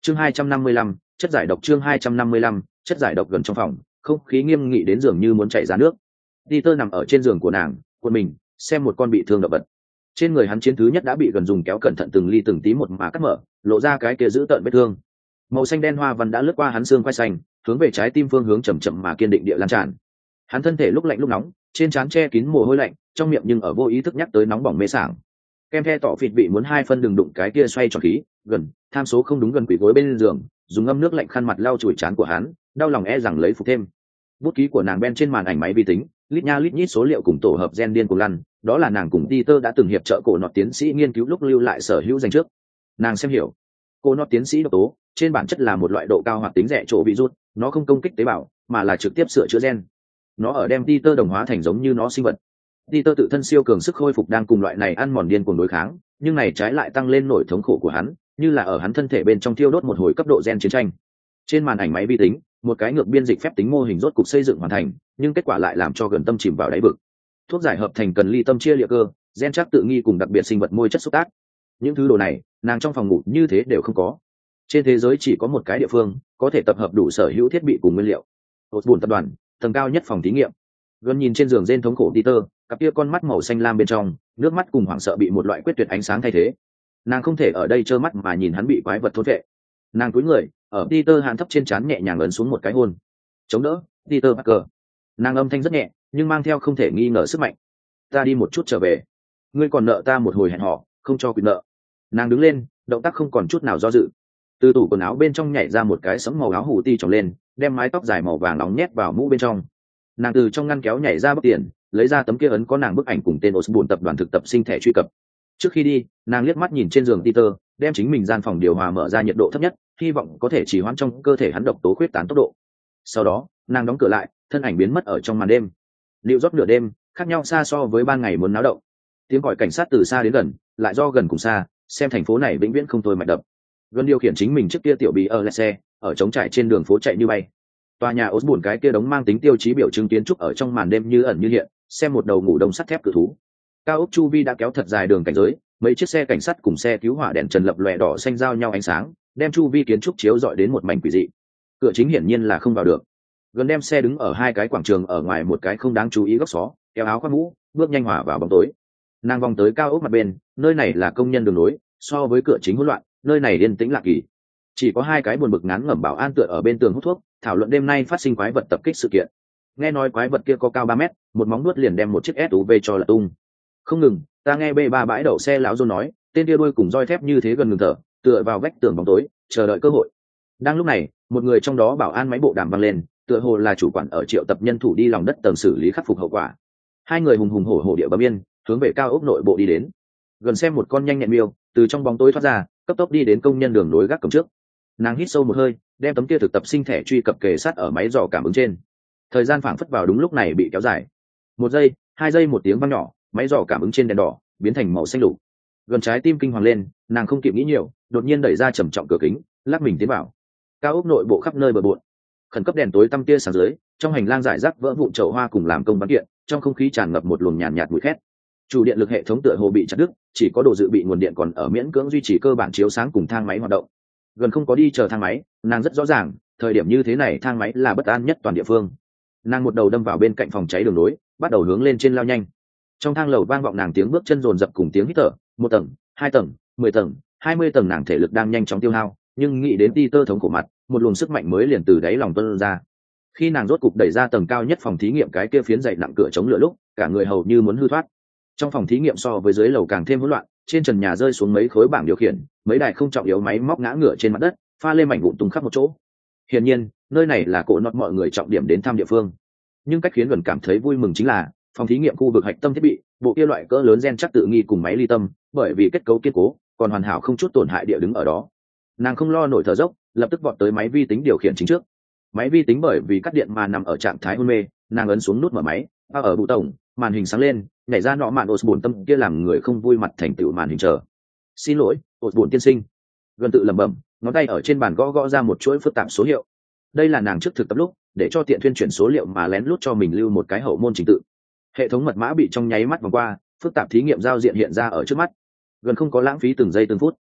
Chương 255, chất giải độc. Chương 255, chất giải độc. Gần trong phòng, không khí nghiêm nghị đến dường như muốn chảy ra nước. Peter nằm ở trên giường của nàng, cuộn mình, xem một con bị thương động vật. Trên người hắn chiến thứ nhất đã bị gần dùng kéo cẩn thận từng ly từng tí một mà cắt mở, lộ ra cái kia giữ tợn vết thương. Màu xanh đen hoa văn đã lướt qua hắn xương quai xanh, hướng về trái tim phương hướng chậm chậm mà kiên định địa lan tràn. Hắn thân thể lúc lạnh lúc nóng, trên trán che kín mồ hôi lạnh, trong miệng nhưng ở vô ý thức nhắc tới nóng bỏng mê sảng. Kem the tỏ phịt bị muốn hai phân đừng đụng cái kia xoay tròn khí, gần, tham số không đúng, gần quỷ gối bên giường, dùng ngâm nước lạnh khăn mặt lau chùi trán của hắn, đau lòng e rằng lấy phục thêm. Bút ký của nàng bên trên màn ảnh máy vi tính, lít nha lít nhít số liệu cùng tổ hợp gen điên cuồng lăn, đó là nàng cùng Peter đã từng hiệp trợ cổ nọt tiến sĩ nghiên cứu lúc lưu lại sở hữu danh trước. Nàng xem hiểu, cổ nọt tiến sĩ độc tố trên bản chất là một loại độ cao hoạt tính rẻ chỗ virus, nó không công kích tế bào mà là trực tiếp sửa chữa gen. Nó ở đem Peter đồng hóa thành giống như nó sinh vật. Peter tự thân siêu cường sức khôi phục đang cùng loại này ăn mòn điên cuồng đối kháng, nhưng này trái lại tăng lên nỗi thống khổ của hắn, như là ở hắn thân thể bên trong thiêu đốt một hồi cấp độ gen chiến tranh. Trên màn ảnh máy vi tính, một cái ngược biên dịch phép tính mô hình rốt cục xây dựng hoàn thành, nhưng kết quả lại làm cho gần tâm chìm vào đáy vực. Thuốc giải hợp thành cần ly tâm chia liệt cơ, gen chắc tự nghi cùng đặc biệt sinh vật môi chất xúc tác. Những thứ đồ này, nàng trong phòng ngủ như thế đều không có. Trên thế giới chỉ có một cái địa phương có thể tập hợp đủ sở hữu thiết bị cùng nguyên liệu. Osborne tập đoàn, tầng cao nhất phòng thí nghiệm. Gần nhìn trên giường gen thống khổ Peter, cặp kia con mắt màu xanh lam bên trong, nước mắt cùng hoảng sợ bị một loại quyết tuyệt ánh sáng thay thế. Nàng không thể ở đây trơ mắt mà nhìn hắn bị quái vật thôn vệ. Nàng cúi người, ở Peter hàn thấp trên trán nhẹ nhàng ấn xuống một cái hôn. Chống đỡ, Peter Parker. Nàng âm thanh rất nhẹ, nhưng mang theo không thể nghi ngờ sức mạnh. Ta đi một chút trở về. Ngươi còn nợ ta một hồi hẹn hò, không cho quyền nợ. Nàng đứng lên, động tác không còn chút nào do dự. Từ tủ quần áo bên trong nhảy ra một cái sẫm màu áo hủ ti trồng lên, đem mái tóc dài màu vàng nóng nhét vào mũ bên trong. Nàng từ trong ngăn kéo nhảy ra bức tiền, lấy ra tấm kia ấn có nàng bức ảnh cùng tên Osborne tập đoàn thực tập sinh thẻ truy cập. Trước khi đi, nàng liếc mắt nhìn trên giường Peter, đem chính mình gian phòng điều hòa mở ra nhiệt độ thấp nhất, hy vọng có thể trì hoãn trong cơ thể hắn độc tố khuyết tán tốc độ. Sau đó, nàng đóng cửa lại, thân ảnh biến mất ở trong màn đêm. Liệu rót nửa đêm, khác nhau xa so với ban ngày muốn náo động. Tiếng gọi cảnh sát từ xa đến gần, lại do gần cùng xa, xem thành phố này vĩnh viễn không thôi mạch đập. Gần điều khiển chính mình trước kia tiểu bí ở lại xe, ở trống trải trên đường phố chạy như bay. Tòa nhà Osborne cái kia đống mang tính tiêu chí biểu trưng kiến trúc ở trong màn đêm như ẩn như hiện, xem một đầu ngủ đông sắt thép cự thú. Cao ốc chu vi đã kéo thật dài đường cảnh giới, mấy chiếc xe cảnh sát cùng xe cứu hỏa đèn trần lập lòe đỏ xanh giao nhau ánh sáng, đem chu vi kiến trúc chiếu rọi đến một mảnh quỷ dị. Cửa chính hiển nhiên là không vào được. Gần đem xe đứng ở hai cái quảng trường ở ngoài một cái không đáng chú ý góc xó, kéo áo khoác mũ, bước nhanh hòa vào bóng tối. Nàng vòng tới cao ốc mặt bên, nơi này là công nhân đường nối, so với cửa chính hỗn loạn, nơi này yên tĩnh lạ kỳ. Chỉ có hai cái buồn bực ngán ngẩm bảo an tựa ở bên tường hút thuốc, thảo luận đêm nay phát sinh quái vật tập kích sự kiện. Nghe nói quái vật kia có cao 3 mét, một móng nuốt liền đem một chiếc SUV cho là tung. Không ngừng, ta nghe B3 bãi đậu xe lão John nói, tên kia đuôi cùng roi thép như thế gần ngừng thở, tựa vào vách tường bóng tối, chờ đợi cơ hội. Đang lúc này, một người trong đó bảo an máy bộ đàm vang lên, tựa hồ là chủ quản ở triệu tập nhân thủ đi lòng đất tầng xử lý khắc phục hậu quả. Hai người hùng hùng hổ hổ địa bấm yên, hướng về cao ốc nội bộ đi đến. Gần xem một con nhanh nhẹn miêu từ trong bóng tối thoát ra, cấp tốc đi đến công nhân đường nối gác cổng trước. Nàng hít sâu một hơi, đem tấm kia thực tập sinh thẻ truy cập kề sát ở máy dò cảm ứng trên. Thời gian phảng phất vào đúng lúc này bị kéo dài. 1 giây, 2 giây, một tiếng vang nhỏ, máy dò cảm ứng trên đèn đỏ biến thành màu xanh lục. Gần trái tim kinh hoàng lên, nàng không kịp nghĩ nhiều, đột nhiên đẩy ra trầm trọng cửa kính, lắc mình tiến vào. Cao ốc nội bộ khắp nơi bừa bộn, khẩn cấp đèn tối tăm tia sáng dưới, trong hành lang rải rác vỡ vụn chậu hoa cùng làm công văn kiện, trong không khí tràn ngập một luồng nhàn nhạt mùi khét. Chủ điện lực hệ thống tựa hồ bị chặt đứt, chỉ có đồ dự bị nguồn điện còn ở miễn cưỡng duy trì cơ bản chiếu sáng cùng thang máy hoạt động. Gần không có đi chờ thang máy, nàng rất rõ ràng, thời điểm như thế này thang máy là bất an nhất toàn địa phương. Nàng một đầu đâm vào bên cạnh phòng cháy đường nối, bắt đầu hướng lên trên lao nhanh. Trong thang lầu vang vọng nàng tiếng bước chân dồn dập cùng tiếng hít thở, 1 tầng, 2 tầng, 10 tầng, 20 tầng, nàng thể lực đang nhanh chóng tiêu hao, nhưng nghĩ đến Peter thống khổ mặt, một luồng sức mạnh mới liền từ đáy lòng tuôn ra. Khi nàng rốt cục đẩy ra tầng cao nhất phòng thí nghiệm cái kia phiến dày nặng cửa chống lửa lúc, cả người hầu như muốn hư thoát. Trong phòng thí nghiệm so với dưới lầu càng thêm hỗn loạn, trên trần nhà rơi xuống mấy khối bảng điều khiển, mấy đài không trọng yếu máy móc ngã ngửa trên mặt đất, pha lên mảnh vụn tung khắp một chỗ. Hiển nhiên, nơi này là cỗ nọt mọi người trọng điểm đến thăm địa phương. Nhưng cách khiến Gần cảm thấy vui mừng chính là, phòng thí nghiệm khu vực hạch tâm thiết bị, bộ kia loại cỡ lớn gen chắc tự nghi cùng máy ly tâm, bởi vì kết cấu kiên cố, còn hoàn hảo không chút tổn hại địa đứng ở đó. Nàng không lo nổi thở dốc, lập tức vọt tới máy vi tính điều khiển chính trước. Máy vi tính bởi vì cắt điện mà nằm ở trạng thái hôn mê, nàng ấn xuống nút mở máy, ở bụ tổng, màn hình sáng lên, nhảy ra nọ mạn Osborne tâm kia làm người không vui mặt thành tựu màn hình chờ. Xin lỗi, Osborne tiên sinh. Gần tự lẩm bẩm, ngón tay ở trên bàn gõ gõ ra một chuỗi phức tạp số hiệu. Đây là nàng trước thực tập lúc, để cho tiện thuyên chuyển số liệu mà lén lút cho mình lưu một cái hậu môn trình tự. Hệ thống mật mã bị trong nháy mắt vòng qua, phức tạp thí nghiệm giao diện hiện ra ở trước mắt. Gần không có lãng phí từng giây từng phút.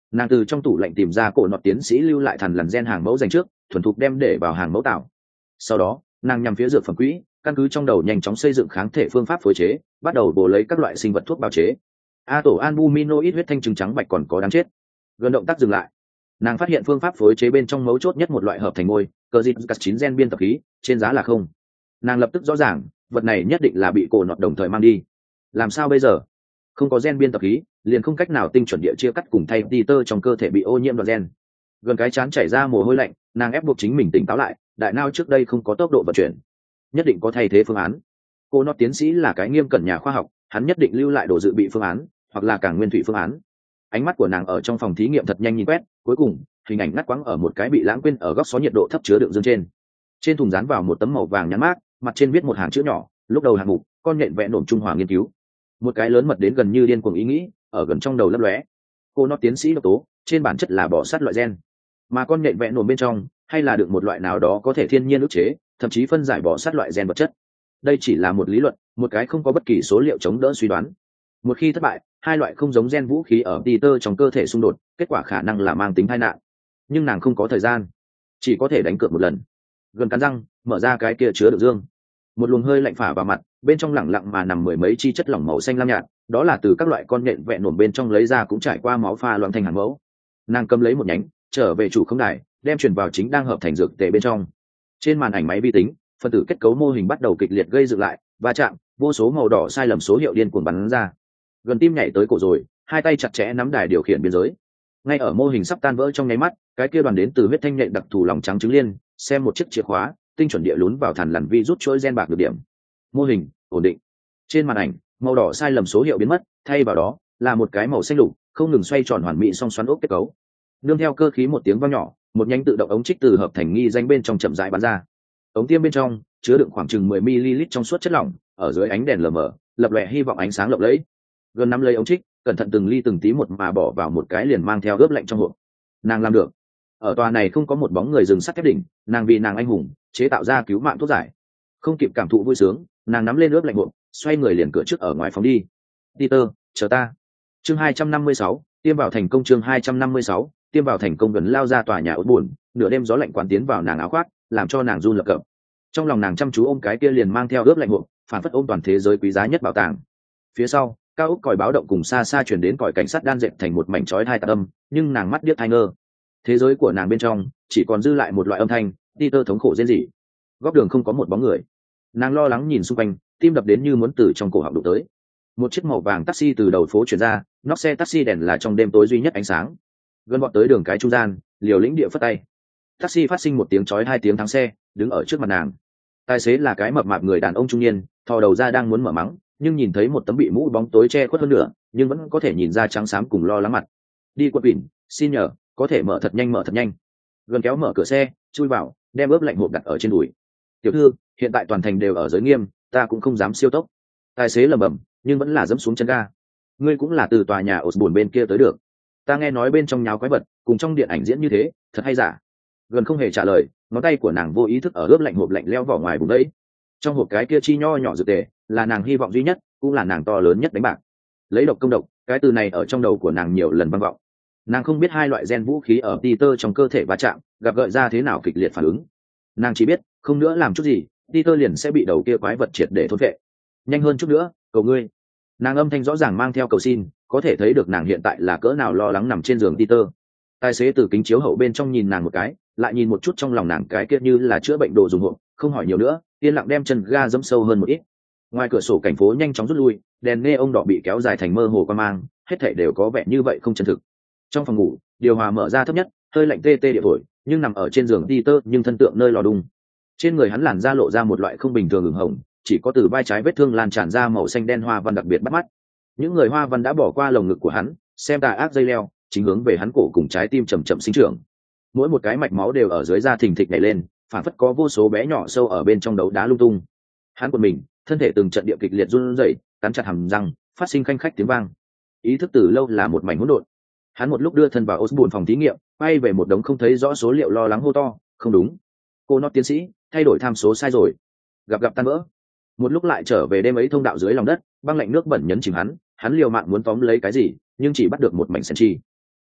Nàng từ trong tủ lạnh tìm ra cổ nọt tiến sĩ lưu lại thằn lằn gen hàng mẫu dành trước, thuần thục đem để vào hàng mẫu tạo. Sau đó nàng nhằm phía dược phẩm quỹ, căn cứ trong đầu nhanh chóng xây dựng kháng thể phương pháp phối chế, bắt đầu bổ lấy các loại sinh vật thuốc bào chế. A tổ albuminoid huyết thanh trứng trắng bạch còn có đáng chết. Gần động tác dừng lại, nàng phát hiện phương pháp phối chế bên trong mấu chốt nhất một loại hợp thành môi cờ dịp cắt 9 gen biên tập khí, trên giá là không. Nàng lập tức rõ ràng vật này nhất định là bị cổ nọt đồng thời mang đi. Làm sao bây giờ? Không có gen biên tập khí, liền không cách nào tinh chuẩn địa chia cắt cùng thay Peter trong cơ thể bị ô nhiễm đoạn gen. Gần cái chán chảy ra mồ hôi lạnh, nàng ép buộc chính mình tỉnh táo lại, đại não trước đây không có tốc độ vận chuyển, nhất định có thay thế phương án. Cô nó tiến sĩ là cái nghiêm cẩn nhà khoa học, hắn nhất định lưu lại đồ dự bị phương án, hoặc là cả nguyên thủy phương án. Ánh mắt của nàng ở trong phòng thí nghiệm thật nhanh nhìn quét, cuối cùng hình ảnh ngắt quãng ở một cái bị lãng quên ở góc xó nhiệt độ thấp chứa đựng dương trên thùng dán vào một tấm màu vàng nhãn mác, mặt trên viết một hàng chữ nhỏ, lúc đầu hạng mục con nhện vẽ nổm Trung Hòa nghiên cứu. Một cái lớn mật đến gần như điên cuồng ý nghĩ ở gần trong đầu lấp lóe. Cô nó tiến sĩ độc tố trên bản chất là bỏ sát loại gen, mà con nhện vẽ nổm bên trong hay là được một loại nào đó có thể thiên nhiên ức chế, thậm chí phân giải bỏ sát loại gen vật chất. Đây chỉ là một lý luận, một cái không có bất kỳ số liệu chống đỡ suy đoán. Một khi thất bại, hai loại không giống gen vũ khí ở Peter trong cơ thể xung đột, kết quả khả năng là mang tính tai nạn. Nhưng nàng không có thời gian, chỉ có thể đánh cược một lần. Gần cắn răng mở ra cái kia chứa đựng dương, một luồng hơi lạnh phả vào mặt, bên trong lẳng lặng mà nằm mười mấy chi chất lỏng màu xanh lam nhạt, đó là từ các loại con nhện vẹn nổm bên trong lấy ra, cũng trải qua máu pha loãng thành hạt mẫu. Nàng cầm lấy một nhánh trở về chủ không đài, đem chuyển vào chính đang hợp thành dược tề bên trong. Trên màn ảnh máy vi tính, phân tử kết cấu mô hình bắt đầu kịch liệt gây dựng lại, va chạm, vô số màu đỏ sai lầm số hiệu điên cuồng bắn ra. Gần tim nhảy tới cổ rồi, hai tay chặt chẽ nắm đài điều khiển biên giới. Ngay ở mô hình sắp tan vỡ trong nháy mắt, cái kia đoàn đến từ huyết thanh nhện đặc thù lòng trắng trứng liên xem một chiếc chìa khóa tinh chuẩn địa lún vào thằn lằn vi rút chuỗi gen bạc được điểm. Mô hình ổn định. Trên màn ảnh màu đỏ sai lầm số hiệu biến mất, thay vào đó là một cái màu xanh lục không ngừng xoay tròn hoàn mỹ song xoắn ốc kết cấu. Nương theo cơ khí một tiếng vang nhỏ, một nhánh tự động ống trích từ hợp thành nghi danh bên trong chậm rãi bắn ra. Ống tiêm bên trong chứa đựng khoảng chừng 10 ml trong suốt chất lỏng, ở dưới ánh đèn lờ mờ lập lòe hy vọng ánh sáng lộng lẫy. Gần nắm lấy ống trích, cẩn thận từng ly từng tí một mà bỏ vào một cái liền mang theo ướp lạnh trong hộp. Nàng làm được. Ở tòa này không có một bóng người dừng sắt thép đỉnh, nàng vì nàng anh hùng chế tạo ra cứu mạng thuốc giải. Không kịp cảm thụ vui sướng, nàng nắm lên ướp lạnh hộp, xoay người liền cửa trước ở ngoài phóng đi. Peter, chờ ta. Chương 256, tiêm vào thành công. Chương 256, tiêm vào thành công. Gần lao ra tòa nhà ốt buồn, nửa đêm gió lạnh quán tiến vào nàng áo khoác, làm cho nàng run lập cập. Trong lòng nàng chăm chú ôm cái kia liền mang theo ướp lạnh hộp, phản phất ôm toàn thế giới quý giá nhất bảo tàng. Phía sau cao ốc còi báo động cùng xa xa chuyển đến còi cảnh sát đan dệt thành một mảnh chói tai tạc âm, nhưng nàng mắt điếc tai ngơ. Thế giới của nàng bên trong chỉ còn dư lại một loại âm thanh, Peter thống khổ rên rỉ. Góc đường không có một bóng người, nàng lo lắng nhìn xung quanh, tim đập đến như muốn từ trong cổ họng đụng tới. Một chiếc màu vàng taxi từ đầu phố chuyển ra, nóc xe taxi đèn là trong đêm tối duy nhất ánh sáng. Gần bọn tới đường cái trung gian, liều lĩnh địa phất tay. Taxi phát sinh một tiếng chói hai tiếng thắng xe, đứng ở trước mặt nàng. Tài xế là cái mập mạp người đàn ông trung niên, thò đầu ra đang muốn mở mắng, nhưng nhìn thấy một tấm bị mũ bóng tối che khuất hơn nữa, nhưng vẫn có thể nhìn ra trắng xám cùng lo lắng mặt. Đi quận vịn, xin nhờ, có thể mở thật nhanh, mở thật nhanh. Gần kéo mở cửa xe, chui vào, đem ướp lạnh hộp đặt ở trên đùi. Tiểu thư, hiện tại toàn thành đều ở giới nghiêm, ta cũng không dám siêu tốc. Tài xế lẩm bẩm, nhưng vẫn là dẫm xuống chân ga. Ngươi cũng là từ tòa nhà Osborne bên kia tới được. Ta nghe nói bên trong nháo quái vật, cùng trong điện ảnh diễn như thế, thật hay giả? Gần không hề trả lời, ngón tay của nàng vô ý thức ở ướp lạnh hộp lạnh leo vỏ ngoài vùng đấy. Trong hộp cái kia chi nho nhỏ dược tề, là nàng hy vọng duy nhất, cũng là nàng to lớn nhất đánh bạc. Lấy độc công độc, cái từ này ở trong đầu của nàng nhiều lần vang vọng. Nàng không biết hai loại gen vũ khí ở Peter trong cơ thể va chạm, gặp gợi ra thế nào kịch liệt phản ứng. Nàng chỉ biết, không nữa làm chút gì, Peter liền sẽ bị đầu kia quái vật triệt để thôn vệ. Nhanh hơn chút nữa, cầu ngươi. Nàng âm thanh rõ ràng mang theo cầu xin, có thể thấy được nàng hiện tại là cỡ nào lo lắng nằm trên giường Peter. Tài xế từ kính chiếu hậu bên trong nhìn nàng một cái, lại nhìn một chút trong lòng nàng cái kia như là chữa bệnh đồ dùng hộ, không hỏi nhiều nữa, yên lặng đem chân ga dẫm sâu hơn một ít. Ngoài cửa sổ cảnh phố nhanh chóng rút lui, đèn neon đỏ bị kéo dài thành mơ hồ qua mang, hết thảy đều có vẻ như vậy không chân thực. Trong phòng ngủ, điều hòa mở ra thấp nhất, hơi lạnh tê tê địa thổi, nhưng nằm ở trên giường Peter nhưng thân tượng nơi lò đung. Trên người hắn làn da lộ ra một loại không bình thường ửng hồng, chỉ có từ vai trái vết thương lan tràn ra màu xanh đen hoa văn đặc biệt bắt mắt. Những người hoa văn đã bỏ qua lồng ngực của hắn, xem tà ác dây leo, chính hướng về hắn cổ cùng trái tim chậm chậm sinh trưởng. Mỗi một cái mạch máu đều ở dưới da thình thịch nhảy lên, phản phất có vô số bé nhỏ sâu ở bên trong đấu đá lung tung. Hắn quật mình, thân thể từng trận địa kịch liệt run rẩy, cắn chặt hàm răng, phát sinh khanh khách tiếng vang. Ý thức từ lâu là một mảnh hỗn độn. Hắn một lúc đưa thân vào Osborne phòng thí nghiệm, quay về một đống không thấy rõ số liệu lo lắng hô to, không đúng. Cô nó tiến sĩ, thay đổi tham số sai rồi. Gặp tan vỡ. Một lúc lại trở về đêm ấy thông đạo dưới lòng đất, băng lạnh nước bẩn nhấn chìm hắn liều mạng muốn tóm lấy cái gì, nhưng chỉ bắt được một mảnh sen chi.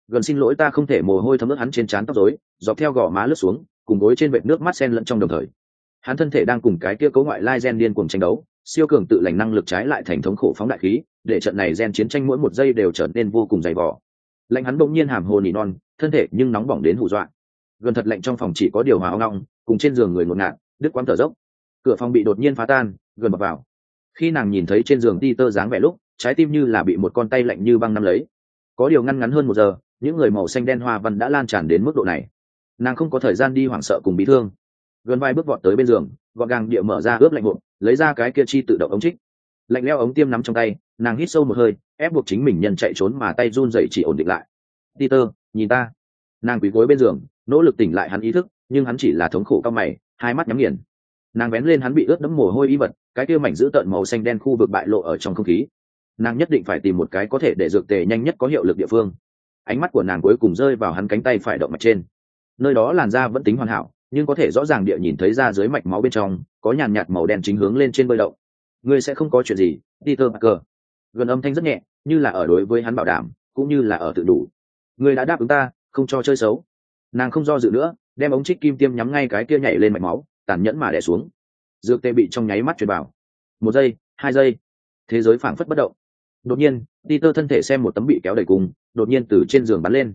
Gần xin lỗi, ta không thể. Mồ hôi thấm ướt hắn trên trán, tóc rối dọc theo gò má lướt xuống, cùng gối trên vệt nước mắt xen lẫn trong đồng thời. Hắn thân thể đang cùng cái kia cấu ngoại lai gen điên cuồng tranh đấu, siêu cường tự lành năng lực trái lại thành thống khổ phóng đại khí, để trận này gen chiến tranh mỗi một giây đều trở nên vô cùng dày vò. Lạnh hắn bỗng nhiên hàm hồ nỉ non, thân thể nhưng nóng bỏng đến hù dọa. Gần thật lạnh, trong phòng chỉ có điều hòa ong ong, cùng trên giường người ngột ngạt, đứt quãng thở dốc. Cửa phòng bị đột nhiên phá tan, gần bập vào. Khi nàng nhìn thấy trên giường Peter dáng vẻ lúc, trái tim như là bị một con tay lạnh như băng nắm lấy. Có điều ngăn ngắn hơn 1 giờ, những người màu xanh đen hoa văn đã lan tràn đến mức độ này. Nàng không có thời gian đi hoảng sợ cùng bị thương. Gần vai bước vọt tới bên giường, gọn gàng địa mở ra ướp lạnh hộp, lấy ra cái kia chi tự động ống trích. Lạnh lẽo ống tiêm nắm trong tay, nàng hít sâu một hơi, ép buộc chính mình nhân chạy trốn mà tay run rẩy chỉ ổn định lại. Peter, nhìn ta. Nàng quỳ gối bên giường, nỗ lực tỉnh lại hắn ý thức, nhưng hắn chỉ là thống khổ cao mày, hai mắt nhắm nghiền. Nàng vén lên hắn bị ướt đẫm mồ hôi y vật, cái kia mảnh giữ tợn màu xanh đen khu vực bại lộ ở trong không khí. Nàng nhất định phải tìm một cái có thể để dược tề nhanh nhất có hiệu lực địa phương. Ánh mắt của nàng cuối cùng rơi vào hắn cánh tay phải động mạch trên. Nơi đó làn da vẫn tính hoàn hảo, nhưng có thể rõ ràng địa nhìn thấy ra dưới mạch máu bên trong có nhàn nhạt màu đen chính hướng lên trên bơi động. Ngươi sẽ không có chuyện gì, Peter Parker. Gần âm thanh rất nhẹ, như là ở đối với hắn bảo đảm, cũng như là ở tự đủ. Ngươi đã đáp ứng ta, không cho chơi xấu. Nàng không do dự nữa, đem ống trích kim tiêm nhắm ngay cái kia nhảy lên mạch máu, tàn nhẫn mà đè xuống. Dược tê bị trong nháy mắt truyền vào. 1 giây, 2 giây, thế giới phảng phất bất động. Đột nhiên, Peter thân thể xem một tấm bị kéo đẩy cùng, đột nhiên từ trên giường bắn lên.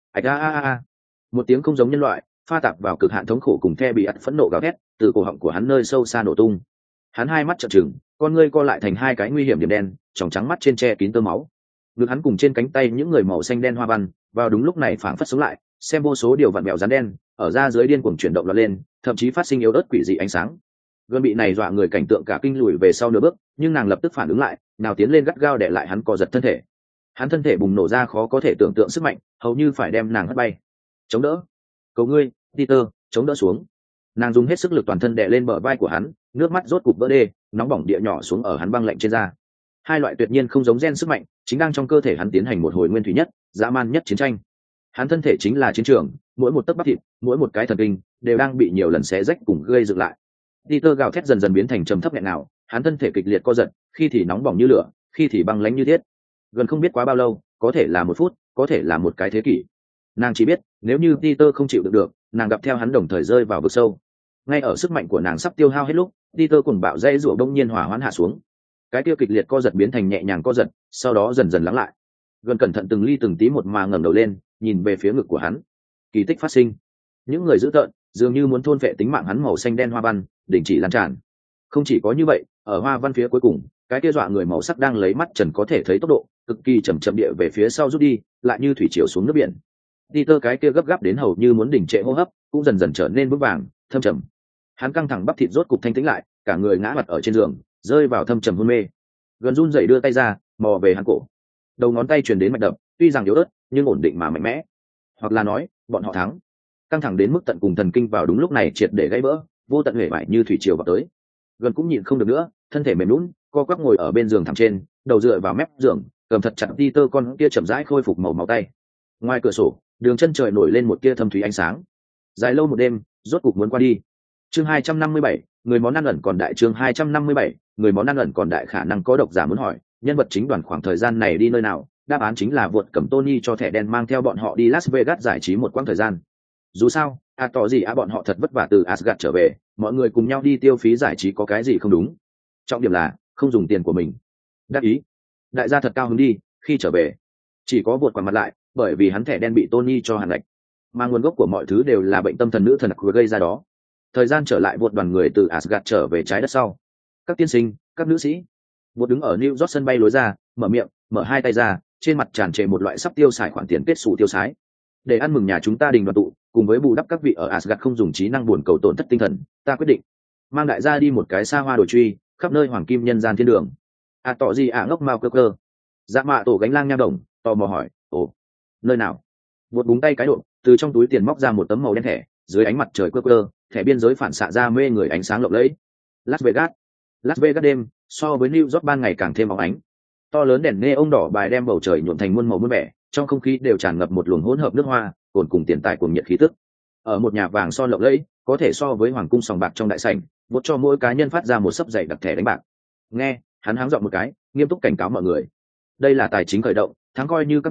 A. Một tiếng không giống nhân loại, pha tạp vào cực hạn thống khổ cùng the bị ắt phẫn nộ gào thét, từ cổ họng của hắn nơi sâu xa nổ tung. Hắn hai mắt trợn trừng, con ngươi co lại thành hai cái nguy hiểm điểm đen, tròng trắng mắt trên che kín tơ máu. Ngực hắn cùng trên cánh tay những người màu xanh đen hoa văn, vào đúng lúc này phảng phất sống lại, xem vô số điều vặn vẹo rắn đen, ở ra dưới điên cuồng chuyển động lọt lên, thậm chí phát sinh yếu ớt quỷ dị ánh sáng. Gần bị này dọa người cảnh tượng cả kinh lùi về sau nửa bước, nhưng nàng lập tức phản ứng lại, nào tiến lên gắt gao đè lại hắn co giật thân thể. Hắn thân thể bùng nổ ra khó có thể tưởng tượng sức mạnh, hầu như phải đem nàng hất bay. Chống đỡ, cầu ngươi, Peter, chống đỡ xuống. Nàng dùng hết sức lực toàn thân đè lên bờ vai của hắn, nước mắt rốt cục vỡ đê, nóng bỏng địa nhỏ xuống ở hắn băng lạnh trên da. Hai loại tuyệt nhiên không giống gen sức mạnh, chính đang trong cơ thể hắn tiến hành một hồi nguyên thủy nhất, dã man nhất chiến tranh. Hắn thân thể chính là chiến trường, mỗi một tấc bắp thịt, mỗi một cái thần kinh đều đang bị nhiều lần xé rách cùng gây dựng lại. Peter gào thét dần dần biến thành trầm thấp nghẹn nào, hắn thân thể kịch liệt co giật, khi thì nóng bỏng như lửa, khi thì băng lãnh như thiết. Gần không biết quá bao lâu, có thể là 1 phút, có thể là một cái thế kỷ. Nàng chỉ biết, nếu như Peter không chịu được, nàng gặp theo hắn đồng thời rơi vào vực sâu. Ngay ở sức mạnh của nàng sắp tiêu hao hết lúc, Peter cuồng bạo dây rủa đông nhiên hỏa hoãn hạ xuống. Cái kia kịch liệt co giật biến thành nhẹ nhàng co giật, sau đó dần dần lắng lại. Gần cẩn thận từng ly từng tí một mà ngẩng đầu lên, nhìn về phía ngực của hắn. Kỳ tích phát sinh. Những người dữ tợn, dường như muốn thôn phệ tính mạng hắn màu xanh đen hoa văn, đình chỉ lan tràn. Không chỉ có như vậy, ở hoa văn phía cuối cùng, cái kia dọa người màu sắc đang lấy mắt trần có thể thấy tốc độ, cực kỳ chậm chậm địa về phía sau rút đi, lại như thủy triều xuống nước biển. Peter cái kia gấp gáp đến hầu như muốn đình trệ hô hấp, cũng dần dần trở nên vững vàng, thâm trầm. Hắn căng thẳng bắp thịt rốt cục thanh tĩnh lại, cả người ngã mặt ở trên giường, rơi vào thâm trầm hôn mê. Gần run rẩy đưa tay ra, mò về hắn cổ. Đầu ngón tay truyền đến mạch đập, tuy rằng yếu ớt, nhưng ổn định mà mạnh mẽ. Hoặc là nói, bọn họ thắng. Căng thẳng đến mức tận cùng thần kinh vào đúng lúc này triệt để gãy vỡ, vô tận huệ vải như thủy triều vào tới. Gần cũng nhịn không được nữa, thân thể mềm nhũn, co quắp ngồi ở bên giường thẳng trên, đầu dựa vào mép giường, cầm thật chặt Peter con kia chậm rãi khôi phục màu máu tay. Ngoài cửa sổ, đường chân trời nổi lên một tia thâm thúy ánh sáng. Dài lâu một đêm, rốt cục muốn qua đi. Chương 257, người món ăn ẩn còn đại. Chương 257, người món ăn ẩn còn đại. Khả năng có độc giả muốn hỏi, nhân vật chính đoàn khoảng thời gian này đi nơi nào? Đáp án chính là vượt cầm Tony cho thẻ đen mang theo bọn họ đi Las Vegas giải trí một quãng thời gian. Dù sao, tỏ gì bọn họ thật vất vả từ Asgard trở về, mọi người cùng nhau đi tiêu phí giải trí có cái gì không đúng. Trọng điểm là không dùng tiền của mình. Đắc ý, đại gia thật cao hứng đi. Khi trở về, chỉ có vượt quả mặt lại, bởi vì hắn thẻ đen bị Tony cho hàn lệch, mà nguồn gốc của mọi thứ đều là bệnh tâm thần nữ thần gây ra đó. Thời gian trở lại, vượt đoàn người từ Asgard trở về trái đất sau. Các tiên sinh, các nữ sĩ, vượt đứng ở New York sân bay lối ra, mở miệng, mở hai tay ra, trên mặt tràn trề một loại sắp tiêu xài khoản tiền kết xù tiêu xái. Để ăn mừng nhà chúng ta đình đoàn tụ, cùng với bù đắp các vị ở Asgard không dùng trí năng buồn cầu tổn thất tinh thần, ta quyết định mang đại gia đi một cái xa hoa đổi truy, khắp nơi hoàng kim nhân gian thiên đường. Tỏ gì ngốc mao cơ cơ. Dạ mạ tổ gánh lang nha đồng, tò mò hỏi, ồ, nơi nào? Vượt búng tay cái độ, từ trong túi tiền móc ra một tấm màu đen thẻ, dưới ánh mặt trời cơ, thẻ biên giới phản xạ ra mê người ánh sáng lộng lẫy. Las Vegas đêm, so với New York ban ngày càng thêm óng ánh. To lớn đèn neon đỏ bài đem bầu trời nhuộm thành muôn màu muôn vẻ, trong không khí đều tràn ngập một luồng hỗn hợp nước hoa, cồn cùng tiền tài cùng nhiệt khí tức. Ở một nhà vàng son lộng lẫy, có thể so với hoàng cung sòng bạc trong đại sảnh, vốt cho mỗi cá nhân phát ra một sấp dày đặc thẻ đánh bạc. Nghe, hắn háng giọng một cái, nghiêm túc cảnh cáo mọi người. Đây là tài chính khởi động, thắng coi như các người,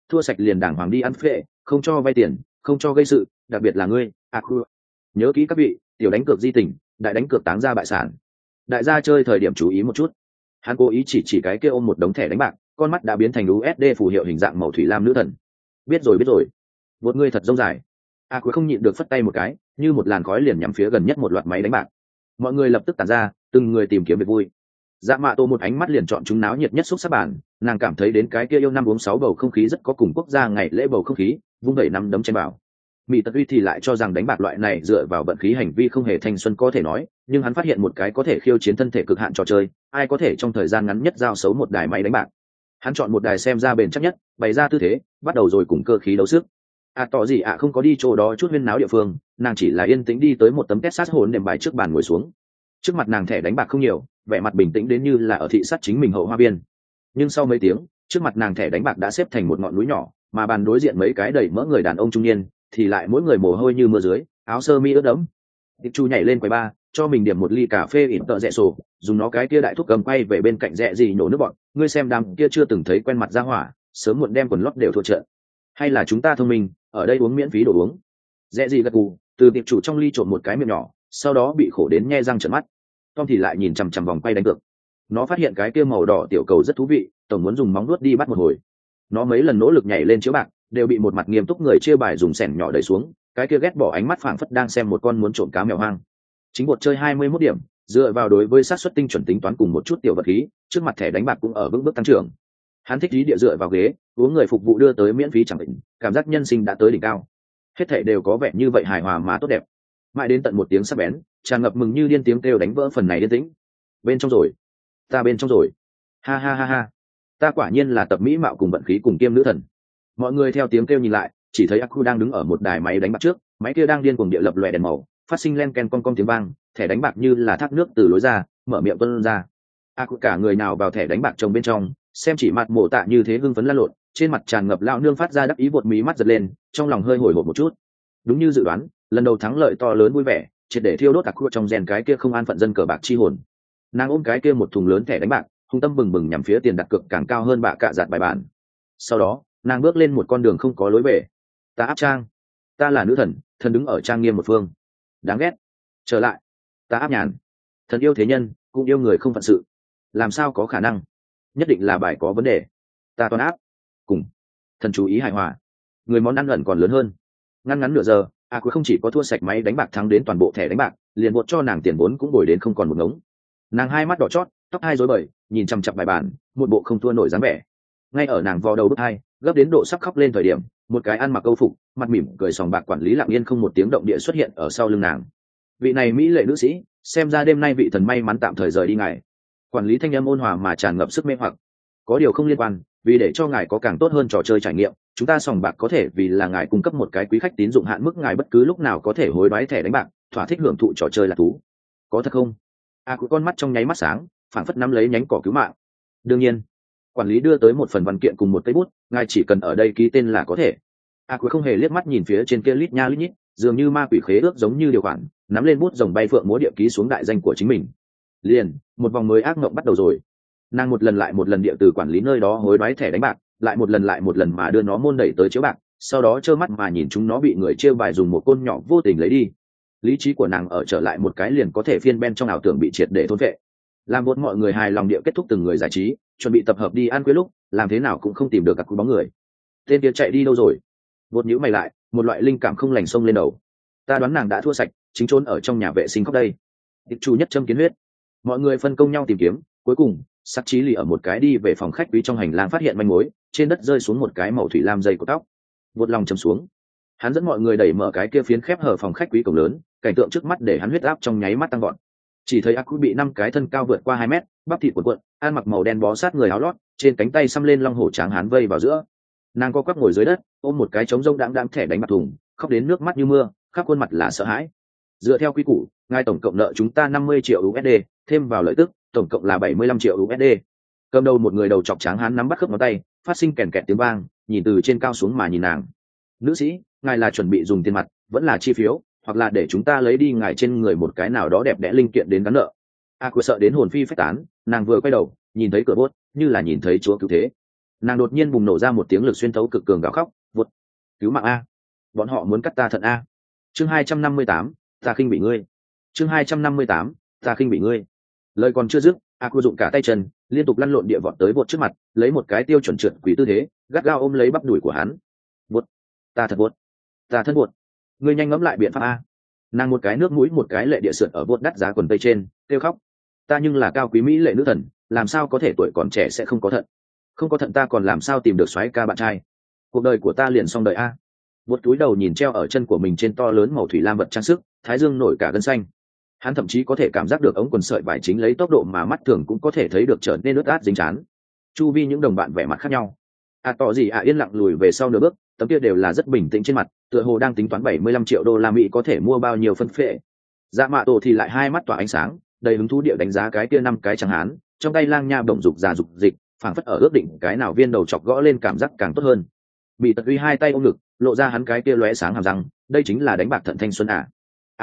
thua sạch liền đàng hoàng đi ăn phệ, không cho vay tiền, không cho gây sự, đặc biệt là ngươi, Aku. Nhớ kỹ các vị, tiểu đánh cược di tình, đại đánh cược táng ra bại sản. Đại gia chơi thời điểm chú ý một chút. Hắn cố ý chỉ cái kia ôm một đống thẻ đánh bạc, con mắt đã biến thành USD phù hiệu hình dạng màu thủy lam nữ thần. Biết rồi. Một người thật rông dài. Aku không nhịn được phất tay một cái, như một làn khói liền nhắm phía gần nhất một loạt máy đánh bạc. Mọi người lập tức tản ra, từng người tìm kiếm việc vui. Dạ Mạ Tô một ánh mắt liền chọn chúng náo nhiệt nhất xúc sắc bàn, nàng cảm thấy đến cái kia yêu năm uống sáu bầu không khí rất có cùng quốc gia ngày lễ bầu không khí, vung đẩy năm đấm trên bảo. Mỹ Tật Uy thì lại cho rằng đánh bạc loại này dựa vào vận khí hành vi không hề thanh xuân có thể nói, nhưng hắn phát hiện một cái có thể khiêu chiến thân thể cực hạn trò chơi, ai có thể trong thời gian ngắn nhất giao xấu một đài máy đánh bạc. Hắn chọn một đài xem ra bền chắc nhất, bày ra tư thế, bắt đầu rồi cùng cơ khí đấu sức. Tỏ gì không có đi chỗ đó chút huyên náo địa phương, nàng chỉ là yên tĩnh đi tới một tấm Texas hồn đệm bài trước bàn ngồi xuống. Trước mặt nàng thẻ đánh bạc không nhiều, vẻ mặt bình tĩnh đến như là ở thị sát chính mình hậu hoa biên. Nhưng sau mấy tiếng, trước mặt nàng thẻ đánh bạc đã xếp thành một ngọn núi nhỏ, mà bàn đối diện mấy cái đầy mỡ người đàn ông trung niên, thì lại mỗi người mồ hôi như mưa dưới, áo sơ mi ướt đẫm. Tiệp Chu nhảy lên quầy bar, cho mình điểm một ly cà phê ỉn tợ rẽ sổ, dùng nó cái kia đại thuốc cầm quay về bên cạnh rẽ gì nhổ nước bọn. Ngươi xem đám kia chưa từng thấy quen mặt ra hỏa, sớm muộn đem quần lót đều thua trận. Hay là chúng ta thông minh, ở đây uống miễn phí đồ uống. Rẽ gì gật gù, từ tiệp chủ trong ly trộn một cái miệng nhỏ, sau đó bị khổ đến nhe răng trợn mắt. Tom thì lại nhìn chằm chằm vòng quay đánh cược. Nó phát hiện cái kia màu đỏ tiểu cầu rất thú vị, tổng muốn dùng móng vuốt đi bắt một hồi. Nó mấy lần nỗ lực nhảy lên chiếu bạc, đều bị một mặt nghiêm túc người chia bài dùng sẻng nhỏ đẩy xuống, cái kia ghét bỏ ánh mắt phảng phất đang xem một con muốn trộm cá mèo hoang. Chính bột chơi 21 điểm, dựa vào đối với xác suất tinh chuẩn tính toán cùng một chút tiểu vật khí, trước mặt thẻ đánh bạc cũng ở vững bước tăng trưởng. Hắn thích ý địa dựa vào ghế, uống người phục vụ đưa tới miễn phí chẳng định, cảm giác nhân sinh đã tới đỉnh cao. Hết thảy đều có vẻ như vậy hài hòa mà tốt đẹp. Mãi đến tận một tiếng sắc bén, tràn ngập mừng như điên tiếng kêu đánh vỡ phần này yên tĩnh. Bên trong rồi, ta bên trong rồi. Ha ha ha ha. Ta quả nhiên là tập mỹ mạo cùng vận khí cùng kiêm nữ thần. Mọi người theo tiếng kêu nhìn lại, chỉ thấy Aku đang đứng ở một đài máy đánh bạc trước, máy kia đang điên cuồng địa lập lòe đèn màu, phát sinh len ken con tiếng vang, thẻ đánh bạc như là thác nước từ lối ra, mở miệng tuôn ra. Aku cả người nào vào thẻ đánh bạc trồng bên trong, xem chỉ mặt mổ tạ như thế hưng phấn lăn lộn, trên mặt tràn ngập lão nương phát ra đắc ý vột mí mắt giật lên, trong lòng hơi hồi hộp một chút. Đúng như dự đoán, lần đầu thắng lợi to lớn vui vẻ, triệt để thiêu đốt Aku trong rèn cái kia không an phận dân cờ bạc chi hồn. Nàng ôm cái kia một thùng lớn thẻ đánh bạc, hung tâm bừng bừng nhằm phía tiền đặt cược càng cao hơn bạ cạ giạt bài bản. Sau đó, nàng bước lên một con đường không có lối về. Ta áp trang, ta là nữ thần, thần đứng ở trang nghiêm một phương. Đáng ghét. Trở lại, ta áp nhàn. Thần yêu thế nhân, cũng yêu người không phận sự. Làm sao có khả năng? Nhất định là bài có vấn đề. Ta toàn áp. Cùng. Thần chú ý hài hòa. Người món ăn ẩn còn lớn hơn. Ngăn ngắn nửa giờ, Aku không chỉ có thua sạch máy đánh bạc thắng đến toàn bộ thẻ đánh bạc, liền buộc cho nàng tiền vốn cũng bồi đến không còn một ngống. Nàng hai mắt đỏ chót, tóc hai rối bời, nhìn chằm chặp bài bản, một bộ không thua nổi dáng vẻ. Ngay ở nàng vò đầu bức hai, gấp đến độ sắp khóc lên thời điểm, một cái ăn mặc câu phục, mặt mỉm cười sòng bạc quản lý lặng yên không một tiếng động địa xuất hiện ở sau lưng nàng. Vị này mỹ lệ nữ sĩ, xem ra đêm nay vị thần may mắn tạm thời rời đi ngài. Quản lý thanh âm ôn hòa mà tràn ngập sức mê hoặc. Có điều không liên quan, vì để cho ngài có càng tốt hơn trò chơi trải nghiệm, chúng ta sòng bạc có thể vì là ngài cung cấp một cái quý khách tín dụng hạn mức ngài bất cứ lúc nào có thể hối đoái thẻ đánh bạc, thỏa thích hưởng thụ trò chơi là thú. Có thật không? Của con mắt trong nháy mắt sáng, phảng phất nắm lấy nhánh cỏ cứu mạng. Đương nhiên. Quản lý đưa tới một phần văn kiện cùng một cây bút, ngài chỉ cần ở đây ký tên là có thể. Của không hề liếc mắt nhìn phía trên kia lít nha lít nhít, dường như ma quỷ khế ước giống như điều khoản, nắm lên bút rồng bay phượng múa địa ký xuống đại danh của chính mình. Liền, một vòng mới ác mộng bắt đầu rồi. Nàng một lần lại một lần địa từ quản lý nơi đó hối đoái thẻ đánh bạc, lại một lần mà đưa nó môn đẩy tới chiếu bạc, sau đó trơ mắt mà nhìn chúng nó bị người chia bài dùng một côn nhỏ vô tình lấy đi. Lý trí của nàng ở trở lại một cái liền có thể phiên ben trong ảo tưởng bị triệt để thôn vệ. Làm một mọi người hài lòng địa kết thúc từng người giải trí, chuẩn bị tập hợp đi ăn khuya lúc, làm thế nào cũng không tìm được các cú bóng người. Tên kia chạy đi đâu rồi? Vột nhíu mày lại, một loại linh cảm không lành xông lên đầu. Ta đoán nàng đã thua sạch, chính trốn ở trong nhà vệ sinh khóc đây. Tiệp chủ nhất châm kiến huyết. Mọi người phân công nhau tìm kiếm, cuối cùng, sắc trí lì ở một cái đi về phòng khách quý trong hành lang phát hiện manh mối, trên đất rơi xuống một cái màu thủy lam dây của tóc. Vột lòng chầm xuống. Hắn dẫn mọi người đẩy mở cái kia phiến khép hở phòng khách quý cổng lớn, cảnh tượng trước mắt để hắn huyết áp trong nháy mắt tăng vọt. Chỉ thấy Aku bị 5 cái thân cao vượt qua 2 mét, bắp thịt cuộn, ăn mặc màu đen bó sát người áo lót, trên cánh tay xăm lên long hổ tráng hán vây vào giữa. Nàng co quắp ngồi dưới đất, ôm một cái trống rông đãng thẻ đánh bạc thùng, khóc đến nước mắt như mưa, khắp khuôn mặt là sợ hãi. Dựa theo quy củ, ngài tổng cộng nợ chúng ta 50 triệu USD, thêm vào lợi tức, tổng cộng là 75 triệu USD. Cầm đầu một người đầu chọc tráng hán nắm bắt khớp ngón tay, phát sinh kèn kẹt tiếng vang, nhìn từ trên cao xuống mà nhìn nàng. Nữ sĩ, ngài là chuẩn bị dùng tiền mặt, vẫn là chi phiếu, hoặc là để chúng ta lấy đi ngài trên người một cái nào đó đẹp đẽ linh kiện đến gắn nợ. Aku sợ đến hồn phi phách tán, nàng vừa quay đầu, nhìn thấy cửa bốt, như là nhìn thấy chúa cứu thế. Nàng đột nhiên bùng nổ ra một tiếng lực xuyên thấu cực cường gào khóc, vụt, cứu mạng a, bọn họ muốn cắt ta thận a. Chương 258, ta khinh bị ngươi. Chương 258, ta khinh bị ngươi. Lời còn chưa dứt, Aku dụng cả tay chân liên tục lăn lộn địa vọt tới vụt trước mặt, lấy một cái tiêu chuẩn trượt quỷ tư thế gắt gao ôm lấy bắp đùi của hắn. Vụt, ta thật vụt, ta thân vụt, ngươi nhanh ngẫm lại biện pháp a. Nàng một cái nước mũi một cái lệ địa sượt ở vụt đắt giá quần tây trên kêu khóc, ta nhưng là cao quý mỹ lệ nữ thần, làm sao có thể tuổi còn trẻ sẽ không có thận, không có thận ta còn làm sao tìm được soái ca bạn trai, cuộc đời của ta liền xong đời a. Vụt túi đầu nhìn treo ở chân của mình trên to lớn màu thủy lam vật trang sức, thái dương nổi cả gân xanh. Hắn thậm chí có thể cảm giác được ống quần sợi vải chính lấy tốc độ mà mắt thường cũng có thể thấy được trở nên ướt át dính chán. Chu vi những đồng bạn vẻ mặt khác nhau. Tỏ gì yên lặng lùi về sau nửa bước, tấm kia đều là rất bình tĩnh trên mặt, tựa hồ đang tính toán 75 triệu đô la Mỹ có thể mua bao nhiêu phân phệ. Dạ Mạ Tổ thì lại hai mắt tỏa ánh sáng, đầy hứng thú địa đánh giá cái kia năm cái chẳng hán, trong tay lang nha bổng dục già dục dịch, phảng phất ở ước định cái nào viên đầu chọc gõ lên cảm giác càng tốt hơn. Bị Tật Uy hai tay ôm ngực, lộ ra hắn cái kia lóe sáng hàm răng, đây chính là đánh bạc thận thanh xuân à.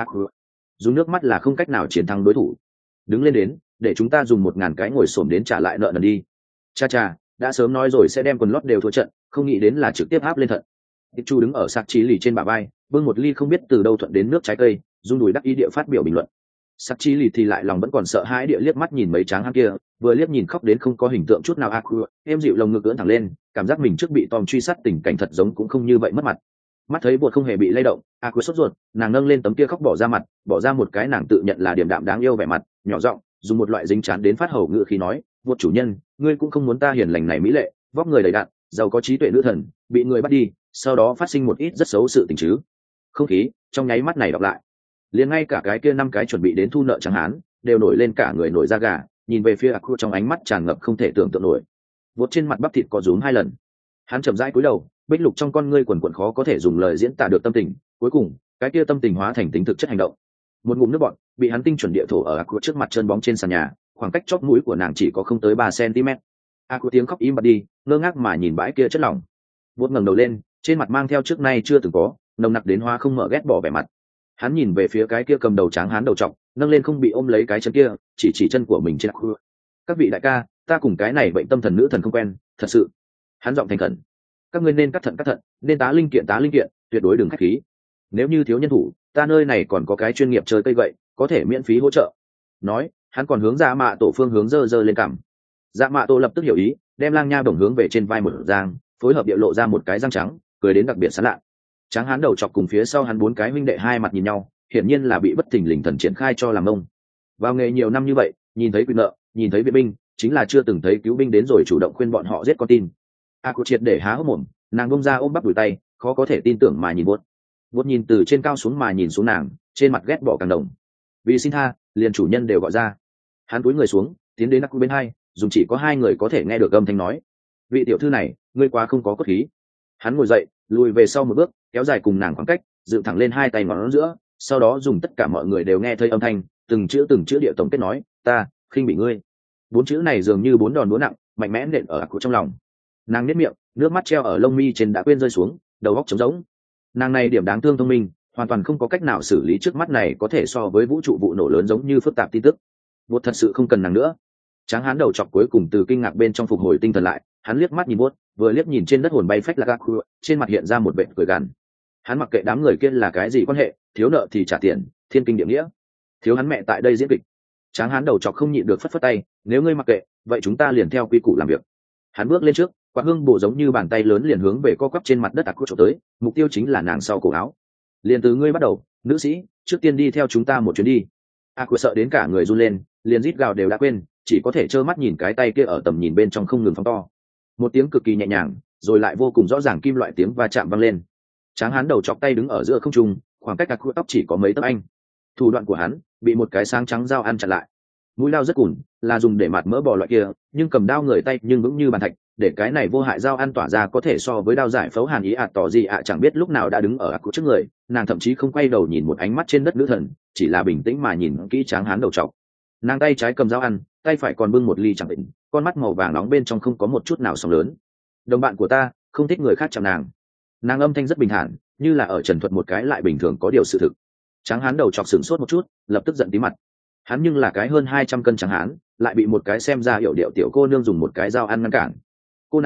Dùng nước mắt là không cách nào chiến thắng đối thủ, đứng lên đến để chúng ta dùng 1000 cái ngồi xổm đến trả lại nợ nần đi. Cha cha, đã sớm nói rồi sẽ đem quần lót đều thua trận, không nghĩ đến là trực tiếp áp lên thận. Chu đứng ở sạc trí lì trên bả vai, bưng một ly không biết từ đâu thuận đến nước trái cây, rung đùi đắc ý địa phát biểu bình luận. Sạc trí lì thì lại lòng vẫn còn sợ hãi địa liếc mắt nhìn mấy tráng hán kia, vừa liếc nhìn khóc đến không có hình tượng chút nào. Em dịu lồng ngực ưỡn thẳng lên, cảm giác mình trước bị Tom truy sát tình cảnh thật giống cũng không như vậy mất mặt. Mắt thấy bột không hề bị lay động, sốt ruột, nàng nâng lên tấm kia khóc bỏ ra mặt, bỏ ra một cái nàng tự nhận là điềm đạm đáng yêu vẻ mặt, nhỏ giọng dùng một loại dính chán đến phát hầu ngữ khí nói, bột chủ nhân, ngươi cũng không muốn ta hiền lành này mỹ lệ, vóc người đầy đặn, giàu có trí tuệ nữ thần bị người bắt đi, sau đó phát sinh một ít rất xấu sự tình chứ. Không khí trong nháy mắt này đọc lại, liền ngay cả cái kia năm cái chuẩn bị đến thu nợ chẳng hán đều nổi lên cả người nổi da gà, nhìn về phía trong ánh mắt tràn ngập không thể tưởng tượng nổi. Vốt trên mặt bắp thịt có rúm 2 lần, hắn chậm rãi cúi đầu, bích lục trong con ngươi quần quần khó có thể dùng lời diễn tả được tâm tình, cuối cùng cái kia tâm tình hóa thành tính thực chất hành động. Một ngụm nước bọt bị hắn tinh chuẩn địa thổ ở trước mặt chân bóng trên sàn nhà, khoảng cách chóp mũi của nàng chỉ có không tới 3 cm. Tiếng khóc im bặt đi, ngơ ngác mà nhìn bãi kia chất lỏng. Vốt ngẩng đầu lên, trên mặt mang theo trước nay chưa từng có nồng nặc đến hoa không mở ghét bỏ vẻ mặt. Hắn nhìn về phía cái kia cầm đầu tráng hán đầu trọc, nâng lên không bị ôm lấy cái chân kia, chỉ chân của mình trên các vị đại ca, ta cùng cái này bệnh tâm thần nữ thần không quen, thật sự. Hắn giọng thành khẩn, các ngươi nên cắt thận, nên tá linh kiện, tuyệt đối đừng khách khí. Nếu như thiếu nhân thủ, ta nơi này còn có cái chuyên nghiệp chơi cây gậy, có thể miễn phí hỗ trợ. Nói, hắn còn hướng Dạ Mạ Tổ phương hướng giơ lên cằm. Dạ Mạ Tổ lập tức hiểu ý, đem lang nha bổng hướng về trên vai một giang, phối hợp địa lộ ra một cái răng trắng, cười đến đặc biệt sán lạ. Tráng hán đầu chọc cùng phía sau hắn 4 cái huynh đệ hai mặt nhìn nhau, hiển nhiên là bị bất thình lình thần triển khai cho làm mông. Vào nghề nhiều năm như vậy, nhìn thấy quyền nợ, nhìn thấy viện binh, chính là chưa từng thấy cứu binh đến rồi chủ động khuyên bọn họ giết con tin. Triệt để há hốc mồm, nàng bông ra ôm bắp đùi tay, khó có thể tin tưởng mà nhìn Vốt nhìn từ trên cao xuống mà nhìn xuống nàng, trên mặt ghét bỏ càng đồng. Vì xin tha, liền chủ nhân đều gọi ra. Hắn cúi người xuống, tiến đến bên hai, dùng chỉ có 2 người có thể nghe được âm thanh nói, vị tiểu thư này, ngươi quá không có cốt khí. Hắn ngồi dậy, lùi về sau một bước, kéo dài cùng nàng khoảng cách, dựng thẳng lên 2 tay ngón giữa, sau đó dùng tất cả mọi người đều nghe thấy âm thanh, từng chữ địa tổng kết nói, ta khinh bị ngươi. 4 chữ này dường như 4 đòn búa nặng, mạnh mẽ nện ở trong lòng. Nàng nhếch miệng, nước mắt treo ở lông mi trên đã quên rơi xuống, đầu óc trống rỗng. Nàng này điểm đáng thương thông minh, hoàn toàn không có cách nào xử lý trước mắt này có thể so với vũ trụ vụ nổ lớn giống như phức tạp tin tức. Bột thật sự không cần nàng nữa. Tráng hán đầu chọc cuối cùng từ kinh ngạc bên trong phục hồi tinh thần lại, hắn liếc mắt nhìn Bột, vừa liếc nhìn trên đất hồn bay phách là trên mặt hiện ra một vẻ cười gằn. Hắn mặc kệ đám người kia là cái gì quan hệ, thiếu nợ thì trả tiền, thiên kinh địa nghĩa. Thiếu hắn mẹ tại đây diễn kịch. Tráng hán đầu chọc không nhịn được phất phất tay, nếu ngươi mặc kệ, vậy chúng ta liền theo quy củ làm việc. Hắn bước lên trước, quạt hương bổ giống như bàn tay lớn liền hướng về co quắp trên mặt đất trộm tới, mục tiêu chính là nàng sau cổ áo. Liền từ ngươi bắt đầu, nữ sĩ, trước tiên đi theo chúng ta một chuyến đi. Sợ đến cả người run lên, liền rít gào đều đã quên, chỉ có thể trơ mắt nhìn cái tay kia ở tầm nhìn bên trong không ngừng phóng to. Một tiếng cực kỳ nhẹ nhàng, rồi lại vô cùng rõ ràng kim loại tiếng va chạm vang lên. Tráng hán đầu chọc tay đứng ở giữa không trung, khoảng cách tóc chỉ có mấy tấc anh. Thủ đoạn của hắn bị một cái sáng trắng dao ăn chặn lại. Mũi dao rất cùn, là dùng để mạt mỡ bò loại kia, nhưng cầm dao người tay nhưng vững như bàn thạch, để cái này vô hại dao ăn tỏa ra có thể so với dao giải phẫu hàn ý tỏ gì chẳng biết lúc nào đã đứng ở trước người, nàng thậm chí không quay đầu nhìn một ánh mắt trên đất nữ thần, chỉ là bình tĩnh mà nhìn kỹ Tráng hán đầu trọc. Nàng tay trái cầm dao ăn, tay phải còn bưng một ly chẳng định, con mắt màu vàng nóng bên trong không có một chút nào sóng lớn. Đồng bạn của ta không thích người khác chạm nàng. Nàng âm thanh rất bình thản, như là ở trần thuật một cái lại bình thường có điều sự thực. Tráng hán đầu chọc sửng sốt một chút, lập tức giận tí mặt. Hắn nhưng là cái hơn 200 cân tráng hán, lại bị một cái xem ra hiểu điệu tiểu cô nương dùng một cái dao ăn ngăn cản. Cô nàng,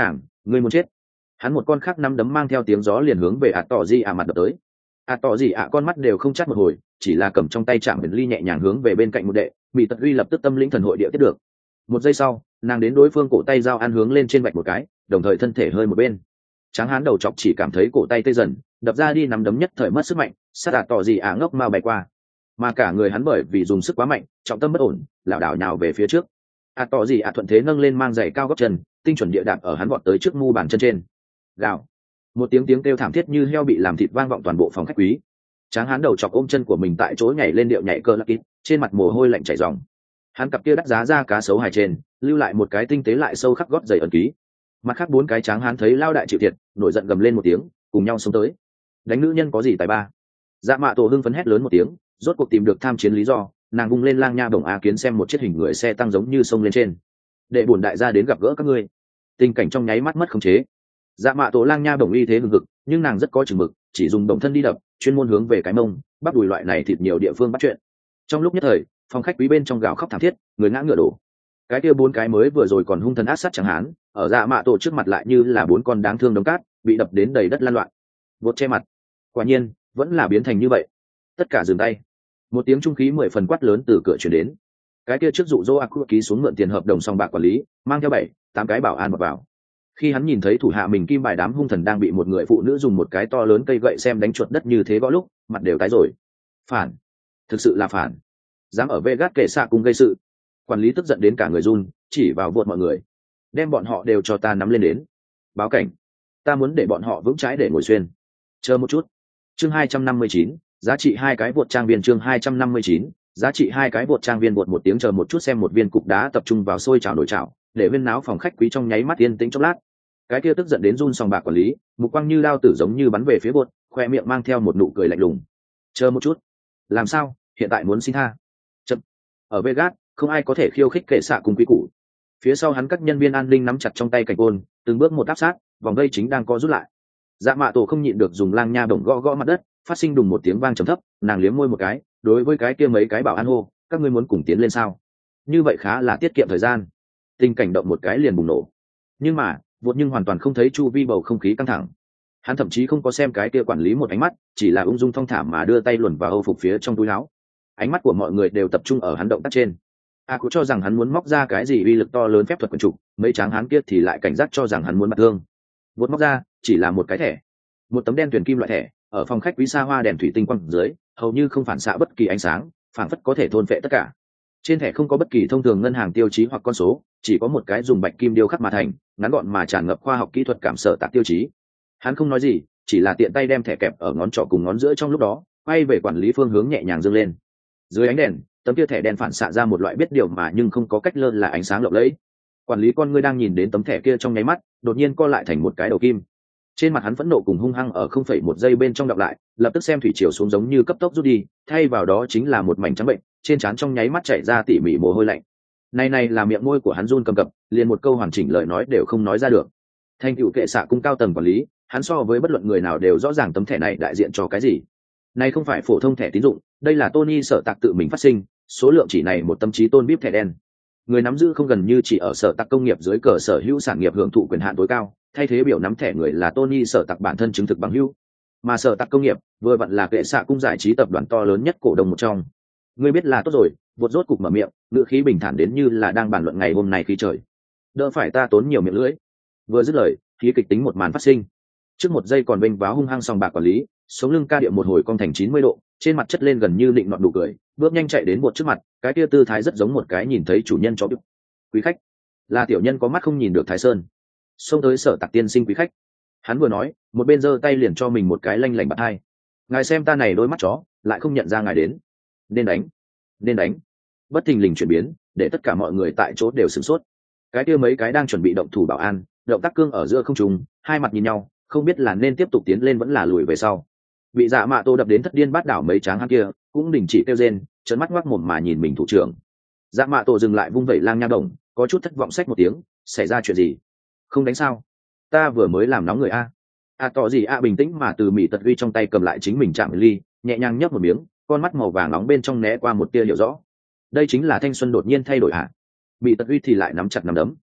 Ngươi muốn chết. Hắn một con khác nắm đấm mang theo tiếng gió liền hướng về tỏ gì mặt đập tới. Tỏ gì con mắt đều không chắt một hồi, chỉ là cầm trong tay chạm biển ly nhẹ nhàng hướng về bên cạnh một đệ, Mỹ Tật Uy lập tức tâm linh thần hội địa tiếp được. Một giây sau, nàng đến đối phương cổ tay dao ăn hướng lên trên vạch một cái, đồng thời thân thể hơi một bên. Tráng hán đầu chọc chỉ cảm thấy cổ tay tê dần, đập ra đi nắm đấm nhất thời mất sức mạnh, sát tỏ gì ngốc mau bay qua. Mà cả người hắn bởi vì dùng sức quá mạnh, trọng tâm bất ổn, lảo đảo nhào về phía trước. Tỏ gì thuận thế nâng lên mang giày cao gót chân, tinh chuẩn địa đạp ở hắn vọt tới trước mu bàn chân trên. Gào. Một tiếng kêu thảm thiết như heo bị làm thịt vang vọng toàn bộ phòng khách quý. Tráng hán đầu chọc ôm chân của mình tại chỗ nhảy lên điệu nhảy cơ lắc kít, trên mặt mồ hôi lạnh chảy ròng. Hắn cặp kia đắt giá ra cá sấu hài trên, lưu lại một cái tinh tế lại sâu khắc gót giày ẩn ký. Mặt khác bốn cái tráng hán thấy lao đại chịu thiệt, nổi giận gầm lên một tiếng, cùng nhau xông tới. Đánh nữ nhân có gì tài ba? Dạ Mạ Tổ hưng phấn hét lớn một tiếng, rốt cuộc tìm được tham chiến lý do, nàng vung lên lang nha bổng kiến xem một chiếc hình người xe tăng giống như sông lên trên. Để bổn đại gia đến gặp gỡ các ngươi. Tình cảnh trong nháy mắt mất khống chế. Dạ Mạ Tổ lang nha bổng uy thế hừng hực, nhưng nàng rất có chừng mực, chỉ dùng động thân đi đập, chuyên môn hướng về cái mông, bắp đùi loại này thịt nhiều địa phương bắt chuyện. Trong lúc nhất thời, phòng khách quý bên trong gào khóc thảm thiết, người ngã ngựa đổ. Cái kia bốn cái mới vừa rồi còn hung thần ác sát chẳng hán, ở Dạ Mạ Tổ trước mặt lại như là bốn con đáng thương đống cát, bị đập đến đầy đất lan loạn. Vột che mặt. Quả nhiên, vẫn là biến thành như vậy. Tất cả dừng tay. Một tiếng trung khí 10 phần quát lớn từ cửa truyền đến. Cái kia trước dụ dỗ Aku ký xuống mượn tiền hợp đồng song bạc quản lý, mang theo 7-8 cái bảo an vào. Khi hắn nhìn thấy thủ hạ mình kim bài đám hung thần đang bị một người phụ nữ dùng một cái to lớn cây gậy xem đánh chuột đất như thế gõ lúc, mặt đều tái rồi. Phản, thực sự là phản. Dám ở Vegas kể xạ cùng gây sự. Quản lý tức giận đến cả người run, chỉ vào vượt mọi người. Đem bọn họ đều cho ta nắm lên đến. Báo cảnh. Ta muốn để bọn họ vững trái để ngồi xuyên. Chờ một chút. Chương 259, giá trị 2 cái vượt trang viên chương 259, giá trị 2 cái vượt trang viên vượt một tiếng chờ một chút xem một viên cục đá tập trung vào sôi trào nổi trào, để viên náo phòng khách quý trong nháy mắt yên tĩnh chốc lát. Cái kia tức giận đến run sòng bạc quản lý, mục quang như đao tử giống như bắn về phía bột, khoe miệng mang theo một nụ cười lạnh lùng. Chờ một chút. Làm sao? Hiện tại muốn xin tha? Chậm. Ở Vegas, không ai có thể khiêu khích kệ xạ cùng quý củ. Phía sau hắn các nhân viên an ninh nắm chặt trong tay cảnh côn, từng bước một áp sát, vòng vây chính đang co rút lại. Dạ Mạ Tổ không nhịn được dùng lang nha bổng gõ gõ mặt đất, phát sinh đùng một tiếng vang trầm thấp, nàng liếm môi một cái, đối với cái kia mấy cái bảo an hô, các ngươi muốn cùng tiến lên sao? Như vậy khá là tiết kiệm thời gian. Tình cảnh động một cái liền bùng nổ. Nhưng mà, nhưng hoàn toàn không thấy chu vi bầu không khí căng thẳng. Hắn thậm chí không có xem cái kia quản lý một ánh mắt, chỉ là ung dung thong thả mà đưa tay luồn vào âu phục phía trong túi áo. Ánh mắt của mọi người đều tập trung ở hắn động tác trên. Cũng cho rằng hắn muốn móc ra cái gì uy lực to lớn phép thuật quần trục, mấy tráng hắn kia thì lại cảnh giác cho rằng hắn muốn bạt thương. Vốn móc ra chỉ là một cái thẻ, một tấm đen tuyền kim loại thẻ, ở phòng khách quý xa hoa đèn thủy tinh quang dưới, hầu như không phản xạ bất kỳ ánh sáng, phản phất có thể thôn phệ tất cả. Trên thẻ không có bất kỳ thông thường ngân hàng tiêu chí hoặc con số, chỉ có một cái dùng bạch kim điêu khắc mà thành, ngắn gọn mà tràn ngập khoa học kỹ thuật cảm sở tạc tiêu chí. Hắn không nói gì, chỉ là tiện tay đem thẻ kẹp ở ngón trỏ cùng ngón giữa trong lúc đó, quay về quản lý phương hướng nhẹ nhàng dâng lên. Dưới ánh đèn, tấm kia thẻ đen phản xạ ra một loại biết điều mà nhưng không có cách lơ là ánh sáng lộng lẫy. Quản lý con ngươi đang nhìn đến tấm thẻ kia trong nháy mắt, đột nhiên co lại thành một cái đầu kim. Trên mặt hắn phẫn nộ cùng hung hăng ở 0,1 giây bên trong đọc lại, lập tức xem thủy chiều xuống giống như cấp tốc rút đi, thay vào đó chính là một mảnh trắng bệnh, trên trán trong nháy mắt chảy ra tỉ mỉ mồ hôi lạnh. Này là miệng môi của hắn run cầm cập, liền một câu hoàn chỉnh lời nói đều không nói ra được. Thành tựu kệ xạ cung cao tầng quản lý, hắn so với bất luận người nào đều rõ ràng tấm thẻ này đại diện cho cái gì. Này không phải phổ thông thẻ tín dụng, đây là Tony Sở Tạc tự mình phát sinh, số lượng chỉ này một tâm trí tôn bíp thẻ đen. Người nắm giữ không gần như chỉ ở Sở Tạc công nghiệp dưới cờ sở hữu sản nghiệp hưởng thụ quyền hạn tối cao, thay thế biểu nắm thẻ người là Tony Sở Tạc bản thân chứng thực bằng hữu. Mà Sở Tạc công nghiệp vừa vặn là kệ xạ cung giải trí tập đoàn to lớn nhất cổ đông một trong. Ngươi biết là tốt rồi, vụt rốt cục mở miệng, ngữ khí bình thản đến như là đang bàn luận ngày hôm nay khí trời. Đỡ phải ta tốn nhiều miệng lưỡi. Vừa dứt lời, khí kịch tính một màn phát sinh. Trước một giây còn vênh váo hung hăng sòng bạc quản lý, sống lưng ca điệu một hồi cong thành 90 độ, trên mặt chất lên gần như định nọt đủ cười, bước nhanh chạy đến bột trước mặt, cái kia tư thái rất giống một cái nhìn thấy chủ nhân cho biết. Quý khách, là tiểu nhân có mắt không nhìn được Thái Sơn. Xông tới Sở Tạc tiên sinh quý khách. Hắn vừa nói, một bên giơ tay liền cho mình một cái lanh lảnh bạt hai. Ngài xem ta này đôi mắt chó, lại không nhận ra ngài đến. Nên đánh. Bất thình lình chuyển biến, để tất cả mọi người tại chỗ đều sửng sốt. Cái kia mấy cái đang chuẩn bị động thủ bảo an, động tác cương ở giữa không trung, hai mặt nhìn nhau, không biết là nên tiếp tục tiến lên vẫn là lùi về sau. Bị Dạ Mạ Tô đập đến thất điên bát đảo mấy tráng hắn kia, cũng đình chỉ kêu rên, trợn mắt ngoác mồm mà nhìn mình thủ trưởng. Dạ Mạ Tô dừng lại vung vẩy lang nha đồng, có chút thất vọng xách một tiếng, xảy ra chuyện gì? Không đánh sao? Ta vừa mới làm nóng người a. Tỏ gì bình tĩnh mà từ Mỹ Tật Uy trong tay cầm lại chính mình chạm ly, nhẹ nhàng nhấp một miếng, con mắt màu vàng nóng bên trong né qua một tia hiểu rõ. Đây chính là thanh xuân đột nhiên thay đổi ạ. Mỹ Tật Uy thì lại nắm chặt nắm đấm,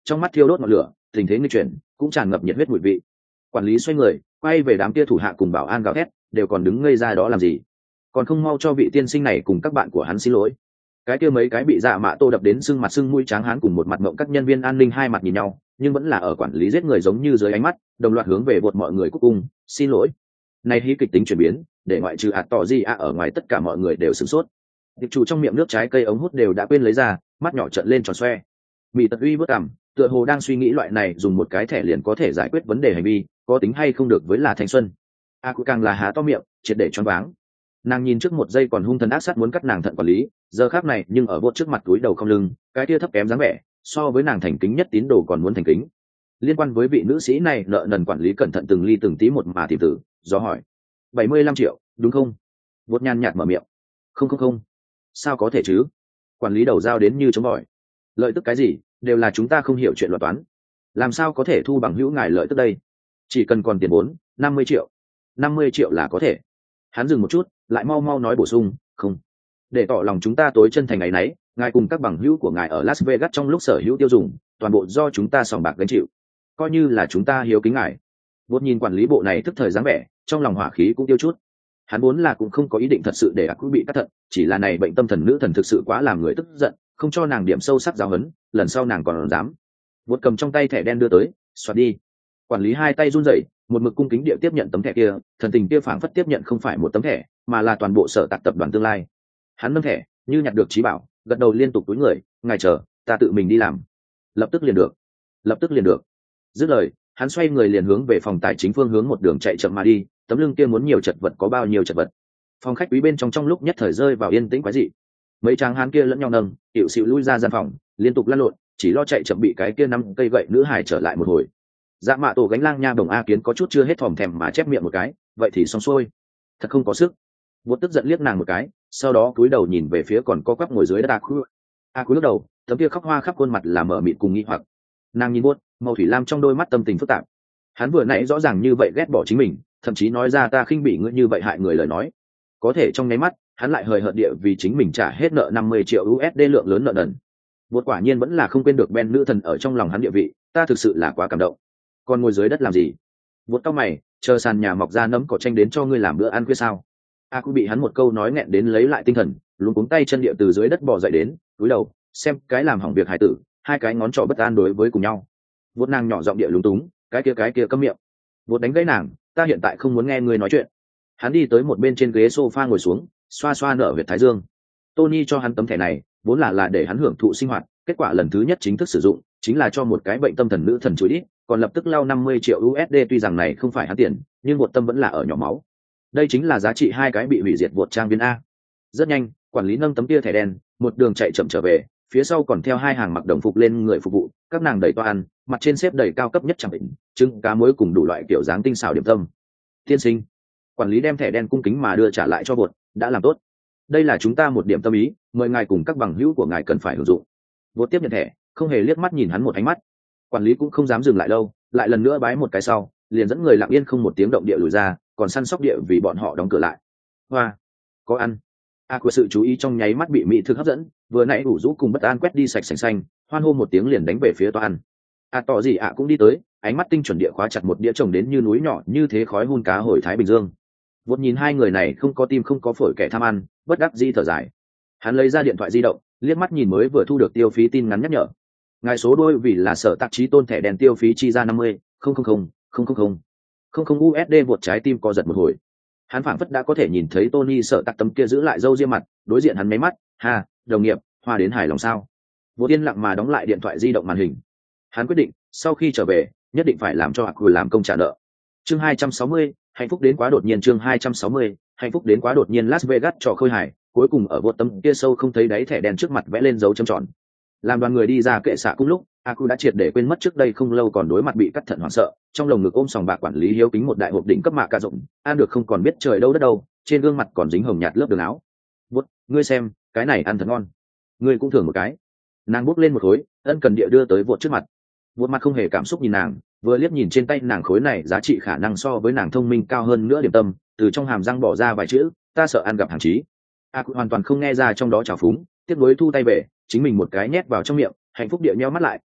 trong mắt thiêu đốt ngọn lửa, tình thế nghịch chuyển cũng tràn ngập nhiệt huyết mùi vị. Quản lý xoay người quay về đám kia thủ hạ cùng bảo an gào thét, đều còn đứng ngây ra đó làm gì, còn không mau cho vị tiên sinh này cùng các bạn của hắn xin lỗi. Cái kia mấy cái bị dạ mạ tô đập đến sưng mặt sưng mũi tráng hán cùng một mặt mộng các nhân viên an ninh hai mặt nhìn nhau, nhưng vẫn là ở quản lý giết người giống như dưới ánh mắt đồng loạt hướng về vượt mọi người cúc cung xin lỗi. Này hí kịch tính chuyển biến để ngoại trừ ạt tỏ gì ở ngoài tất cả mọi người đều sửng sốt. Tiệp chủ trong miệng nước trái cây ống hút đều đã quên lấy ra, mắt nhỏ trợn lên tròn xoe. Mị Tật Uy bước cằm, tựa hồ đang suy nghĩ loại này dùng một cái thẻ liền có thể giải quyết vấn đề hành vi có tính hay không được với là thanh xuân. Cũng càng là há to miệng triệt để choáng váng. Nàng nhìn trước một giây còn hung thần ác sát muốn cắt nàng thận quản lý, giờ khác này nhưng ở vốt trước mặt túi đầu không lưng, cái tia thấp kém dáng vẻ so với nàng thành kính nhất tín đồ còn muốn thành kính. Liên quan với vị nữ sĩ này nợ nần quản lý cẩn thận từng ly từng tí một mà tìm tử do hỏi 75 triệu đúng không? Vốt nhàn nhạt mở miệng không, sao có thể chứ? Quản lý đầu dao đến như chống bỏi. Lợi tức cái gì, đều là chúng ta không hiểu chuyện luật toán, làm sao có thể thu bằng hữu ngài lợi tức đây? Chỉ cần còn tiền vốn 50 triệu, 50 triệu là có thể. Hắn dừng một chút lại mau mau nói bổ sung, không, để tỏ lòng chúng ta tối chân thành ngày nấy, ngài cùng các bằng hữu của ngài ở Las Vegas trong lúc sở hữu tiêu dùng toàn bộ do chúng ta sòng bạc gánh chịu, coi như là chúng ta hiếu kính ngài. Vốt nhìn quản lý bộ này thức thời dáng vẻ, trong lòng hỏa khí cũng tiêu chút. Hắn vốn là cũng không có ý định thật sự để cũng bị cắt thận, chỉ là này bệnh tâm thần nữ thần thực sự quá làm người tức giận, không cho nàng điểm sâu sắc giáo huấn, lần sau nàng còn dám. Vốt cầm trong tay thẻ đen đưa tới, xoạt đi. Quản lý hai tay run rẩy, một mực cung kính địa tiếp nhận tấm thẻ kia, thần tình kia phảng phất tiếp nhận không phải một tấm thẻ, mà là toàn bộ sở tạc tập đoàn tương lai. Hắn nâng thẻ như nhặt được trí bảo, gật đầu liên tục túi người, ngài chờ, ta tự mình đi làm. Lập tức liền được, lập tức liền được. Dứt lời, hắn xoay người liền hướng về phòng tài chính phương hướng một đường chạy chậm mà đi, tấm lưng kia muốn nhiều chật vật có bao nhiêu chật vật. Phòng khách quý bên trong lúc nhất thời rơi vào yên tĩnh quái dị. Mấy tráng hán kia lẫn nhau nâng hiệu xịu lui ra gian phòng, liên tục lăn lộn, chỉ lo chạy chậm bị cái kia năm cây gậy nữ hải trở lại một hồi. Dạ mạ tổ gánh lang nha đồng A Kiến có chút chưa hết thòm thèm mà chép miệng một cái, vậy thì xong xuôi, thật không có sức. Vốt tức giận liếc nàng một cái, sau đó cúi đầu nhìn về phía còn co quắp ngồi dưới đất A cúi đầu, tấm kia khóc hoa khắp khuôn mặt là mở mịt cùng nghi hoặc. Nàng nhìn buốt, màu thủy lam trong đôi mắt tâm tình phức tạp. Hắn vừa nãy rõ ràng như vậy ghét bỏ chính mình, thậm chí nói ra ta khinh bỉ ngươi như vậy hại người lời nói. Có thể trong nháy mắt, hắn lại hời hợt địa vì chính mình trả hết nợ 50 triệu USD lượng lớn nợ nần. Vốt quả nhiên vẫn là không quên được Ben nữ thần ở trong lòng hắn địa vị, ta thực sự là quá cảm động. Còn ngồi dưới đất làm gì? Vốt cau mày, chờ sàn nhà mọc ra nấm cỏ tranh đến cho ngươi làm bữa ăn khuya sao? Cũng bị hắn một câu nói nghẹn đến lấy lại tinh thần, luống cuống tay chân địa từ dưới đất bò dậy đến, cúi đầu, xem cái làm hỏng việc hài tử, hai cái ngón trỏ bất an đối với cùng nhau. Vốt nàng nhỏ giọng địa lúng túng, cái kia câm miệng. Vốt đánh gãy nàng, ta hiện tại không muốn nghe ngươi nói chuyện. Hắn đi tới một bên trên ghế sofa ngồi xuống, xoa xoa nở huyệt thái dương. Tony cho hắn tấm thẻ này vốn là để hắn hưởng thụ sinh hoạt, kết quả lần thứ nhất chính thức sử dụng chính là cho một cái bệnh tâm thần nữ thần chuối ít, còn lập tức lao 50 triệu USD. Tuy rằng này không phải hắn tiền, nhưng Vột tâm vẫn là ở nhỏ máu. Đây chính là giá trị hai cái bị hủy diệt Vột trang viên A. Rất nhanh, quản lý nâng tấm kia thẻ đen, một đường chạy chậm trở về, phía sau còn theo hai hàng mặc đồng phục lên người phục vụ, các nàng đầy toa ăn, mặt trên xếp đầy cao cấp nhất chẳng định, trứng cá muối cùng đủ loại kiểu dáng tinh xảo điểm tâm. Tiên sinh, quản lý đem thẻ đen cung kính mà đưa trả lại cho Vột, đã làm tốt. Đây là chúng ta một điểm tâm ý, mời ngài cùng các bằng hữu của ngài cần phải hưởng dụng. Vột tiếp nhận thẻ, không hề liếc mắt nhìn hắn một ánh mắt. Quản lý cũng không dám dừng lại lâu, lại lần nữa bái một cái sau, liền dẫn người lặng yên không một tiếng động địa lùi ra, còn săn sóc địa vì bọn họ đóng cửa lại. Hoa, có ăn. Của sự chú ý trong nháy mắt bị mỹ thực hấp dẫn, vừa nãy ủ rũ cùng bất an quét đi sạch sành xanh, hoan hô một tiếng liền đánh về phía toa ăn. Tỏ gì cũng đi tới, ánh mắt tinh chuẩn địa khóa chặt một đĩa trồng đến như núi nhỏ như thế khói hun cá hồi Thái Bình Dương. Vốn nhìn hai người này không có tim không có phổi kẻ tham ăn, bất đắc dĩ thở dài. Hắn lấy ra điện thoại di động, liếc mắt nhìn mới vừa thu được tiêu phí tin ngắn nhắc nhở. Ngài số đôi vì là sở tạp chí tôn thẻ đèn tiêu phí chi ra 50, 000, USD. Vột trái tim co giật một hồi. Hắn phảng phất đã có thể nhìn thấy Tony sở tạc tấm kia giữ lại râu ria mặt, đối diện hắn mấy mắt, ha, đồng nghiệp, hoa đến hài lòng sao? Vột yên lặng mà đóng lại điện thoại di động màn hình. Hắn quyết định, sau khi trở về, nhất định phải làm cho Aku làm công trả nợ. Chương 260, hạnh phúc đến quá đột nhiên. Chương 260, hạnh phúc đến quá đột nhiên. Las Vegas trò khơi hài, cuối cùng ở Vột tấm kia sâu không thấy đáy thẻ đen trước mặt vẽ lên dấu chấm tròn. Làm đoàn người đi ra kệ xạ cùng lúc, Aku đã triệt để quên mất trước đây không lâu còn đối mặt bị cắt thận hoảng sợ, trong lồng ngực ôm sòng bạc quản lý hiếu kính một đại hộp đỉnh cấp mạ ca rộng, ăn được không còn biết trời đâu đất đâu, trên gương mặt còn dính hồng nhạt lớp đường áo. Vút, ngươi xem, cái này ăn thật ngon. Ngươi cũng thưởng một cái. Nàng bút lên một khối, ân cần địa đưa tới Vột trước mặt. Vột mặt không hề cảm xúc nhìn nàng, vừa liếc nhìn trên tay nàng khối này giá trị khả năng so với nàng thông minh cao hơn nữa điểm tâm, từ trong hàm răng bỏ ra vài chữ, ta sợ ăn gặp hàng chí. Aku hoàn toàn không nghe ra trong đó trào phúng, tiếp nối thu tay về, chính mình một cái nhét vào trong miệng, hạnh phúc địa nheo mắt lại,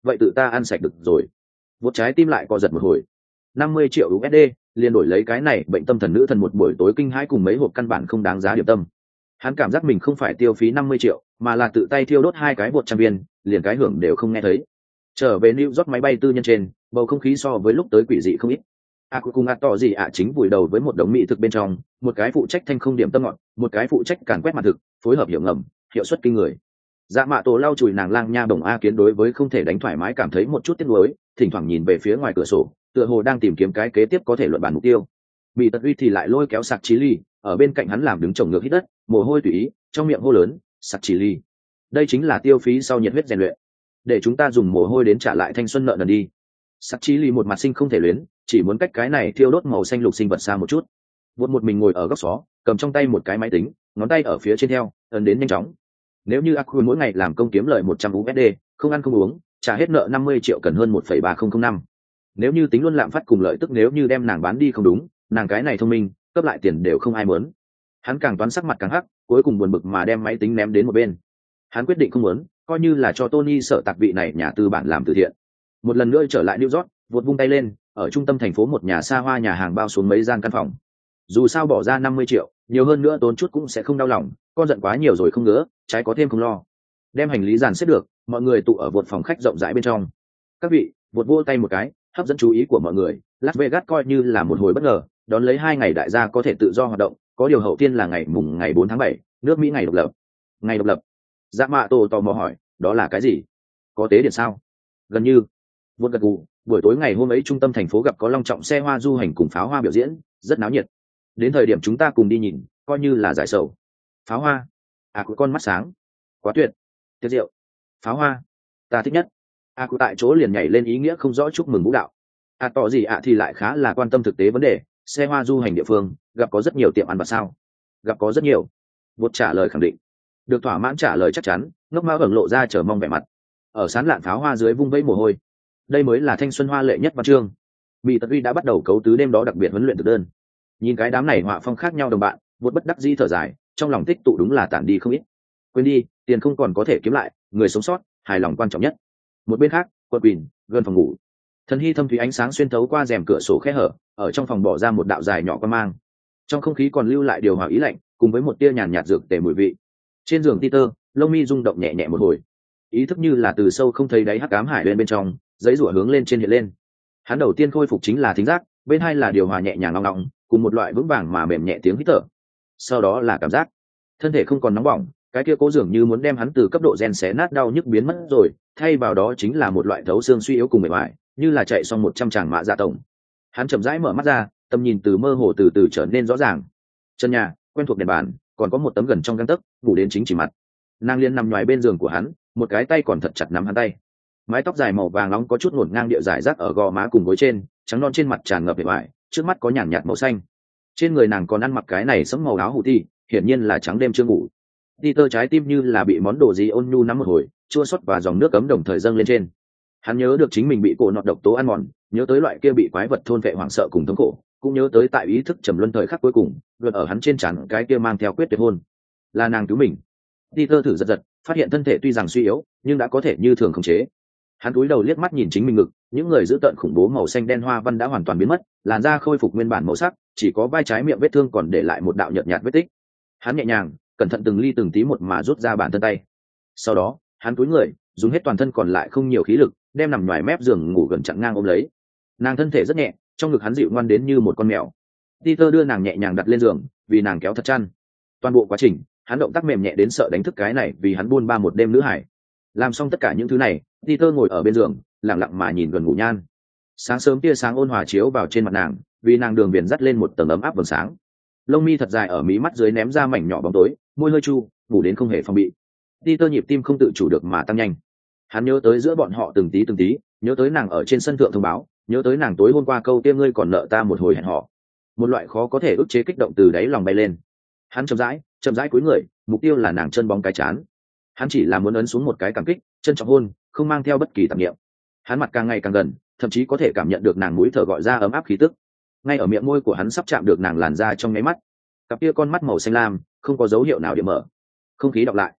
vậy tự ta ăn sạch được rồi. Một trái tim lại co giật một hồi. 50 triệu USD liền đổi lấy cái này bệnh tâm thần nữ thần một buổi tối kinh hãi cùng mấy hộp căn bản không đáng giá điểm tâm. Hắn cảm giác mình không phải tiêu phí 50 triệu mà là tự tay thiêu đốt 2 cái bột trăm viên, liền cái hưởng đều không nghe thấy. Trở về New York máy bay tư nhân trên, bầu không khí so với lúc tới quỷ dị không ít. Cuối cùng tỏ gì chính vùi đầu với một đống mỹ thực bên trong, một cái phụ trách thanh không điểm tâm ngọt, một cái phụ trách càn quét mặt thực, phối hợp hiệu ngầm, hiệu suất kinh người. Dạ Mạ Tổ lau chùi nàng lang nha bổng kiến đối với không thể đánh thoải mái cảm thấy một chút tiếc nuối, thỉnh thoảng nhìn về phía ngoài cửa sổ, tựa hồ đang tìm kiếm cái kế tiếp có thể luận bàn mục tiêu. Mỹ Tật Uy thì lại lôi kéo Sạc Chí Ly, ở bên cạnh hắn làm đứng chồng ngược hít đất, mồ hôi tùy ý, trong miệng hô lớn, Sạc Chí Ly. Đây chính là tiêu phí sau nhiệt huyết rèn luyện. Để chúng ta dùng mồ hôi đến trả lại thanh xuân nợ nần đi. Sạc Chí Ly một mặt sinh không thể luyến, chỉ muốn cách cái này thiêu đốt màu xanh lục sinh vật xa một chút. Một mình ngồi ở góc xó, cầm trong tay một cái máy tính, ngón tay ở phía trên theo, ấn đến nhanh chóng. Nếu như Akun mỗi ngày làm công kiếm lời 100 USD, không ăn không uống, trả hết nợ 50 triệu cần hơn 1,3005. Nếu như tính luôn lạm phát cùng lợi tức, nếu như đem nàng bán đi không đúng, nàng cái này thông minh, cấp lại tiền đều không ai muốn. Hắn càng toán sắc mặt càng hắc, cuối cùng buồn bực mà đem máy tính ném đến một bên. Hắn quyết định không muốn, coi như là cho Tony sợ tạc vị này nhà tư bản làm từ thiện. Một lần nữa trở lại New York, vụt vung tay lên, ở trung tâm thành phố một nhà xa hoa nhà hàng bao xuống mấy gian căn phòng. Dù sao bỏ ra 50 triệu, nhiều hơn nữa tốn chút cũng sẽ không đau lòng, con giận quá nhiều rồi không ngứa, trái có thêm không lo. Đem hành lý dàn xếp được, mọi người tụ ở vượt phòng khách rộng rãi bên trong. Các vị, vượt vô tay một cái, hấp dẫn chú ý của mọi người. Las Vegas coi như là một hồi bất ngờ, đón lấy 2 ngày đại gia có thể tự do hoạt động, có điều hậu tiên là ngày 4 tháng 7, nước Mỹ ngày độc lập. Ngày độc lập? Dạ Mạ Tổ tò mò hỏi, đó là cái gì? Có tế điện sao? Gần như. Vượt gật gù, buổi tối ngày hôm ấy trung tâm thành phố gặp có long trọng xe hoa du hành cùng pháo hoa biểu diễn, rất náo nhiệt. Đến thời điểm chúng ta cùng đi nhìn, coi như là giải sầu. Pháo hoa? Của con mắt sáng. Quá tuyệt. Tiệc rượu. Pháo hoa. Ta thích nhất. Của tại chỗ liền nhảy lên ý nghĩa không rõ chúc mừng vũ đạo. Tỏ gì thì lại khá là quan tâm thực tế vấn đề, xe hoa du hành địa phương, gặp có rất nhiều tiệm ăn vặt sao? Gặp có rất nhiều. Vụt trả lời khẳng định. Được thỏa mãn trả lời chắc chắn, ngốc mao ẩn lộ ra chờ mong vẻ mặt. Ở sán lạn pháo hoa dưới vung vẫy mồ hôi. Đây mới là thanh xuân hoa lệ nhất văn chương. Mỹ Tật Uy đã bắt đầu cấu tứ đêm đó đặc biệt huấn luyện thực đơn. Nhìn cái đám này họa phong khác nhau đồng bạn, vụt bất đắc dĩ thở dài, trong lòng tích tụ đúng là tản đi không ít. Quên đi, tiền không còn có thể kiếm lại, người sống sót, hài lòng quan trọng nhất. Một bên khác, quận quỳnh gần phòng ngủ, thần hy thâm thúy ánh sáng xuyên thấu qua rèm cửa sổ khe hở, ở trong phòng bỏ ra một đạo dài nhỏ quan mang. Trong không khí còn lưu lại điều hòa ý lạnh, cùng với một tia nhàn nhạt dược tề mùi vị. Trên giường Peter, lông mi rung động nhẹ nhẹ một hồi, ý thức như là từ sâu không thấy đáy hắc ám hải lên bên trong, giấy rủa hướng lên trên hiện lên. Hắn đầu tiên khôi phục chính là thính giác, bên hai là điều hòa nhẹ nhàng nóng nóng, cùng một loại vững vàng mà mềm nhẹ tiếng hít thở. Sau đó là cảm giác thân thể không còn nóng bỏng, cái kia cố dường như muốn đem hắn từ cấp độ gen xé nát đau nhức biến mất rồi, thay vào đó chính là một loại thấu xương suy yếu cùng mệt mỏi, như là chạy xong 100 tràng mã dạ tổng. Hắn chậm rãi mở mắt ra, tầm nhìn từ mơ hồ từ từ trở nên rõ ràng. Chân nhà quen thuộc đèn bàn, còn có một tấm gần trong gang tấc phủ đến chính chỉ mặt. Nàng liên nằm ngoài bên giường của hắn, một cái tay còn thật chặt nắm hắn tay. Mái tóc dài màu vàng nóng có chút ngổn ngang địa rải rác ở gò má cùng gối trên, trắng non trên mặt tràn ngập vẻ vải, trước mắt có nhàn nhạt màu xanh. Trên người nàng còn ăn mặc cái này sẫm màu áo hủ ti, hiển nhiên là trắng đêm chưa ngủ. Peter trái tim như là bị món đồ gì ôn nhu nắm một hồi, chua xót và dòng nước cấm đồng thời dâng lên trên. Hắn nhớ được chính mình bị cổ nọt độc tố ăn mòn, nhớ tới loại kia bị quái vật thôn vệ hoảng sợ cùng thống khổ, cũng nhớ tới tại ý thức trầm luân thời khắc cuối cùng, vượt ở hắn trên trán cái kia mang theo quyết tuyệt hôn. Là nàng cứu mình. Peter thử giật giật, phát hiện thân thể tuy rằng suy yếu, nhưng đã có thể như thường khống chế. Hắn cúi đầu liếc mắt nhìn chính mình ngực, những người giữ tợn khủng bố màu xanh đen hoa văn đã hoàn toàn biến mất, làn da khôi phục nguyên bản màu sắc, chỉ có vai trái miệng vết thương còn để lại một đạo nhợt nhạt vết tích. Hắn nhẹ nhàng, cẩn thận từng ly từng tí một mà rút ra bản thân tay. Sau đó, hắn cúi người, dùng hết toàn thân còn lại không nhiều khí lực, đem nằm ngoài mép giường ngủ gần chặn ngang ôm lấy. Nàng thân thể rất nhẹ, trong ngực hắn dịu ngoan đến như một con mèo. Peter đưa nàng nhẹ nhàng đặt lên giường, vì nàng kéo thật chăn. Toàn bộ quá trình, hắn động tác mềm nhẹ đến sợ đánh thức cái này vì hắn buôn ba một đêm nữ hải. Làm xong tất cả những thứ này, Peter ngồi ở bên giường, lặng lặng mà nhìn gần ngủ nhan. Sáng sớm tia sáng ôn hòa chiếu vào trên mặt nàng, vì nàng đường viền dắt lên một tầng ấm áp vầng sáng. Lông mi thật dài ở mí mắt dưới ném ra mảnh nhỏ bóng tối, môi hơi chu, ngủ đến không hề phòng bị. Peter nhịp tim không tự chủ được mà tăng nhanh. Hắn nhớ tới giữa bọn họ từng tí, nhớ tới nàng ở trên sân thượng thông báo, nhớ tới nàng tối hôm qua câu kia ngươi còn nợ ta một hồi hẹn hò. Một loại khó có thể ức chế kích động từ đáy lòng bay lên. Hắn chậm rãi cúi người, mục tiêu là nàng chân bóng cái chán. Hắn chỉ là muốn ấn xuống một cái cảm kích, trân trọng hôn, không mang theo bất kỳ tạp niệm. Hắn mặt càng ngày càng gần, thậm chí có thể cảm nhận được nàng mũi thở gọi ra ấm áp khí tức. Ngay ở miệng môi của hắn sắp chạm được nàng làn da trong nháy mắt, cặp kia con mắt màu xanh lam không có dấu hiệu nào điểm mở. Không khí đọc lại.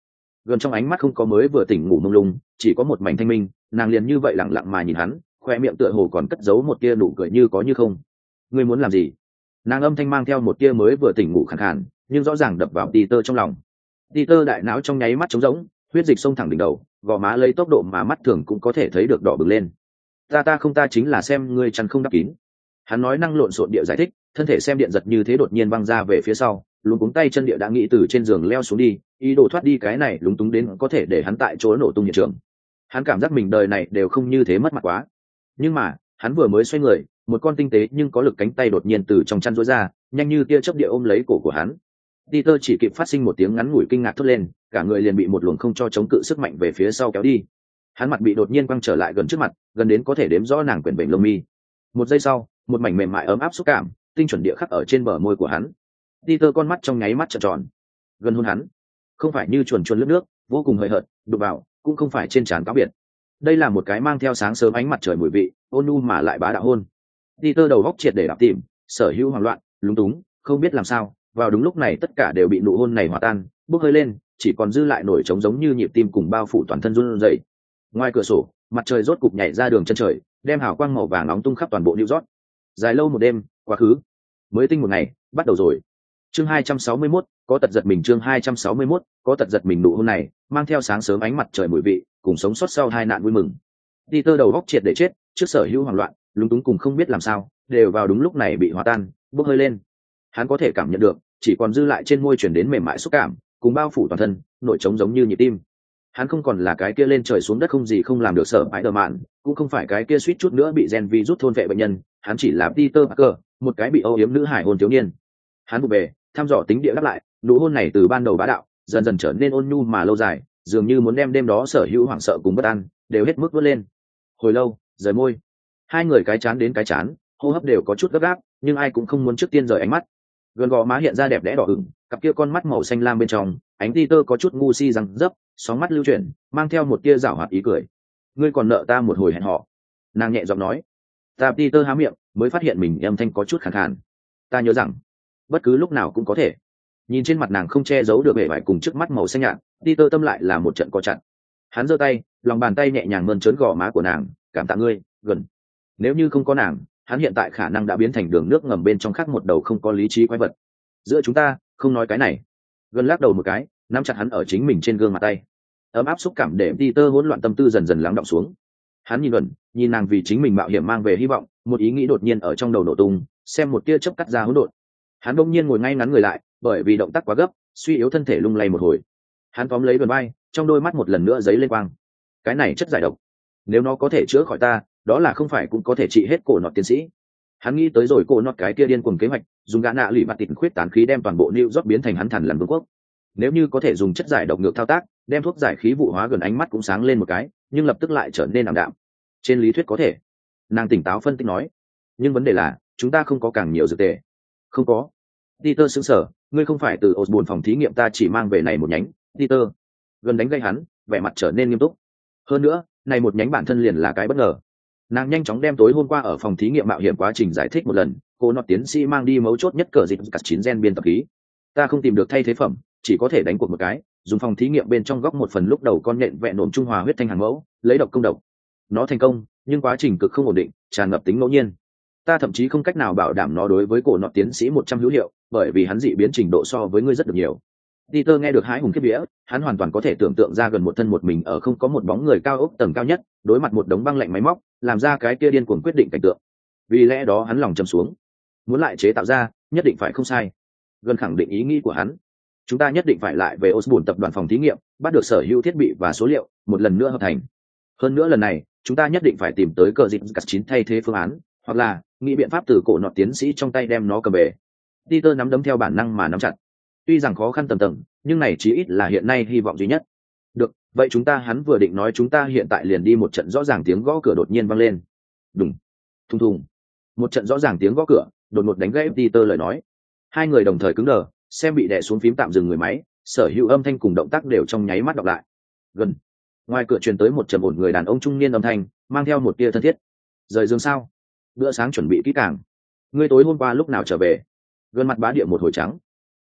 Gần trong ánh mắt không có mới vừa tỉnh ngủ mông lung, chỉ có một mảnh thanh minh. Nàng liền như vậy lẳng lặng mà nhìn hắn, khoe miệng tựa hồ còn cất giấu một tia nụ cười như có như không. Ngươi muốn làm gì? Nàng âm thanh mang theo một tia mới vừa tỉnh ngủ khàn khàn, nhưng rõ ràng đập vào Peter trong lòng. Peter đại não trong nháy mắt trống rỗng, huyết dịch xông thẳng đỉnh đầu, gò má lấy tốc độ mà mắt thường cũng có thể thấy được đỏ bừng lên. Ta không ta chính là xem ngươi chăn không đắp kín. Hắn nói năng lộn xộn địa giải thích, thân thể xem điện giật như thế đột nhiên văng ra về phía sau, luống cuống tay chân địa đã nghĩ từ trên giường leo xuống đi, ý đồ thoát đi cái này lúng túng đến có thể để hắn tại chỗ nổ tung hiện trường. Hắn cảm giác mình đời này đều không như thế mất mặt quá. Nhưng mà hắn vừa mới xoay người, một con tinh tế nhưng có lực cánh tay đột nhiên từ trong chăn rối ra, nhanh như tia chớp địa ôm lấy cổ của hắn. Peter chỉ kịp phát sinh một tiếng ngắn ngủi kinh ngạc thốt lên, cả người liền bị một luồng không cho chống cự sức mạnh về phía sau kéo đi. Hắn mặt bị đột nhiên quăng trở lại gần trước mặt, gần đến có thể đếm rõ nàng quyển bệnh lông mi. Một giây sau, một mảnh mềm mại ấm áp xúc cảm, tinh chuẩn địa khắc ở trên bờ môi của hắn. Peter con mắt trong nháy mắt trợn tròn. Gần hôn hắn, không phải như chuồn chuồn lướt nước, vô cùng hời hợt, đụng vào, cũng không phải trên trán cáo biệt. Đây là một cái mang theo sáng sớm ánh mặt trời mùi vị, ôn nhu mà lại bá đạo hôn. Peter đầu góc triệt để đạp tìm, sở hữu hoảng loạn, lúng túng, không biết làm sao. Vào đúng lúc này tất cả đều bị nụ hôn này hòa tan, bốc hơi lên, chỉ còn dư lại nổi trống giống như nhịp tim cùng bao phủ toàn thân run rẩy. Ngoài cửa sổ, mặt trời rốt cục nhảy ra đường chân trời, đem hào quang màu vàng nóng tung khắp toàn bộ New York. Dài lâu một đêm, quá khứ, mới tinh một ngày, bắt đầu rồi. Chương 261, có tật giật mình. Chương 261, có tật giật mình. Nụ hôn này mang theo sáng sớm ánh mặt trời mùi vị, cùng sống sót sau hai nạn vui mừng. Peter đầu góc triệt để chết, trước sở hữu hoảng loạn, lúng túng cùng không biết làm sao, đều vào đúng lúc này bị hòa tan, bốc hơi lên. Hắn có thể cảm nhận được, chỉ còn dư lại trên môi chuyển đến mềm mại xúc cảm, cùng bao phủ toàn thân, nổi trống giống như nhịp tim. Hắn không còn là cái kia lên trời xuống đất không gì không làm được sở bãi đờ mạn, cũng không phải cái kia suýt chút nữa bị gen virus thôn vệ bệnh nhân, hắn chỉ là Peter Parker, một cái bị âu yếm nữ hải hôn thiếu niên. Hắn vụ về, thăm dò tính địa đáp lại, nụ hôn này từ ban đầu bá đạo, dần dần trở nên ôn nhu mà lâu dài, dường như muốn đem đêm đó sở hữu hoảng sợ cùng bất an đều hết mức vớt lên. Hồi lâu, rời môi, hai người cái chán đến cái chán, hô hấp đều có chút gấp gáp, nhưng ai cũng không muốn trước tiên rời ánh mắt. Gần gò má hiện ra đẹp đẽ đỏ ửng, cặp kia con mắt màu xanh lam bên trong, ánh Peter có chút ngu si răng dấp, sóng mắt lưu chuyển, mang theo một tia giảo hoạt ý cười. Ngươi còn nợ ta một hồi hẹn hò. Nàng nhẹ giọng nói. Ta Peter há miệng, mới phát hiện mình âm thanh có chút khàn khàn. Ta nhớ rằng, bất cứ lúc nào cũng có thể. Nhìn trên mặt nàng không che giấu được vẻ vải cùng trước mắt màu xanh nhạt, Peter tâm lại là một trận co chặt. Hắn giơ tay, lòng bàn tay nhẹ nhàng mơn trớn gò má của nàng, cảm tạ ngươi, gần. Nếu như không có nàng, hắn hiện tại khả năng đã biến thành đường nước ngầm bên trong khác một đầu không có lý trí quái vật. Giữa chúng ta, không nói cái này. Gần lắc đầu một cái, nắm chặt hắn ở chính mình trên gương mặt tay. Ấm áp xúc cảm để Peter hỗn loạn tâm tư dần dần lắng đọng xuống. Hắn nhìn Gần, nhìn nàng vì chính mình mạo hiểm mang về hy vọng, một ý nghĩ đột nhiên ở trong đầu nổ tung, xem một tia chớp cắt ra hỗn độn. Hắn bỗng nhiên ngồi ngay ngắn người lại, bởi vì động tác quá gấp, suy yếu thân thể lung lay một hồi. Hắn tóm lấy Gần vai, trong đôi mắt một lần nữa giấy lên quang. Cái này chất giải độc, nếu nó có thể chữa khỏi ta, đó là không phải cũng có thể trị hết cổ nọt tiến sĩ. Hắn nghĩ tới rồi cổ nọt cái kia điên cuồng kế hoạch, dùng gã nạ lụy mặt tịt khuyết tán khí đem toàn bộ New York biến thành hắn thần làm vương quốc. Nếu như có thể dùng chất giải độc ngược thao tác, đem thuốc giải khí vụ hóa Gần ánh mắt cũng sáng lên một cái, nhưng lập tức lại trở nên ảm đạm. Trên lý thuyết có thể, nàng tỉnh táo phân tích nói, nhưng vấn đề là chúng ta không có càng nhiều dược tề. Không có. Peter sững sờ, ngươi không phải từ Osborne phòng thí nghiệm ta chỉ mang về này một nhánh. Peter Gần đánh gây hắn, vẻ mặt trở nên nghiêm túc. Hơn nữa, này một nhánh bản thân liền là cái bất ngờ. Nàng nhanh chóng đem tối hôm qua ở phòng thí nghiệm mạo hiểm quá trình giải thích một lần, cô nọt tiến sĩ mang đi mấu chốt nhất cờ dịch cắt 9 gen biên tập khí. Ta không tìm được thay thế phẩm, chỉ có thể đánh cuộc một cái, dùng phòng thí nghiệm bên trong góc một phần lúc đầu con nhện vẹn nổm trung hòa huyết thanh hàng mẫu, lấy độc công độc. Nó thành công, nhưng quá trình cực không ổn định, tràn ngập tính ngẫu nhiên. Ta thậm chí không cách nào bảo đảm nó đối với cổ nọt tiến sĩ 100 hữu hiệu, bởi vì hắn dị biến trình độ so với ngươi rất được nhiều. Peter nghe được hái hùng kiếp vía, hắn hoàn toàn có thể tưởng tượng ra Gần một thân một mình ở không có một bóng người cao ốc tầng cao nhất, đối mặt một đống băng lạnh máy móc, làm ra cái kia điên cuồng quyết định cảnh tượng. Vì lẽ đó hắn lòng trầm xuống, muốn lại chế tạo ra, nhất định phải không sai. Gần khẳng định ý nghĩ của hắn. Chúng ta nhất định phải lại về Osborne tập đoàn phòng thí nghiệm, bắt được sở hữu thiết bị và số liệu, một lần nữa hợp thành. Hơn nữa lần này, chúng ta nhất định phải tìm tới cờ dịch cắt 9 thay thế phương án, hoặc là nghĩ biện pháp từ cổ nọt tiến sĩ trong tay đem nó cầm về. Peter nắm đấm theo bản năng mà nắm chặt. Tuy rằng khó khăn tầm tầng, nhưng này chí ít là hiện nay hy vọng duy nhất. Được, vậy hắn vừa định nói chúng ta hiện tại liền đi một trận rõ ràng tiếng gõ cửa đột nhiên vang lên. Đùng, thùng thùng. Một trận rõ ràng tiếng gõ cửa, đột ngột đánh gãy Peter lời nói. Hai người đồng thời cứng đờ, xem bị đè xuống phím tạm dừng người máy, sở hữu âm thanh cùng động tác đều trong nháy mắt đọc lại. Gần. Ngoài cửa truyền tới một trầm ổn người đàn ông trung niên âm thanh, mang theo một tia thân thiết. Rời giường sao? Bữa sáng chuẩn bị kỹ càng. Ngươi tối hôm qua lúc nào trở về? Gần mặt bá địa một hồi trắng.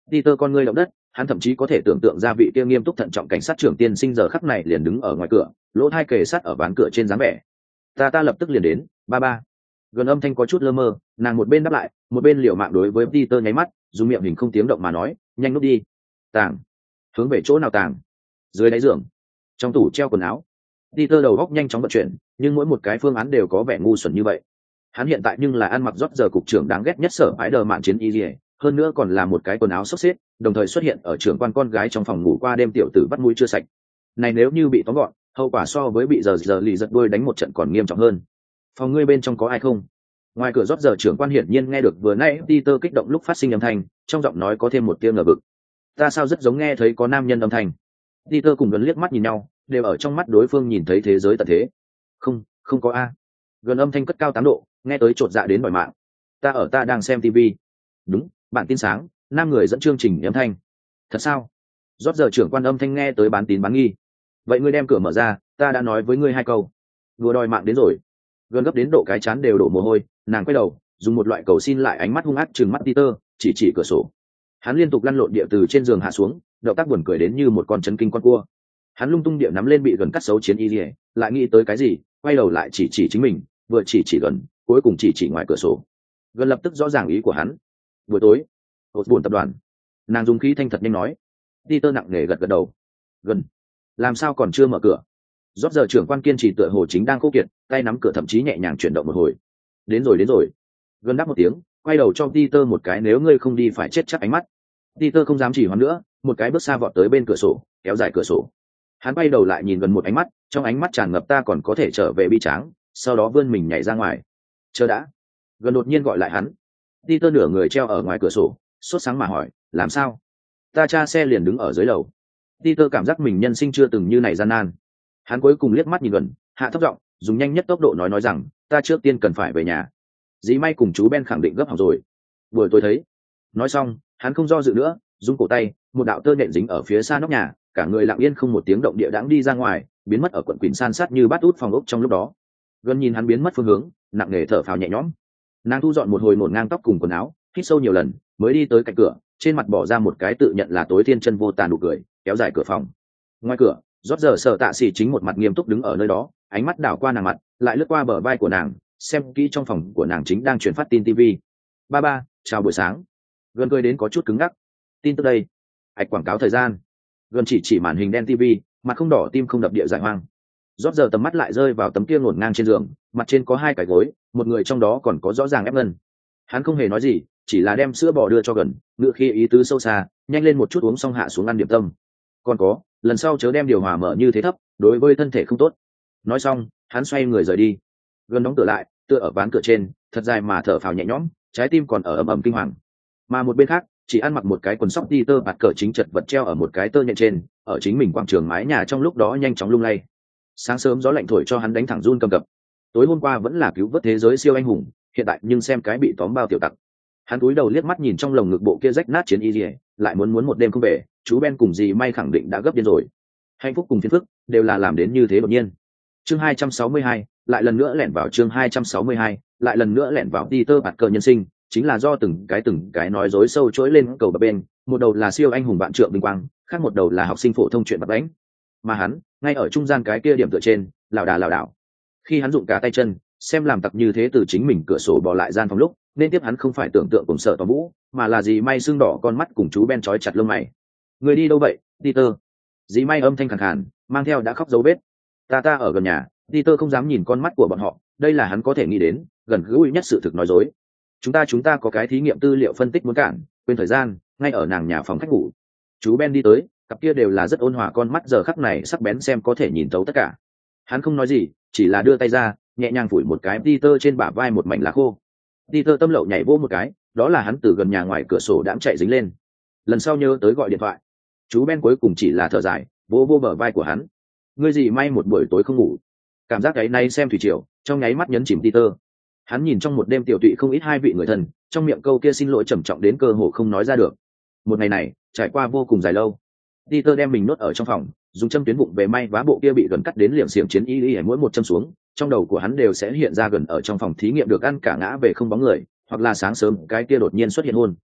Peter con ngươi động đất, hắn thậm chí có thể tưởng tượng ra vị kia nghiêm túc thận trọng cảnh sát trưởng tiên sinh giờ khắc này liền đứng ở ngoài cửa, lỗ tai kề sát ở ván cửa trên dáng vẻ. Ta lập tức liền đến, ba ba. Gần âm thanh có chút lơ mơ, nàng một bên đáp lại, một bên liều mạng đối với Peter nháy mắt, dùng miệng hình không tiếng động mà nói, nhanh núp đi. Tàng. Hướng về chỗ nào tàng? Dưới đáy giường, trong tủ treo quần áo. Peter đầu góc nhanh chóng vận chuyển, nhưng mỗi một cái phương án đều có vẻ ngu xuẩn như vậy. Hắn hiện tại nhưng là ăn mặc rót giờ cục trưởng đáng ghét nhất sở bãi đờ mạn chiến y, hơn nữa còn là một cái quần áo xốc xếp, đồng thời xuất hiện ở trưởng quan con gái trong phòng ngủ qua đêm tiểu tử bắt mũi chưa sạch. Này nếu như bị tóm gọn, hậu quả so với bị giờ lì giật đuôi đánh một trận còn nghiêm trọng hơn. Phòng ngươi bên trong có ai không? Ngoài cửa rót giờ trưởng quan hiển nhiên nghe được vừa nãy Peter kích động lúc phát sinh âm thanh, trong giọng nói có thêm một tia ngờ vực. Ta sao rất giống nghe thấy có nam nhân âm thanh. Peter cùng Gần liếc mắt nhìn nhau, đều ở trong mắt đối phương nhìn thấy thế giới tận thế. Không có a. Gần âm thanh cất cao 8 độ, nghe tới chột dạ đến đòi mạng. Ta đang xem TV. Đúng, bản tin sáng, nam người dẫn chương trình âm thanh. Thật sao? Rót giờ trưởng quan âm thanh nghe tới bán tín bán nghi. Vậy ngươi đem cửa mở ra, ta đã nói với ngươi 2 câu. Vừa đòi mạng đến rồi. Gần gấp đến độ cái chán đều đổ mồ hôi, nàng quay đầu, dùng một loại cầu xin lại ánh mắt hung ác trừng mắt Peter, chỉ cửa sổ. Hắn liên tục lăn lộn địa từ trên giường hạ xuống, động tác buồn cười đến như một con chấn kinh con cua. Hắn lung tung địa nắm lên bị Gần cắt xấu chiến y liễu, lại nghĩ tới cái gì, quay đầu lại chỉ chính mình, vừa chỉ Gần, cuối cùng chỉ ngoài cửa sổ. Gần lập tức rõ ràng ý của hắn. Buổi tối, hột buồn tập đoàn. Nàng dùng khí thanh thật nhanh nói. Peter nặng nề gật đầu. Gần, làm sao còn chưa mở cửa? Rót giờ trưởng quan kiên trì tựa hồ chính đang khô kiệt, tay nắm cửa thậm chí nhẹ nhàng chuyển động một hồi. Đến rồi. Gần đáp một tiếng, quay đầu cho Peter một cái nếu ngươi không đi phải chết chắc ánh mắt. Peter không dám chỉ hoãn nữa, một cái bước xa vọt tới bên cửa sổ, kéo dài cửa sổ. Hắn quay đầu lại nhìn Gần một ánh mắt, trong ánh mắt tràn ngập ta còn có thể trở về bi tráng, sau đó vươn mình nhảy ra ngoài. Chờ đã. Gần đột nhiên gọi lại hắn. Peter nửa người treo ở ngoài cửa sổ, sốt sáng mà hỏi, làm sao? Ta cha xe liền đứng ở dưới lầu. Peter cảm giác mình nhân sinh chưa từng như này gian nan. Hắn cuối cùng liếc mắt nhìn Gần, hạ thấp giọng, dùng nhanh nhất tốc độ nói rằng, ta trước tiên cần phải về nhà. Dĩ may cùng chú Ben khẳng định gấp hỏng rồi. Buổi tối thấy. Nói xong, hắn không do dự nữa, rung cổ tay, một đạo tơ nhện dính ở phía xa nóc nhà, cả người lặng yên không một tiếng động địa đãng đi ra ngoài, biến mất ở quận quỳnh san sát như bát út phòng ốc trong lúc đó. Gần nhìn hắn biến mất phương hướng, nặng nề thở phào nhẹ nhõm. Nàng thu dọn một hồi nổn ngang tóc cùng quần áo, hít sâu nhiều lần, mới đi tới cạnh cửa, trên mặt bỏ ra một cái tự nhận là tối thiên chân vô tàn nụ cười, kéo dài cửa phòng. Ngoài cửa, rót giờ sở tạ xỉ chính một mặt nghiêm túc đứng ở nơi đó, ánh mắt đảo qua nàng mặt, lại lướt qua bờ vai của nàng, xem kỹ trong phòng của nàng chính đang truyền phát tin TV. Ba, chào buổi sáng. Gần cười đến có chút cứng ngắc. Tin tức đây. Ạch quảng cáo thời gian. Gần chỉ màn hình đen TV, mặt không đỏ tim không đập địa giải hoang. Rót giờ tầm mắt lại rơi vào tấm kia ngổn ngang trên giường, mặt trên có 2 cái gối, một người trong đó còn có rõ ràng ép ngân. Hắn không hề nói gì, chỉ là đem sữa bò đưa cho Gần, ngựa khi ý tứ sâu xa, nhanh lên một chút uống xong hạ xuống ăn điểm tâm. Còn có, lần sau chớ đem điều hòa mở như thế thấp, đối với thân thể không tốt. Nói xong, hắn xoay người rời đi. Gần đóng cửa lại, tựa ở ván cửa trên, thật dài mà thở phào nhẹ nhõm, trái tim còn ở ầm ầm kinh hoàng. Mà một bên khác, chỉ ăn mặc một cái quần sóc Peter bạt cờ chính chật vật treo ở một cái tơ nhện trên, ở chính mình quảng trường mái nhà trong lúc đó nhanh chóng lung lay. Sáng sớm gió lạnh thổi cho hắn đánh thẳng run cầm cập. Tối hôm qua vẫn là cứu vớt thế giới siêu anh hùng, hiện tại nhưng xem cái bị tóm bao tiểu tặc. Hắn cúi đầu liếc mắt nhìn trong lồng ngực bộ kia rách nát chiến y liễu, lại muốn một đêm không về, chú Ben cùng dì may khẳng định đã gấp điên rồi. Hạnh phúc cùng phiền phức đều là làm đến như thế đột nhiên. Chương 262, lại lần nữa lẻn vào chương 262, lại lần nữa lẻn vào Peter bạt cờ nhân sinh, chính là do từng cái nói dối sâu chối lên cầu bập bên, một đầu là siêu anh hùng vạn trượng vinh quang, khác một đầu là học sinh phổ thông chuyện bập bánh. Mà hắn, ngay ở trung gian cái kia điểm tựa trên, lảo đảo. Khi hắn dụng cả tay chân, xem làm tặc như thế từ chính mình cửa sổ bò lại gian phòng lúc, nên tiếp hắn không phải tưởng tượng cùng sợ tòa vũ, mà là dì may sưng đỏ con mắt cùng chú Ben trói chặt lông mày. Người đi đâu vậy, Peter? Dì may âm thanh khàn khàn, mang theo đã khóc dấu vết. Ta ở gần nhà. Peter không dám nhìn con mắt của bọn họ, đây là hắn có thể nghĩ đến gần gũi nhất sự thực nói dối. Chúng ta có cái thí nghiệm tư liệu phân tích muốn cản, quên thời gian, ngay ở nàng nhà phòng khách ngủ. Chú Ben đi tới, cặp kia đều là rất ôn hòa con mắt giờ khắc này sắc bén xem có thể nhìn thấu tất cả. Hắn không nói gì, chỉ là đưa tay ra, nhẹ nhàng phủi một cái Peter trên bả vai một mảnh lá khô. Peter tâm lậu nhảy vô một cái, đó là hắn từ gần nhà ngoài cửa sổ đãng chạy dính lên. Lần sau nhớ tới gọi điện thoại. Chú Ben cuối cùng chỉ là thở dài, vô bờ vai của hắn. Ngươi gì may một buổi tối không ngủ. Cảm giác cái nay xem thủy triều, trong nháy mắt nhấn chìm Peter. Hắn nhìn trong một đêm tiểu tụy không ít 2 vị người thân, trong miệng câu kia xin lỗi trầm trọng đến cơ hồ không nói ra được. Một ngày này trải qua vô cùng dài lâu. Peter đem mình nốt ở trong phòng, dùng châm tuyến vụng về may vá bộ kia bị gần cắt đến liệm xiềng chiến y mỗi một châm xuống, trong đầu của hắn đều sẽ hiện ra gần ở trong phòng thí nghiệm được ăn cả ngã về không bóng người, hoặc là sáng sớm cái kia đột nhiên xuất hiện hôn.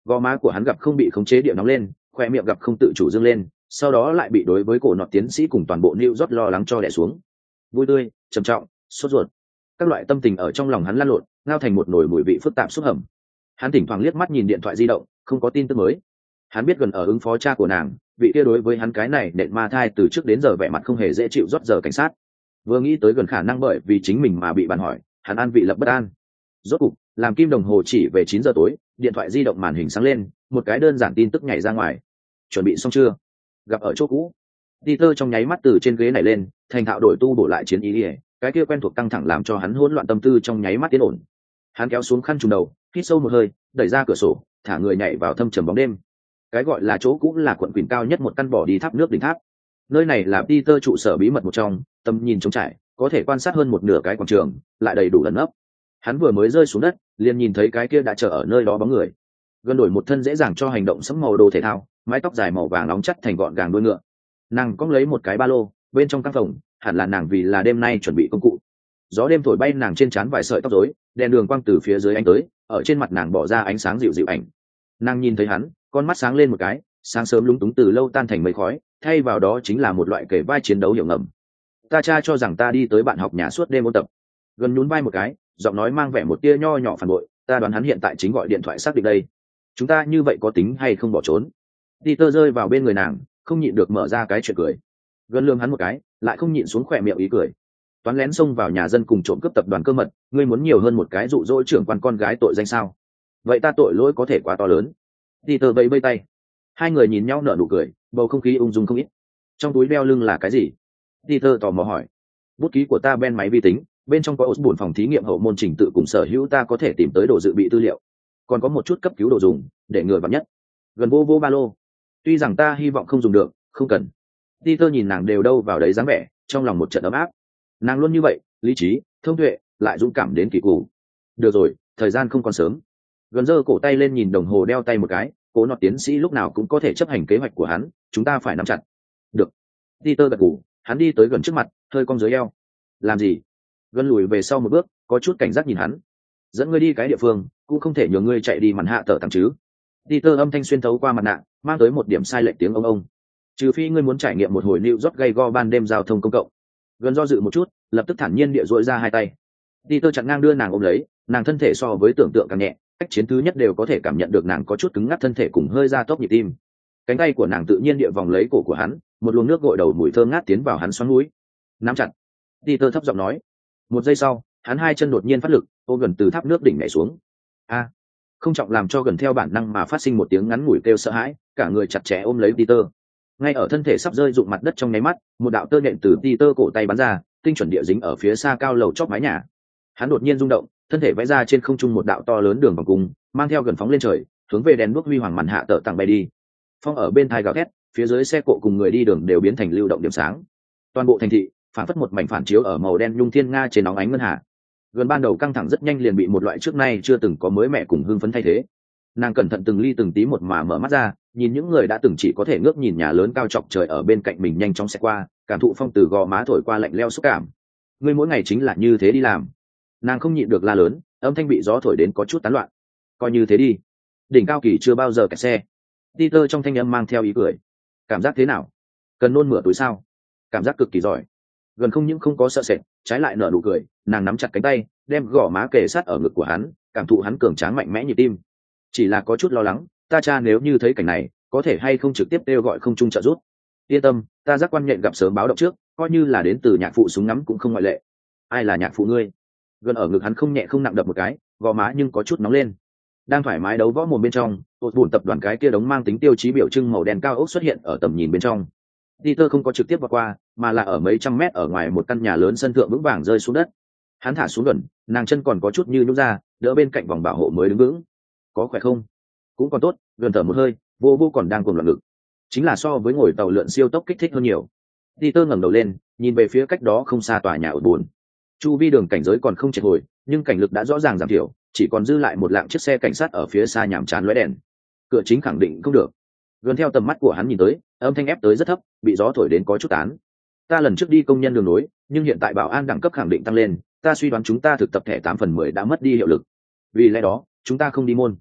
Gò má của hắn gặp không bị khống chế địa nóng lên, khoe miệng gặp không tự chủ dâng lên, sau đó lại bị đối với cổ nọt tiến sĩ cùng toàn bộ New York lo lắng cho đè xuống. Vui tươi, trầm trọng, sốt ruột, các loại tâm tình ở trong lòng hắn lăn lộn, ngao thành một nồi mùi vị phức tạp xúc hầm. Hắn thỉnh thoảng liếc mắt nhìn điện thoại di động, không có tin tức mới. Hắn biết gần ở ứng phó cha của nàng, vị kia đối với hắn cái này nện ma thai từ trước đến giờ vẻ mặt không hề dễ chịu rót giờ cảnh sát. Vừa nghĩ tới gần khả năng bởi vì chính mình mà bị bàn hỏi, hắn an vị lập bất an. Rốt cục, làm kim đồng hồ chỉ về 9 giờ tối, điện thoại di động màn hình sáng lên, một cái đơn giản tin tức nhảy ra ngoài. Chuẩn bị xong chưa? Gặp ở chỗ cũ. Peter trong nháy mắt từ trên ghế này lên, thành thạo đổi tu bổ lại chiến ý ỉa, cái kia quen thuộc căng thẳng làm cho hắn hỗn loạn tâm tư trong nháy mắt tiến ổn. Hắn kéo xuống khăn trùm đầu, hít sâu một hơi, đẩy ra cửa sổ, thả người nhảy vào thâm trầm bóng đêm. Cái gọi là chỗ cũ là quận quỳnh cao nhất một căn bỏ đi tháp nước đỉnh tháp. Nơi này là Peter trụ sở bí mật một trong, tầm nhìn trống trải, có thể quan sát hơn một nửa cái quảng trường, lại đầy đủ lấn ấp. Hắn vừa mới rơi xuống đất, liền nhìn thấy cái kia đã chờ ở nơi đó bóng người. Gần đổi một thân dễ dàng cho hành động sẫm màu đồ thể thao, mái tóc dài màu vàng nóng chắt thành gọn gàng đuôi ngựa. Nàng cong lấy một cái ba lô, bên trong căn phòng, hẳn là nàng vì là đêm nay chuẩn bị công cụ. Gió đêm thổi bay nàng trên trán vài sợi tóc rối, đèn đường quang từ phía dưới ánh tới, ở trên mặt nàng bỏ ra ánh sáng dịu dịu ảnh. Nàng nhìn thấy hắn, con mắt sáng lên một cái, sáng sớm lúng túng từ lâu tan thành mây khói, thay vào đó chính là một loại kể vai chiến đấu hiểu ngầm. Ta cha cho rằng ta đi tới bạn học nhà suốt đêm ôn tập. Gần nhún vai một cái, giọng nói mang vẻ một tia nho nhỏ phản bội, ta đoán hắn hiện tại chính gọi điện thoại xác định đây. Chúng ta như vậy có tính hay không bỏ trốn? Peter rơi vào bên người nàng, không nhịn được mở ra cái chuyện cười. Gần lườm hắn một cái, lại không nhịn xuống khỏe miệng ý cười. Toán lén xông vào nhà dân cùng trộm cướp tập đoàn cơ mật, ngươi muốn nhiều hơn một cái dụ dỗ trưởng quan con gái tội danh sao? Vậy ta tội lỗi có thể quá to lớn. Peter vẫy vẫy tay. Hai người nhìn nhau nở nụ cười, bầu không khí ung dung không ít. Trong túi đeo lưng là cái gì? Peter tò mò hỏi. Bút ký của ta ben máy vi tính, bên trong có Osborne phòng thí nghiệm hậu môn trình tự cùng sở hữu ta có thể tìm tới đồ dự bị tư liệu, còn có một chút cấp cứu đồ dùng để ngừa vắn nhất. Gần vô vô ba lô. Tuy rằng ta hy vọng không dùng được, không cần. Peter nhìn nàng đều đâu vào đấy dáng vẻ, trong lòng một trận ấm áp. Nàng luôn như vậy, lý trí, thông tuệ, lại dũng cảm đến kỳ cục. Được rồi, thời gian không còn sớm. Gần giơ cổ tay lên nhìn đồng hồ đeo tay một cái, cố nọt tiến sĩ lúc nào cũng có thể chấp hành kế hoạch của hắn, chúng ta phải nắm chặt. Được. Peter gật gù, hắn đi tới gần trước mặt, hơi cong dưới eo. Làm gì? Gần lùi về sau một bước, có chút cảnh giác nhìn hắn. Dẫn ngươi đi cái địa phương, cũng không thể nhường ngươi chạy đi màn hạ tở tặng chứ. Peter âm thanh xuyên thấu qua mặt nạ, mang tới một điểm sai lệch tiếng ông. Trừ phi ngươi muốn trải nghiệm một hồi New York gay go ban đêm giao thông công cộng. Gần do dự một chút, lập tức thản nhiên địa dội ra hai tay. Peter chặn ngang đưa nàng ôm lấy, nàng thân thể so với tưởng tượng càng nhẹ, cách chiến thứ nhất đều có thể cảm nhận được nàng có chút cứng ngắc thân thể cùng hơi ra tốc nhịp tim. Cánh tay của nàng tự nhiên địa vòng lấy cổ của hắn, một luồng nước gội đầu mùi thơm ngát tiến vào hắn xoắn mũi. Nắm chặt. Peter thấp giọng nói. Một giây sau, hắn hai chân đột nhiên phát lực, ôm gần từ tháp nước đỉnh nhảy xuống. A! Không trọng làm cho gần theo bản năng mà phát sinh một tiếng ngắn ngủi kêu sợ hãi, cả người chặt chẽ ôm lấy Peter. Ngay ở thân thể sắp rơi rụng mặt đất trong nháy mắt, một đạo tơ nhện từ Peter cổ tay bắn ra, tinh chuẩn địa dính ở phía xa cao lầu chóp mái nhà. Hắn đột nhiên rung động, thân thể vẽ ra trên không trung một đạo to lớn đường vòng cung, mang theo gần phóng lên trời, hướng về đèn đuốc huy hoàng màn hạ tở tặng bay đi. Phong ở bên thai gào thét, phía dưới xe cộ cùng người đi đường đều biến thành lưu động điểm sáng. Toàn bộ thành thị phản phất một mảnh phản chiếu ở màu đen nhung thiên nga trên nóng ánh ngân hà. Gần ban đầu căng thẳng rất nhanh liền bị một loại trước nay chưa từng có mới mẻ cùng hưng phấn thay thế. Nàng cẩn thận từng ly từng tí một mà mở mắt ra, nhìn những người đã từng chỉ có thể ngước nhìn nhà lớn cao chọc trời ở bên cạnh mình nhanh chóng xẹt qua, cảm thụ phong từ gò má thổi qua lạnh leo xúc cảm. Ngươi mỗi ngày chính là như thế đi làm. Nàng không nhịn được la lớn, âm thanh bị gió thổi đến có chút tán loạn. Coi như thế đi. Đỉnh cao kỳ chưa bao giờ kẹt xe. Peter trong thanh âm mang theo ý cười. Cảm giác thế nào? Cần nôn mửa túi sao? Cảm giác cực kỳ giỏi. Gần không những không có sợ sệt, trái lại nở nụ cười, nàng nắm chặt cánh tay, đem gò má kề sát ở ngực của hắn, cảm thụ hắn cường tráng mạnh mẽ nhịp tim. Chỉ là có chút lo lắng, ta cha nếu như thấy cảnh này, có thể hay không trực tiếp kêu gọi không trung trợ giúp. Yên tâm, ta giác quan nhện gặp sớm báo động trước, coi như là đến từ nhạc phụ súng ngắm cũng không ngoại lệ. Ai là nhạc phụ ngươi? Gần ở ngực hắn không nhẹ không nặng đập một cái, gò má nhưng có chút nóng lên. Đang thoải mái đấu võ mồm bên trong, tụt bùn tập đoàn cái kia đống mang tính tiêu chí biểu trưng màu đen cao ốc xuất hiện ở tầm nhìn bên trong. Peter không có trực tiếp vào qua, mà là ở mấy trăm mét ở ngoài một căn nhà lớn sân thượng vững vàng rơi xuống đất. Hắn thả xuống gần, nàng chân còn có chút như nhũn ra, đỡ bên cạnh vòng bảo hộ mới đứng vững. Có khỏe không? Cũng còn tốt, gần thở một hơi, vô vô còn đang cuồng loạn ngực. Chính là so với ngồi tàu lượn siêu tốc kích thích hơn nhiều. Peter ngẩng đầu lên, nhìn về phía cách đó không xa tòa nhà ở buồn. Chu vi đường cảnh giới còn không triệt hồi, nhưng cảnh lực đã rõ ràng giảm thiểu, chỉ còn dư lại một lạng chiếc xe cảnh sát ở phía xa nhàm chán lóe đèn. Cửa chính khẳng định không được. Gần theo tầm mắt của hắn nhìn tới, âm thanh ép tới rất thấp, bị gió thổi đến có chút tán. Ta lần trước đi công nhân đường nối, nhưng hiện tại bảo an đẳng cấp khẳng định tăng lên, ta suy đoán chúng ta thực tập thẻ 8/10 đã mất đi hiệu lực. Vì lẽ đó, chúng ta không đi môn.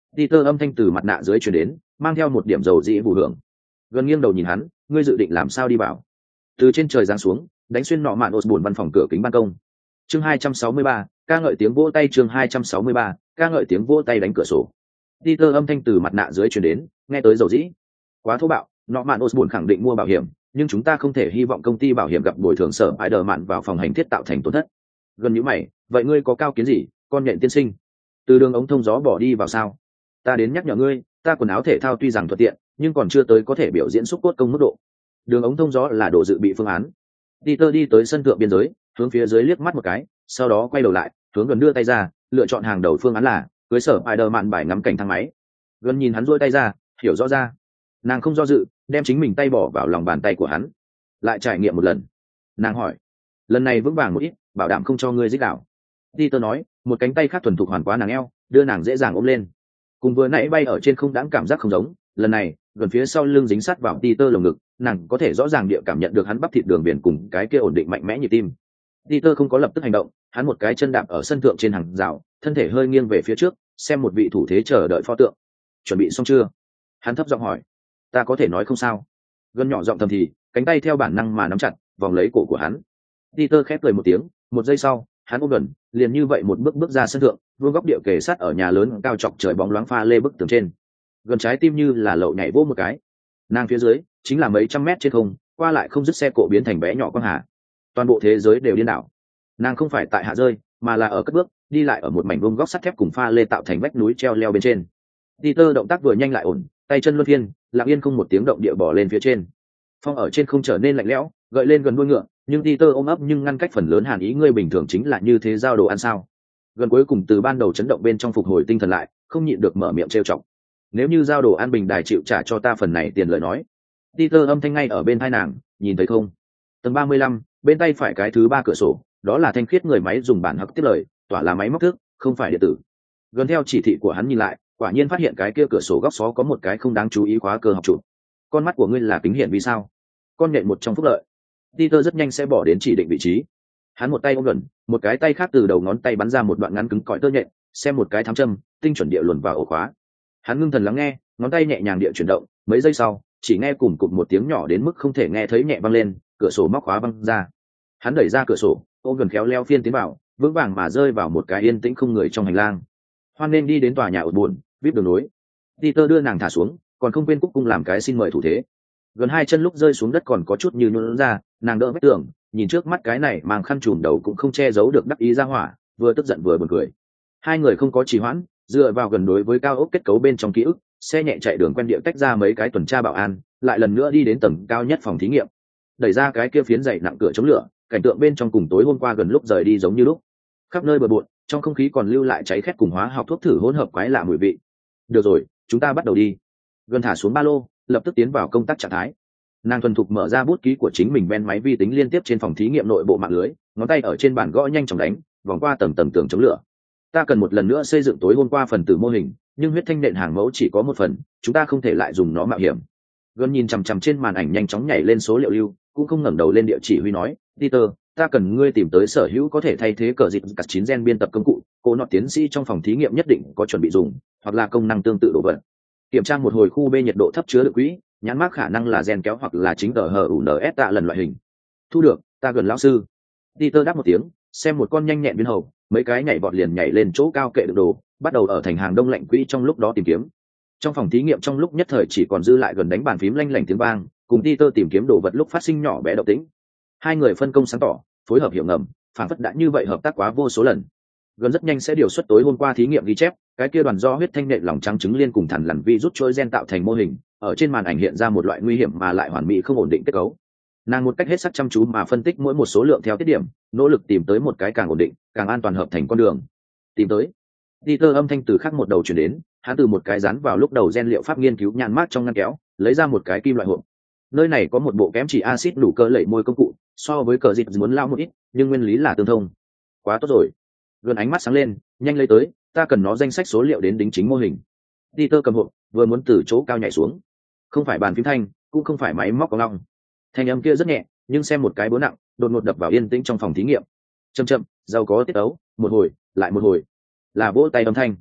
Peter âm thanh từ mặt nạ dưới truyền đến, mang theo một điểm dầu dĩ vụ hưởng. Gần nghiêng đầu nhìn hắn, ngươi dự định làm sao đi vào? Từ trên trời giáng xuống, đánh xuyên nọ mạn Osborne văn phòng cửa kính ban công. Chương 263, ca ngợi tiếng vỗ tay. Chương 263, ca ngợi tiếng vỗ tay đánh cửa sổ. Peter âm thanh từ mặt nạ dưới truyền đến, nghe tới dầu dĩ. Quá thô bạo, nọ mạn Osborne khẳng định mua bảo hiểm, nhưng chúng ta không thể hy vọng công ty bảo hiểm gặp bồi thường sở Spider-Man vào phòng hành thiết tạo thành tổn thất. Gần như mày, vậy ngươi có cao kiến gì, con nhện tiên sinh? Từ đường ống thông gió bỏ đi vào sao? Ta đến nhắc nhở ngươi, ta quần áo thể thao tuy rằng thuận tiện, nhưng còn chưa tới có thể biểu diễn xúc cốt công mức độ. Đường ống thông gió là đồ dự bị phương án. Peter đi tới sân thượng biên giới, hướng phía dưới liếc mắt một cái, sau đó quay đầu lại, hướng Gần đưa tay ra, lựa chọn hàng đầu phương án là cưới sở Spider-Man bài ngắm cảnh thang máy. Gần nhìn hắn duỗi tay ra, hiểu rõ ra. Nàng không do dự, đem chính mình tay bỏ vào lòng bàn tay của hắn. Lại trải nghiệm một lần. Nàng hỏi, lần này vững vàng một ít, bảo đảm không cho ngươi dích đảo. Peter nói, một cánh tay khác thuần thục hoàn quá nàng eo, đưa nàng dễ dàng ôm lên. Cùng vừa nãy bay ở trên không đãng cảm giác không giống, lần này Gần phía sau lưng dính sát vào Peter lồng ngực, nàng có thể rõ ràng địa cảm nhận được hắn bắp thịt đường biển cùng cái kia ổn định mạnh mẽ nhịp tim. Peter không có lập tức hành động, hắn một cái chân đạp ở sân thượng trên hàng rào, thân thể hơi nghiêng về phía trước, xem một vị thủ thế chờ đợi pho tượng. Chuẩn bị xong chưa? Hắn thấp giọng hỏi. Ta có thể nói không sao. Gần nhỏ giọng thầm thì, cánh tay theo bản năng mà nắm chặt, vòng lấy cổ của hắn. Peter khép cười một tiếng, một giây sau, hắn ôm Gần, liền như vậy một bước bước ra sân thượng, vuông góc địa kề sát ở nhà lớn cao chọc trời bóng loáng pha lê bức tường trên. Gần trái tim như là lậu nhảy vỗ một cái. Nàng phía dưới chính là mấy trăm mét trên không, qua lại không dứt xe cộ biến thành bé nhỏ quang hà. Toàn bộ thế giới đều điên đảo. Nàng không phải tại hạ rơi, mà là ở cất bước, đi lại ở một mảnh vuông góc sắt thép cùng pha lê tạo thành vách núi treo leo bên trên. Peter động tác vừa nhanh lại ổn, tay chân luân phiên, lặng yên không một tiếng động địa bỏ lên phía trên. Phong ở trên không trở nên lạnh lẽo, gợi lên gần đuôi ngựa, nhưng Peter ôm ấp nhưng ngăn cách phần lớn hàn ý. Ngươi bình thường chính là như thế giao đồ ăn sao? Gần cuối cùng từ ban đầu chấn động bên trong phục hồi tinh thần lại, không nhịn được mở miệng trêu chọc. Nếu như giao đồ ăn bình đài chịu trả cho ta phần này tiền lời nói. Peter âm thanh ngay ở bên tai nàng, nhìn thấy không? Tầng 35, bên tay phải cái thứ ba cửa sổ, đó là thanh khiết người máy dùng bản hắc tiếp lời, tỏa là máy móc thức, không phải điện tử. Gần theo chỉ thị của hắn nhìn lại, quả nhiên phát hiện cái kia cửa sổ góc xó có một cái không đáng chú ý khóa cơ học chụp. Con mắt của ngươi là kính hiển vi sao? Con nhện một trong phúc lợi. Peter rất nhanh sẽ bỏ đến chỉ định vị trí. Hắn một tay ôm Gần, một cái tay khác từ đầu ngón tay bắn ra một đoạn ngắn cứng cỏi tơ nhện, xem một cái thám châm, tinh chuẩn địa luồn vào ổ khóa. Hắn ngưng thần lắng nghe, ngón tay nhẹ nhàng địa chuyển động, mấy giây sau, chỉ nghe cùng cụt một tiếng nhỏ đến mức không thể nghe thấy nhẹ vang lên, cửa sổ móc khóa văng ra. Hắn đẩy ra cửa sổ, ôm Gần khéo leo phiên tiến vào, vững vàng mà rơi vào một cái yên tĩnh không người trong hành lang. Hoan nên đi đến tòa nhà ột buồn, vip đường nối. Peter đưa nàng thả xuống, còn không quên cúc cung làm cái xin mời thủ thế. Gần hai chân lúc rơi xuống đất còn có chút như nhũn ra, nàng đỡ vết tường, nhìn trước mắt cái này mang khăn trùm đầu cũng không che giấu được đắc ý ra hỏa, vừa tức giận vừa buồn cười. Hai người không có trì hoãn, dựa vào gần đối với cao ốc kết cấu bên trong ký ức, xe nhẹ chạy đường quen địa tách ra mấy cái tuần tra bảo an, lại lần nữa đi đến tầng cao nhất phòng thí nghiệm. Đẩy ra cái kia phiến dày nặng cửa chống lửa, cảnh tượng bên trong cùng tối hôm qua gần lúc rời đi giống như lúc. Khắp nơi bừa bộn, trong không khí còn lưu lại cháy khét cùng hóa học thuốc thử hỗn hợp quái lạ mùi vị. Được rồi, chúng ta bắt đầu đi. Gần thả xuống ba lô, lập tức tiến vào công tác trạng thái. Nàng thuần thục mở ra bút ký của chính mình, ven máy vi tính liên tiếp trên phòng thí nghiệm nội bộ mạng lưới, ngón tay ở trên bàn gõ nhanh chóng đánh, vòng qua tầng tầng tường chống lửa. Ta cần một lần nữa xây dựng tối hôm qua phần tử mô hình, nhưng huyết thanh nện hàng mẫu chỉ có một phần, chúng ta không thể lại dùng nó mạo hiểm. Gần nhìn chằm chằm trên màn ảnh nhanh chóng nhảy lên số liệu lưu, cũng không ngẩng đầu lên địa chỉ huy nói, Peter, ta cần ngươi tìm tới sở hữu có thể thay thế cờ dịp cắt 9 gen biên tập công cụ, cô nọ tiến sĩ trong phòng thí nghiệm nhất định có chuẩn bị dùng, hoặc là công năng tương tự đồ vật. Kiểm tra một hồi khu B nhiệt độ thấp chứa đựng quỹ, nhãn mác khả năng là gen kéo hoặc là chính tờ HUNS tạ lần loại hình. Thu được, ta gần lão sư. Peter đáp một tiếng, xem một con nhanh nhẹn biến hầu, mấy cái nhảy vọt liền nhảy lên chỗ cao kệ đựng đồ, bắt đầu ở thành hàng đông lạnh quỹ trong lúc đó tìm kiếm. Trong phòng thí nghiệm trong lúc nhất thời chỉ còn dư lại gần đánh bàn phím lanh lảnh tiếng vang, cùng Peter tìm kiếm đồ vật lúc phát sinh nhỏ bé động tĩnh. Hai người phân công sáng tỏ, phối hợp hiểu ngầm, phản phất đã như vậy hợp tác quá vô số lần. Gần rất nhanh sẽ điều xuất tối hôm qua thí nghiệm ghi chép, cái kia đoàn do huyết thanh nện lòng trắng trứng liên cùng thằn lằn vi rút chuỗi gen tạo thành mô hình, ở trên màn ảnh hiện ra một loại nguy hiểm mà lại hoàn mỹ không ổn định kết cấu. Nàng một cách hết sức chăm chú mà phân tích mỗi một số lượng theo tiết điểm, nỗ lực tìm tới một cái càng ổn định, càng an toàn hợp thành con đường. Tìm tới. Peter âm thanh từ khác một đầu truyền đến, hắn từ một cái dán vào lúc đầu gen liệu pháp nghiên cứu nhàn mát trong ngăn kéo, lấy ra một cái kim loại hộp. Nơi này có một bộ kém chỉ axit đủ cơ lẩy môi công cụ, so với cờ dịp muốn lao một ít, nhưng nguyên lý là tương thông. Quá tốt rồi. Gần ánh mắt sáng lên, nhanh lấy tới, ta cần nó danh sách số liệu đến đính chính mô hình. Peter cầm hộp, vừa muốn từ chỗ cao nhảy xuống. Không phải bàn phím thanh, cũng không phải máy móc có long. Thanh âm kia rất nhẹ, nhưng xem một cái búa nặng, đột ngột đập vào yên tĩnh trong phòng thí nghiệm. Chậm chậm, giàu có tiết tấu, một hồi, lại một hồi, là vỗ tay âm thanh.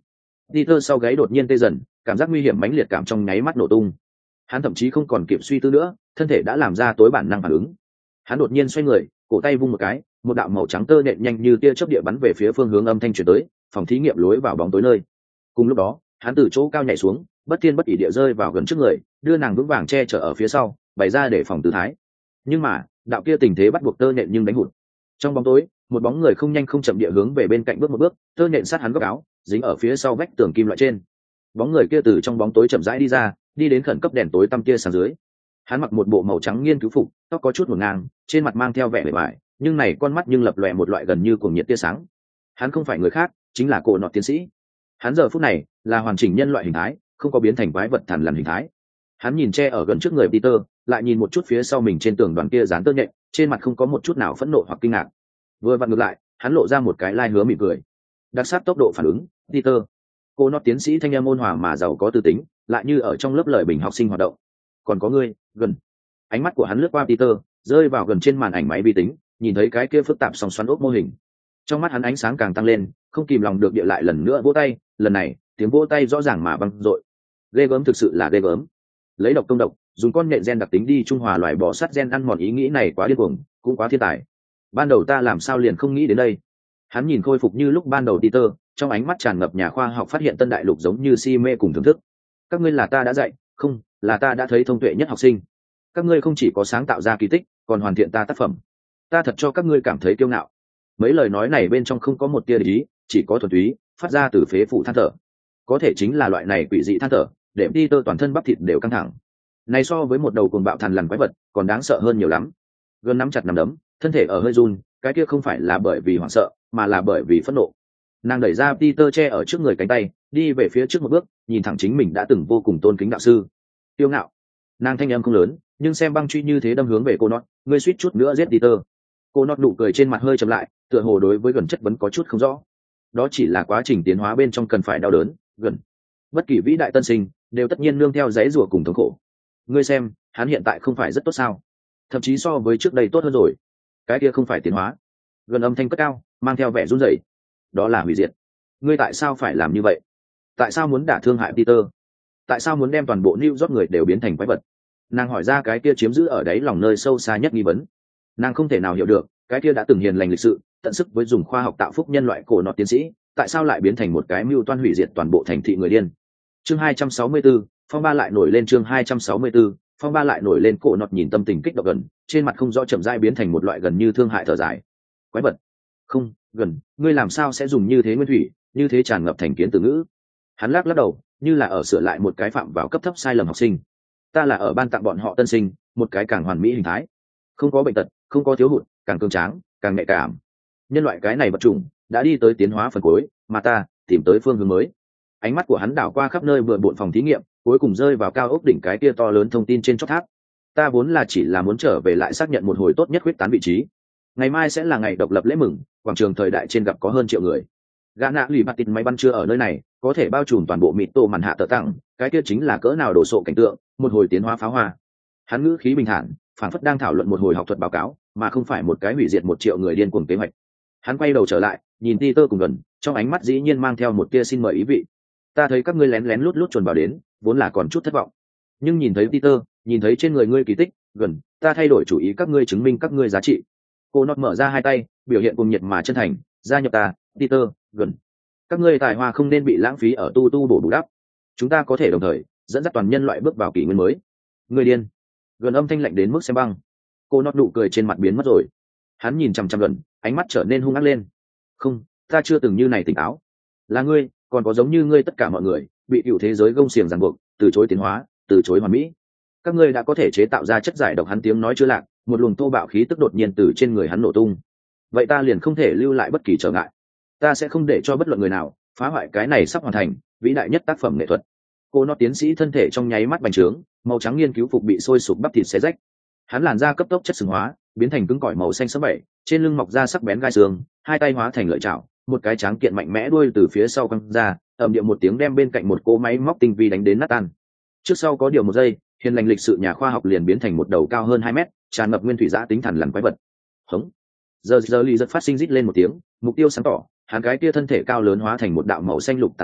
Peter sau gáy đột nhiên tê dần, cảm giác nguy hiểm mãnh liệt cảm trong nháy mắt nổ tung. Hắn thậm chí không còn kịp suy tư nữa, thân thể đã làm ra tối bản năng phản ứng. Hắn đột nhiên xoay người, cổ tay vung một cái, một đạo màu trắng tơ nện nhanh như tia chớp địa bắn về phía phương hướng âm thanh truyền tới, phòng thí nghiệm lối vào bóng tối nơi. Cùng lúc đó, hắn từ chỗ cao nhảy xuống, bất thiên bất ỷ địa rơi vào gần trước người, đưa nàng vững vàng che chở ở phía sau, bày ra để phòng tư thái. Nhưng mà, đạo kia tình thế bắt buộc tơ nện nhưng đánh hụt. Trong bóng tối, một bóng người không nhanh không chậm địa hướng về bên cạnh bước một bước, tơ nện sát hắn góc áo, dính ở phía sau vách tường kim loại trên. Bóng người kia từ trong bóng tối chậm rãi đi ra, đi đến khẩn cấp đèn tối tăm kia sáng dưới. Hắn mặc một bộ màu trắng nghiên cứu phục, tóc có chút ngổn ngang, trên mặt mang theo vẻ bề bại, nhưng này con mắt nhưng lập lòe một loại gần như cuồng nhiệt tia sáng. Hắn không phải người khác, chính là cổ nọ tiến sĩ. Hắn giờ phút này là hoàn chỉnh nhân loại hình thái, không có biến thành quái vật thằn lằn hình thái. Hắn nhìn che ở gần trước người Peter, lại nhìn một chút phía sau mình trên tường đoàn kia dán tơ nhện, trên mặt không có một chút nào phẫn nộ hoặc kinh ngạc. Vừa vặn ngược lại, hắn lộ ra một cái lai hứa mỉm cười. Đặc sắc tốc độ phản ứng, Peter. Cô nó tiến sĩ thanh em ôn hòa mà giàu có tư tính, lại như ở trong lớp lời bình học sinh hoạt động. Còn có ngươi, gần. Ánh mắt của hắn lướt qua Peter, rơi vào gần trên màn ảnh máy vi tính, nhìn thấy cái kia phức tạp song xoắn ốc mô hình. Trong mắt hắn ánh sáng càng tăng lên, không kìm lòng được địa lại lần nữa vỗ tay, lần này, tiếng vỗ tay rõ ràng mà vang dội. Ghê gớm, thực sự là ghê gớm. Lấy độc công độc, dùng con nhện gen đặc tính đi trung hòa loài bò sát gen ăn mòn, ý nghĩ này quá điên cuồng, cũng quá thiên tài. Ban đầu ta làm sao liền không nghĩ đến đây. Hắn nhìn khôi phục như lúc ban đầu Peter, trong ánh mắt tràn ngập nhà khoa học phát hiện tân đại lục giống như si mê cùng thưởng thức. Các ngươi là ta đã dạy, không, là ta đã thấy thông tuệ nhất học sinh. Các ngươi không chỉ có sáng tạo ra kỳ tích, còn hoàn thiện ta tác phẩm. Ta thật cho các ngươi cảm thấy kiêu ngạo. Mấy lời nói này bên trong không có một tia địch ý, chỉ có thuần túy phát ra từ phế phủ than thở. Có thể chính là loại này quỷ dị than thở, để Peter toàn thân bắp thịt đều căng thẳng. Này so với một đầu cuồng bạo thằn lằn quái vật, còn đáng sợ hơn nhiều lắm. Gần nắm chặt nắm đấm, thân thể ở hơi run, cái kia không phải là bởi vì hoảng sợ, mà là bởi vì phẫn nộ. Nàng đẩy ra Peter che ở trước người cánh tay, đi về phía trước một bước, nhìn thẳng chính mình đã từng vô cùng tôn kính đạo sư. Tiêu ngạo. Nàng thanh âm không lớn, nhưng xem băng truy như thế đâm hướng về cô nót, ngươi suýt chút nữa giết Peter. Cô nót nụ cười trên mặt hơi chậm lại, tựa hồ đối với gần chất vấn có chút không rõ. Đó chỉ là quá trình tiến hóa bên trong cần phải đau đớn, gần. Bất kỳ vĩ đại tân sinh đều tất nhiên nương theo giấy rủa cùng thống khổ. Ngươi xem, hắn hiện tại không phải rất tốt sao? Thậm chí so với trước đây tốt hơn rồi. Cái kia không phải tiến hóa. Gần âm thanh cất cao, mang theo vẻ run rẩy. Đó là hủy diệt. Ngươi tại sao phải làm như vậy? Tại sao muốn đả thương hại Peter? Tại sao muốn đem toàn bộ New York người đều biến thành quái vật? Nàng hỏi ra cái kia chiếm giữ ở đáy lòng nơi sâu xa nhất nghi vấn. Nàng không thể nào hiểu được, cái kia đã từng hiền lành lịch sự, tận sức với dùng khoa học tạo phúc nhân loại cổ nọ tiến sĩ, tại sao lại biến thành một cái mưu toan hủy diệt toàn bộ thành thị người điên. Chương 264, phong ba lại nổi lên. Chương 264, phong ba lại nổi lên. Cổ nọt nhìn tâm tình kích động gần, trên mặt không rõ chậm rãi biến thành một loại gần như thương hại thở dài. Quái vật? Không, gần, ngươi làm sao sẽ dùng như thế nguyên thủy, như thế tràn ngập thành kiến từ ngữ. Hắn lắc đầu, như là ở sửa lại một cái phạm vào cấp thấp sai lầm học sinh. Ta là ở ban tặng bọn họ tân sinh một cái càng hoàn mỹ hình thái, không có bệnh tật, không có thiếu hụt, càng cường tráng, càng nhạy cảm. Nhân loại cái này vật chủng đã đi tới tiến hóa phần cuối, mà ta tìm tới phương hướng mới. Ánh mắt của hắn đảo qua khắp nơi vừa bộn phòng thí nghiệm, cuối cùng rơi vào cao ốc đỉnh cái kia to lớn thông tin trên chót tháp. Ta vốn là chỉ là muốn trở về lại xác nhận một hồi tốt nhất quyết tán vị trí. Ngày mai sẽ là ngày độc lập lễ mừng, quảng trường thời đại trên gặp có hơn 1 triệu người. Gã nạ lì bạt tịt máy bắn chưa ở nơi này, có thể bao trùm toàn bộ mịt tổ màn hạ tờ tặng, cái kia chính là cỡ nào đổ sộ cảnh tượng, một hồi tiến hóa pháo hoa. Hắn ngữ khí bình thản, phản phất đang thảo luận một hồi học thuật báo cáo, mà không phải một cái hủy diệt 1 triệu người điên cuồng kế hoạch. Hắn quay đầu trở lại, nhìn Peter cùng gần, trong ánh mắt dĩ nhiên mang theo một tia xin mời ý vị. Ta thấy các ngươi lén lén lút lút chuồn vào đến, vốn là còn chút thất vọng. Nhưng nhìn thấy Peter, nhìn thấy trên người ngươi kỳ tích, gần, ta thay đổi chủ ý, các ngươi chứng minh các ngươi giá trị. Cô nót mở ra hai tay, biểu hiện cùng nhiệt mà chân thành, gia nhập ta, Peter, gần. Các ngươi tài hoa không nên bị lãng phí ở tu bổ đắp. Chúng ta có thể đồng thời dẫn dắt toàn nhân loại bước vào kỷ nguyên mới. Người điên. Gần âm thanh lạnh đến mức xem băng. Cô nót nụ cười trên mặt biến mất rồi. Hắn nhìn chằm chằm gần, ánh mắt trở nên hung ác lên. Không, ta chưa từng như này tỉnh táo. Là ngươi, còn có giống như ngươi tất cả mọi người, bị cựu thế giới gông xiềng ràng buộc, từ chối tiến hóa, từ chối hoàn mỹ. Các ngươi đã có thể chế tạo ra chất giải độc. Hắn tiếng nói chưa lạc, một luồng thô bạo khí tức đột nhiên từ trên người hắn nổ tung. Vậy ta liền không thể lưu lại bất kỳ trở ngại. Ta sẽ không để cho bất luận người nào phá hoại cái này sắp hoàn thành vĩ đại nhất tác phẩm nghệ thuật. Cô nó tiến sĩ thân thể trong nháy mắt bành trướng, màu trắng nghiên cứu phục bị sôi sục bắp thịt xé rách. Hắn làn da cấp tốc chất sừng hóa, biến thành cứng cỏi màu xanh sẫm bẩy, trên lưng mọc ra sắc bén gai xương, hai tay hóa thành lợi chảo, một cái tráng kiện mạnh mẽ đuôi từ phía sau quăng ra, ầm điệu một tiếng đem bên cạnh một cỗ máy móc tinh vi đánh đến nát tan. Trước sau có điều một giây, hiền lành lịch sự nhà khoa học liền biến thành một đầu cao hơn 2 mét, tràn ngập nguyên thủy dã tính thằn lằn quái vật. Hống. Giờ lì giật phát sinh rít lên một tiếng, mục tiêu sáng tỏ, hắn cái kia thân thể cao lớn hóa thành một đạo màu xanh lục tàn ảnh,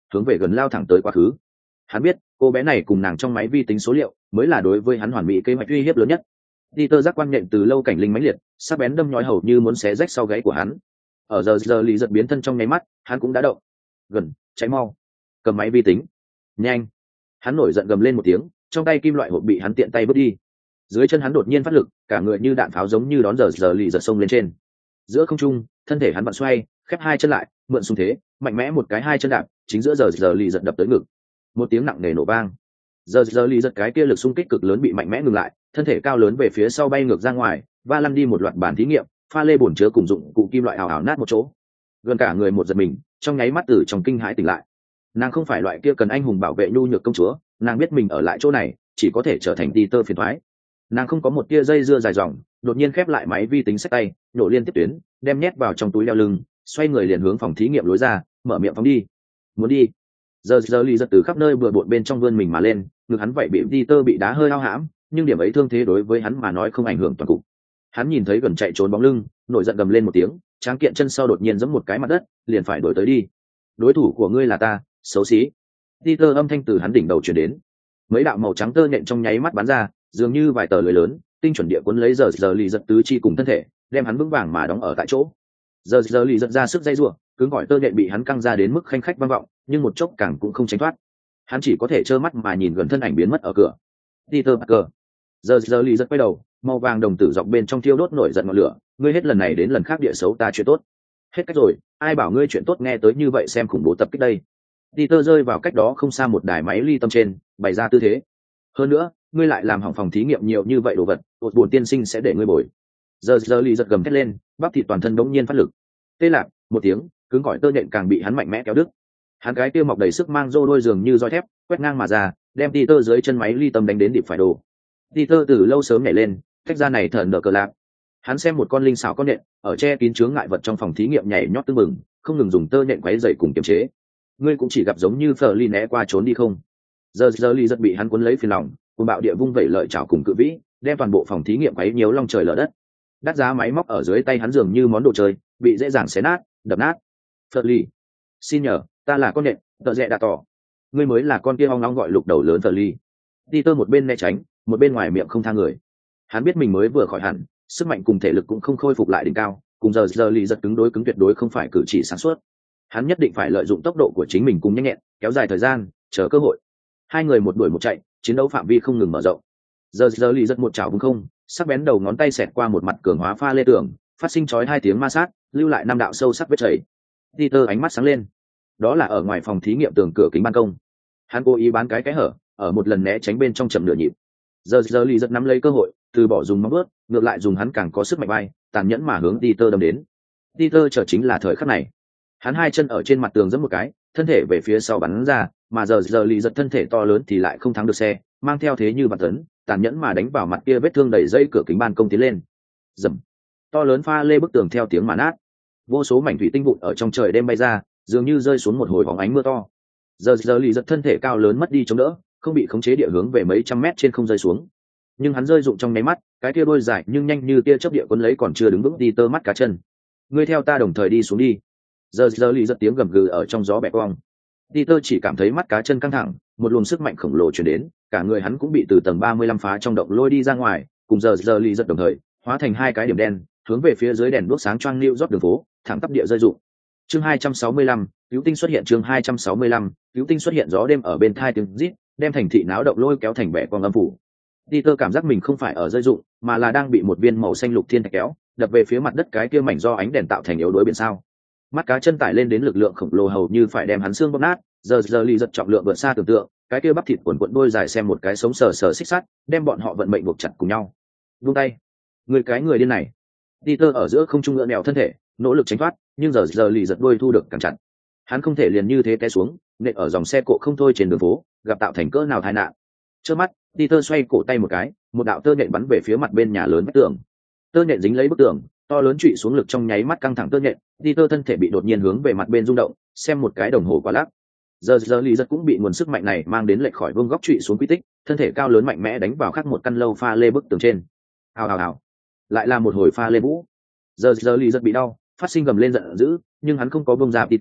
hướng về gần lao thẳng tới quá khứ. Hắn biết cô bé này cùng nàng trong máy vi tính số liệu mới là đối với hắn hoàn mỹ kế hoạch uy hiếp lớn nhất. Peter giác quan nhện từ lâu cảnh linh mãnh liệt, sắc bén đâm nhói hầu như muốn xé rách sau gáy của hắn. Ở giờ lì giật biến thân trong nháy mắt, hắn cũng đã động. Gần, cháy mau, cầm máy vi tính, nhanh! Hắn nổi giận gầm lên một tiếng, trong tay kim loại hộp bị hắn tiện tay vứt đi. Dưới chân hắn đột nhiên phát lực, cả người như đạn pháo giống như đón giờ lì giật xông lên trên. Giữa không trung, thân thể hắn vặn xoay, khép hai chân lại, mượn xung thế, mạnh mẽ một cái hai chân đạp, chính giữa giờ lì giật đập tới ngực. Một tiếng nặng nề nổ vang. Giờ lì giật cái kia lực xung kích cực lớn bị mạnh mẽ ngừng lại, thân thể cao lớn về phía sau bay ngược ra ngoài, va lăn đi một loạt bản thí nghiệm, pha lê bồn chứa cùng dụng cụ kim loại ảo ảo nát một chỗ. Gần cả người một giật mình, trong nháy mắt từ trong kinh hãi tỉnh lại. Nàng không phải loại kia cần anh hùng bảo vệ nhu nhược công chúa, nàng biết mình ở lại chỗ này chỉ có thể trở thành Peter phiền toái. Nàng không có một tia dây dưa dài dòng, đột nhiên khép lại máy vi tính xách tay, nhổ liên tiếp tuyến, đem nhét vào trong túi đeo lưng, xoay người liền hướng phòng thí nghiệm lối ra, mở miệng phóng đi. Muốn đi. Giờ lì giật từ khắp nơi bừa bộn bên trong vươn mình mà lên, ngực hắn vậy bị Peter bị đá hơi lao hãm, nhưng điểm ấy thương thế đối với hắn mà nói không ảnh hưởng toàn cục. Hắn nhìn thấy Gần chạy trốn bóng lưng, nổi giận gầm lên một tiếng, tráng kiện chân sau đột nhiên giẫm một cái mặt đất, liền phải đuổi tới đi. Đối thủ của ngươi là ta, xấu xí. Peter âm thanh từ hắn đỉnh đầu truyền đến. Mấy đạo màu trắng tơ nhện trong nháy mắt bắn ra, dường như vài tờ lưới lớn, tinh chuẩn địa cuốn lấy giờ lì giật tứ chi cùng thân thể, đem hắn vững vàng mà đóng ở tại chỗ. Giờ lì giật ra sức dây rủa, cứng gọi tơ nhện bị hắn căng ra đến mức khanh khách vang vọng, nhưng một chốc càng cũng không tránh thoát. Hắn chỉ có thể trơ mắt mà nhìn Gần thân ảnh biến mất ở cửa. Peter Parker. Giờ lì giật quay đầu, màu vàng đồng tử dọc bên trong thiêu đốt nổi giận ngọn lửa, ngươi hết lần này đến lần khác địa xấu ta chuyện tốt. Hết cách rồi, ai bảo ngươi chuyện tốt nghe tới như vậy xem khủng bố tập kích đây. Peter rơi vào cách đó không xa một đài máy ly tâm trên, bày ra tư thế. Hơn nữa, ngươi lại làm hỏng phòng thí nghiệm nhiều như vậy đồ vật, ột buồn tiên sinh sẽ để ngươi bồi. Giờ lì giật gầm thét lên, bắp thịt toàn thân đống nhiên phát lực. Tê lạc, một tiếng, cứng gọi tơ nhện càng bị hắn mạnh mẽ kéo đứt. Hắn cái kia mọc đầy sức mang rô đôi giường như roi thép, quét ngang mà ra, đem Peter dưới chân máy ly tâm đánh đến địp phải đồ. Peter từ lâu sớm nhảy lên, cách ra này thần đỡ cờ lạc. Hắn xem một con linh xảo con nhện ở che kín chướng ngại vật trong phòng thí nghiệm nhảy nhót tưng bừng, không ngừng dùng tơ nhện quấy dày cùng kiềm chế. Ngươi cũng chỉ gặp giống như phở ly né qua trốn đi không? Giờ ly rất bị hắn cuốn lấy phiền lòng, cùng bạo địa vung vẩy lợi chảo cùng cự vĩ, đem toàn bộ phòng thí nghiệm quấy nhiều long trời lở đất. Đắt giá máy móc ở dưới tay hắn dường như món đồ chơi, bị dễ dàng xé nát, đập nát. Phở ly, xin nhờ, ta là con nhện, tợ rẽ đã tỏ. Ngươi mới là con kia hoang long gọi lục đầu lớn Phở ly. Peter một bên né tránh, một bên ngoài miệng không tha người. Hắn biết mình mới vừa khỏi hẳn, sức mạnh cùng thể lực cũng không khôi phục lại đỉnh cao, cùng giờ lì giật cứng đối cứng tuyệt đối không phải cử chỉ sáng suốt. Hắn nhất định phải lợi dụng tốc độ của chính mình cùng nhanh nhẹn, kéo dài thời gian, chờ cơ hội. Hai người một đuổi một chạy, chiến đấu phạm vi không ngừng mở rộng. Giờ lì giật một chảo vùng không, sắc bén đầu ngón tay xẹt qua một mặt cường hóa pha lê tường, phát sinh chói hai tiếng ma sát, lưu lại năm đạo sâu sắc vết chảy. Peter ánh mắt sáng lên. Đó là ở ngoài phòng thí nghiệm tường cửa kính ban công. Hắn cố ý bán cái hở, ở một lần né tránh bên trong chậm nửa nhịp. Giờ lì giật nắm lấy cơ hội, từ bỏ dùng móng vuốt, ngược lại dùng hắn càng có sức mạnh bay, tàn nhẫn mà hướng Peter đâm đến. Peter chờ chính là thời khắc này. Hắn hai chân ở trên mặt tường giẫm một cái, thân thể về phía sau bắn ra, mà giờ lì giật thân thể to lớn thì lại không thắng được xe, mang theo thế như vạn tấn, tàn nhẫn mà đánh vào mặt kia vết thương đầy dây cửa kính ban công tiến lên. Rầm. To lớn pha lê bức tường theo tiếng mà nát. Vô số mảnh thủy tinh vụn ở trong trời đêm bay ra, dường như rơi xuống một hồi bóng ánh mưa to. Giờ lì giật thân thể cao lớn mất đi chống đỡ, không bị khống chế địa hướng về mấy trăm mét trên không rơi xuống. Nhưng hắn rơi rụng trong nháy mắt, cái kia đôi dài nhưng nhanh như tia chớp địa quân lấy còn chưa đứng vững Peter mắt cá chân. Ngươi theo ta đồng thời đi xuống đi. Giờ lì giật tiếng gầm gừ ở trong gió bẻ cong. Peter chỉ cảm thấy mắt cá chân căng thẳng, một luồng sức mạnh khổng lồ truyền đến, cả người hắn cũng bị từ tầng 35 phá trong động lôi đi ra ngoài, cùng giờ lì giật đồng thời, hóa thành hai cái điểm đen, hướng về phía dưới đèn đuốc sáng choang lưu rót đường phố, thẳng tắp địa rơi rụng. Chương 265, cứu tinh xuất hiện. Chương 265, cứu tinh xuất hiện. Gió đêm ở bên thai tiếng rít, đem thành thị náo động lôi kéo thành bẻ cong âm phủ. Peter cảm giác mình không phải ở rơi rụng, mà là đang bị một viên màu xanh lục thiên thạch kéo, đập về phía mặt đất cái kia mảnh do ánh đèn tạo thành yếu đuối biển sao. Mắt cá chân tải lên đến lực lượng khổng lồ hầu như phải đem hắn xương bóp nát, giờ lì giật trọng lượng vượt xa tưởng tượng, cái kia bắp thịt cuộn cuộn đôi dài xem một cái sống sờ sờ xích sắt, đem bọn họ vận mệnh buộc chặt cùng nhau. Buông tay, người điên này. Peter ở giữa không trung ngựa nèo thân thể, nỗ lực tránh thoát, nhưng giờ lì giật đuôi thu được cản chặn. Hắn không thể liền như thế té xuống, nện ở dòng xe cộ không thôi trên đường phố, gặp tạo thành cỡ nào tai nạn. Trước mắt, Peter xoay cổ tay một cái, một đạo tơ nhện bắn về phía mặt bên nhà lớn vách tường. Tơ nhện dính lấy bức tường, to lớn trụy xuống lực trong nháy mắt căng thẳng tơ nhện, Peter thân thể bị đột nhiên hướng về mặt bên rung động, xem một cái đồng hồ quá lắc. Giờ lì giật cũng bị nguồn sức mạnh này mang đến lệch khỏi vương góc trụy xuống quy tích, thân thể cao lớn mạnh mẽ đánh vào khắc một căn lâu pha lê bức tường trên. Hào. Lại là một hồi pha lê vũ. Giờ lì giật bị đau, phát sinh gầm lên giận dữ, nhưng hắn không có bông ra Peter,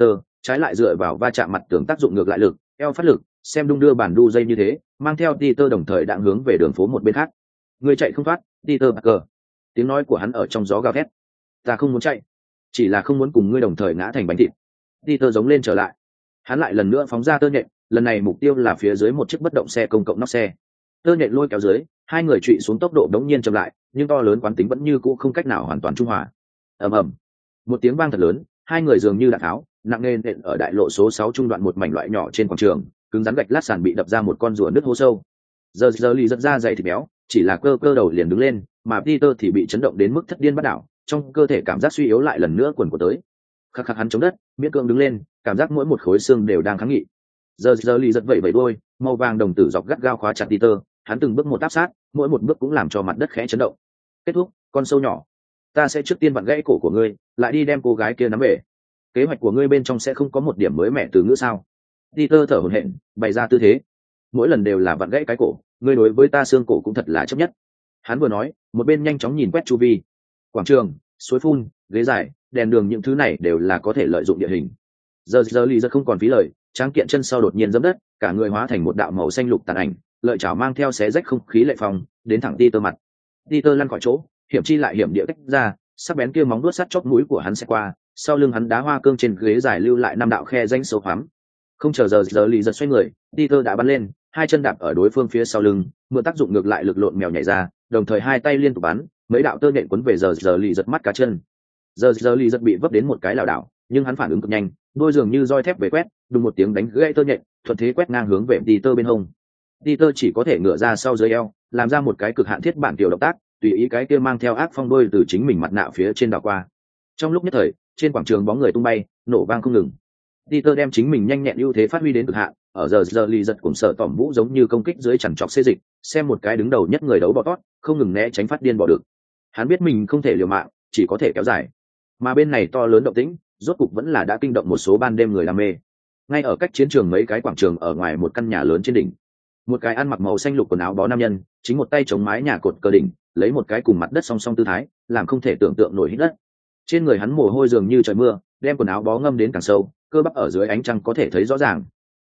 trái lại dựa vào va chạm mặt tường tác dụng ngược lại lực, eo phát lực, xem đung đưa bản đu dây như thế, mang theo Peter đồng thời đang hướng về đường phố một bên khác. Người chạy không thoát, Peter Parker. Tiếng nói của hắn ở trong gió gào thét. Ta không muốn chạy, chỉ là không muốn cùng ngươi đồng thời ngã thành bánh thịt. Peter giống lên trở lại. Hắn lại lần nữa phóng ra tơ nhện, lần này mục tiêu là phía dưới một chiếc bất động xe công cộng nóc xe. Tơ nhện lôi kéo dưới, hai người trụy xuống tốc độ đống nhiên chậm lại, nhưng to lớn quán tính vẫn như cũ không cách nào hoàn toàn trung hòa. Ầm ầm. Một tiếng vang thật lớn, hai người dường như đạn tháo, nặng nề nện ở đại lộ số 6 trung đoạn một mảnh loại nhỏ trên quảng trường, cứng rắn gạch lát sàn bị đập ra một con rùa nứt hố sâu. Giờ lì giật ra dày thịt béo, chỉ là cơ đầu liền đứng lên, mà Peter thì bị chấn động đến mức thất điên bắt đảo, trong cơ thể cảm giác suy yếu lại lần nữa quần của tới. Khắc khắc hắn chống đất, miễn cưỡng đứng lên, cảm giác mỗi một khối xương đều đang kháng nghị. Giờ lì giật vậy đôi, màu vàng đồng tử dọc gắt gao khóa chặt Peter, hắn từng bước một áp sát, mỗi một bước cũng làm cho mặt đất khẽ chấn động. Kết thúc, con sâu nhỏ, ta sẽ trước tiên vặn gãy cổ của ngươi, lại đi đem cô gái kia nắm về. Kế hoạch của ngươi bên trong sẽ không có một điểm mới mẻ từ ngữ sao? Peter thở hổn hển, bày ra tư thế. Mỗi lần đều là vặn gãy cái cổ, ngươi đối với ta xương cổ cũng thật là chấp nhất. Hắn vừa nói, một bên nhanh chóng nhìn quét chu vi. Quảng trường, suối phun, ghế dài, đèn đường, những thứ này đều là có thể lợi dụng địa hình. Giờ lì giật không còn phí lời, tráng kiện chân sau đột nhiên giẫm đất, cả người hóa thành một đạo màu xanh lục tàn ảnh, lợi chảo mang theo xé rách không khí lệ phong, đến thẳng Peter mặt. Peter lăn khỏi chỗ, hiểm chi lại hiểm địa cách ra, sắc bén kia móng vuốt sắt chóp mũi của hắn sẽ qua, sau lưng hắn đá hoa cương trên ghế dài lưu lại 5 đạo khe rãnh sâu hoắm. Không chờ giờ lì giật xoay người, Peter đã bắn lên, hai chân đạp ở đối phương phía sau lưng, mượn tác dụng ngược lại lực lộn mèo nhảy ra, đồng thời hai tay liên tục bắn, mấy đạo tơ nhện quấn về giờ lì giật mắt cá chân. Giờ lì giật bị vấp đến một cái lảo đảo, nhưng hắn phản ứng cực nhanh, đôi dường như roi thép về quét, đùng một tiếng đánh gãy tơ nhện, thuận thế quét ngang hướng về Peter bên hông. Peter chỉ có thể ngửa ra sau dưới eo, làm ra một cái cực hạn thiết bản tiểu động tác, tùy ý cái kia mang theo ác phong đôi từ chính mình mặt nạ phía trên đảo qua. Trong lúc nhất thời, trên quảng trường bóng người tung bay, nổ vang không ngừng. Peter đem chính mình nhanh nhẹn ưu thế phát huy đến cực hạn, ở giờ lì giật cùng sợ tỏm vũ giống như công kích dưới chằn trọc xê dịch, xem một cái đứng đầu nhất người đấu bỏ tót, không ngừng né tránh phát điên bỏ được. Hắn biết mình không thể liều mạng, chỉ có thể kéo dài. Mà bên này to lớn động tĩnh, rốt cục vẫn là đã kinh động một số ban đêm người đam mê. Ngay ở cách chiến trường mấy cái quảng trường ở ngoài một căn nhà lớn trên đỉnh, một cái ăn mặc màu xanh lục quần áo bó nam nhân, chính một tay chống mái nhà cột cờ đỉnh, lấy một cái cùng mặt đất song song tư thái, làm không thể tưởng tượng nổi hít đất. Trên người hắn mồ hôi dường như trời mưa, đem quần áo bó ngâm đến càng sâu, cơ bắp ở dưới ánh trăng có thể thấy rõ ràng.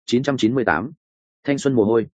998, thanh xuân mồ hôi.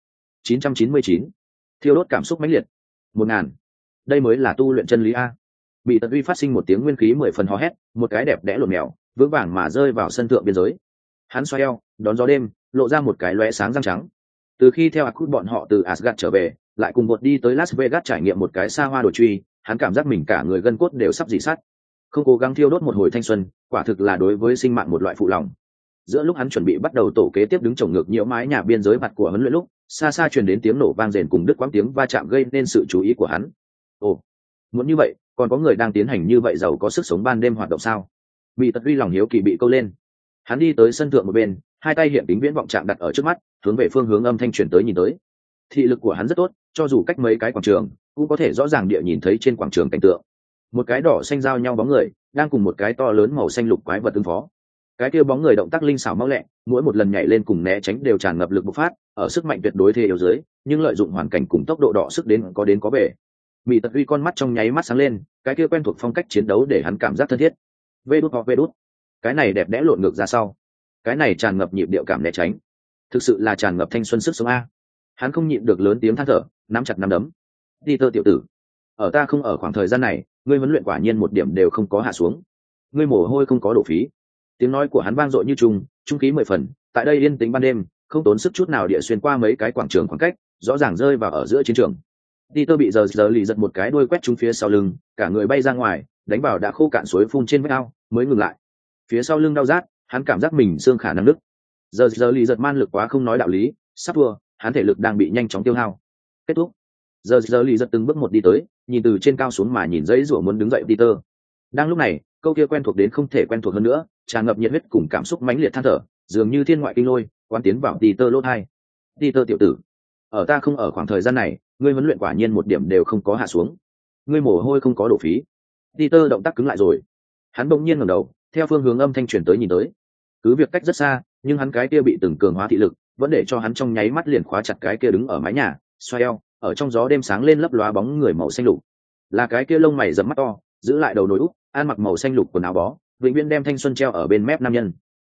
999, thiêu đốt cảm xúc mãnh liệt. 1000, đây mới là tu luyện chân lý a. Bị Tật Uy phát sinh một tiếng nguyên khí 10 phần hò hét, một cái đẹp đẽ lộn mèo, vững vàng mà rơi vào sân thượng biên giới. Hắn xoay eo, đón gió đêm, lộ ra một cái lóe sáng răng trắng. Từ khi theo Akut bọn họ từ Asgard trở về, lại cùng một đi tới Las Vegas trải nghiệm một cái xa hoa đồ truy, hắn cảm giác mình cả người gân cốt đều sắp rỉ sắt. Không cố gắng thiêu đốt một hồi thanh xuân, quả thực là đối với sinh mạng một loại phụ lòng. Giữa lúc hắn chuẩn bị bắt đầu tổ kế tiếp đứng chồng ngược nhiễu mái nhà biên giới mặt của huấn luyện lúc, xa xa truyền đến tiếng nổ vang rền cùng đứt quãng tiếng va chạm gây nên sự chú ý của hắn. Ồ, muốn như vậy, còn có người đang tiến hành như vậy giàu có sức sống ban đêm hoạt động sao? Bị Tật Uy lòng hiếu kỳ bị câu lên. Hắn đi tới sân thượng một bên, hai tay hiện kính viễn vọng chạm đặt ở trước mắt, hướng về phương hướng âm thanh truyền tới nhìn tới. Thị lực của hắn rất tốt, cho dù cách mấy cái quảng trường, cũng có thể rõ ràng địa nhìn thấy trên quảng trường cảnh tượng. Một cái đỏ xanh giao nhau bóng người, đang cùng một cái to lớn màu xanh lục quái vật ứng phó. Cái kia bóng người động tác linh xảo mau lẹ, mỗi một lần nhảy lên cùng né tránh đều tràn ngập lực bộc phát, ở sức mạnh tuyệt đối thế yếu dưới, nhưng lợi dụng hoàn cảnh cùng tốc độ đọ sức đến có về. Mị Tật Uy con mắt trong nháy mắt sáng lên, cái kia quen thuộc phong cách chiến đấu để hắn cảm giác thân thiết. Vê đút, cái này đẹp đẽ lộn ngược ra sau, cái này tràn ngập nhịp điệu cảm né tránh, thực sự là tràn ngập thanh xuân sức sống a. Hắn không nhịn được lớn tiếng than thở, nắm chặt nắm đấm. Peter tiểu tử, ở ta không ở khoảng thời gian này, ngươi huấn luyện quả nhiên một điểm đều không có hạ xuống, ngươi mồ hôi không có đổ phí. Tiếng nói của hắn vang dội như trung khí 10 phần, tại đây yên tĩnh ban đêm, không tốn sức chút nào địa xuyên qua mấy cái quảng trường khoảng cách, rõ ràng rơi vào ở giữa chiến trường. Peter bị giờ lì giật một cái đuôi quét trúng phía sau lưng, cả người bay ra ngoài, đánh vào đã khô cạn suối phun trên vách ao, mới ngừng lại. Phía sau lưng đau rát, hắn cảm giác mình xương khả năng nứt. Giờ lì giật man lực quá không nói đạo lý, sắp thua, hắn thể lực đang bị nhanh chóng tiêu hao. Kết thúc. Giờ lì giật từng bước một đi tới, nhìn từ trên cao xuống mà nhìn dãy rủa muốn đứng dậy Peter. Đang lúc này, câu kia quen thuộc đến không thể quen thuộc hơn nữa, tràn ngập nhiệt huyết cùng cảm xúc mãnh liệt than thở, dường như thiên ngoại kinh lôi, quán tiến vào Peter lỗ tai. Peter tiểu tử, ở ta không ở khoảng thời gian này, ngươi huấn luyện quả nhiên một điểm đều không có hạ xuống, ngươi mồ hôi không có đổ phí. Peter động tác cứng lại rồi, hắn bỗng nhiên ngẩng đầu, theo phương hướng âm thanh truyền tới nhìn tới. Cứ việc cách rất xa, nhưng hắn cái kia bị từng cường hóa thị lực, vẫn để cho hắn trong nháy mắt liền khóa chặt cái kia đứng ở mái nhà, xoay eo, ở trong gió đêm sáng lên lấp lóa bóng người màu xanh lục. Là cái kia lông mày rậm mắt to, giữ lại đầu nối úp, ăn mặc màu xanh lục quần áo bó, vĩnh viễn đem thanh xuân treo ở bên mép nam nhân.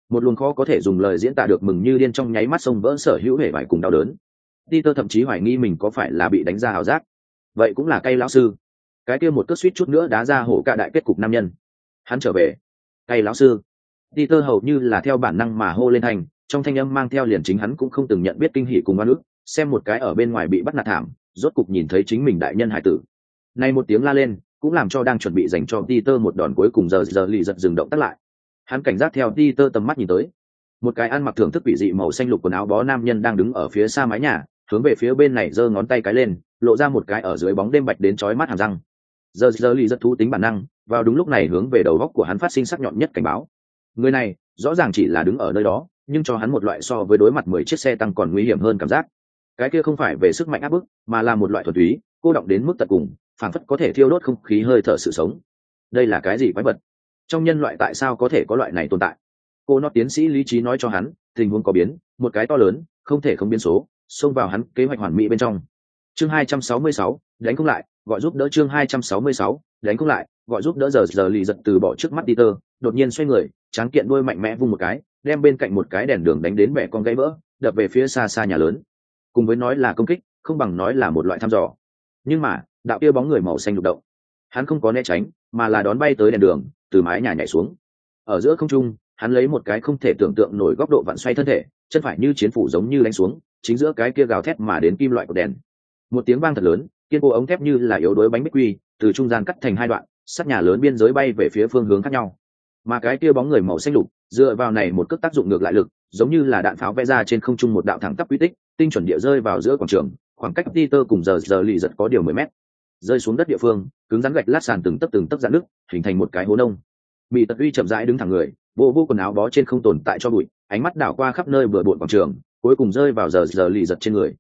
một luồng khó có thể dùng lời diễn tả được mừng như điên trong nháy mắt xông vỡ sở hữu hể vải cùng đau đớn. Peter thậm chí hoài nghi mình có phải là bị đánh ra ảo giác. Vậy cũng là cay lão sư. Cái kia một cước suýt chút nữa đá ra hổ cả đại kết cục nam nhân. Hắn trở về. Cay lão sư. Peter hầu như là theo bản năng mà hô lên thành, trong thanh âm mang theo liền chính hắn cũng không từng nhận biết kinh hỉ cùng oan ức, xem một cái ở bên ngoài bị bắt nạt thảm, rốt cục nhìn thấy chính mình đại nhân hải tử. Này một tiếng la lên, cũng làm cho đang chuẩn bị dành cho Peter một đòn cuối cùng giờ lì giật dừng động tác lại. Hắn cảnh giác theo Peter tầm mắt nhìn tới. Một cái ăn mặc thưởng thức quỷ dị màu xanh lục quần áo bó nam nhân đang đứng ở phía xa mái nhà, hướng về phía bên này giơ ngón tay cái lên, lộ ra một cái ở dưới bóng đêm bạch đến chói mắt hàm răng. Giờ lì giật thú tính bản năng, vào đúng lúc này hướng về đầu góc của hắn phát sinh sắc nhọn nhất cảnh báo. Người này rõ ràng chỉ là đứng ở nơi đó, nhưng cho hắn một loại so với đối mặt 10 chiếc xe tăng còn nguy hiểm hơn cảm giác. Cái kia không phải về sức mạnh áp bức, mà là một loại thuần túy, cô động đến mức tận cùng, phảng phất có thể thiêu đốt không khí hơi thở sự sống. Đây là cái gì quái vật? Trong nhân loại tại sao có thể có loại này tồn tại? Cô nó tiến sĩ lý trí nói cho hắn, tình huống có biến, một cái to lớn, không thể không biến số, xông vào hắn kế hoạch hoàn mỹ bên trong. Chương 266, đánh không lại, gọi giúp đỡ. Chương 266, đánh không lại, gọi giúp đỡ. Giờ lì giật từ bỏ trước mắt Peter, đột nhiên xoay người, tráng kiện đuôi mạnh mẽ vung một cái, đem bên cạnh một cái đèn đường đánh đến bẻ con gãy vỡ, đập về phía xa xa nhà lớn. Cùng với nói là công kích, không bằng nói là một loại thăm dò. Nhưng mà, đạo kia bóng người màu xanh lục động, hắn không có né tránh, mà là đón bay tới đèn đường, từ mái nhà nhảy xuống. Ở giữa không trung, hắn lấy một cái không thể tưởng tượng nổi góc độ vặn xoay thân thể, chân phải như chiến phủ giống như đánh xuống, chính giữa cái kia gào thét mà đến kim loại của đèn. Một tiếng vang thật lớn, kiên cố ống thép như là yếu đuối bánh bích quy, từ trung gian cắt thành hai đoạn, sát nhà lớn biên giới bay về phía phương hướng khác nhau. Mà cái kia bóng người màu xanh lục, dựa vào này một cước tác dụng ngược lại lực, giống như là đạn pháo vẽ ra trên không trung một đạo thẳng tắp quy tích, tinh chuẩn địa rơi vào giữa quảng trường, khoảng cách Peter cùng giờ lì giật có điều 10 mét. Rơi xuống đất địa phương, cứng rắn gạch lát sàn từng tấc rạn nứt, hình thành một cái hố nông. Bị Tật Uy chậm rãi đứng thẳng người, vô quần áo bó trên không tồn tại cho bụi, ánh mắt đảo qua khắp nơi bừa bộn quảng trường, cuối cùng rơi vào giờ lì giật trên người.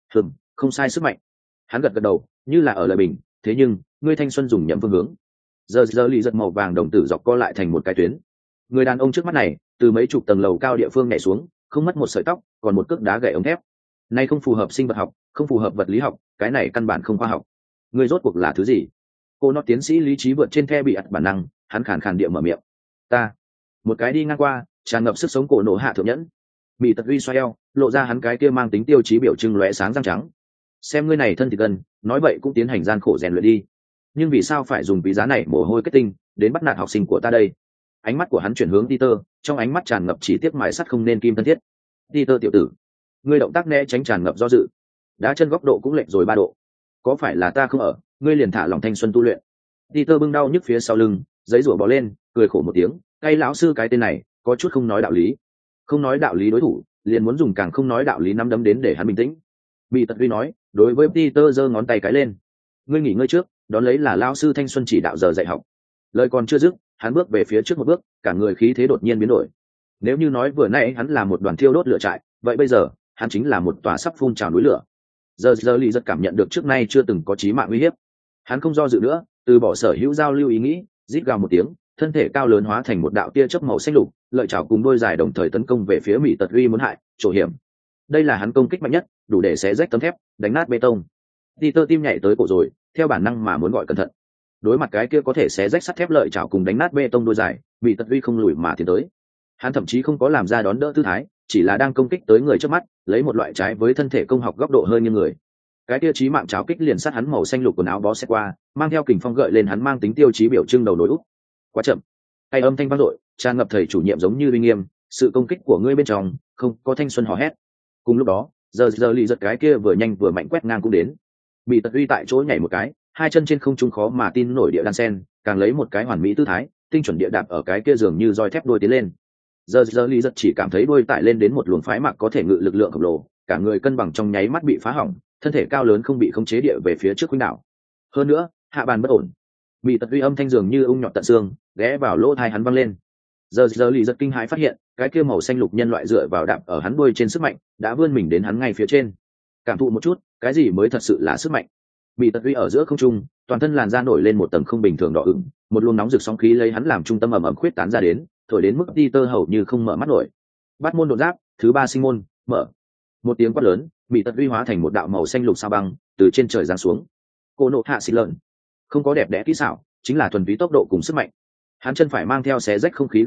Không sai sức mạnh. Hắn gật đầu, như là ở lời bình, thế nhưng, ngươi thanh xuân dùng nhầm phương hướng. Giờ lì giật màu vàng đồng tử dọc co lại thành một cái tuyến. Người đàn ông trước mắt này, từ mấy chục tầng lầu cao địa phương nhảy xuống, không mất một sợi tóc, còn một cước đá gãy ống thép. Này không phù hợp sinh vật học, không phù hợp vật lý học, cái này căn bản không khoa học. Ngươi rốt cuộc là thứ gì? Cô nó tiến sĩ lý trí vượt trên the bị ắt bản năng, hắn khàn địa mở miệng. Ta. Một cái đi ngang qua, tràn ngập sức sống cổ nổ hạ thượng nhẫn. Bị Tật Uy xoay eo, lộ ra hắn cái kia mang tính tiêu chí biểu trưng lóe sáng răng trắng. Xem ngươi này thân thì gần, nói vậy cũng tiến hành gian khổ rèn luyện đi. Nhưng vì sao phải dùng quý giá này mồ hôi kết tinh đến bắt nạt học sinh của ta đây? Ánh mắt của hắn chuyển hướng Peter, trong ánh mắt tràn ngập chỉ tiếc mài sắt không nên kim thân thiết. Peter tiểu tử, ngươi động tác né tránh tràn ngập do dự, đá chân góc độ cũng lệch rồi 3 độ. Có phải là ta không ở, ngươi liền thả lòng thanh xuân tu luyện? Peter bưng đau nhức phía sau lưng, giấy rủa bò lên, cười khổ một tiếng, cay lão sư cái tên này, có chút không nói đạo lý. Không nói đạo lý đối thủ, liền muốn dùng càng không nói đạo lý nắm đấm đến để hắn bình tĩnh. Bị Tật Uy nói, đối với Peter giơ ngón tay cái lên. Ngươi nghỉ ngơi trước, đón lấy là lão sư thanh xuân chỉ đạo giờ dạy học. Lời còn chưa dứt, hắn bước về phía trước một bước, cả người khí thế đột nhiên biến đổi. Nếu như nói vừa nãy hắn là một đoàn thiêu đốt lửa trại, vậy bây giờ, hắn chính là một tòa sắp phun trào núi lửa. Giờ lì giật cảm nhận được trước nay chưa từng có chí mạng uy hiếp. Hắn không do dự nữa, từ bỏ sở hữu giao lưu ý nghĩ, rít gào một tiếng, thân thể cao lớn hóa thành một đạo tia chớp màu xanh lục, lợi chảo cùng đôi dài đồng thời tấn công về phía Mỹ Tật Uy muốn hại, chỗ hiểm. Đây là hắn công kích mạnh nhất, đủ để xé rách tấm thép, đánh nát bê tông. Peter tim nhảy tới cổ rồi, theo bản năng mà muốn gọi cẩn thận. Đối mặt cái kia có thể xé rách sắt thép lợi chảo cùng đánh nát bê tông đôi dài, Mỹ Tật Uy không lùi mà tiến tới. Hắn thậm chí không có làm ra đón đỡ tư thái, chỉ là đang công kích tới người trước mắt, lấy một loại trái với thân thể công học góc độ hơi nghiêng người. Cái kia chí mạng cháo kích liền sát hắn màu xanh lục quần áo bó xét qua, mang theo kình phong gợi lên hắn mang tính tiêu chí biểu trưng đầu đối úp. Quá chậm. Hay âm thanh vang dội, tràn ngập thầy chủ nhiệm giống như uy nghiêm, sự công kích của ngươi bên trong, không có thanh xuân hò hét. Cùng lúc đó, giờ lì giật cái kia vừa nhanh vừa mạnh quét ngang cũng đến. Bị Tật Uy tại chỗ nhảy một cái, hai chân trên không trung khó mà tin nổi địa đan sen, càng lấy một cái hoàn mỹ tư thái, tinh chuẩn địa đạp ở cái kia dường như roi thép đuôi tiến lên. Giờ lì giật chỉ cảm thấy đuôi tải lên đến một luồng phái mặc có thể ngự lực lượng khổng lồ, cả người cân bằng trong nháy mắt bị phá hỏng, thân thể cao lớn không bị khống chế địa về phía trước khuynh đảo. Hơn nữa, hạ bàn bất ổn. Bị Tật Uy âm thanh dường như ung nhọt tận xương, ghé vào lỗ tai hắn văng lên. Giờ lì giật kinh hãi phát hiện, cái kia màu xanh lục nhân loại dựa vào đạp ở hắn đuôi trên sức mạnh, đã vươn mình đến hắn ngay phía trên. Cảm thụ một chút, cái gì mới thật sự là sức mạnh? Bị Tật Uy ở giữa không trung, toàn thân làn da nổi lên một tầng không bình thường đỏ ửng, một luồng nóng rực sóng khí lấy hắn làm trung tâm ẩm khuyết tán ra đến, thổi đến mức Peter hầu như không mở mắt nổi. Bát môn đột giáp, thứ 3 sinh môn, mở. Một tiếng quát lớn, Bị Tật Uy hóa thành một đạo màu xanh lục sao băng, từ trên trời giáng xuống. Cô nộ hạ xì lợn, không có đẹp đẽ kỹ xảo, chính là thuần túy tốc độ cùng sức mạnh. Hắn chân phải mang theo xé rách không khí gào thét,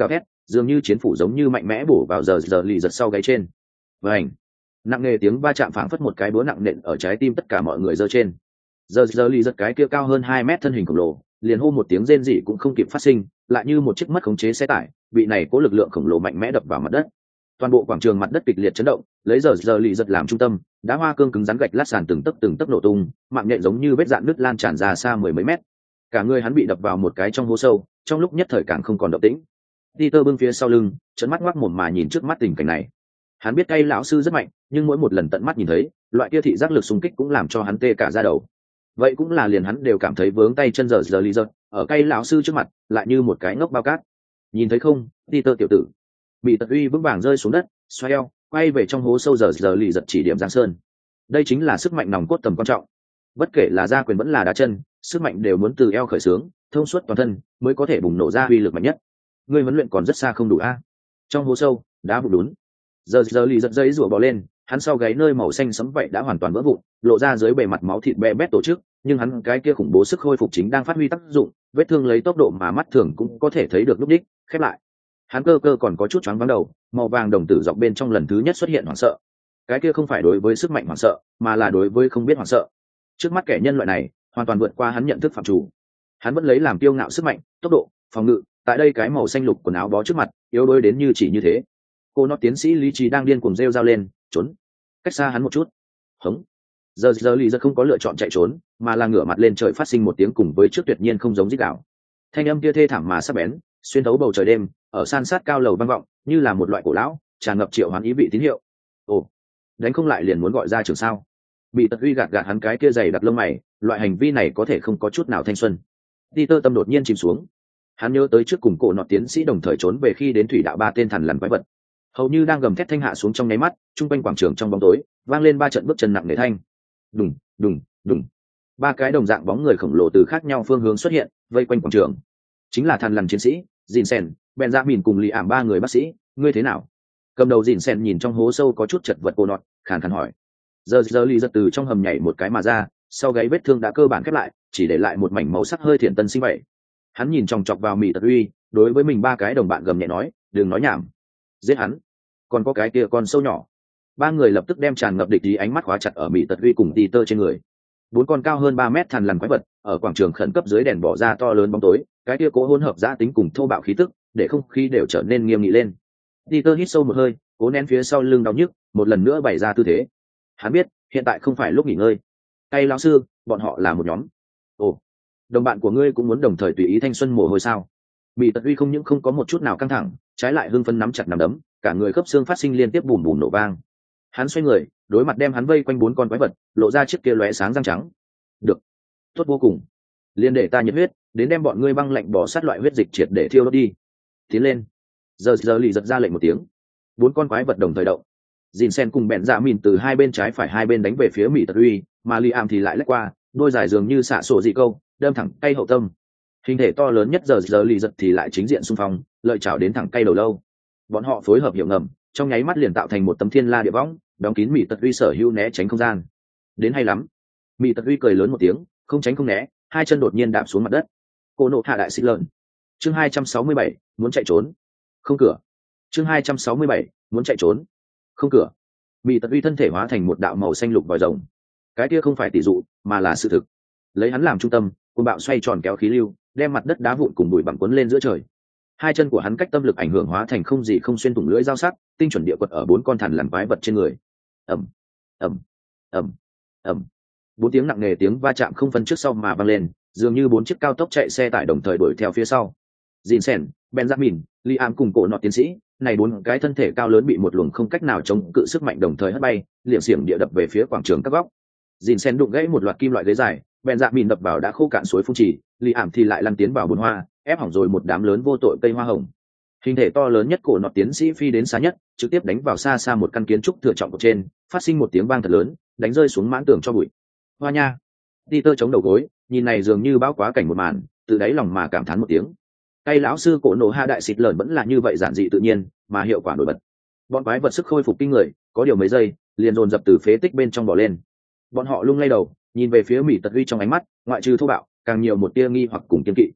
dường như chiến phủ giống như mạnh mẽ bổ vào giờ lì giật sau gáy trên. Vành, nặng nề tiếng va chạm phảng phất một cái búa nặng nện ở trái tim tất cả mọi người giơ trên. Giờ lì giật cái kia cao hơn 2 mét thân hình khổng lồ, liền hô một tiếng rên rỉ cũng không kịp phát sinh, lại như một chiếc mất khống chế xe tải bị này có lực lượng khổng lồ mạnh mẽ đập vào mặt đất. Toàn bộ quảng trường mặt đất kịch liệt chấn động, lấy giờ lì giật làm trung tâm, đá hoa cương cứng rắn gạch lát sàn từng tấc nổ tung, mạng nhện giống như vết dạn nứt lan tràn ra xa mười mấy mét. Cả người hắn bị đập vào một cái trong hố sâu, trong lúc nhất thời càng không còn động tĩnh. Peter bưng phía sau lưng, trợn mắt ngoác mồm mà nhìn trước mắt tình cảnh này. Hắn biết cây lão sư rất mạnh, nhưng mỗi một lần tận mắt nhìn thấy, loại kia thị giác lực xung kích cũng làm cho hắn tê cả da đầu. Vậy cũng là liền hắn đều cảm thấy vướng tay chân giờ lì giật, ở cây lão sư trước mặt, lại như một cái ngốc bao cát. Nhìn thấy không, Peter tiểu tử, bị tật uy vững vàng rơi xuống đất, xoay eo, quay về trong hố sâu giờ lì giật chỉ điểm Giang Sơn. Đây chính là sức mạnh nòng cốt tầm quan trọng. Bất kể là gia quyền vẫn là đá chân, sức mạnh đều muốn từ eo khởi xướng, thông suốt toàn thân mới có thể bùng nổ ra uy lực mạnh nhất. Người huấn luyện còn rất xa không đủ a. Trong hố sâu, đá vụn lún. Giờ lì giật giấy rủa bò lên, hắn sau gáy nơi màu xanh sẫm vậy đã hoàn toàn vỡ vụn, lộ ra dưới bề mặt máu thịt bè bét tổ chức, nhưng hắn cái kia khủng bố sức khôi phục chính đang phát huy tác dụng, vết thương lấy tốc độ mà mắt thường cũng có thể thấy được lúc đích, khép lại. Hắn cơ còn có chút choáng váng đầu, màu vàng đồng tử dọc bên trong lần thứ nhất xuất hiện hoảng sợ. Cái kia không phải đối với sức mạnh hoảng sợ, mà là đối với không biết hoảng sợ. Trước mắt kẻ nhân loại này, hoàn toàn vượt qua hắn nhận thức phạm chủ. Hắn vẫn lấy làm kiêu ngạo sức mạnh, tốc độ, phòng ngự, tại đây cái màu xanh lục quần áo bó trước mặt, yếu đuối đến như chỉ như thế. Cô nó tiến sĩ lý trí đang điên cuồng rêu rao lên, trốn, cách xa hắn một chút. Hống. Giờ lì giật không có lựa chọn chạy trốn, mà là ngửa mặt lên trời phát sinh một tiếng cùng với trước tuyệt nhiên không giống rít gào. Thanh âm kia thê thảm mà sắc bén, xuyên thấu bầu trời đêm, ở san sát cao lầu vang vọng, như là một loại cổ lão, tràn ngập triệu hoán ý vị tín hiệu. Ồ, đánh không lại liền muốn gọi ra trường sao? Bị tật uy gạt hắn cái kia dày đặc lông mày, loại hành vi này có thể không có chút nào thanh xuân. Peter tâm đột nhiên chìm xuống. Hắn nhớ tới trước cùng cổ nọ tiến sĩ đồng thời trốn về khi đến thủy đạo ba tên thằn lằn quái vật, hầu như đang gầm thét thanh hạ xuống trong nháy mắt, trung quanh quảng trường trong bóng tối vang lên 3 trận bước chân nặng nề thanh. Đùng, đùng, đùng. 3 cái đồng dạng bóng người khổng lồ từ khác nhau phương hướng xuất hiện, vây quanh quảng trường. Chính là thằn lằn chiến sĩ, Jinsen, Benjamin cùng Lý Ảm 3 người bác sĩ, ngươi thế nào? Cầm đầu Jinsen nhìn trong hố sâu có chút chật vật cô nọt, khàn khàn hỏi. Giờ Lý giật từ trong hầm nhảy một cái mà ra, sau gáy vết thương đã cơ bản khép lại, chỉ để lại một mảnh màu sắc hơi thiện tân sinh vậy. Hắn nhìn chòng chọc vào Mị Tật Uy, đối với mình 3 cái đồng bạn gầm nhẹ nói, đừng nói nhảm, giết hắn. Còn có cái kia con sâu nhỏ. 3 người lập tức đem tràn ngập địch ý ánh mắt khóa chặt ở Mị Tật Uy cùng Peter trên người. 4 con cao hơn 3 mét thằn lằn quái vật ở quảng trường khẩn cấp dưới đèn bỏ ra to lớn bóng tối, cái kia cố hỗn hợp giã tính cùng thô bạo khí tức, để không khí đều trở nên nghiêm nghị lên. Peter hít sâu một hơi, cố nén phía sau lưng đau nhức, một lần nữa bày ra tư thế. Hắn biết, hiện tại không phải lúc nghỉ ngơi. Tay lão sư, bọn họ là một nhóm. Ồ, đồng bạn của ngươi cũng muốn đồng thời tùy ý thanh xuân mồ hôi sao? Mị Tật Uy không những không có một chút nào căng thẳng, trái lại hưng phấn nắm chặt nắm đấm, cả người khớp xương phát sinh liên tiếp bùm bùm nổ vang. Hắn xoay người, đối mặt đem hắn vây quanh 4 con quái vật, lộ ra chiếc kia lóe sáng răng trắng. Được, tốt vô cùng. Liên để ta nhiệt huyết, đến đem bọn ngươi băng lạnh bỏ sát loại huyết dịch triệt để thiêu đốt đi. Tiến lên. Giờ lì giật ra lệnh một tiếng. 4 con quái vật đồng thời động. Jinsen cùng bẹn dạ mìn từ hai bên trái phải hai bên đánh về phía Mị Tật Uy, mà Liam thì lại lách qua, đôi dài dường như xạ sổ dị câu, đâm thẳng cây hậu tâm. Hình thể to lớn nhất giờ lì giật thì lại chính diện xung phong, lợi chảo đến thẳng cây đầu lâu. Bọn họ phối hợp hiệu ngầm, trong nháy mắt liền tạo thành một tấm thiên la địa võng, đóng kín Mị Tật Uy sở hữu né tránh không gian. Đến hay lắm. Mị Tật Uy cười lớn một tiếng, không tránh không né, hai chân đột nhiên đạp xuống mặt đất. Cô nộ hạ đại xích lợn. Chương 267, muốn chạy trốn. Không cửa. Chương 267, muốn chạy trốn. Không cửa. Mị Tật Uy thân thể hóa thành một đạo màu xanh lục vòi rồng. Cái kia không phải tỷ dụ, mà là sự thực. Lấy hắn làm trung tâm, cuồng bạo xoay tròn kéo khí lưu, đem mặt đất đá vụn cùng bụi bặm cuốn lên giữa trời. Hai chân của hắn cách tâm lực ảnh hưởng hóa thành không gì không xuyên thủng lưỡi dao sắc, tinh chuẩn địa quật ở 4 con thằn lằn quái vật trên người. Ầm, ầm, ầm, ầm. 4 tiếng nặng nề tiếng va chạm không phân trước sau mà vang lên, dường như 4 chiếc cao tốc chạy xe tải đồng thời đuổi theo phía sau. Jinsen, Benjamin, Liam cùng cổ nọ tiến sĩ, này 4 cái thân thể cao lớn bị một luồng không cách nào chống cự sức mạnh đồng thời hất bay, liệng xiềng địa đập về phía quảng trường các góc. Jinsen đụng gãy một loạt kim loại ghế dài, Benjamin đập vào đã khô cạn suối phun trì, Liam thì lại lăn tiến vào bùn hoa, ép hỏng rồi một đám lớn vô tội cây hoa hồng. Hình thể to lớn nhất cổ nọ tiến sĩ phi đến xa nhất, trực tiếp đánh vào xa xa một căn kiến trúc thừa trọng ở trên, phát sinh một tiếng vang thật lớn, đánh rơi xuống mãn tường cho bụi. Hoa nha. Peter chống đầu gối, nhìn này dường như bão quá cảnh một màn, từ đáy lòng mà cảm thán một tiếng. Cây lão sư cổ nổ hạ đại xịt lợn vẫn là như vậy giản dị tự nhiên, mà hiệu quả nổi bật. Bọn quái vật sức khôi phục kinh người, có điều mấy giây, liền dồn dập từ phế tích bên trong bò lên. Bọn họ lung lay đầu, nhìn về phía Mị Tật Uy trong ánh mắt, ngoại trừ thô bạo, càng nhiều một tia nghi hoặc cùng kiên kỵ.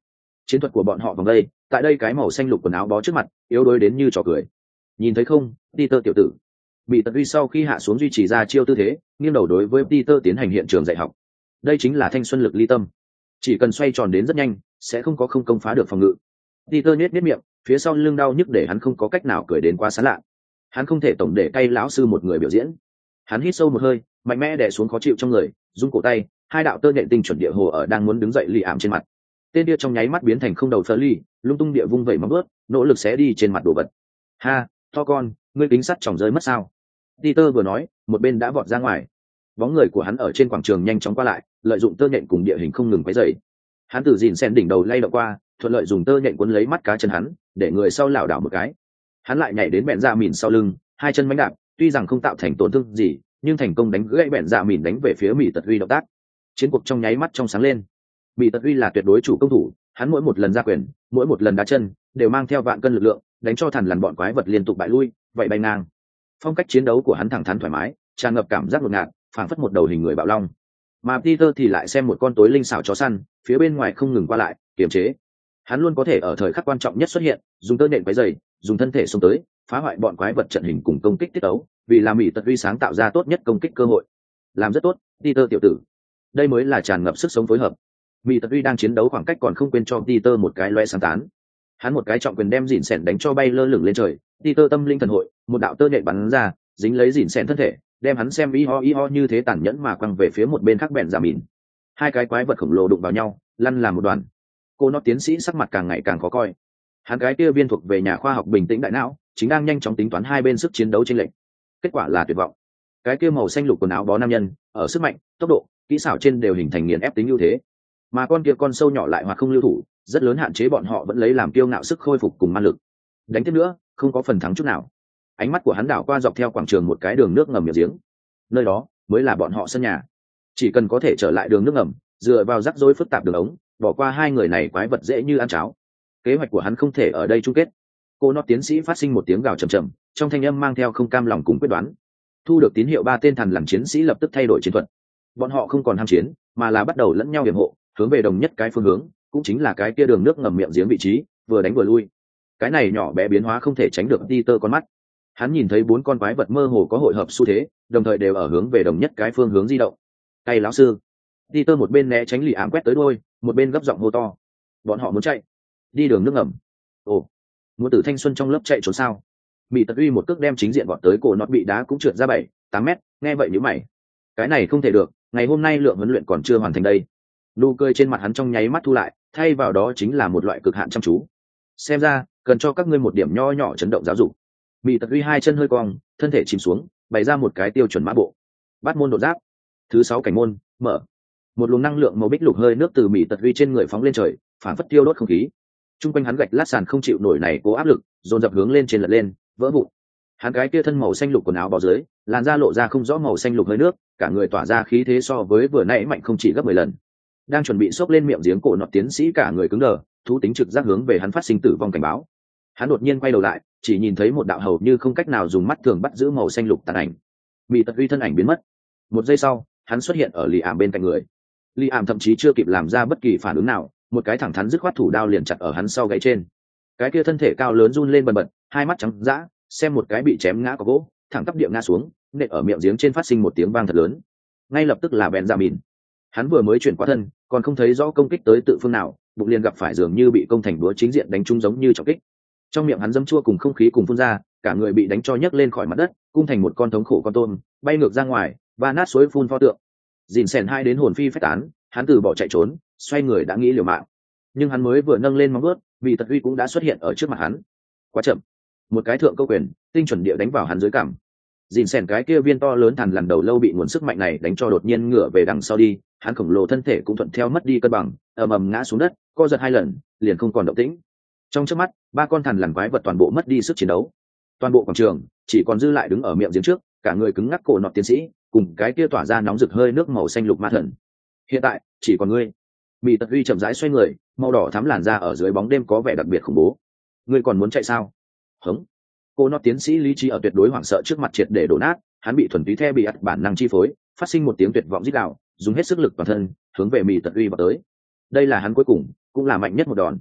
chiến thuật của bọn họ vòng đây tại đây cái màu xanh lục quần áo bó trước mặt yếu đuối đến như trò cười. Nhìn thấy không, Peter tiểu tử. Bị tật uy sau khi hạ xuống duy trì ra chiêu tư thế, nghiêng đầu đối với Peter tiến hành hiện trường dạy học. Đây chính là thanh xuân lực ly tâm, chỉ cần xoay tròn đến rất nhanh sẽ không có không công phá được phòng ngự. Peter nhếch miệng, phía sau lưng đau nhức để hắn không có cách nào cười đến quá sán lạ. Hắn không thể tổng để cay lão sư một người biểu diễn. Hắn hít sâu một hơi, mạnh mẽ đè xuống khó chịu trong người, rung cổ tay, hai đạo tơ nhện tinh chuẩn địa hồ ở đang muốn đứng dậy lì ảm trên mặt. Tên kia trong nháy mắt biến thành không đầu phơ ly, lung tung địa vung vẩy móng vuốt, nỗ lực xé đi trên mặt đồ vật. Ha, to con, ngươi kính sắt tròng rơi mất sao? Peter vừa nói, một bên đã vọt ra ngoài. Bóng người của hắn ở trên quảng trường nhanh chóng qua lại, lợi dụng tơ nhện cùng địa hình không ngừng quấy rầy. Hắn từ dìn sen đỉnh đầu lay động qua, thuận lợi dùng tơ nhện cuốn lấy mắt cá chân hắn, để người sau lảo đảo một cái. Hắn lại nhảy đến bẹn dạ mìn sau lưng, hai chân mánh đạp, tuy rằng không tạo thành tổn thương gì, nhưng thành công đánh gãy bẹn dạ mìn đánh về phía Mỹ Tật Uy động tác. Chiến cuộc trong nháy mắt trong sáng lên. Mỹ Tật Uy là tuyệt đối chủ công thủ, hắn mỗi một lần ra quyền, mỗi một lần đá chân, đều mang theo vạn cân lực lượng, đánh cho thằn lằn bọn quái vật liên tục bại lui, vậy bay ngang. Phong cách chiến đấu của hắn thẳng thắn thoải mái, tràn ngập cảm giác ngột ngạt, phảng phất một đầu hình người bạo long. Mà Peter thì lại xem một con tối linh xảo chó săn, phía bên ngoài không ngừng qua lại, kiềm chế. Hắn luôn có thể ở thời khắc quan trọng nhất xuất hiện, dùng tơ nện quấy rầy, dùng thân thể xông tới, phá hoại bọn quái vật trận hình cùng công kích tiết tấu, vì làm Mỹ Tật Uy sáng tạo ra tốt nhất công kích cơ hội. Làm rất tốt, Peter tiểu tử. Đây mới là tràn ngập sức sống phối hợp. Mỹ Tật Uy đang chiến đấu khoảng cách còn không quên cho Peter một cái loe sáng tán. Hắn một cái trọng quyền đem dỉn sèn đánh cho bay lơ lửng lên trời. Peter tâm linh thần hội, một đạo tơ nện bắn ra, dính lấy dỉn sèn thân thể, đem hắn xem y ho như thế tàn nhẫn mà quăng về phía một bên khác bèn giả mìn. Hai cái quái vật khổng lồ đụng vào nhau, lăn làm một đoàn. Cô nó tiến sĩ sắc mặt càng ngày càng khó coi. Hắn cái kia viên thuộc về nhà khoa học bình tĩnh đại não, chính đang nhanh chóng tính toán hai bên sức chiến đấu chênh lệch. Kết quả là tuyệt vọng. Cái kia màu xanh lục quần áo bó nam nhân, ở sức mạnh, tốc độ, kỹ xảo trên đều hình thành nghiền ép tính ưu thế. Mà con kia con sâu nhỏ lại hoặc không lưu thủ, rất lớn hạn chế bọn họ vẫn lấy làm kiêu ngạo sức khôi phục cùng man lực. Đánh tiếp nữa, không có phần thắng chút nào. Ánh mắt của hắn đảo qua dọc theo quảng trường một cái đường nước ngầm miệng giếng. Nơi đó mới là bọn họ sân nhà. Chỉ cần có thể trở lại đường nước ngầm, dựa vào rắc rối phức tạp đường ống, bỏ qua hai người này quái vật dễ như ăn cháo. Kế hoạch của hắn không thể ở đây chung kết. Cô nó tiến sĩ phát sinh một tiếng gào trầm trầm, trong thanh âm mang theo không cam lòng cùng quyết đoán. Thu được tín hiệu ba tên thằn lằn chiến sĩ lập tức thay đổi chiến thuật. Bọn họ không còn ham chiến, mà là bắt đầu lẫn nhau hiểm hộ, hướng về đồng nhất cái phương hướng, cũng chính là cái kia đường nước ngầm miệng giếng vị trí, vừa đánh vừa lui. Cái này nhỏ bé biến hóa không thể tránh được Peter con mắt. Hắn nhìn thấy bốn con quái vật mơ hồ có hội hợp xu thế, đồng thời đều ở hướng về đồng nhất cái phương hướng di động. Tay lão sư. Peter một bên né tránh lì ám quét tới đuôi, một bên gấp giọng hô to. Bọn họ muốn chạy, đi đường nước ngầm. Ồ, muốn từ thanh xuân trong lớp chạy trốn sao? Mỹ Tật Uy một cước đem chính diện vọt tới cổ nọt bị đá cũng trượt ra 7-8 mét, nghe vậy nhíu mày. Cái này không thể được, ngày hôm nay lượng huấn luyện còn chưa hoàn thành đây. Nụ cười trên mặt hắn trong nháy mắt thu lại, thay vào đó chính là một loại cực hạn chăm chú. Xem ra, cần cho các ngươi một điểm nho nhỏ chấn động giáo dục. Mỹ Tật Uy hai chân hơi cong, thân thể chìm xuống, bày ra một cái tiêu chuẩn mã bộ. Bát môn đột giáp. Thứ 6 cảnh môn, mở. Một luồng năng lượng màu bích lục hơi nước từ Mỹ Tật Uy trên người phóng lên trời, phản phất tiêu đốt không khí. Trung quanh hắn gạch lát sàn không chịu nổi này cố áp lực, dồn dập hướng lên trên lật lên, vỡ vụn. Hắn cái kia thân màu xanh lục quần áo bó dưới, làn da lộ ra không rõ màu xanh lục hơi nước, cả người tỏa ra khí thế so với vừa nãy mạnh không chỉ gấp 10 lần. Đang chuẩn bị xốc lên miệng giếng cổ nọt tiến sĩ cả người cứng đờ, thú tính trực giác hướng về hắn phát sinh tử vong cảnh báo. Hắn đột nhiên quay đầu lại, chỉ nhìn thấy một đạo hầu như không cách nào dùng mắt thường bắt giữ màu xanh lục tàn ảnh. Mỹ Tật Uy thân ảnh biến mất. Một giây sau, hắn xuất hiện ở Lý Ảm bên cạnh người. Lý Ảm thậm chí chưa kịp làm ra bất kỳ phản ứng nào, một cái thẳng thắn dứt khoát thủ đao liền chặt ở hắn sau gáy trên. Cái kia thân thể cao lớn run lên bần bật, hai mắt trắng dã, xem một cái bị chém ngã có gỗ, thẳng tắp địa ngã xuống, nện ở miệng giếng trên phát sinh một tiếng vang thật lớn. Ngay lập tức là bèn ra mìn. Hắn vừa mới chuyển qua thân, còn không thấy rõ công kích tới tự phương nào, bụng liền gặp phải dường như bị công thành búa chính diện đánh trúng giống như trọng kích. Trong miệng hắn dấm chua cùng không khí cùng phun ra, cả người bị đánh cho nhấc lên khỏi mặt đất, cung thành một con thống khổ con tôm, bay ngược ra ngoài, và nát suối phun pho tượng. Dìn sèn hai đến hồn phi phách tán, hắn từ bỏ chạy trốn, xoay người đã nghĩ liều mạng. Nhưng hắn mới vừa nâng lên móng vuốt, Vị Tật Uy cũng đã xuất hiện ở trước mặt hắn. Quá chậm. Một cái thượng câu quyền, tinh chuẩn địa đánh vào hắn dưới cằm. Dìn sèn cái kia viên to lớn thằn lằn đầu lâu bị nguồn sức mạnh này đánh cho đột nhiên ngửa về đằng sau đi, hắn khổng lồ thân thể cũng thuận theo mất đi cân bằng, ầm ầm ngã xuống đất, co giật 2 lần, liền không còn động tĩnh. Trong chớp mắt, ba con thằn lằn quái vật toàn bộ mất đi sức chiến đấu. Toàn bộ quảng trường chỉ còn dư lại đứng ở miệng giếng trước, cả người cứng ngắc cổ nọt tiến sĩ, cùng cái kia tỏa ra nóng rực hơi nước màu xanh lục ma thần. Hiện tại, chỉ còn ngươi. Mỹ Tật Uy chậm rãi xoay người, màu đỏ thắm làn da ở dưới bóng đêm có vẻ đặc biệt khủng bố. Ngươi còn muốn chạy sao? Hống. Cô nó tiến sĩ lý trí ở tuyệt đối hoảng sợ trước mặt triệt để đổ nát, hắn bị thuần túy theo bị ắt bản năng chi phối, phát sinh một tiếng tuyệt vọng rít gào, dùng hết sức lực toàn thân, hướng về Mỹ Tật Uy vào tới. Đây là hắn cuối cùng, cũng là mạnh nhất một đòn.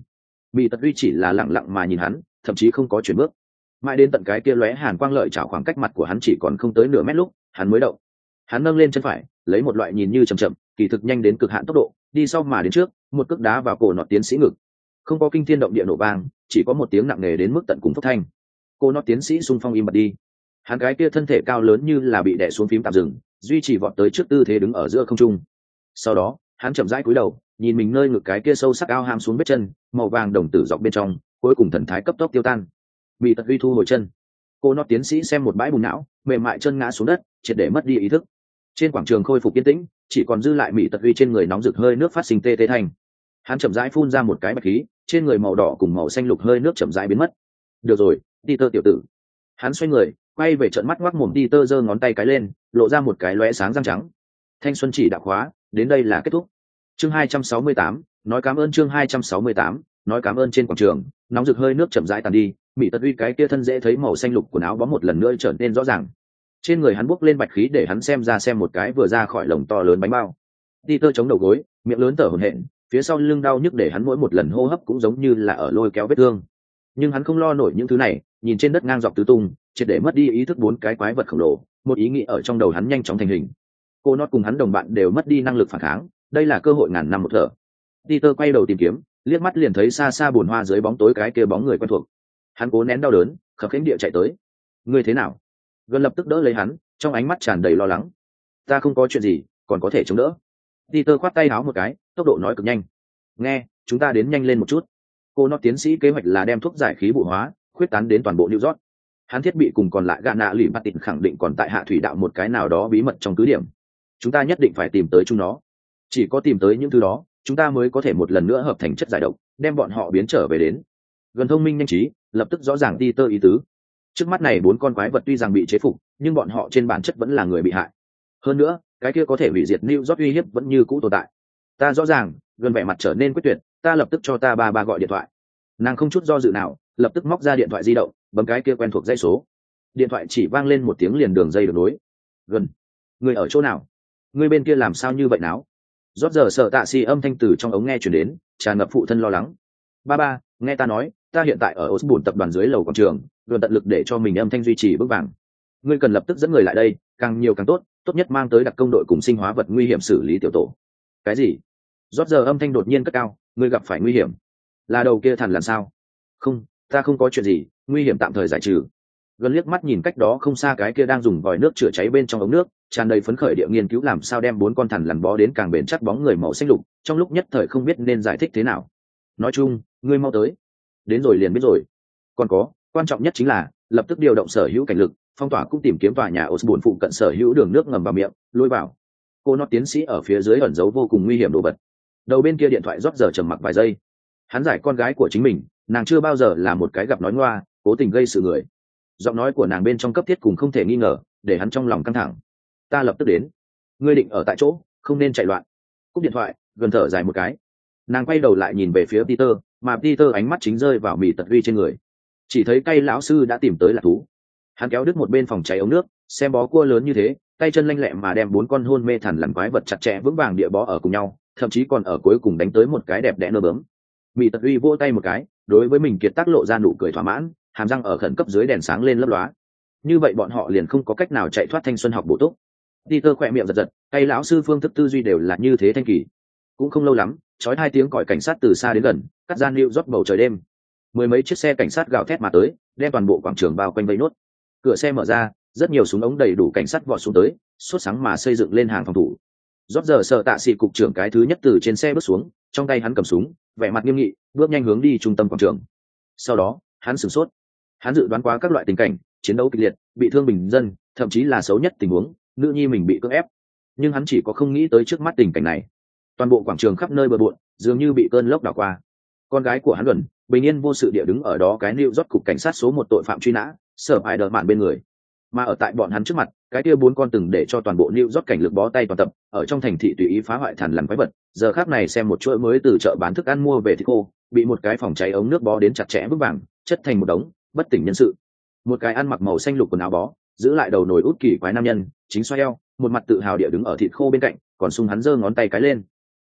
Bị tật uy chỉ là lặng lặng mà nhìn hắn, thậm chí không có chuyển bước. Mãi đến tận cái kia lóe hàn quang lợi chảo khoảng cách mặt của hắn chỉ còn không tới nửa mét lúc, hắn mới động. Hắn nâng lên chân phải, lấy một loại nhìn như chậm chậm, kỳ thực nhanh đến cực hạn tốc độ, đi sau mà đến trước, một cước đá vào cổ nọ tiến sĩ ngực. Không có kinh thiên động địa nổ vang, chỉ có một tiếng nặng nề đến mức tận cùng phốc thanh. Cô nọ tiến sĩ xung phong im bặt đi. Hắn cái kia thân thể cao lớn như là bị đè xuống phím tạm dừng, duy trì vọt tới trước tư thế đứng ở giữa không trung. Sau đó, hắn chậm rãi cúi đầu, nhìn mình nơi ngực cái kia sâu sắc ao ham xuống vết chân, màu vàng đồng tử dọc bên trong, cuối cùng thần thái cấp tốc tiêu tan. Bị tật uy thu hồi chân. Cô nọ tiến sĩ xem một bãi bùn não, mềm mại chân ngã xuống đất, triệt để mất đi ý thức. Trên quảng trường khôi phục yên tĩnh, chỉ còn dư lại Mị Tật Uy trên người nóng rực hơi nước phát sinh tê tê thành. Hắn chậm rãi phun ra một cái bạch khí, trên người màu đỏ cùng màu xanh lục hơi nước chậm rãi biến mất. Được rồi, Peter tiểu tử. Hắn xoay người, quay về trợn mắt ngoác mồm. Peter giơ ngón tay cái lên, lộ ra một cái lóe sáng răng trắng. Thanh xuân chỉ đạo khóa, đến đây là kết thúc. Chương 268, nói cảm ơn. Chương 268, nói cảm ơn. Trên quảng trường, nóng rực hơi nước chậm rãi tàn đi, Mị Tật Uy cái kia thân dễ thấy màu xanh lục quần áo bó một lần nữa trở nên rõ ràng. Trên người hắn bốc lên bạch khí để hắn xem một cái vừa ra khỏi lồng to lớn bánh bao. Peter chống đầu gối, miệng lớn thở hổn hển, phía sau lưng đau nhức để hắn mỗi một lần hô hấp cũng giống như là ở lôi kéo vết thương. Nhưng hắn không lo nổi những thứ này, nhìn trên đất ngang dọc tứ tung, triệt để mất đi ý thức bốn cái quái vật khổng lồ, một ý nghĩ ở trong đầu hắn nhanh chóng thành hình. Cô nót cùng hắn đồng bạn đều mất đi năng lực phản kháng, đây là cơ hội ngàn năm một thở. Peter quay đầu tìm kiếm, liếc mắt liền thấy xa xa bùn hoa dưới bóng tối cái kia bóng người quen thuộc. Hắn cố nén đau đớn, khập khiễng địa chạy tới. Ngươi thế nào? Gần lập tức đỡ lấy hắn, trong ánh mắt tràn đầy lo lắng. Ta không có chuyện gì, còn có thể chống đỡ. Peter khoát tay áo một cái, tốc độ nói cực nhanh. Nghe, chúng ta đến nhanh lên một chút. Cô nó tiến sĩ kế hoạch là đem thuốc giải khí bụi hóa, khuyết tán đến toàn bộ New York. Hắn thiết bị cùng còn lại gạ nạ lì bạt tịnh khẳng định còn tại hạ thủy đạo một cái nào đó bí mật trong cứ điểm. Chúng ta nhất định phải tìm tới chúng nó. Chỉ có tìm tới những thứ đó, chúng ta mới có thể một lần nữa hợp thành chất giải độc, đem bọn họ biến trở về đến. Gần thông minh nhanh trí, lập tức rõ ràng Peter ý tứ. Trước mắt này bốn con quái vật tuy rằng bị chế phục, nhưng bọn họ trên bản chất vẫn là người bị hại. Hơn nữa, cái kia có thể hủy diệt New York uy hiếp vẫn như cũ tồn tại. Ta rõ ràng, Gần vẻ mặt trở nên quyết tuyệt, ta lập tức cho ta ba gọi điện thoại. Nàng không chút do dự nào, lập tức móc ra điện thoại di động, bấm cái kia quen thuộc dãy số. Điện thoại chỉ vang lên một tiếng liền đường dây được nối. Gần, người ở chỗ nào? Người bên kia làm sao như vậy náo? Rót giờ sợ tạ xì âm thanh từ trong ống nghe truyền đến, tràn ngập phụ thân lo lắng. Ba, nghe ta nói, ta hiện tại ở Osborne tập đoàn dưới lầu quảng trường, Gần tận lực để cho mình âm thanh duy trì bước vàng. Ngươi cần lập tức dẫn người lại đây, càng nhiều càng tốt, tốt nhất mang tới đặc công đội cùng sinh hóa vật nguy hiểm xử lý tiểu tổ. Cái gì? Rót giờ âm thanh đột nhiên cất cao, ngươi gặp phải nguy hiểm. Là đầu kia thằn làm sao? Không, ta không có chuyện gì, nguy hiểm tạm thời giải trừ. Gần liếc mắt nhìn cách đó không xa cái kia đang dùng vòi nước chữa cháy bên trong ống nước, tràn đầy phấn khởi địa nghiên cứu làm sao đem bốn con thằn lằn bó đến càng bền chắc bóng người màu xanh lục, trong lúc nhất thời không biết nên giải thích thế nào. Nói chung, ngươi mau tới. Đến rồi liền biết rồi. Còn có, quan trọng nhất chính là lập tức điều động sở hữu cảnh lực, phong tỏa cũng tìm kiếm tòa nhà Osborne phụ cận sở hữu đường nước ngầm vào miệng, lôi vào. Cô nó tiến sĩ ở phía dưới ẩn giấu vô cùng nguy hiểm đồ vật. Đầu bên kia điện thoại rót giờ trầm mặc vài giây. Hắn giải con gái của chính mình, nàng chưa bao giờ là một cái gặp nói ngoa, cố tình gây sự người. Giọng nói của nàng bên trong cấp thiết cùng không thể nghi ngờ, để hắn trong lòng căng thẳng. Ta lập tức đến. Ngươi định ở tại chỗ, không nên chạy loạn. Cúp điện thoại, Gần thở dài một cái. Nàng quay đầu lại nhìn về phía Peter, mà Peter ánh mắt chính rơi vào Mị Tật Uy trên người. Chỉ thấy cây lão sư đã tìm tới là thú. Hắn kéo đứt một bên phòng cháy ống nước, xem bó cua lớn như thế, tay chân lanh lẹ mà đem bốn con hôn mê thằn lằn quái vật chặt chẽ vững vàng địa bó ở cùng nhau, thậm chí còn ở cuối cùng đánh tới một cái đẹp đẽ nơ bướm. Mị Tật Uy vỗ tay một cái, đối với mình kiệt tác lộ ra nụ cười thỏa mãn, hàm răng ở khẩn cấp dưới đèn sáng lên lấp lóa. Như vậy bọn họ liền không có cách nào chạy thoát thanh xuân học bổ túc. Peter khỏe miệng giật giật, cây lão sư phương thức tư duy đều là như thế thanh kỳ. Cũng không lâu lắm, chói hai tiếng còi cảnh sát từ xa đến gần, cắt gian lưu rót bầu trời đêm. Mười mấy chiếc xe cảnh sát gào thét mà tới, đem toàn bộ quảng trường bao quanh vây nốt. Cửa xe mở ra, rất nhiều súng ống đầy đủ cảnh sát vọt xuống tới, sốt sáng mà xây dựng lên hàng phòng thủ. Rót giờ sợ tạ sĩ cục trưởng cái thứ nhất từ trên xe bước xuống, trong tay hắn cầm súng, vẻ mặt nghiêm nghị, bước nhanh hướng đi trung tâm quảng trường. Sau đó, hắn sửng sốt. Hắn dự đoán qua các loại tình cảnh, chiến đấu kịch liệt, bị thương bình dân, thậm chí là xấu nhất tình huống, nữ nhi mình bị cưỡng ép. Nhưng hắn chỉ có không nghĩ tới trước mắt tình cảnh này. Toàn bộ quảng trường khắp nơi bừa bộn, dường như bị cơn lốc đảo qua. Con gái của hắn Luận, bình yên vô sự địa đứng ở đó cái New York cục cảnh sát số một tội phạm truy nã, sở hại đợt mạn bên người. Mà ở tại bọn hắn trước mặt, cái kia bốn con từng để cho toàn bộ New York cảnh lực bó tay toàn tập, ở trong thành thị tùy ý phá hoại thằn lằn quái vật, giờ khác này xem một chuỗi mới từ chợ bán thức ăn mua về thịt khô, bị một cái phòng cháy ống nước bó đến chặt chẽ vững vàng, chất thành một đống, bất tỉnh nhân sự. Một cái ăn mặc màu xanh lục quần áo bó, giữ lại đầu nồi út kỳ quái nam nhân, chính xoay eo, một mặt tự hào địa đứng ở thịt khô bên cạnh, còn sung hắn giơ ngón tay cái lên.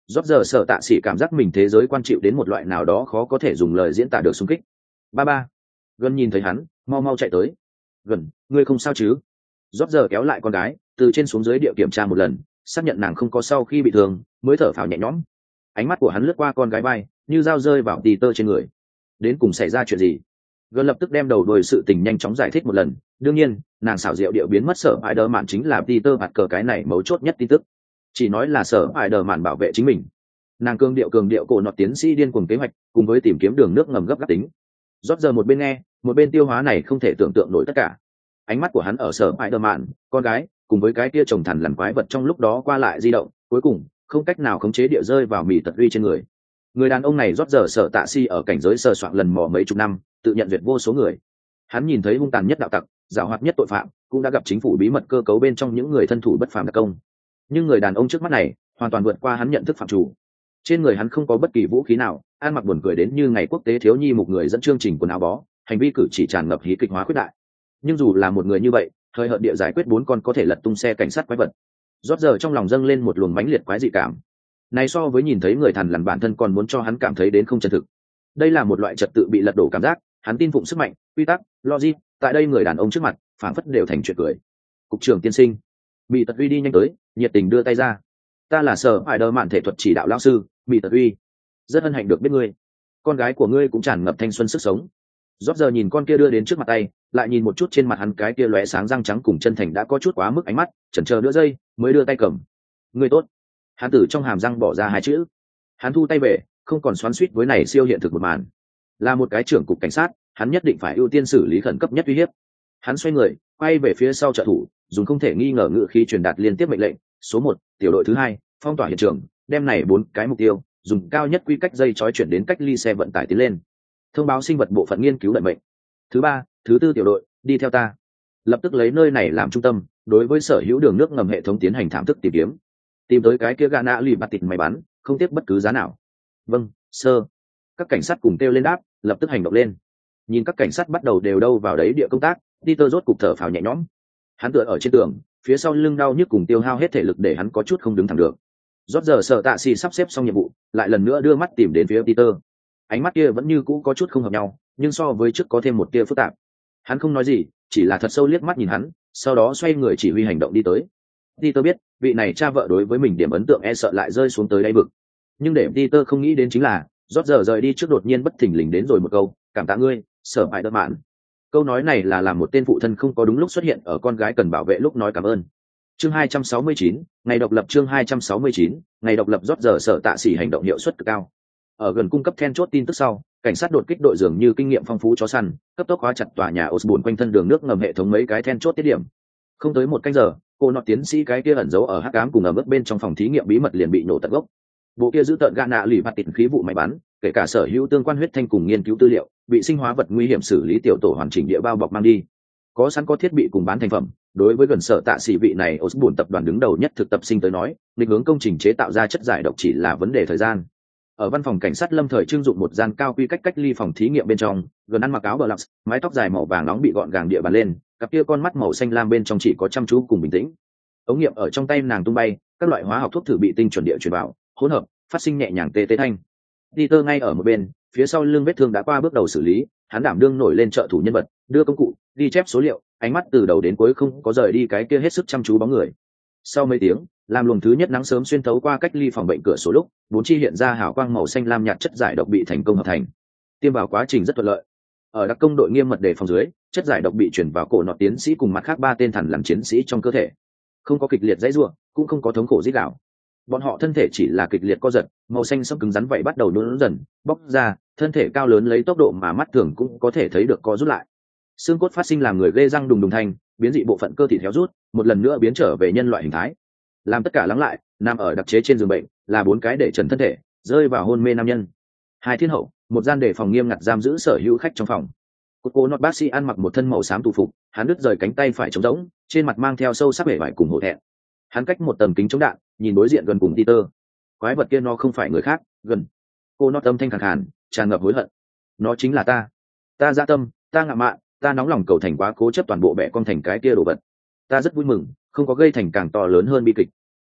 Rốt giờ sợ tạ sĩ cảm giác mình thế giới quan chịu đến một loại nào đó khó có thể dùng lời diễn tả được xung kích. Ba ba. Gần nhìn thấy hắn, mau mau chạy tới. Gần, ngươi không sao chứ? Rốt giờ kéo lại con gái, từ trên xuống dưới địa kiểm tra một lần, xác nhận nàng không có sau khi bị thương, mới thở phào nhẹ nhõm. Ánh mắt của hắn lướt qua con gái bay, như dao rơi vào Peter trên người. Đến cùng xảy ra chuyện gì? Gần lập tức đem đầu đuôi sự tình nhanh chóng giải thích một lần. Đương nhiên, nàng xảo diệu điệu biến mất sở Spider-Man chính là Peter bạt cờ cái này mấu chốt nhất tin tức. Chỉ nói là sở Spider-Man bảo vệ chính mình. Nàng cường điệu cổ nọt tiến sĩ điên cuồng kế hoạch, cùng với tìm kiếm đường nước ngầm gấp gáp tính. Rốt giờ một bên nghe, một bên tiêu hóa này không thể tưởng tượng nổi tất cả. Ánh mắt của hắn ở sở Spider-Man, con gái, cùng với cái kia chồng thằn lằn quái vật trong lúc đó qua lại di động, cuối cùng không cách nào khống chế địa rơi vào mỉ tật uy trên người. Người đàn ông này rốt giờ sở tạ si ở cảnh giới sờ soạn lần mò mấy chục năm, tự nhận duyệt vô số người. Hắn nhìn thấy hung tàn nhất đạo tặc, giàu hoạt nhất tội phạm, cũng đã gặp chính phủ bí mật cơ cấu bên trong những người thân thủ bất phàm đặc công. Nhưng người đàn ông trước mắt này, hoàn toàn vượt qua hắn nhận thức phạm chủ. Trên người hắn không có bất kỳ vũ khí nào, ăn mặc buồn cười đến như ngày quốc tế thiếu nhi một người dẫn chương trình quần áo bó, hành vi cử chỉ tràn ngập hí kịch hóa khuyết đại. Nhưng dù là một người như vậy, thời hợt địa giải quyết 4 con có thể lật tung xe cảnh sát quái vật. Rốt giờ trong lòng dâng lên một luồng mãnh liệt quái dị cảm. Này so với nhìn thấy người thằn lằn bản thân còn muốn cho hắn cảm thấy đến không chân thực. Đây là một loại trật tự bị lật đổ cảm giác, hắn tin phụng sức mạnh, quy tắc, logic, tại đây người đàn ông trước mặt, phảng phất đều thành chuyện cười. Cục trưởng tiên sinh, Mị Tật Uy đi nhanh tới, nhiệt tình đưa tay ra. Ta là Sở Spider-Man thể thuật chỉ đạo lão sư, Mị Tật Uy. Rất hân hạnh được biết ngươi. Con gái của ngươi cũng tràn ngập thanh xuân sức sống. Rốt giờ nhìn con kia đưa đến trước mặt tay, lại nhìn một chút trên mặt hắn cái kia lóe sáng răng trắng cùng chân thành đã có chút quá mức ánh mắt, chần chờ nửa giây, mới đưa tay cầm. Ngươi tốt. Hắn từ trong hàm răng bỏ ra 2 chữ. Hắn thu tay về, không còn xoắn xuýt với này siêu hiện thực một màn. Là một cái trưởng cục cảnh sát, hắn nhất định phải ưu tiên xử lý khẩn cấp nhất uy hiếp. Hắn xoay người, quay về phía sau trợ thủ, dùng không thể nghi ngờ ngữ khí truyền đạt liên tiếp mệnh lệnh. Số 1, tiểu đội thứ 2, phong tỏa hiện trường, đem này 4 cái mục tiêu, dùng cao nhất quy cách dây chói chuyển đến cách ly xe vận tải tiến lên. Thông báo sinh vật bộ phận nghiên cứu đợi mệnh. Thứ 3, thứ 4 tiểu đội, đi theo ta. Lập tức lấy nơi này làm trung tâm, đối với sở hữu đường nước ngầm hệ thống tiến hành thảm thức tìm kiếm. Tìm tới cái kia Gana lì bạt tịt máy bắn, không tiếc bất cứ giá nào. Vâng, sơ. Các cảnh sát cùng kêu lên đáp, lập tức hành động lên. Nhìn các cảnh sát bắt đầu đều đâu vào đấy địa công tác, Peter rốt cục thở phào nhẹ nhõm. Hắn tựa ở trên tường, phía sau lưng đau nhức cùng tiêu hao hết thể lực để hắn có chút không đứng thẳng được. Rốt giờ sợ tạ xì sắp xếp xong nhiệm vụ, lại lần nữa đưa mắt tìm đến phía Peter. Ánh mắt kia vẫn như cũ có chút không hợp nhau, nhưng so với trước có thêm một tia phức tạp. Hắn không nói gì, chỉ là thật sâu liếc mắt nhìn hắn, sau đó xoay người chỉ huy hành động đi tới. Peter biết, vị này cha vợ đối với mình điểm ấn tượng e sợ lại rơi xuống tới đáy vực. Nhưng để Peter không nghĩ đến chính là, rốt giờ rời đi trước đột nhiên bất thình lình đến rồi một câu, cảm tạ ngươi, Sở Spider-Man. Câu nói này là làm một tên phụ thân không có đúng lúc xuất hiện ở con gái cần bảo vệ lúc nói cảm ơn. Chương 269, ngày độc lập chương 269, ngày độc lập rốt giờ Sở Tạ Sĩ hành động hiệu suất cực cao. Ở gần cung cấp then chốt tin tức sau, cảnh sát đột kích đội dường như kinh nghiệm phong phú chó săn, cấp tốc khóa chặt tòa nhà Osborn quanh thân đường nước ngầm hệ thống mấy cái then chốt tiết điểm. Không tới một canh giờ, cô nọ tiến sĩ cái kia ẩn giấu ở hắc ám cùng ở mức bên trong phòng thí nghiệm bí mật liền bị nổ tận gốc. Bộ kia giữ tợn gạ nạ lì bạt tịt khí vụ máy bắn, kể cả sở hữu tương quan huyết thanh cùng nghiên cứu tư liệu, bị sinh hóa vật nguy hiểm xử lý tiểu tổ hoàn chỉnh địa bao bọc mang đi. Có sẵn có thiết bị cùng bán thành phẩm, đối với gần Sở Tạ Sĩ vị này Osborn tập đoàn đứng đầu nhất thực tập sinh tới nói, định hướng công trình chế tạo ra chất giải độc chỉ là vấn đề thời gian. Ở văn phòng cảnh sát lâm thời trưng dụng một gian cao quy cách ly phòng thí nghiệm bên trong, gần ăn mặc áo bờ lọc, mái tóc dài màu vàng nóng bị gọn gàng địa bàn lên, cặp kia con mắt màu xanh lam bên trong chỉ có chăm chú cùng bình tĩnh. Ống nghiệm ở trong tay nàng tung bay, các loại hóa học thuốc thử bị tinh chuẩn địa truyền vào, hỗn hợp, phát sinh nhẹ nhàng tê tê thanh. Peter ngay ở một bên, phía sau lưng vết thương đã qua bước đầu xử lý, hắn đảm đương nổi lên trợ thủ nhân vật, đưa công cụ, ghi chép số liệu, ánh mắt từ đầu đến cuối không có rời đi cái kia hết sức chăm chú bóng người. Sau mấy tiếng, làm luồng thứ nhất nắng sớm xuyên thấu qua cách ly phòng bệnh cửa sổ lúc, 4 chi hiện ra hào quang màu xanh lam nhạt chất giải độc bị thành công hợp thành. Tiêm vào quá trình rất thuận lợi. Ở đặc công đội nghiêm mật đề phòng dưới, chất giải độc bị chuyển vào cổ nọ tiến sĩ cùng mặt khác 3 tên thằn làm chiến sĩ trong cơ thể. Không có kịch liệt dãy rủa, cũng không có thống khổ rít gào. Bọn họ thân thể chỉ là kịch liệt co giật, màu xanh sẫm cứng rắn vậy bắt đầu nhũn dần, bóc ra, thân thể cao lớn lấy tốc độ mà mắt thường cũng có thể thấy được co rút lại. Xương cốt phát sinh làm người ghê răng đùng đùng thanh, biến dị bộ phận cơ thịt héo rút, một lần nữa biến trở về nhân loại hình thái. Làm tất cả lắng lại, nằm ở đặc chế trên giường bệnh, là 4 cái để trần thân thể, rơi vào hôn mê nam nhân. 2 thiên hậu, một gian để phòng nghiêm ngặt giam giữ sở hữu khách trong phòng. Cô nọt bác sĩ ăn mặc một thân màu xám tù phục, hắn đứt rời cánh tay phải trống rỗng, trên mặt mang theo sâu sắc vẻ vải cùng hổ thẹn. Hắn cách một tầm kính chống đạn, nhìn đối diện gần cùng Peter. Quái vật kia nó không phải người khác, gần. Cô nọt âm thanh khàn khàn, tràn ngập hối hận. Nó chính là ta. Ta dạ tâm, ta ngạo mạn, ta nóng lòng cầu thành quá cố chấp toàn bộ bẻ con thành cái kia đồ vật. Ta rất vui mừng, không có gây thành càng to lớn hơn bi kịch.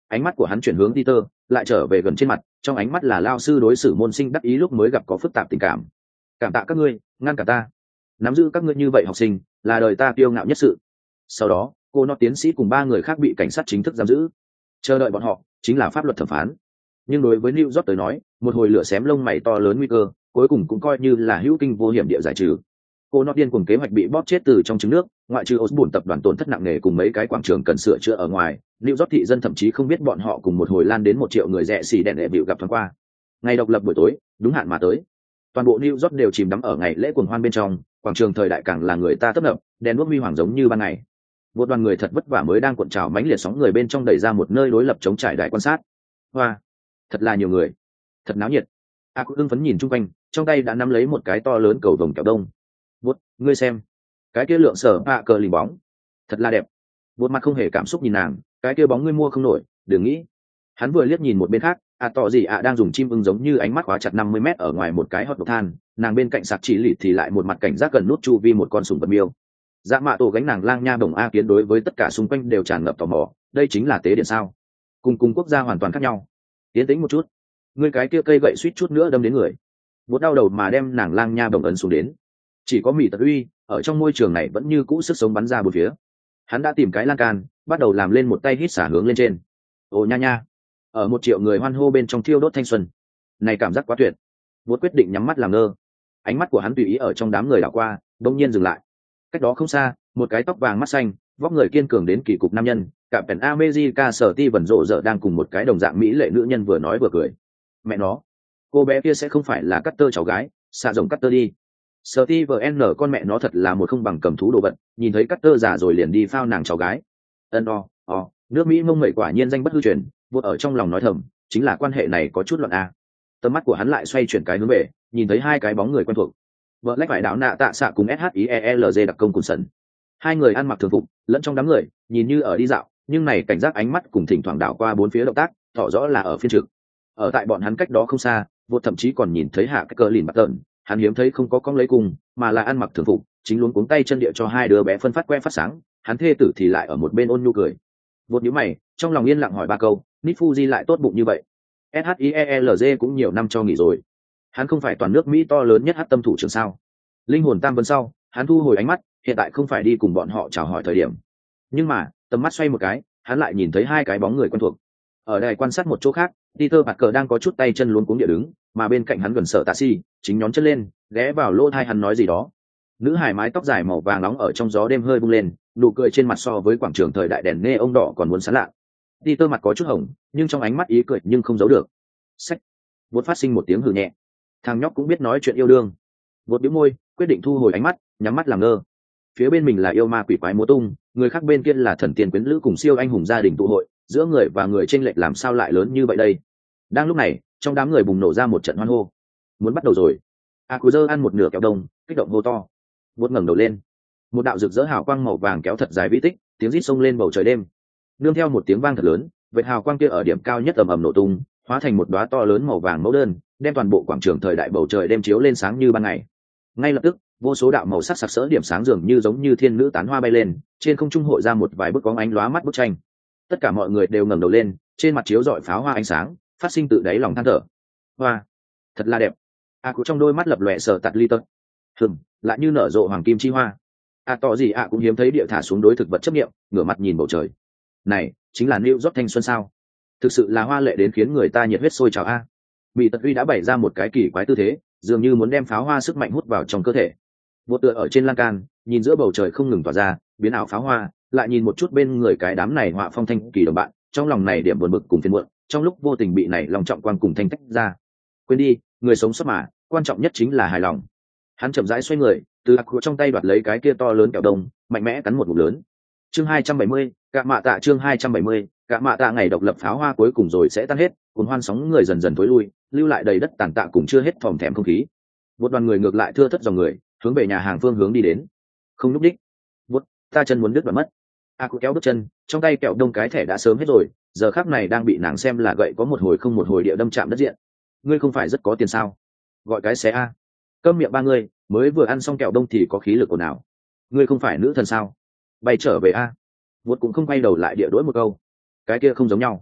Ánh mắt của hắn chuyển hướng Peter, lại trở về gần trên mặt, trong ánh mắt là lao sư đối xử môn sinh đắc ý lúc mới gặp có phức tạp tình cảm. Cảm tạ các ngươi, ngăn cả ta. Nắm giữ các ngươi như vậy học sinh, là đời ta kiêu ngạo nhất sự. Sau đó, cô nó tiến sĩ cùng 3 người khác bị cảnh sát chính thức giam giữ. Chờ đợi bọn họ chính là pháp luật thẩm phán. Nhưng đối với New York tới nói, một hồi lửa xém lông mày to lớn nguy cơ, cuối cùng cũng coi như là hữu kinh vô hiểm địa giải trừ. Cô nó điên cuồng kế hoạch bị bóp chết từ trong trứng nước, ngoại trừ Osborne tập đoàn tổn thất nặng nề cùng mấy cái quảng trường cần sửa chữa ở ngoài, New York thị dân thậm chí không biết bọn họ cùng một hồi lan đến 1 triệu người rẻ xì đèn đệ bịu gặp thoáng qua. Ngày độc lập buổi tối, đúng hạn mà tới. Toàn bộ New York đều chìm đắm ở ngày lễ cuồng hoan bên trong, quảng trường thời đại càng là người ta tấp nập, đèn đuốc huy hoàng giống như ban ngày. Một đoàn người thật vất vả mới đang cuộn trào mãnh liệt sóng người bên trong đẩy ra một nơi đối lập chống trải đại quan sát. Hoa, thật là nhiều người, thật náo nhiệt. A Cụ hưng phấn nhìn chung quanh, trong tay đã nắm lấy một cái to lớn cầu vồng kẹo đông. Bút, ngươi xem, cái kia lượng sở hạ cờ lì bóng, thật là đẹp. Bút mặt không hề cảm xúc nhìn nàng, cái kia bóng ngươi mua không nổi, đừng nghĩ. Hắn vừa liếc nhìn một bên khác, tỏ gì đang dùng chim ưng giống như ánh mắt khóa chặt 50 mét ở ngoài một cái hot độc than, nàng bên cạnh sạc chỉ lịt thì lại một mặt cảnh giác gần nút chu vi một con sủng vật miêu. Dạ mạ tổ gánh nàng lang nha bổng a kiến đối với tất cả xung quanh đều tràn ngập tò mò, đây chính là tế điện sao? Cùng quốc gia hoàn toàn khác nhau. Tiến tĩnh một chút, ngươi cái kia cây gậy suýt chút nữa đâm đến người. Bút đau đầu mà đem nàng lang nha bổng ấn xuống đến. Chỉ có Mỹ Tật Uy ở trong môi trường này vẫn như cũ sức sống bắn ra bốn phía. Hắn đã tìm cái lan can, bắt đầu làm lên một tay hít xả hướng lên trên. Ồ nha nha, ở 1 triệu người hoan hô bên trong thiêu đốt thanh xuân, này cảm giác quá tuyệt. Bút quyết định nhắm mắt làm ngơ. Ánh mắt của hắn tùy ý ở trong đám người đảo qua, đột nhiên dừng lại. Cách đó không xa, một cái tóc vàng mắt xanh, vóc người kiên cường đến kỳ cục nam nhân, cả Pen America sở ti vẩn rộ rợ đang cùng một cái đồng dạng mỹ lệ nữ nhân vừa nói vừa cười. Mẹ nó, cô bé kia sẽ không phải là Cutter cháu gái, xạ rồng Cutter đi. Steven con mẹ nó thật là một không bằng cầm thú đồ vật, nhìn thấy Cutter già rồi liền đi phao nàng cháu gái. Nước Mỹ mông mẩy quả nhiên danh bất hư truyền, vụt ở trong lòng nói thầm, chính là quan hệ này có chút loạn a. Tầm mắt của hắn lại xoay chuyển cái hướng về, nhìn thấy 2 cái bóng người quen thuộc. Vợ lách phải đạo nạ tạ xạ cùng SHIELZ đặc công cùng sần. 2 người ăn mặc thường phục, lẫn trong đám người, nhìn như ở đi dạo, nhưng này cảnh giác ánh mắt cùng thỉnh thoảng đảo qua 4 phía động tác, tỏ rõ là ở phiên trực. Ở tại bọn hắn cách đó không xa, vụt thậm chí còn nhìn thấy hạ cái cờ lìn mặt tợn, hắn hiếm thấy không có cong lấy cùng, mà là ăn mặc thường phục, chính luống cuống tay chân địa cho 2 đứa bé phân phát que phát sáng, hắn thê tử thì lại ở một bên ôn nhu cười. Vụt nhíu mày, trong lòng yên lặng hỏi 3 câu, Nít Fuji lại tốt bụng như vậy. SHIELZ cũng nhiều năm cho nghỉ rồi. Hắn không phải toàn nước Mỹ to lớn nhất hắc tâm thủ trưởng sao? Linh hồn tam vấn sau, hắn thu hồi ánh mắt, hiện tại không phải đi cùng bọn họ chào hỏi thời điểm. Nhưng mà, tầm mắt xoay một cái, hắn lại nhìn thấy 2 cái bóng người quen thuộc. Ở đây quan sát một chỗ khác, Peter Parker đang có chút tay chân luống cuống địa đứng, mà bên cạnh hắn gần sợ tạ si, chính nhón chân lên, ghé vào lỗ tai hắn nói gì đó. Nữ hài mái tóc dài màu vàng nóng ở trong gió đêm hơi bung lên, nụ cười trên mặt so với quảng trường thời đại đèn nghe ông đỏ còn muốn sáng lạ. Peter mặt có chút hồng, nhưng trong ánh mắt ý cười nhưng không giấu được. Sách. Vốn phát sinh một tiếng hừ nhẹ. Thằng nhóc cũng biết nói chuyện yêu đương. Vốn bĩu môi, quyết định thu hồi ánh mắt, nhắm mắt làm ngơ. Phía bên mình là yêu ma quỷ quái múa tung, người khác bên kia là thần tiên quyến lữ cùng siêu anh hùng gia đình tụ hội, giữa người và người chênh lệch làm sao lại lớn như vậy đây? Đang lúc này, trong đám người bùng nổ ra một trận hoan hô. Muốn bắt đầu rồi. Acuzer ăn một nửa kẹo đông, kích động hô to. Vốn ngẩng đầu lên. Một đạo rực rỡ hào quang màu vàng kéo thật dài vĩ tích, tiếng rít xông lên bầu trời đêm. Nương theo một tiếng vang thật lớn, vệt hào quang kia ở điểm cao nhất ầm ầm nổ tung, hóa thành một đóa to lớn màu vàng mẫu đơn, đem toàn bộ quảng trường thời đại bầu trời đêm chiếu lên sáng như ban ngày. Ngay lập tức, vô số đạo màu sắc sặc sỡ điểm sáng dường như giống như thiên nữ tán hoa bay lên, trên không trung hội ra một vài bức bóng ánh lóa mắt bức tranh. Tất cả mọi người đều ngẩng đầu lên, trên mặt chiếu rọi pháo hoa ánh sáng, phát sinh tự đáy lòng than thở. Hoa, thật là đẹp. Cụ trong đôi mắt lập lòe sờ tạt ly tật. Lại như nở rộ hoàng kim chi hoa. Tỏ gì cũng hiếm thấy địa thả xuống đối thực vật chấp niệm, ngửa mặt nhìn bầu trời. Này, chính là New York thanh xuân sao? Thực sự là hoa lệ đến khiến người ta nhiệt huyết sôi trào a. Bị Tật Uy đã bày ra một cái kỳ quái tư thế, dường như muốn đem pháo hoa sức mạnh hút vào trong cơ thể. Vô tựa ở trên lan can, nhìn giữa bầu trời không ngừng tỏa ra biến ảo pháo hoa, lại nhìn một chút bên người cái đám này họa phong thanh kỳ đồng bạn, trong lòng này điểm buồn bực cùng phiền muộn, trong lúc vô tình bị này lòng trọng quan cùng thanh tách ra. Quên đi, người sống sót mà, quan trọng nhất chính là hài lòng. Hắn chậm rãi xoay người, từ Aku trong tay đoạt lấy cái kia to lớn kẹo đông, mạnh mẽ cắn một ngụm lớn. Chương 270, Cạ Mạ Tạ chương 270, Cạ Mạ Tạ ngày độc lập pháo hoa cuối cùng rồi sẽ tan hết, cuốn hoan sóng người dần dần tối lui, lưu lại đầy đất tàn tạ cùng chưa hết thòm thèm không khí. Một đoàn người ngược lại thưa thất dòng người, hướng về nhà hàng phương hướng đi đến. Không lúc đích. Vút, ta chân muốn đứt đoạn mất. Aku kéo bước chân, trong tay kẹo đông cái thẻ đã sớm hết rồi, giờ khắc này đang bị nàng xem là gậy có một hồi không một hồi địa đâm chạm đất diện. Ngươi không phải rất có tiền sao? Gọi cái xé a. Câm miệng ba ngươi, mới vừa ăn xong kẹo đông thì có khí lực của nào? Ngươi không phải nữ thần sao? Bay trở về a. Vút cũng không quay đầu lại địa đuổi một câu. Cái kia không giống nhau.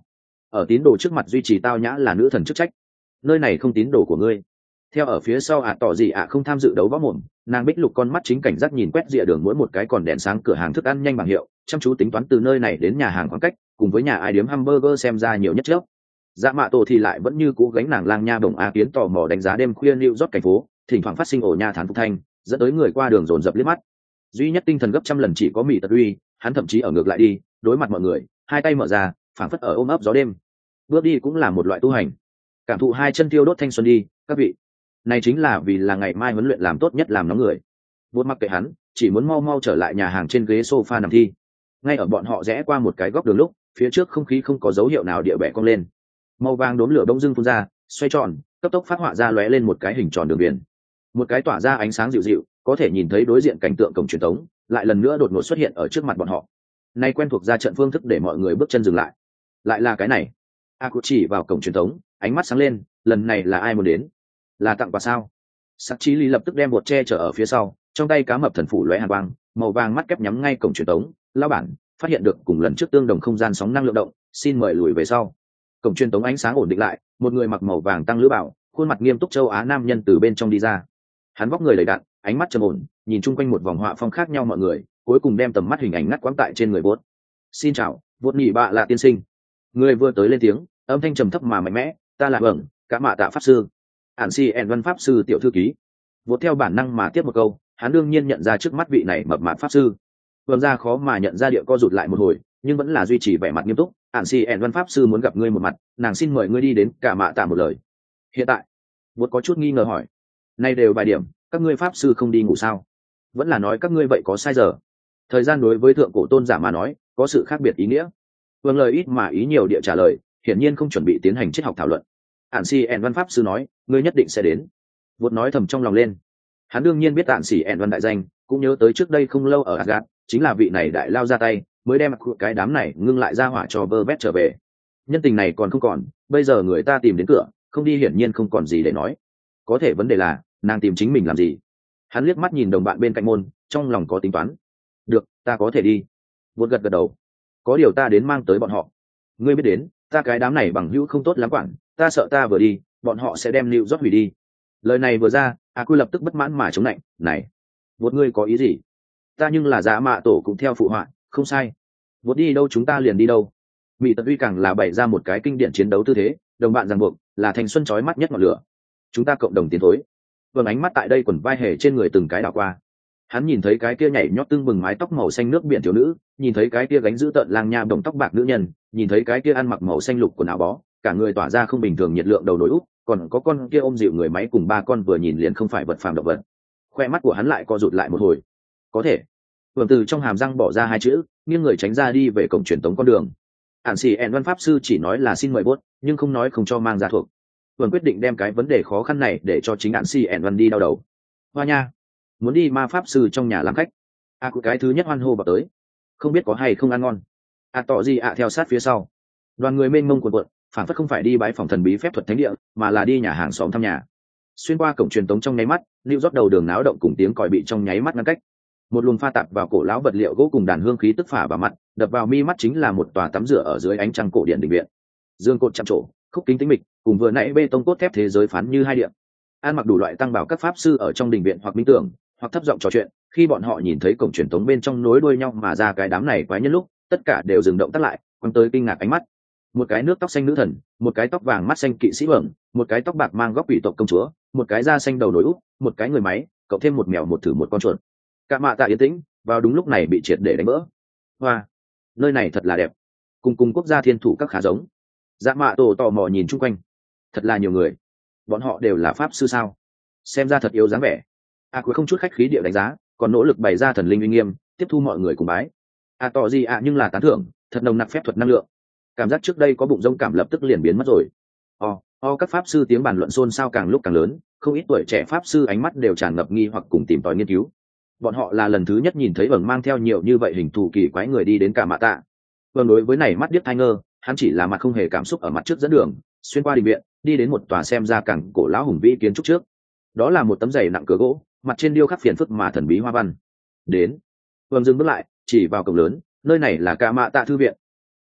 ở tín đồ trước mặt duy trì tao nhã là nữ thần chức trách, nơi này không tín đồ của ngươi. Theo ở phía sau tỏ gì không tham dự đấu võ mồm, nàng bích lục con mắt chính cảnh giác nhìn quét rìa đường mỗi một cái còn đèn sáng cửa hàng thức ăn nhanh bảng hiệu, chăm chú tính toán từ nơi này đến nhà hàng khoảng cách, cùng với nhà ai điếm hamburger xem ra nhiều nhất trước. Dạ mạ tổ thì lại vẫn như cũ gánh nàng lang nha bổng kiến tò mò đánh giá đêm khuya New York cảnh phố, thỉnh thoảng phát sinh ổ nha thán phục thanh, dẫn tới người qua đường dồn dập liếc mắt. Duy nhất tinh thần gấp trăm lần chỉ có Mỹ Tật Uy, hắn thậm chí ở ngược lại đi, đối mặt mọi người, hai tay mở ra, phảng phất ở ôm ấp gió đêm. Bước đi cũng là một loại tu hành. Cảm thụ hai chân tiêu đốt thanh xuân đi, các vị. Này chính là vì là ngày mai huấn luyện làm tốt nhất làm nóng người. Buốt mặc kệ hắn, chỉ muốn mau mau trở lại nhà hàng trên ghế sofa nằm thi. Ngay ở bọn họ rẽ qua một cái góc đường lúc, phía trước không khí không có dấu hiệu nào địa bẻ cong lên. Màu vàng đốm lửa bỗng dưng phun ra, xoay tròn, cấp tốc phát họa ra lóe lên một cái hình tròn đường viền. Một cái tỏa ra ánh sáng dịu dịu, có thể nhìn thấy đối diện cảnh tượng cổng truyền thống, lại lần nữa đột ngột xuất hiện ở trước mặt bọn họ. Nay quen thuộc ra trận phương thức để mọi người bước chân dừng lại. Lại là cái này. Aku chỉ vào cổng truyền thống, ánh mắt sáng lên, lần này là ai muốn đến? Là tặng quà sao? Sắc Chí Lý lập tức đem bột che chở ở phía sau, trong tay cá mập thần phủ lóe hàn quang, màu vàng mắt kép nhắm ngay cổng truyền thống. Lão bản phát hiện được cùng lần trước tương đồng không gian sóng năng lượng động, xin mời lùi về sau. Cổng truyền thống ánh sáng ổn định lại, một người mặc màu vàng tăng lữ bảo, khuôn mặt nghiêm túc châu Á nam nhân từ bên trong đi ra. Hắn vóc người lầy đặn, ánh mắt trầm ổn, nhìn chung quanh một vòng họa phong khác nhau mọi người, cuối cùng đem tầm mắt hình ảnh ngắt quãng tại trên người bốt. Xin chào, bốt nhị bạ là tiên sinh. Người vừa tới lên tiếng, âm thanh trầm thấp mà mạnh mẽ, ta là Vâng, Cả Mạ Tạ pháp sư, Ản Si En Văn pháp sư tiểu thư ký. Vốt theo bản năng mà tiếp một câu, hắn đương nhiên nhận ra trước mắt vị này mập mạp pháp sư. Vâng ra khó mà nhận ra địa co rụt lại một hồi, nhưng vẫn là duy trì vẻ mặt nghiêm túc. Ản Si En Văn pháp sư muốn gặp ngươi một mặt, nàng xin mời ngươi đi đến Cả Mạ Tạ một lời. Hiện tại, Vốt có chút nghi ngờ hỏi, nay đều vài điểm, các ngươi pháp sư không đi ngủ sao? Vẫn là nói các ngươi vậy có sai giờ? Thời gian đối với thượng cổ tôn giả mà nói, có sự khác biệt ý nghĩa. Vâng lời ít mà ý nhiều địa trả lời, hiển nhiên không chuẩn bị tiến hành triết học thảo luận. Ản Si En Văn pháp sư nói, ngươi nhất định sẽ đến. Vốt nói thầm trong lòng lên. Hắn đương nhiên biết Ản Si En Văn đại danh, cũng nhớ tới trước đây không lâu ở Asgard, chính là vị này đại lao ra tay, mới đem cái đám này ngưng lại ra hỏa cho vơ vét trở về. Nhân tình này còn không còn, bây giờ người ta tìm đến cửa, không đi hiển nhiên không còn gì để nói. Có thể vấn đề là, nàng tìm chính mình làm gì? Hắn liếc mắt nhìn đồng bạn bên cạnh môn, trong lòng có tính toán. Được, ta có thể đi. Vốt gật gật đầu. Có điều ta đến mang tới bọn họ. Ngươi biết đến, ta cái đám này bằng hữu không tốt lắm quản, ta sợ ta vừa đi, bọn họ sẽ đem Lưu rót hủy đi. Lời này vừa ra, Aku lập tức bất mãn mà chống lạnh. Này, Vốt ngươi có ý gì? Ta nhưng là Dạ Mạ Tổ cũng theo phụ họa, không sai. Vốt đi đâu chúng ta liền đi đâu. Mỹ Tật Uy càng là bày ra một cái kinh điển chiến đấu tư thế, đồng bạn ràng buộc, là thanh xuân chói mắt nhất ngọn lửa. Chúng ta cộng đồng tiến thối. Vâng ánh mắt tại đây quần vai hề trên người từng cái đảo qua. Hắn nhìn thấy cái kia nhảy nhót tưng bừng mái tóc màu xanh nước biển thiếu nữ, nhìn thấy cái kia gánh giữ tợn lang nha đồng tóc bạc nữ nhân, nhìn thấy cái kia ăn mặc màu xanh lục quần áo bó, cả người tỏa ra không bình thường nhiệt lượng đầu nổi úp, còn có con kia ôm dịu người máy cùng ba con vừa nhìn liền không phải vật phàm động vật. Khoe mắt của hắn lại co rụt lại một hồi. Có thể. Vâng từ trong hàm răng bỏ ra hai chữ, nghiêng người tránh ra đi về cổng truyền tống con đường. Ản Si En Văn pháp sư chỉ nói là xin mời bốt, nhưng không nói không cho mang ra thuộc. Vâng quyết định đem cái vấn đề khó khăn này để cho chính Ản Si En Văn đi đau đầu. Hoa nha, muốn đi ma pháp sư trong nhà làm khách. Của cái thứ nhất hoan hô vào tới, không biết có hay không ăn ngon. Tỏ gì theo sát phía sau. Đoàn người mênh mông cuộn cuộn, phản phất không phải đi bái phòng thần bí phép thuật thánh địa, mà là đi nhà hàng xóm thăm nhà. Xuyên qua cổng truyền tống trong nháy mắt, Lưu rót đầu đường náo động cùng tiếng còi bị trong nháy mắt ngăn cách. Một luồng pha tạp vào cổ lão vật liệu gỗ cùng đàn hương khí tức phả vào mặt, đập vào mi mắt chính là một tòa tắm rửa ở dưới ánh trăng cổ điện đình viện. Dương cột chạm trổ, khúc kính tĩnh mịch, cùng vừa nãy bê tông cốt thép thế giới phán như hai điện. An mặc đủ loại tăng bảo các pháp sư ở trong đình viện hoặc minh tưởng, hoặc thấp giọng trò chuyện, khi bọn họ nhìn thấy cổng truyền tống bên trong nối đuôi nhau mà ra cái đám này quái nhân lúc, tất cả đều dừng động tắt lại, quăng tới kinh ngạc ánh mắt. Một cái nước tóc xanh nữ thần, một cái tóc vàng mắt xanh kỵ sĩ bẩm, một cái tóc bạc mang góc quỷ tộc công chúa, một cái da xanh đầu nổi úp, một cái người máy, cộng thêm một mèo một thử một con chuột. Cả Mạ Tạ yên tĩnh, vào đúng lúc này bị triệt để đánh vỡ. Hoa, nơi này thật là đẹp, cùng quốc gia thiên thủ các khá giống. Dạ Mạ Tổ tò mò nhìn chung quanh, thật là nhiều người, bọn họ đều là pháp sư sao? Xem ra thật yếu dáng vẻ. Cuối không chút khách khí địa đánh giá, còn nỗ lực bày ra thần linh uy nghiêm, tiếp thu mọi người cùng bái. Tỏ gì nhưng là tán thưởng, thật nồng nặc phép thuật năng lượng. Cảm giác trước đây có bụng rông cảm lập tức liền biến mất rồi. Các pháp sư tiếng bàn luận xôn xao càng lúc càng lớn, không ít tuổi trẻ pháp sư ánh mắt đều tràn ngập nghi hoặc cùng tìm tòi nghiên cứu. Bọn họ là lần thứ nhất nhìn thấy Vầng mang theo nhiều như vậy hình thù kỳ quái người đi đến Cả Mạ Tạ. Vâng đối với này mắt điếc thai ngơ, hắn chỉ là mặt không hề cảm xúc ở mặt trước dẫn đường, xuyên qua đình viện, đi đến một tòa xem ra càng cổ lão hùng vĩ kiến trúc trước. Đó là một tấm giày nặng cửa gỗ, mặt trên điêu khắc phiền phức mà thần bí hoa văn. Đến. Vâng dừng bước lại, chỉ vào cổng lớn, nơi này là Cả Mạ Tạ thư viện.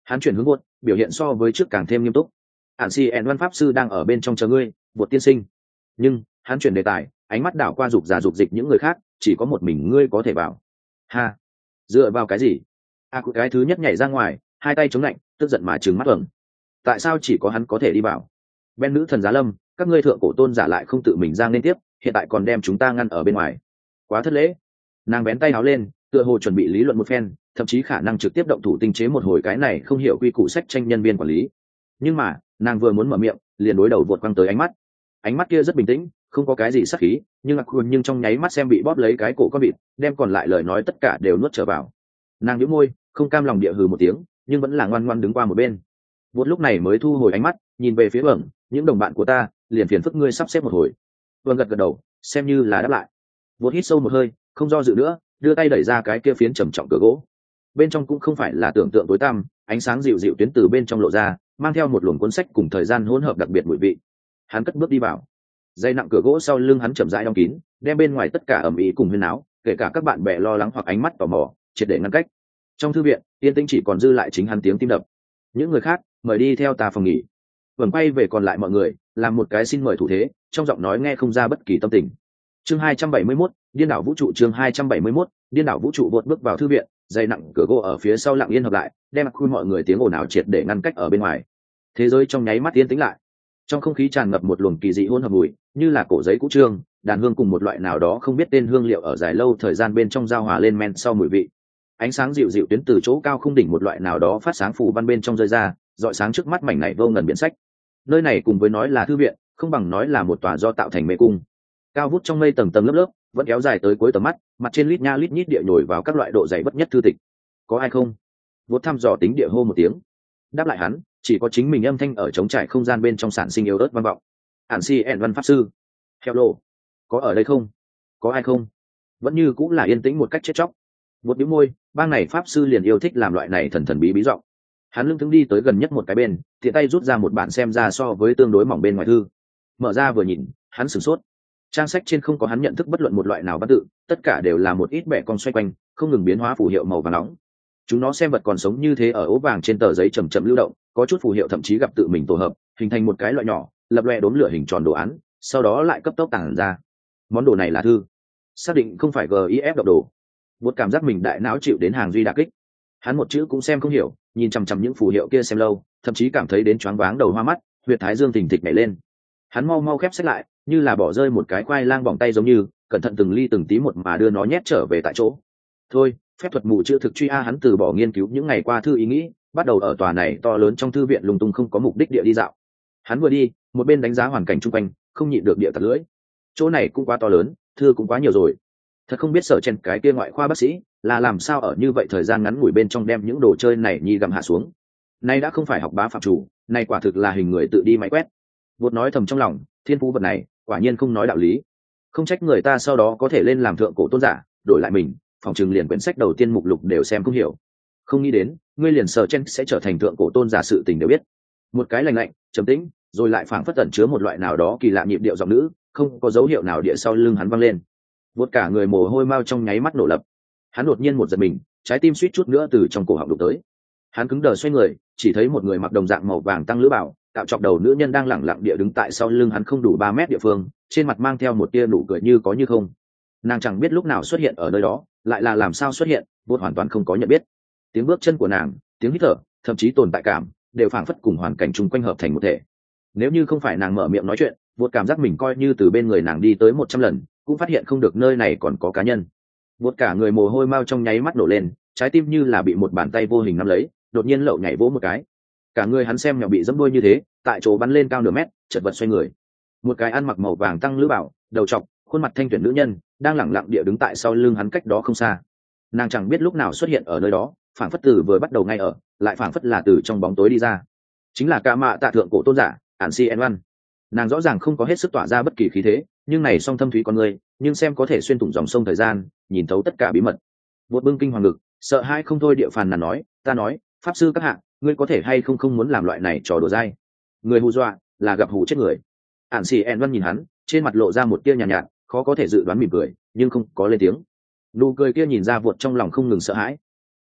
Hắn chuyển hướng buột, biểu hiện so với trước càng thêm nghiêm túc. Ản Si En Văn pháp sư đang ở bên trong chờ ngươi, buột tiên sinh. Nhưng hắn chuyển đề tài, ánh mắt đảo qua dục giả dục dịch những người khác, chỉ có một mình ngươi có thể vào. Ha, dựa vào cái gì? Cái thứ nhất nhảy ra ngoài, hai tay chống lạnh, tức giận mà trừng mắt ẩn. Tại sao chỉ có hắn có thể đi vào? Ben nữ thần giá lâm, các ngươi thượng cổ tôn giả lại không tự mình ra nên tiếp, hiện tại còn đem chúng ta ngăn ở bên ngoài, quá thất lễ. Nàng bén tay áo lên, tựa hồ chuẩn bị lý luận một phen, thậm chí khả năng trực tiếp động thủ tinh chế một hồi cái này không hiểu quy củ sách tranh nhân viên quản lý. Nhưng mà nàng vừa muốn mở miệng, liền đối đầu vụt quăng tới ánh mắt kia rất bình tĩnh, không có cái gì sắc khí, nhưng trong nháy mắt xem bị bóp lấy cái cổ con vịt, đem còn lại lời nói tất cả đều nuốt trở vào. Nàng nhíu môi, không cam lòng địa hừ một tiếng, nhưng vẫn là ngoan ngoãn đứng qua một bên. Vụt lúc này mới thu hồi ánh mắt, nhìn về phía Vượng, những đồng bạn của ta, liền phiền phức ngươi sắp xếp một hồi. Vượng gật gật đầu, xem như là đáp lại. Vụt hít sâu một hơi, không do dự nữa, đưa tay đẩy ra cái kia phiến trầm trọng cửa gỗ. Bên trong cũng không phải là tưởng tượng tối tăm, ánh sáng dịu dịu tuyến từ bên trong lộ ra, mang theo một luồng cuốn sách cùng thời gian hỗn hợp đặc biệt mùi vị. Hắn cất bước đi vào. Dây nặng cửa gỗ sau lưng hắn chậm rãi đóng kín, đem bên ngoài tất cả ầm ĩ cùng huyên náo, kể cả các bạn bè lo lắng hoặc ánh mắt tò mò, triệt để ngăn cách. Trong thư viện, yên tĩnh chỉ còn dư lại chính hắn tiếng tim đập. Những người khác, mời đi theo ta phòng nghỉ. Vẩn quay về còn lại mọi người, làm một cái xin mời thủ thế, trong giọng nói nghe không ra bất kỳ tâm tình. Chương 271, điên đảo vũ trụ. Chương 271, điên đảo vũ trụ. Vượt bước vào thư viện, dây nặng cửa gỗ ở phía sau lặng yên hợp lại, đem khuôn mọi người tiếng ồn ào triệt để ngăn cách ở bên ngoài. Thế giới trong nháy mắt yên tĩnh lại. Trong không khí tràn ngập một luồng kỳ dị hỗn hợp mùi, như là cổ giấy cũ trương, đàn hương cùng một loại nào đó không biết tên hương liệu ở dài lâu thời gian bên trong giao hòa lên men sau mùi vị. Ánh sáng dịu dịu tuyến từ chỗ cao không đỉnh một loại nào đó phát sáng phù văn bên trong rơi ra, rọi sáng trước mắt mảnh này vô ngần biển sách. Nơi này cùng với nói là thư viện, không bằng nói là một tòa do tạo thành mê cung. Cao vút trong mây tầng tầng lớp lớp, vẫn kéo dài tới cuối tầm mắt, mặt trên lít nha lít nhít địa nhồi vào các loại độ dày bất nhất thư tịch. Có ai không? Vốt thăm dò tính địa hô một tiếng. Đáp lại hắn, chỉ có chính mình âm thanh ở trống trải không gian bên trong sản sinh yếu ớt vang vọng. Ản Si En Văn pháp sư. Hello. Có ở đây không? Có ai không? Vẫn như cũng là yên tĩnh một cách chết chóc. Vốt nhíu môi, bang này pháp sư liền yêu thích làm loại này thần thần bí bí giọng. Hắn lưng thững đi tới gần nhất một cái bên, tiện tay rút ra một bản xem ra so với tương đối mỏng bên ngoài thư. Mở ra vừa nhìn, hắn sửng sốt. Trang sách trên không có hắn nhận thức bất luận một loại nào văn tự, tất cả đều là một ít bẻ cong xoay quanh, không ngừng biến hóa phù hiệu màu vàng nóng. Chúng nó xem vật còn sống như thế ở ố vàng trên tờ giấy chậm chậm lưu động, có chút phù hiệu thậm chí gặp tự mình tổ hợp, hình thành một cái loại nhỏ, lập loè đốm lửa hình tròn đồ án, sau đó lại cấp tốc tản ra. Món đồ này là thư. Xác định không phải GIF độc đồ. Một cảm giác mình đại não chịu đến hàng duy đả kích. Hắn một chữ cũng xem không hiểu, nhìn chằm chằm những phù hiệu kia xem lâu, thậm chí cảm thấy đến choáng váng đầu hoa mắt, huyệt thái dương thình thịch nhảy lên. Hắn mau mau khép sách lại, như là bỏ rơi một cái khoai lang bỏng tay giống như, cẩn thận từng ly từng tí một mà đưa nó nhét trở về tại chỗ. Thôi, phép thuật mù chữ thực truy hắn từ bỏ nghiên cứu những ngày qua thư ý nghĩ, bắt đầu ở tòa này to lớn trong thư viện lung tung không có mục đích địa đi dạo. Hắn vừa đi, một bên đánh giá hoàn cảnh chung quanh, không nhịn được địa tạt lưỡi. Chỗ này cũng quá to lớn, thư cũng quá nhiều rồi. Thật không biết sở chen cái kia ngoại khoa bác sĩ là làm sao ở như vậy thời gian ngắn ngủi bên trong đem những đồ chơi này nhi gặm hạ xuống. Nay đã không phải học bá phạm chủ, này quả thực là hình người tự đi máy quét. Vột nói thầm trong lòng, thiên phú vật này quả nhiên không nói đạo lý, không trách người ta sau đó có thể lên làm thượng cổ tôn giả, đổi lại mình phòng chừng liền quyển sách đầu tiên mục lục đều xem không hiểu. Không nghĩ đến ngươi liền sở chen sẽ trở thành thượng cổ tôn giả, sự tình đều biết. Một cái lạnh lạnh trầm tĩnh rồi lại phảng phất tẩn chứa một loại nào đó kỳ lạ nhịp điệu giọng nữ, không có dấu hiệu nào địa sau lưng hắn vang lên. Vột cả người mồ hôi mau trong nháy mắt nổ lập. Hắn đột nhiên một giật mình, trái tim suýt chút nữa từ trong cổ họng đụng tới. Hắn cứng đờ xoay người, chỉ thấy một người mặc đồng dạng màu vàng tăng lữ bảo, tạo chọc đầu nữ nhân đang lẳng lặng địa đứng tại sau lưng hắn không đủ 3 mét địa phương, trên mặt mang theo một tia nụ cười như có như không. Nàng chẳng biết lúc nào xuất hiện ở nơi đó, lại là làm sao xuất hiện, Vột hoàn toàn không có nhận biết. Tiếng bước chân của nàng, tiếng hít thở, thậm chí tồn tại cảm, đều phảng phất cùng hoàn cảnh chung quanh hợp thành một thể. Nếu như không phải nàng mở miệng nói chuyện, Vột cảm giác mình coi như từ bên người nàng đi tới 100 lần, cũng phát hiện không được nơi này còn có cá nhân. Vột cả người mồ hôi mau trong nháy mắt nổ lên, trái tim như là bị một bàn tay vô hình nắm lấy, đột nhiên lậu nhảy vỗ một cái. Cả người hắn xem nhỏ bị dẫm đuôi như thế, tại chỗ bắn lên cao nửa mét, chật vật xoay người. Một cái ăn mặc màu vàng tăng lữ bảo, đầu trọc, khuôn mặt thanh tuyển nữ nhân, đang lẳng lặng địa đứng tại sau lưng hắn cách đó không xa. Nàng chẳng biết lúc nào xuất hiện ở nơi đó, phảng phất từ vừa bắt đầu ngay ở, lại phảng phất là từ trong bóng tối đi ra. Chính là Ca Mạ Tạ thượng cổ tôn giả, Ản Si En Văn. Nàng rõ ràng không có hết sức tỏa ra bất kỳ khí thế, nhưng này song thâm thúy con người, nhưng xem có thể xuyên thủng dòng sông thời gian, nhìn thấu tất cả bí mật. Vột bưng kinh hoàng ngực, sợ hai không thôi địa phàn nàn nói, ta nói, pháp sư các hạ, ngươi có thể hay không không muốn làm loại này trò đùa dai. Người hù dọa là gặp hù chết người. Ản Si En Văn nhìn hắn, trên mặt lộ ra một tia nhàn nhạt, khó có thể dự đoán mỉm cười, nhưng không có lên tiếng. Nụ cười kia nhìn ra Vột trong lòng không ngừng sợ hãi. Hắn biết,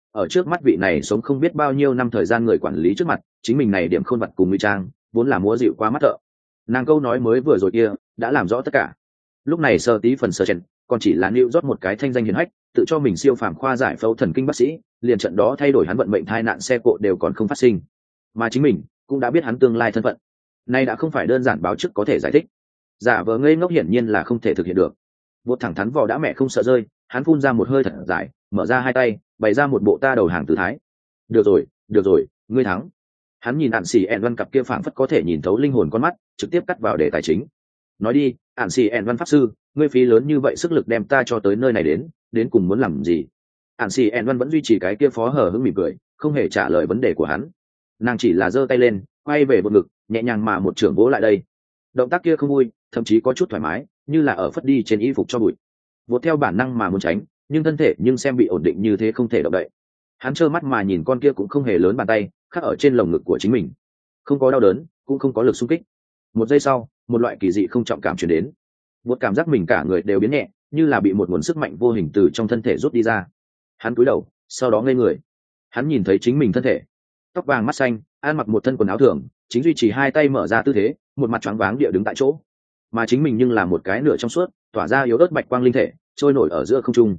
ở trước mắt vị này sống không biết bao nhiêu năm thời gian người quản lý trước mặt, chính mình này điểm khôn vật cùng nguy trang vốn là múa dịu quá mắt thợ. Nàng câu nói mới vừa rồi kia đã làm rõ tất cả. Lúc này sơ tí phần sơ chen còn chỉ là nịu rót một cái thanh danh hiển hách, tự cho mình siêu phàm khoa giải phẫu thần kinh bác sĩ, liền trận đó thay đổi hắn vận mệnh tai nạn xe cộ đều còn không phát sinh, mà chính mình cũng đã biết hắn tương lai thân phận. Nay đã không phải đơn giản báo trước có thể giải thích. Giả vờ ngây ngốc hiển nhiên là không thể thực hiện được. Một thẳng thắn vò đã mẹ không sợ rơi, hắn phun ra một hơi thật dài, mở ra hai tay, bày ra một bộ ta đầu hàng tư thái. Được rồi, ngươi thắng. Hắn nhìn ạn xì ẹn văn cặp kia phảng phất có thể nhìn thấu linh hồn con mắt, trực tiếp cắt vào đề tài chính. Nói đi, ạn xì ẹn văn pháp sư, ngươi phí lớn như vậy sức lực đem ta cho tới nơi này đến cùng muốn làm gì? Ạn xì ẹn văn vẫn duy trì cái kia phó hờ hững mỉm cười, không hề trả lời vấn đề của hắn. Nàng chỉ là giơ tay lên, quay về bộ ngực, nhẹ nhàng mà một trưởng vỗ lại đây. Động tác kia không vui, thậm chí có chút thoải mái, như là ở phất đi trên y phục cho bụi. Vụt theo bản năng mà muốn tránh, nhưng thân thể xem bị ổn định như thế không thể động đậy. Hắn trơ mắt mà nhìn con kia cũng không hề lớn bàn tay khắc ở trên lồng ngực của chính mình, không có đau đớn, cũng không có lực xung kích. Một giây sau, một loại kỳ dị không trọng cảm truyền đến. Vụt cảm giác mình cả người đều biến nhẹ, như là bị một nguồn sức mạnh vô hình từ trong thân thể rút đi ra. Hắn cúi đầu, sau đó ngây người. Hắn nhìn thấy chính mình thân thể, tóc vàng mắt xanh, ăn mặc một thân quần áo thường, chính duy trì hai tay mở ra tư thế, một mặt choáng váng địa đứng tại chỗ, mà chính mình nhưng là một cái nửa trong suốt, tỏa ra yếu ớt bạch quang linh thể, trôi nổi ở giữa không trung.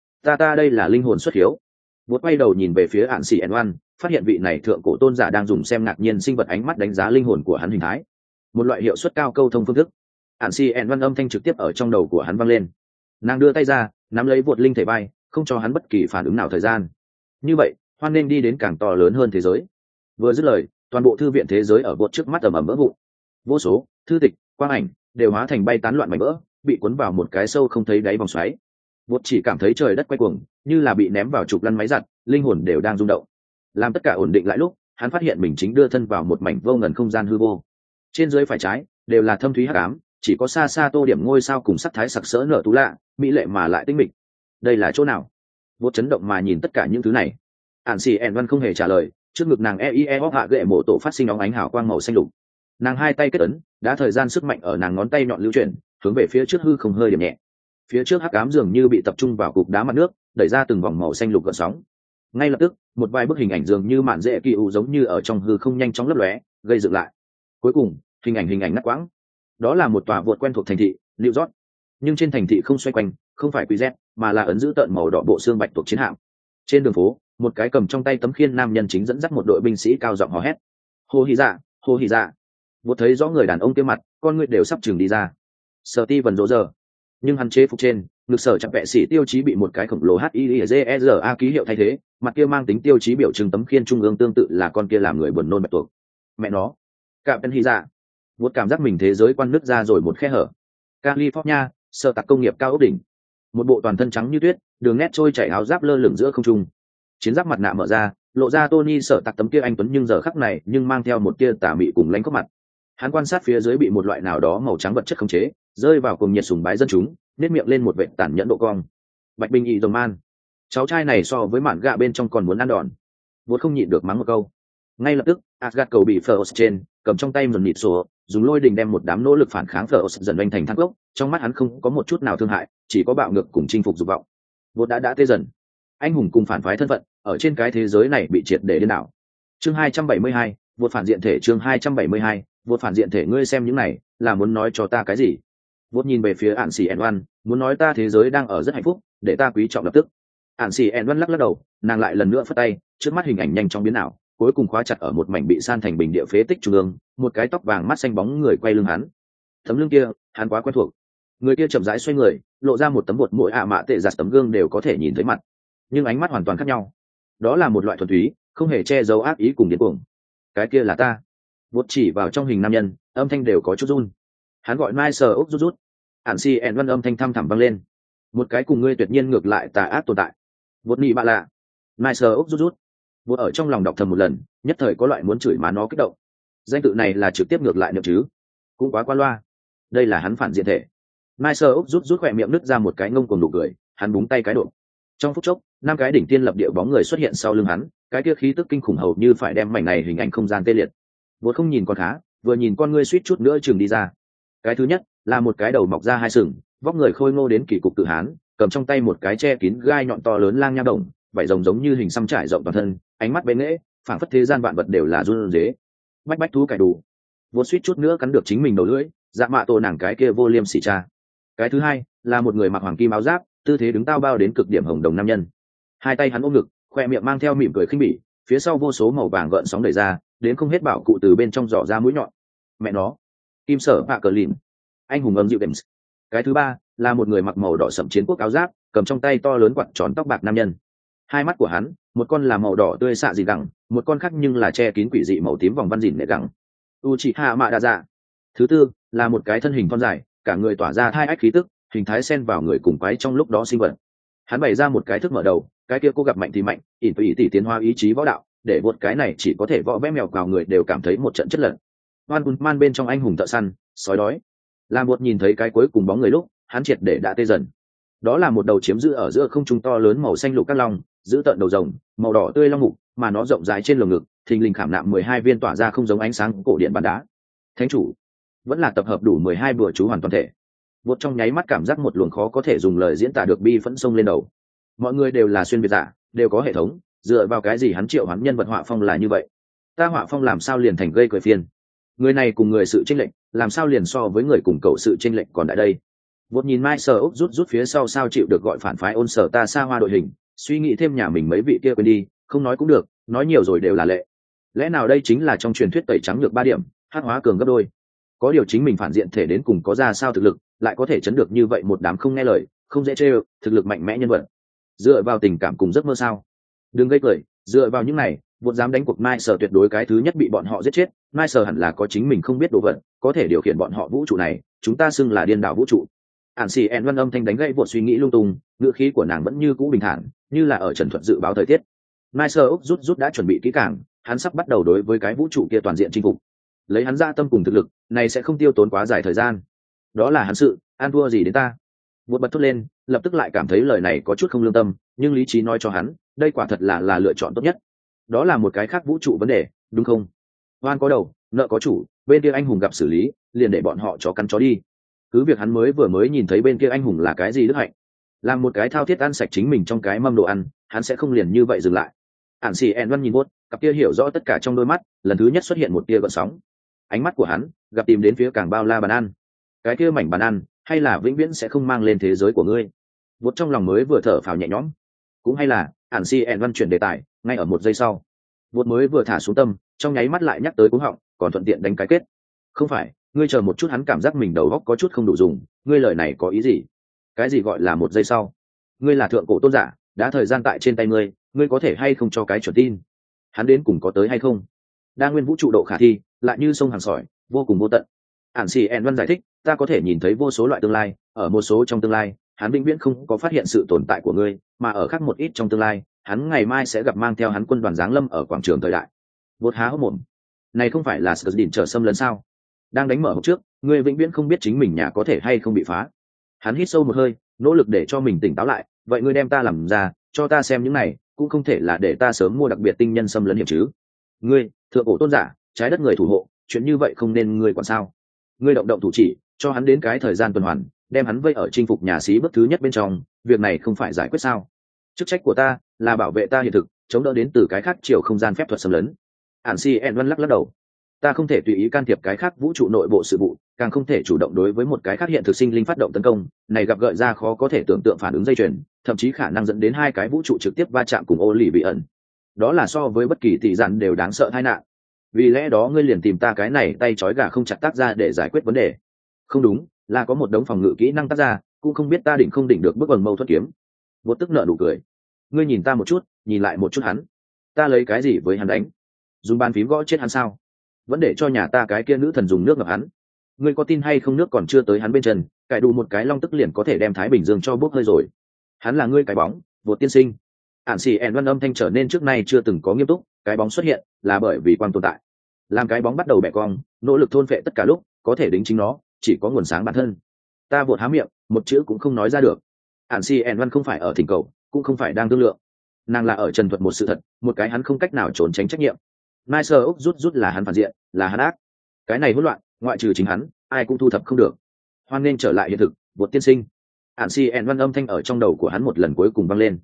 Ta đây là linh hồn xuất hiếu. Vụt quay đầu nhìn về phía ạn xì ẻn oan, phát hiện vị này thượng cổ tôn giả đang dùng xem ngạc nhiên sinh vật ánh mắt đánh giá linh hồn của hắn hình thái, một loại hiệu suất cao câu thông phương thức. Ạn xì ẻn oan âm thanh trực tiếp ở trong đầu của hắn vang lên. Nàng đưa tay ra, nắm lấy Vụt linh thể bay, không cho hắn bất kỳ phản ứng nào thời gian. Như vậy, hoan nên đi đến càng to lớn hơn thế giới. Vừa dứt lời, toàn bộ thư viện thế giới ở Vụt trước mắt ầm ầm vỡ vụn. Vô số thư tịch, quang ảnh đều hóa thành bay tán loạn mảnh vỡ, bị cuốn vào một cái sâu không thấy đáy vòng xoáy. Vụt chỉ cảm thấy trời đất quay cuồng, như là bị ném vào chụp lăn máy giặt, linh hồn đều đang rung động. Làm tất cả ổn định lại lúc, hắn phát hiện mình chính đưa thân vào một mảnh vô ngần không gian hư vô. Trên dưới phải trái đều là thâm thúy hắc ám, chỉ có xa xa tô điểm ngôi sao cùng sắc thái sặc sỡ nở tú lạ, mỹ lệ mà lại tinh mịch. Đây là chỗ nào? Vụt chấn động mà nhìn tất cả những thứ này. Ản xì ẻn văn không hề trả lời, trước ngực nàng hạ gệ mộ tổ phát sinh óng ánh hào quang màu xanh lục. Nàng hai tay kết ấn, đã thời gian sức mạnh ở nàng ngón tay nhọn lưu chuyển, hướng về phía trước hư không hơi điểm nhẹ. Phía trước hắc ám dường như bị tập trung vào cục đá mặt nước, đẩy ra từng vòng màu xanh lục gợn sóng. Ngay lập tức, một vài bức hình ảnh dường như mạn dễ kỳ ủ giống như ở trong hư không nhanh chóng lấp lóe, gây dựng lại. Cuối cùng, hình ảnh ngắt quãng. Đó là một tòa vượt quen thuộc thành thị, New York. Nhưng trên thành thị không xoay quanh, không phải quý Z, mà là ấn giữ tợn màu đỏ bộ xương bạch tuộc chiến hạm. Trên đường phố, một cái cầm trong tay tấm khiên nam nhân chính dẫn dắt một đội binh sĩ cao giọng hò hét. Hô hì dạ, hô hì dạ. Vụt thấy rõ người đàn ông kia mặt, con người đều sắp chừng đi ra. Sở Ti vần rỗ giờ, nhưng hắn chế phục trên ngực sở chặt vệ sĩ tiêu chí bị một cái khổng lồ HIZERA ký hiệu thay thế, mặt kia mang tính tiêu chí biểu trưng tấm khiên trung ương tương tự là con kia làm người buồn nôn bạch tuộc. Mẹ nó, cạm tên hy dạ. Vụt cảm giác mình thế giới quan nứt ra rồi một khe hở. California, sở tạc công nghiệp cao ốc đỉnh, một bộ toàn thân trắng như tuyết, đường nét trôi chảy áo giáp lơ lửng giữa không trung. Chiến giáp mặt nạ mở ra, lộ ra Tony sở tạc tấm kia anh tuấn nhưng giờ khắc này nhưng mang theo một tia tà mị cùng lánh khóc mặt. Hắn quan sát phía dưới bị một loại nào đó màu trắng vật chất khống chế, rơi vào cùng nhiệt sùng bái dân chúng, nét miệng lên một vệt tàn nhẫn độ cong. Bạch binh y dòng man, cháu trai này so với mạn gạ bên trong còn muốn ăn đòn. Vốn không nhịn được mắng một câu. Ngay lập tức, Asgard cầu bị Phlos trên cầm trong tay một nịt sổ, dùng lôi đình đem một đám nỗ lực phản kháng Phlos dần đánh thành thang gốc. Trong mắt hắn không có một chút nào thương hại, chỉ có bạo ngược cùng chinh phục dục vọng. Vốn đã tê dần. Anh hùng cùng phản phái thân phận ở trên cái thế giới này bị triệt để điên đảo. Chương 272, vượt phản diện thể. Chương 272, vượt phản diện thể. Ngươi xem những này là muốn nói cho ta cái gì? Vốt nhìn về phía ạn xì ẻn oan, muốn nói ta thế giới đang ở rất hạnh phúc, để ta quý trọng lập tức. Ạn xì ẻn oan lắc đầu, nàng lại lần nữa phất tay, trước mắt hình ảnh nhanh chóng biến ảo, cuối cùng khóa chặt ở một mảnh bị san thành bình địa phế tích trung ương, một cái tóc vàng mắt xanh bóng người quay lưng hắn. Tấm lưng kia, hắn quá quen thuộc. Người kia chậm rãi xoay người, lộ ra một tấm bột mỗi mạ tệ giặt tấm gương đều có thể nhìn thấy mặt, nhưng ánh mắt hoàn toàn khác nhau. Đó là một loại thuần túy, không hề che giấu ác ý cùng điên cuồng. Cái kia là ta. Vốt chỉ vào trong hình nam nhân, âm thanh đều có chút run. Hắn gọi Mai Sờ Úc rút rút. Ản xì ẻn văn âm thanh thăm thẳm vang lên. Một cái cùng ngươi tuyệt nhiên ngược lại tà ác tồn tại. Vốt nị bạ lạ. Mai Sờ Úc rút rút. Vốt ở trong lòng đọc thầm một lần, nhất thời có loại muốn chửi má nó kích động. Danh tự này là trực tiếp ngược lại niệm chứ? Cũng quá qua loa. Đây là hắn phản diện thể. Mai Sờ Úc rút rút khỏe miệng nứt ra một cái ngông cuồng nụ cười, hắn búng tay cái độ. Trong phút chốc, năm cái đỉnh tiên lập địa bóng người xuất hiện sau lưng hắn, cái kia khí tức kinh khủng hầu như phải đem mảnh này hình ảnh không gian tê liệt. Vốt không nhìn con khá, vừa nhìn con ngươi suýt chút nữa chừng đi ra. Cái thứ nhất là một cái đầu mọc ra hai sừng, vóc người khôi ngô đến kỳ cục tự hán, cầm trong tay một cái che kín gai nhọn to lớn lang nha đồng, vảy rồng giống như hình xăm trải rộng toàn thân, ánh mắt bén nghễ, phảng phất thế gian vạn vật đều là run rế. Bách bách thú cải đủ. Vô suýt chút nữa cắn được chính mình đầu lưỡi, dạ mạ tổ nàng cái kia vô liêm sỉ cha. Cái thứ hai là một người mặc hoàng kim áo giáp, tư thế đứng tao bao đến cực điểm hồng đồng nam nhân. Hai tay hắn ôm ngực, khoe miệng mang theo mỉm cười khinh bỉ, phía sau vô số màu vàng gợn sóng đẩy ra, đến không hết bảo cụ từ bên trong giỏ ra mũi nhọn. Mẹ nó, kim sở bạ cờ lìn, anh hùng âm dịu đệm. Cái thứ ba là một người mặc màu đỏ sẫm chiến quốc áo giáp, cầm trong tay to lớn quạt tròn tóc bạc nam nhân. Hai mắt của hắn, một con là màu đỏ tươi xạ dị gẳng, một con khác nhưng là che kín quỷ dị màu tím vòng văn dìn nệ gẳng. Uchiha Mạ Đa Dạ. Thứ tư là một cái thân hình thon dài, cả người tỏa ra hai ách khí tức, hình thái xen vào người cùng quái trong lúc đó sinh vật. Hắn bày ra một cái thức mở đầu, cái kia cô gặp mạnh thì mạnh, ỉn tùy tỷ tiến hóa ý chí võ đạo, để vượt cái này chỉ có thể võ vẽ mèo cào người đều cảm thấy một trận chất lận. Man bên trong anh hùng thợ săn, sói đói. Làm một nhìn thấy cái cuối cùng bóng người lúc, hắn triệt để đã tê dần. Đó là một đầu chiếm giữ ở giữa không trung to lớn màu xanh lục các long, giữ tận đầu rồng, màu đỏ tươi long mục, mà nó rộng dài trên lồng ngực, thình lình khảm nạm 12 viên tỏa ra không giống ánh sáng cổ điện bàn đá. Thánh chủ, vẫn là tập hợp đủ 12 bùa chú hoàn toàn thể. Vượt trong nháy mắt cảm giác một luồng khó có thể dùng lời diễn tả được bi phẫn sông lên đầu. Mọi người đều là xuyên việt giả, đều có hệ thống, dựa vào cái gì hắn triệu hắn nhân vật họa phong là như vậy? Ta họa phong làm sao liền thành gây cười phiền? Người này cùng người sự chênh lệch, làm sao liền so với người cùng cậu sự chênh lệch còn tại đây? Vượt nhìn Mai Sở Úc rút phía sau sao chịu được gọi phản phái ôn sở ta xa hoa đội hình, suy nghĩ thêm nhà mình mấy vị kia quên đi, không nói cũng được, nói nhiều rồi đều là lệ. Lẽ nào đây chính là trong truyền thuyết tẩy trắng được 3 điểm, hắc hóa cường gấp đôi? Có điều chính mình phản diện thể đến cùng có ra sao thực lực, lại có thể chấn được như vậy một đám không nghe lời, không dễ trêu, thực lực mạnh mẽ nhân vật. Dựa vào tình cảm cùng giấc mơ sao? Đừng gây cười, dựa vào những này, vượt dám đánh cuộc Mai Sở tuyệt đối cái thứ nhất bị bọn họ giết chết, Mai Sở hẳn là có chính mình không biết đồ vật, có thể điều khiển bọn họ vũ trụ này, chúng ta xưng là điên đảo vũ trụ. Ản xì ẹn văn âm thanh đánh gãy vượt suy nghĩ lung tung, ngữ khí của nàng vẫn như cũ bình thản, như là ở trần thuật dự báo thời tiết. Mai Sở Úc rút đã chuẩn bị kỹ càng, hắn sắp bắt đầu đối với cái vũ trụ kia toàn diện chinh phục. Lấy hắn ra tâm cùng thực lực, này sẽ không tiêu tốn quá dài thời gian. Đó là hắn sự, an thua gì đến ta? Vượt bật thốt lên, lập tức lại cảm thấy lời này có chút không lương tâm, nhưng lý trí nói cho hắn, đây quả thật là lựa chọn tốt nhất. Đó là một cái khác vũ trụ vấn đề, đúng không? Oan có đầu, nợ có chủ, bên kia anh hùng gặp xử lý, liền để bọn họ chó cắn chó đi. Cứ việc hắn vừa mới nhìn thấy bên kia anh hùng là cái gì đức hạnh, làm một cái thao thiết ăn sạch chính mình trong cái mâm đồ ăn, hắn sẽ không liền như vậy dừng lại. Ản xì ẹn văn nhìn buốt, cặp kia hiểu rõ tất cả trong đôi mắt, lần thứ nhất xuất hiện một tia gợn sóng. Ánh mắt của hắn gặp tìm đến phía càng bao la bàn ăn. Cái kia mảnh bàn ăn, hay là vĩnh viễn sẽ không mang lên thế giới của ngươi? Buốt trong lòng mới vừa thở phào nhẹ nhõm. Cũng hay là, Ản xì ẹn văn chuyển đề tài, ngay ở một giây sau. Buốt mới vừa thả xuống tâm, trong nháy mắt lại nhắc tới cú họng, còn thuận tiện đánh cái kết. Không phải, ngươi chờ một chút, hắn cảm giác mình đầu óc có chút không đủ dùng, ngươi lời này có ý gì? Cái gì gọi là một giây sau? Ngươi là thượng cổ tôn giả, đã thời gian tại trên tay ngươi, ngươi có thể hay không cho cái chuẩn tin? Hắn đến cùng có tới hay không? Đa nguyên vũ trụ độ khả thi, lại như sông hàng sỏi, vô cùng vô tận. Ản xì ẹn văn giải thích, ta có thể nhìn thấy vô số loại tương lai, ở một số trong tương lai, hắn vĩnh viễn không có phát hiện sự tồn tại của ngươi, mà ở khác một ít trong tương lai, hắn ngày mai sẽ gặp mang theo hắn quân đoàn giáng lâm ở quảng trường thời đại. Vốt há hốc mồm. Này không phải là Skzdin trở xâm lấn sao? Đang đánh mở hộp trước, ngươi vĩnh viễn không biết chính mình nhà có thể hay không bị phá. Hắn hít sâu một hơi, nỗ lực để cho mình tỉnh táo lại. Vậy ngươi đem ta làm ra, cho ta xem những này, cũng không thể là để ta sớm mua đặc biệt tinh nhân xâm lấn hiểm chứ? Ngươi, thượng cổ tôn giả, trái đất người thủ hộ, chuyện như vậy không nên ngươi quản sao? Ngươi động động thủ chỉ, cho hắn đến cái thời gian tuần hoàn, đem hắn vây ở chinh phục nhà xí bước thứ nhất bên trong, việc này không phải giải quyết sao? Chức trách của ta là bảo vệ ta hiện thực, chống đỡ đến từ cái khác chiều không gian phép thuật xâm lấn. Ản si en văn lắc đầu. Ta không thể tùy ý can thiệp cái khác vũ trụ nội bộ sự vụ, càng không thể chủ động đối với một cái khác hiện thực sinh linh phát động tấn công, này gặp gợi ra khó có thể tưởng tượng phản ứng dây chuyền, thậm chí khả năng dẫn đến hai cái vũ trụ trực tiếp va chạm cùng ô lì bị ẩn. Đó là so với bất kỳ tỷ dặn đều đáng sợ tai nạn. Vì lẽ đó ngươi liền tìm ta cái này tay trói gà không chặt tác ra để giải quyết vấn đề. Không đúng, là có một đống phòng ngự kỹ năng tác ra, cũng không biết ta định không định được bước bằng mâu thuẫn kiếm. Vô tức nợ nụ cười. Ngươi nhìn ta một chút, nhìn lại một chút hắn. Ta lấy cái gì với hắn đánh? Dùng bàn phím gõ chết hắn sao? Vẫn để cho nhà ta cái kia nữ thần dùng nước ngập hắn. Ngươi có tin hay không, nước còn chưa tới hắn bên chân, cải đủ một cái long tức liền có thể đem Thái Bình Dương cho bốc hơi rồi. Hắn là ngươi cái bóng, Vô tiên sinh. Ản xì ẹn văn âm thanh trở nên trước nay chưa từng có nghiêm túc, cái bóng xuất hiện là bởi vì quang tồn tại. Làm cái bóng bắt đầu bẻ cong, nỗ lực thôn phệ tất cả lúc, có thể đính chính nó, chỉ có nguồn sáng bản thân. Ta vội há miệng, một chữ cũng không nói ra được. Ản xì ẹn văn không phải ở thỉnh cầu, cũng không phải đang thương lượng, nàng là ở trần thuật một sự thật, một cái hắn không cách nào trốn tránh trách nhiệm. Mai Sơ Úc rút là hắn phản diện, là hắn ác. Cái này hỗn loạn, ngoại trừ chính hắn, ai cũng thu thập không được. Hoan nên trở lại hiện thực, Vô tiên sinh. Ản xì ẹn văn âm thanh ở trong đầu của hắn một lần cuối cùng vang lên.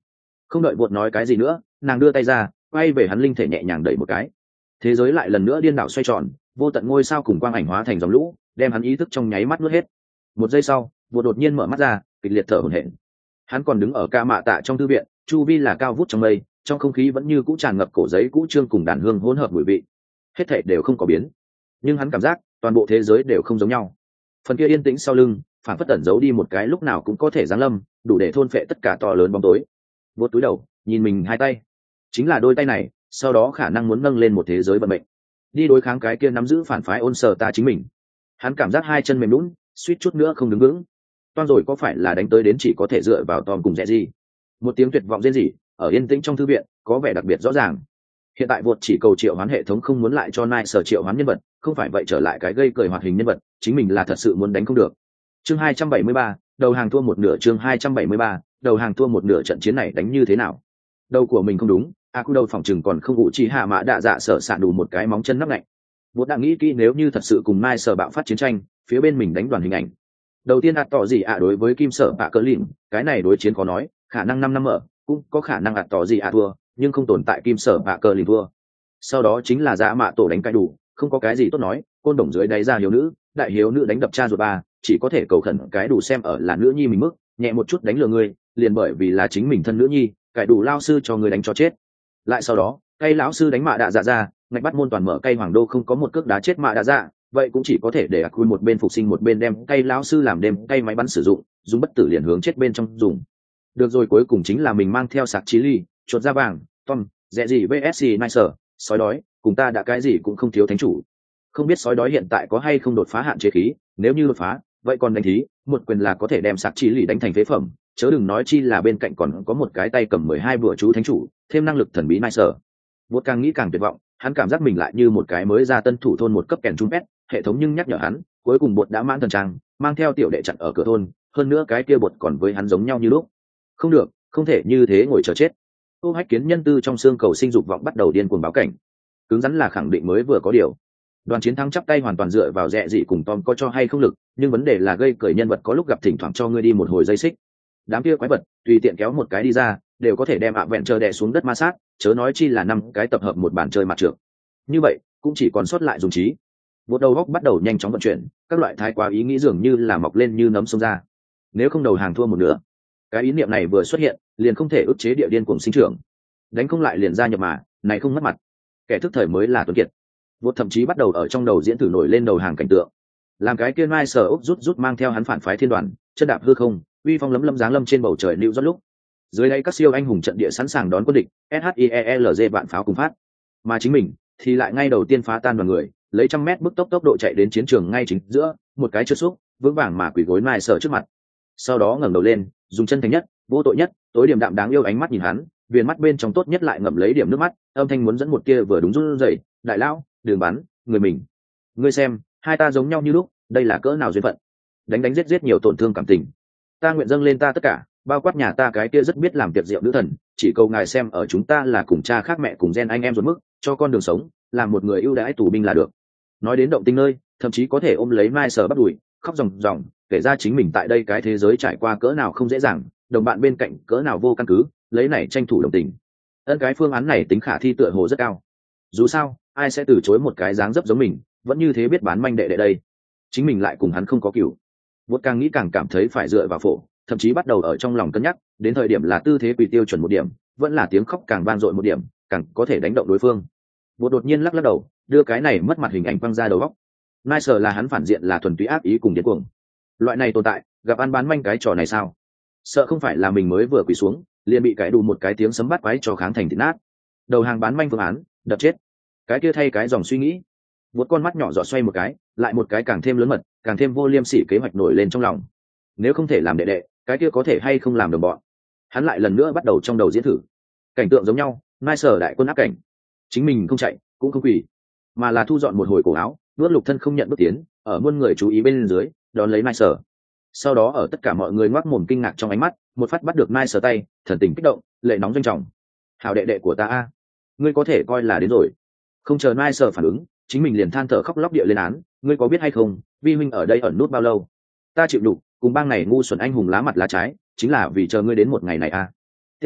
Không đợi bột nói cái gì nữa, nàng đưa tay ra quay về hắn linh thể nhẹ nhàng đẩy một cái, thế giới lại lần nữa điên đảo xoay tròn, vô tận ngôi sao cùng quang ảnh hóa thành dòng lũ đem hắn ý thức trong nháy mắt nuốt hết. Một giây sau bột đột nhiên mở mắt ra, kịch liệt thở hổn hển. Hắn còn đứng ở ca mạ tạ trong thư viện, chu vi là cao vút trong mây, trong không khí vẫn như cũ tràn ngập cổ giấy cũ chương cùng đàn hương hỗn hợp mùi vị, hết thảy đều không có biến, nhưng hắn cảm giác toàn bộ thế giới đều không giống nhau. Phần kia yên tĩnh sau lưng phản phất tẩn giấu đi một cái lúc nào cũng có thể giáng lâm, đủ để thôn phệ tất cả to lớn bóng tối. Vốt túi đầu nhìn mình hai tay, chính là đôi tay này sau đó khả năng muốn nâng lên một thế giới vận mệnh, đi đối kháng cái kia nắm giữ phản phái ôn sờ ta chính mình. Hắn cảm giác hai chân mềm lún, suýt chút nữa không đứng vững. Toan rồi có phải là đánh tới đến chỉ có thể dựa vào Tom cùng Rẽ gì? Một tiếng tuyệt vọng rên rỉ ở yên tĩnh trong thư viện có vẻ đặc biệt rõ ràng. Hiện tại vột chỉ cầu triệu hoán hệ thống không muốn lại cho Nai sở triệu hoán nhân vật, không phải vậy trở lại cái gây cười hoạt hình nhân vật, chính mình là thật sự muốn đánh không được. Chương 273, đầu hàng thua một nửa. Chương 273, đầu hàng thua một nửa. Trận chiến này đánh như thế nào? Đầu của mình không đúng, Aku đầu phòng chừng còn không ngụ chỉ hạ mã đạ dạ sở sạn đủ một cái móng chân nắp lạnh. Vột đã nghĩ kỹ nếu như thật sự cùng Nai sở bạo phát chiến tranh, phía bên mình đánh đoàn hình ảnh. Đầu tiên tỏ gì đối với kim sở bạ cỡ lìn, cái này đối chiến có nói khả năng 5 năm mở, cũng có khả năng tỏ gì thua, nhưng không tồn tại kim sở bạ cỡ lìn thua. Sau đó chính là dã mạ tổ đánh cai đủ, không có cái gì tốt nói, côn đồng dưới đáy ra hiếu nữ, đại hiếu nữ đánh đập cha ruột ba, chỉ có thể cầu khẩn cái đủ xem ở là nữ nhi mình mức, nhẹ một chút đánh lừa người, liền bởi vì là chính mình thân nữ nhi, cai đủ lao sư cho người đánh cho chết. Lại sau đó cây lão sư đánh mạ đạ dạ ra, ngạch bắt môn toàn mở cây hoàng đô không có một cước đá chết mạ đạ dạ, vậy cũng chỉ có thể để Akui một bên phục sinh một bên đem cây lão sư làm đêm cây máy bắn sử dụng, dùng bất tử liền hướng chết bên trong dùng. Được rồi, cuối cùng chính là mình mang theo sạc chí ly, chuột da vàng, Tom, dẹ gì vsc nicer, sói đói, cùng ta đã cái gì cũng không thiếu thánh chủ. Không biết sói đói hiện tại có hay không đột phá hạn chế khí, nếu như đột phá, vậy còn đánh thí, một quyền là có thể đem sạc chí ly đánh thành phế phẩm, chớ đừng nói chi là bên cạnh còn có một cái tay cầm 12 bùa chú thánh chủ, thêm năng lực thần bí nicer. Vốt càng nghĩ càng tuyệt vọng, hắn cảm giác mình lại như một cái mới ra tân thủ thôn một cấp kèn trung pet, hệ thống nhưng nhắc nhở hắn, cuối cùng bột đã mãn thần trang, mang theo tiểu đệ chặn ở cửa thôn, hơn nữa cái kia bột còn với hắn giống nhau như lúc. Không được, không thể như thế ngồi chờ chết. Tô Hách Kiến nhân tư trong xương cầu sinh dục vọng bắt đầu điên cuồng báo cảnh. Cứng rắn là khẳng định mới vừa có điều. Đoàn chiến thắng chắp tay hoàn toàn dựa vào Rẽ dị cùng Tom có cho hay không lực, nhưng vấn đề là gây cười nhân vật có lúc gặp thỉnh thoảng cho ngươi đi một hồi dây xích. Đám kia quái vật, tùy tiện kéo một cái đi ra, đều có thể đem vẹn chờ đè xuống đất ma sát, chớ nói chi là 5 cái tập hợp một bàn chơi mặt trược. Như vậy, cũng chỉ còn sót lại dùng trí. Một đầu góc bắt đầu nhanh chóng vận chuyển, các loại thái quá ý nghĩ dường như là mọc lên như nấm xông ra. Nếu không đầu hàng thua một nửa, cái ý niệm này vừa xuất hiện, liền không thể ức chế địa điên cuồng sinh trưởng. Đánh không lại liền ra nhập mà, này không mất mặt. Kẻ thức thời mới là tuấn kiệt. Vột thậm chí bắt đầu ở trong đầu diễn thử nổi lên đầu hàng cảnh tượng. Làm cái kia Mai Sở Úc rút mang theo hắn phản phái thiên đoàn, chân đạp hư không, uy phong lấm lấm dáng lâm trên bầu trời lưu rót lúc. Dưới đây các siêu anh hùng trận địa sẵn sàng đón quân địch, SHIELZ vạn pháo cùng phát. Mà chính mình thì lại ngay đầu tiên phá tan đoàn người, lấy 100 mét bức tốc độ chạy đến chiến trường ngay chính giữa, một cái chớp xúc, vững vàng mà quỳ gối Mai Sở trước mặt. Sau đó ngẩng đầu lên, dùng chân thành nhất, vô tội nhất, tối điểm đạm đáng yêu ánh mắt nhìn hắn, viền mắt bên trong tốt nhất lại ngậm lấy điểm nước mắt, âm thanh muốn dẫn một kia vừa đúng run rẩy, đại lão, đường bắn, người mình. Ngươi xem, hai ta giống nhau như lúc, đây là cỡ nào duyên phận. Đánh giết giết nhiều tổn thương cảm tình. Ta nguyện dâng lên ta tất cả, bao quát nhà ta cái kia rất biết làm tiệc rượu nữ thần, chỉ cầu ngài xem ở chúng ta là cùng cha khác mẹ cùng gen anh em ruột mức, cho con đường sống, làm một người ưu đãi tù binh là được. Nói đến động tình nơi, thậm chí có thể ôm lấy Mai Sở bắt đùi, khóc ròng ròng, kể ra chính mình tại đây cái thế giới trải qua cỡ nào không dễ dàng, đồng bạn bên cạnh cỡ nào vô căn cứ, lấy này tranh thủ đồng tình. Ân cái phương án này tính khả thi tựa hồ rất cao. Dù sao, ai sẽ từ chối một cái dáng dấp giống mình, vẫn như thế biết bán manh đệ đây. Chính mình lại cùng hắn không có cửu. Vốt càng nghĩ càng cảm thấy phải dựa vào phổ, thậm chí bắt đầu ở trong lòng cân nhắc, đến thời điểm là tư thế quỳ tiêu chuẩn một điểm, vẫn là tiếng khóc càng vang dội một điểm, càng có thể đánh động đối phương. Vốt đột nhiên lắc đầu, đưa cái này mất mặt hình ảnh quăng ra đầu góc. Nai sở là hắn phản diện là thuần túy ác ý cùng điên cuồng. Loại này tồn tại, gặp ăn bán manh cái trò này sao? Sợ không phải là mình mới vừa quỳ xuống, liền bị cái đủ một cái tiếng sấm bắt quái cho kháng thành thịt nát. Đầu hàng bán manh phương án, đập chết. Cái kia thay cái dòng suy nghĩ. Một con mắt nhỏ giọt xoay một cái, lại một cái càng thêm lớn mật, càng thêm vô liêm sỉ kế hoạch nổi lên trong lòng. Nếu không thể làm đệ đệ, cái kia có thể hay không làm đồng bọn. Hắn lại lần nữa bắt đầu trong đầu diễn thử. Cảnh tượng giống nhau, Nai sở đại quân áp cảnh. Chính mình không chạy, cũng không quỳ, mà là thu dọn một hồi cổ áo, nuốt lục thân không nhận bước tiến, ở muôn người chú ý bên dưới, đón lấy Nai sở. Sau đó ở tất cả mọi người ngoác mồm kinh ngạc trong ánh mắt, một phát bắt được Nai sở tay, thần tình kích động, lệ nóng doanh trọng. Hảo đệ đệ của ta a, ngươi có thể coi là đến rồi. Không chờ Nai sở phản ứng, chính mình liền than thở khóc lóc địa lên án, ngươi có biết hay không, vi huynh ở đây ẩn nút bao lâu? Ta chịu đủ, cùng bang này ngu xuẩn anh hùng lá mặt lá trái, chính là vì chờ ngươi đến một ngày này a. Tiếp đó,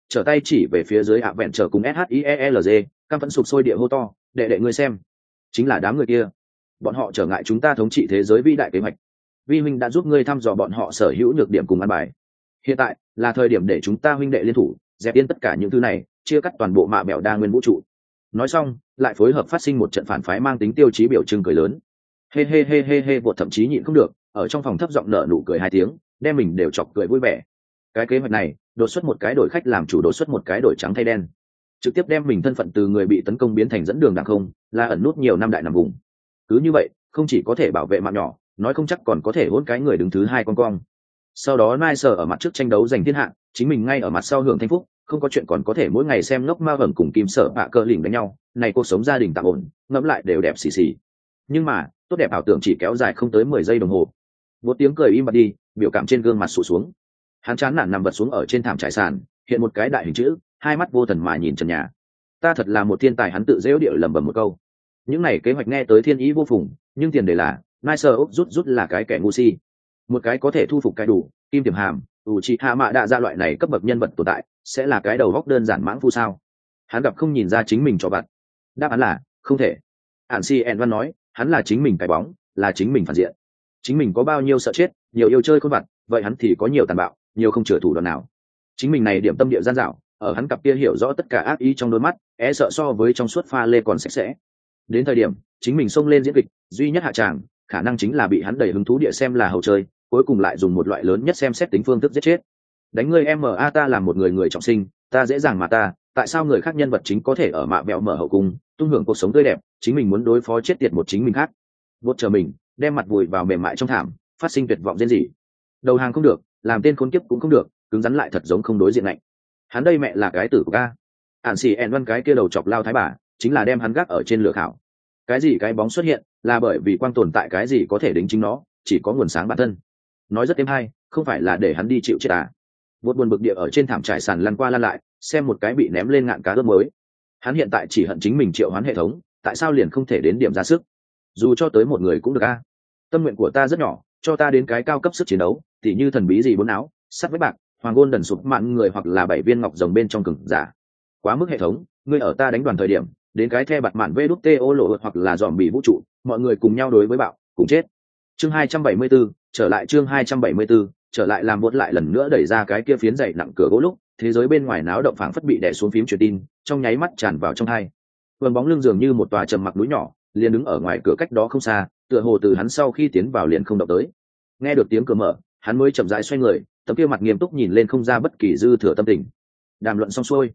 trở tay chỉ về phía dưới ạ vẹn trở cùng shielg, căm phẫn sụp sôi địa hô to, đệ ngươi xem, chính là đám người kia, bọn họ trở ngại chúng ta thống trị thế giới vĩ đại kế hoạch. Vi huynh đã giúp ngươi thăm dò bọn họ sở hữu nhược điểm cùng ăn bài, hiện tại là thời điểm để chúng ta huynh đệ liên thủ dẹp yên tất cả những thứ này, chia cắt toàn bộ mạ bẹo đa nguyên vũ trụ. Nói xong lại phối hợp phát sinh một trận phản phái mang tính tiêu chí biểu trưng cười lớn. Hê hê hê hê hê, bột thậm chí nhịn không được ở trong phòng thấp giọng nở nụ cười 2 tiếng, đem mình đều chọc cười vui vẻ. Cái kế hoạch này đột xuất một cái đổi khách làm chủ, đột xuất một cái đổi trắng thay đen, trực tiếp đem mình thân phận từ người bị tấn công biến thành dẫn đường đảng không, là ẩn nút nhiều năm đại nằm vùng. Cứ như vậy không chỉ có thể bảo vệ mạng nhỏ, nói không chắc còn có thể hôn cái người đứng thứ hai con cong. Sau đó Nai Sở ở mặt trước tranh đấu giành thiên hạ, chính mình ngay ở mặt sau hưởng thanh phúc, không có chuyện còn có thể mỗi ngày xem ngốc ma vẩn cùng Kim Sở bạ cơ lỉnh đánh nhau, này cuộc sống gia đình tạm ổn, ngẫm lại đều đẹp xì xì. Nhưng mà tốt đẹp ảo tưởng chỉ kéo dài không tới 10 giây đồng hồ, một tiếng cười im bặt đi, biểu cảm trên gương mặt sụt xuống. Hắn chán nản nằm vật xuống ở trên thảm trải sàn, hiện một cái đại hình chữ, hai mắt vô thần mà nhìn trần nhà. Ta thật là một thiên tài, hắn tự giễu điệu lẩm bẩm một câu. Những này kế hoạch nghe tới thiên ý vô phùng, nhưng tiền đề là Nai Sở úc rút là cái kẻ ngu si, một cái có thể thu phục cái đủ kim tiềm hàm Uchiha Mạ Đa Dạ loại này cấp bậc nhân vật tồn tại sẽ là cái đầu góc đơn giản mãng phu sao? Hắn gặp không nhìn ra chính mình cho vặt. Đáp án là không thể. Ản Si En Văn nói, hắn là chính mình cái bóng, là chính mình phản diện. Chính mình có bao nhiêu sợ chết, nhiều yêu chơi khôn vặt, vậy hắn thì có nhiều tàn bạo, nhiều không chừa thủ đoạn nào. Chính mình này điểm tâm địa gian dạo, ở hắn cặp kia hiểu rõ tất cả ác ý trong đôi mắt, sợ so với trong suốt pha lê còn sạch sẽ. Đến thời điểm chính mình xông lên diễn kịch, duy nhất hạ tràng khả năng chính là bị hắn đẩy hứng thú địa xem là hầu chơi, cuối cùng lại dùng một loại lớn nhất xem xét tính phương thức giết chết. Đánh ngươi ma, ta là một người trọng sinh, ta dễ dàng mà ta, tại sao người khác nhân vật chính có thể ở mạ bẹo mở hậu cung, tung hưởng cuộc sống tươi đẹp, chính mình muốn đối phó chết tiệt một chính mình khác. Vốt chờ mình, đem mặt vùi vào mềm mại trong thảm, phát sinh tuyệt vọng rên rỉ. Đầu hàng không được, làm tên khốn kiếp cũng không được, cứng rắn lại thật giống không đối diện lạnh. Hắn đây mẹ là cái tử của ca. Ản Xỉ En Văn cái kia đầu chọc lao thái bà, chính là đem hắn gác ở trên lửa khảo. Cái gì cái bóng xuất hiện, là bởi vì quang tồn tại, cái gì có thể đính chính nó, chỉ có nguồn sáng bản thân. Nói rất êm hay, không phải là để hắn đi chịu chết à? Vốt buồn bực địa ở trên thảm trải sàn lăn qua lăn lại, xem một cái bị ném lên ngạn cá ướp mới. Hắn hiện tại chỉ hận chính mình triệu hoán hệ thống, tại sao liền không thể đến điểm ra sức? Dù cho tới một người cũng được a. Tâm nguyện của ta rất nhỏ, cho ta đến cái cao cấp sức chiến đấu, tỉ như thần bí gì bốn áo, sắt với bạc, hoàng gôn đần sụp mạn người, hoặc là 7 viên ngọc rồng bên trong cứng giả. Quá mức hệ thống, ngươi ở ta đánh đoàn thời điểm, đến cái the bạt mạn VĐTO lộ hoặc là dòm bị vũ trụ, mọi người cùng nhau đối với bạo, cùng chết. Chương 274, trở lại chương 274, trở lại làm Vốt lại lần nữa đẩy ra cái kia phiến dày nặng cửa gỗ lúc, thế giới bên ngoài náo động phảng phất bị đè xuống phím truyền tin, trong nháy mắt tràn vào trong hai. Vầng bóng lưng dường như một tòa trầm mặc núi nhỏ, liền đứng ở ngoài cửa cách đó không xa, tựa hồ từ hắn sau khi tiến vào liền không động tới. Nghe được tiếng cửa mở, hắn mới chậm rãi xoay người, tấm kia mặt nghiêm túc nhìn lên không ra bất kỳ dư thừa tâm tình. Đàm luận xong xuôi.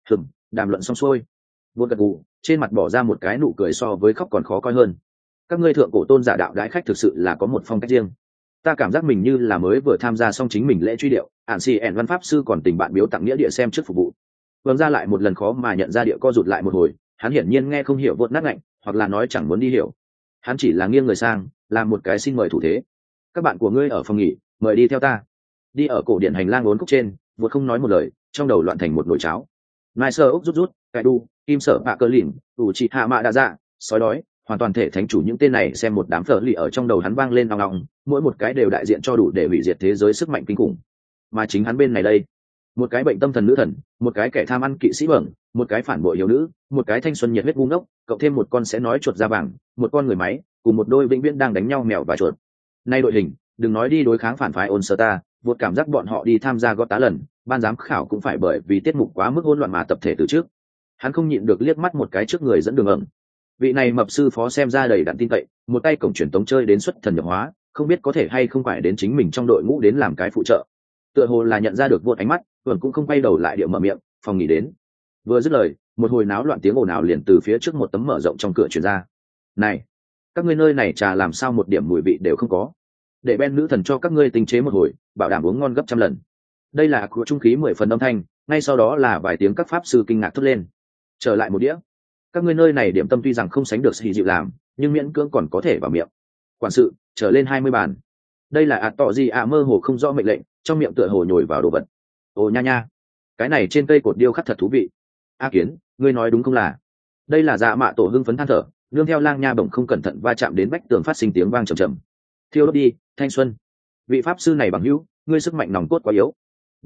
Đàm luận xong xuôi. Vốt gật gù, trên mặt bỏ ra một cái nụ cười so với khóc còn khó coi hơn. Các ngươi thượng cổ tôn giả đạo đãi khách thực sự là có một phong cách riêng. Ta cảm giác mình như là mới vừa tham gia xong chính mình lễ truy điệu. Ản Xỉ En Văn pháp sư còn tình bạn biếu tặng nghĩa địa xem trước phục vụ. Vâng ra lại một lần khó mà nhận ra địa co rụt lại một hồi, hắn hiển nhiên nghe không hiểu Vốt nát ngạnh, hoặc là nói chẳng muốn đi hiểu. Hắn chỉ là nghiêng người sang, làm một cái xin mời thủ thế. Các bạn của ngươi ở phòng nghỉ, mời đi theo ta. Đi ở cổ điện hành lang uốn khúc trên, Vốt không nói một lời, trong đầu loạn thành một nồi cháo. Nai Sơ úc rút, cải đu, kim sở bạ cơ lỉnh, Uchiha Mạ Đa Dạ, sói đói, hoàn toàn thể thánh chủ, những tên này xem một đám phở lì ở trong đầu hắn vang lên nòng nòng, mỗi một cái đều đại diện cho đủ để hủy diệt thế giới sức mạnh kinh khủng. Mà chính hắn bên này đây, một cái bệnh tâm thần nữ thần, một cái kẻ tham ăn kỵ sĩ bẩn, một cái phản bội hiếu nữ, một cái thanh xuân nhiệt huyết ngu ngốc, cộng thêm một con sẽ nói chuột da vàng, một con người máy, cùng một đôi vĩnh viễn đang đánh nhau mèo và chuột. Nay đội hình, đừng nói đi đối kháng phản phái Onstar, vượt cảm giác bọn họ đi tham gia gót tá lần, ban giám khảo cũng phải bởi vì tiết mục quá mức hỗn loạn mà tập thể từ trước. Hắn không nhịn được liếc mắt một cái trước người dẫn đường ẩm. Vị này mập sư phó xem ra đầy đặn tin cậy, một tay cổng truyền tống chơi đến xuất thần nhập hóa, không biết có thể hay không phải đến chính mình trong đội ngũ đến làm cái phụ trợ. Tựa hồ là nhận ra được Vốt ánh mắt, Vượn cũng không quay đầu lại điệu mở miệng, phòng nghỉ đến. Vừa dứt lời, một hồi náo loạn tiếng ồn ào liền từ phía trước một tấm mở rộng trong cửa truyền ra. Này, các ngươi nơi này trà làm sao một điểm mùi vị đều không có? Để Ben nữ thần cho các ngươi tinh chế một hồi, bảo đảm uống ngon gấp trăm lần. Đây là của trung khí 10 phần âm thanh, ngay sau đó là vài tiếng các pháp sư kinh ngạc thốt lên. Trở lại một đĩa. Các ngươi nơi này điểm tâm tuy rằng không sánh được xì dịu làm, nhưng miễn cưỡng còn có thể vào miệng. Quản sự, trở lên 20 bàn. Đây là tọ gì mơ hồ không rõ mệnh lệnh, trong miệng tựa hồ nhồi vào đồ vật. Ồ nha nha, cái này trên cây cột điêu khắc thật thú vị. Kiến, ngươi nói đúng không là? Đây là Dạ Mạ tổ hưng phấn than thở, nương theo lang nha bổng không cẩn thận va chạm đến vách tường phát sinh tiếng vang trầm trầm. Thiêu đốt đi, thanh xuân. Vị pháp sư này bằng hữu, ngươi sức mạnh nòng cốt quá yếu. Đến,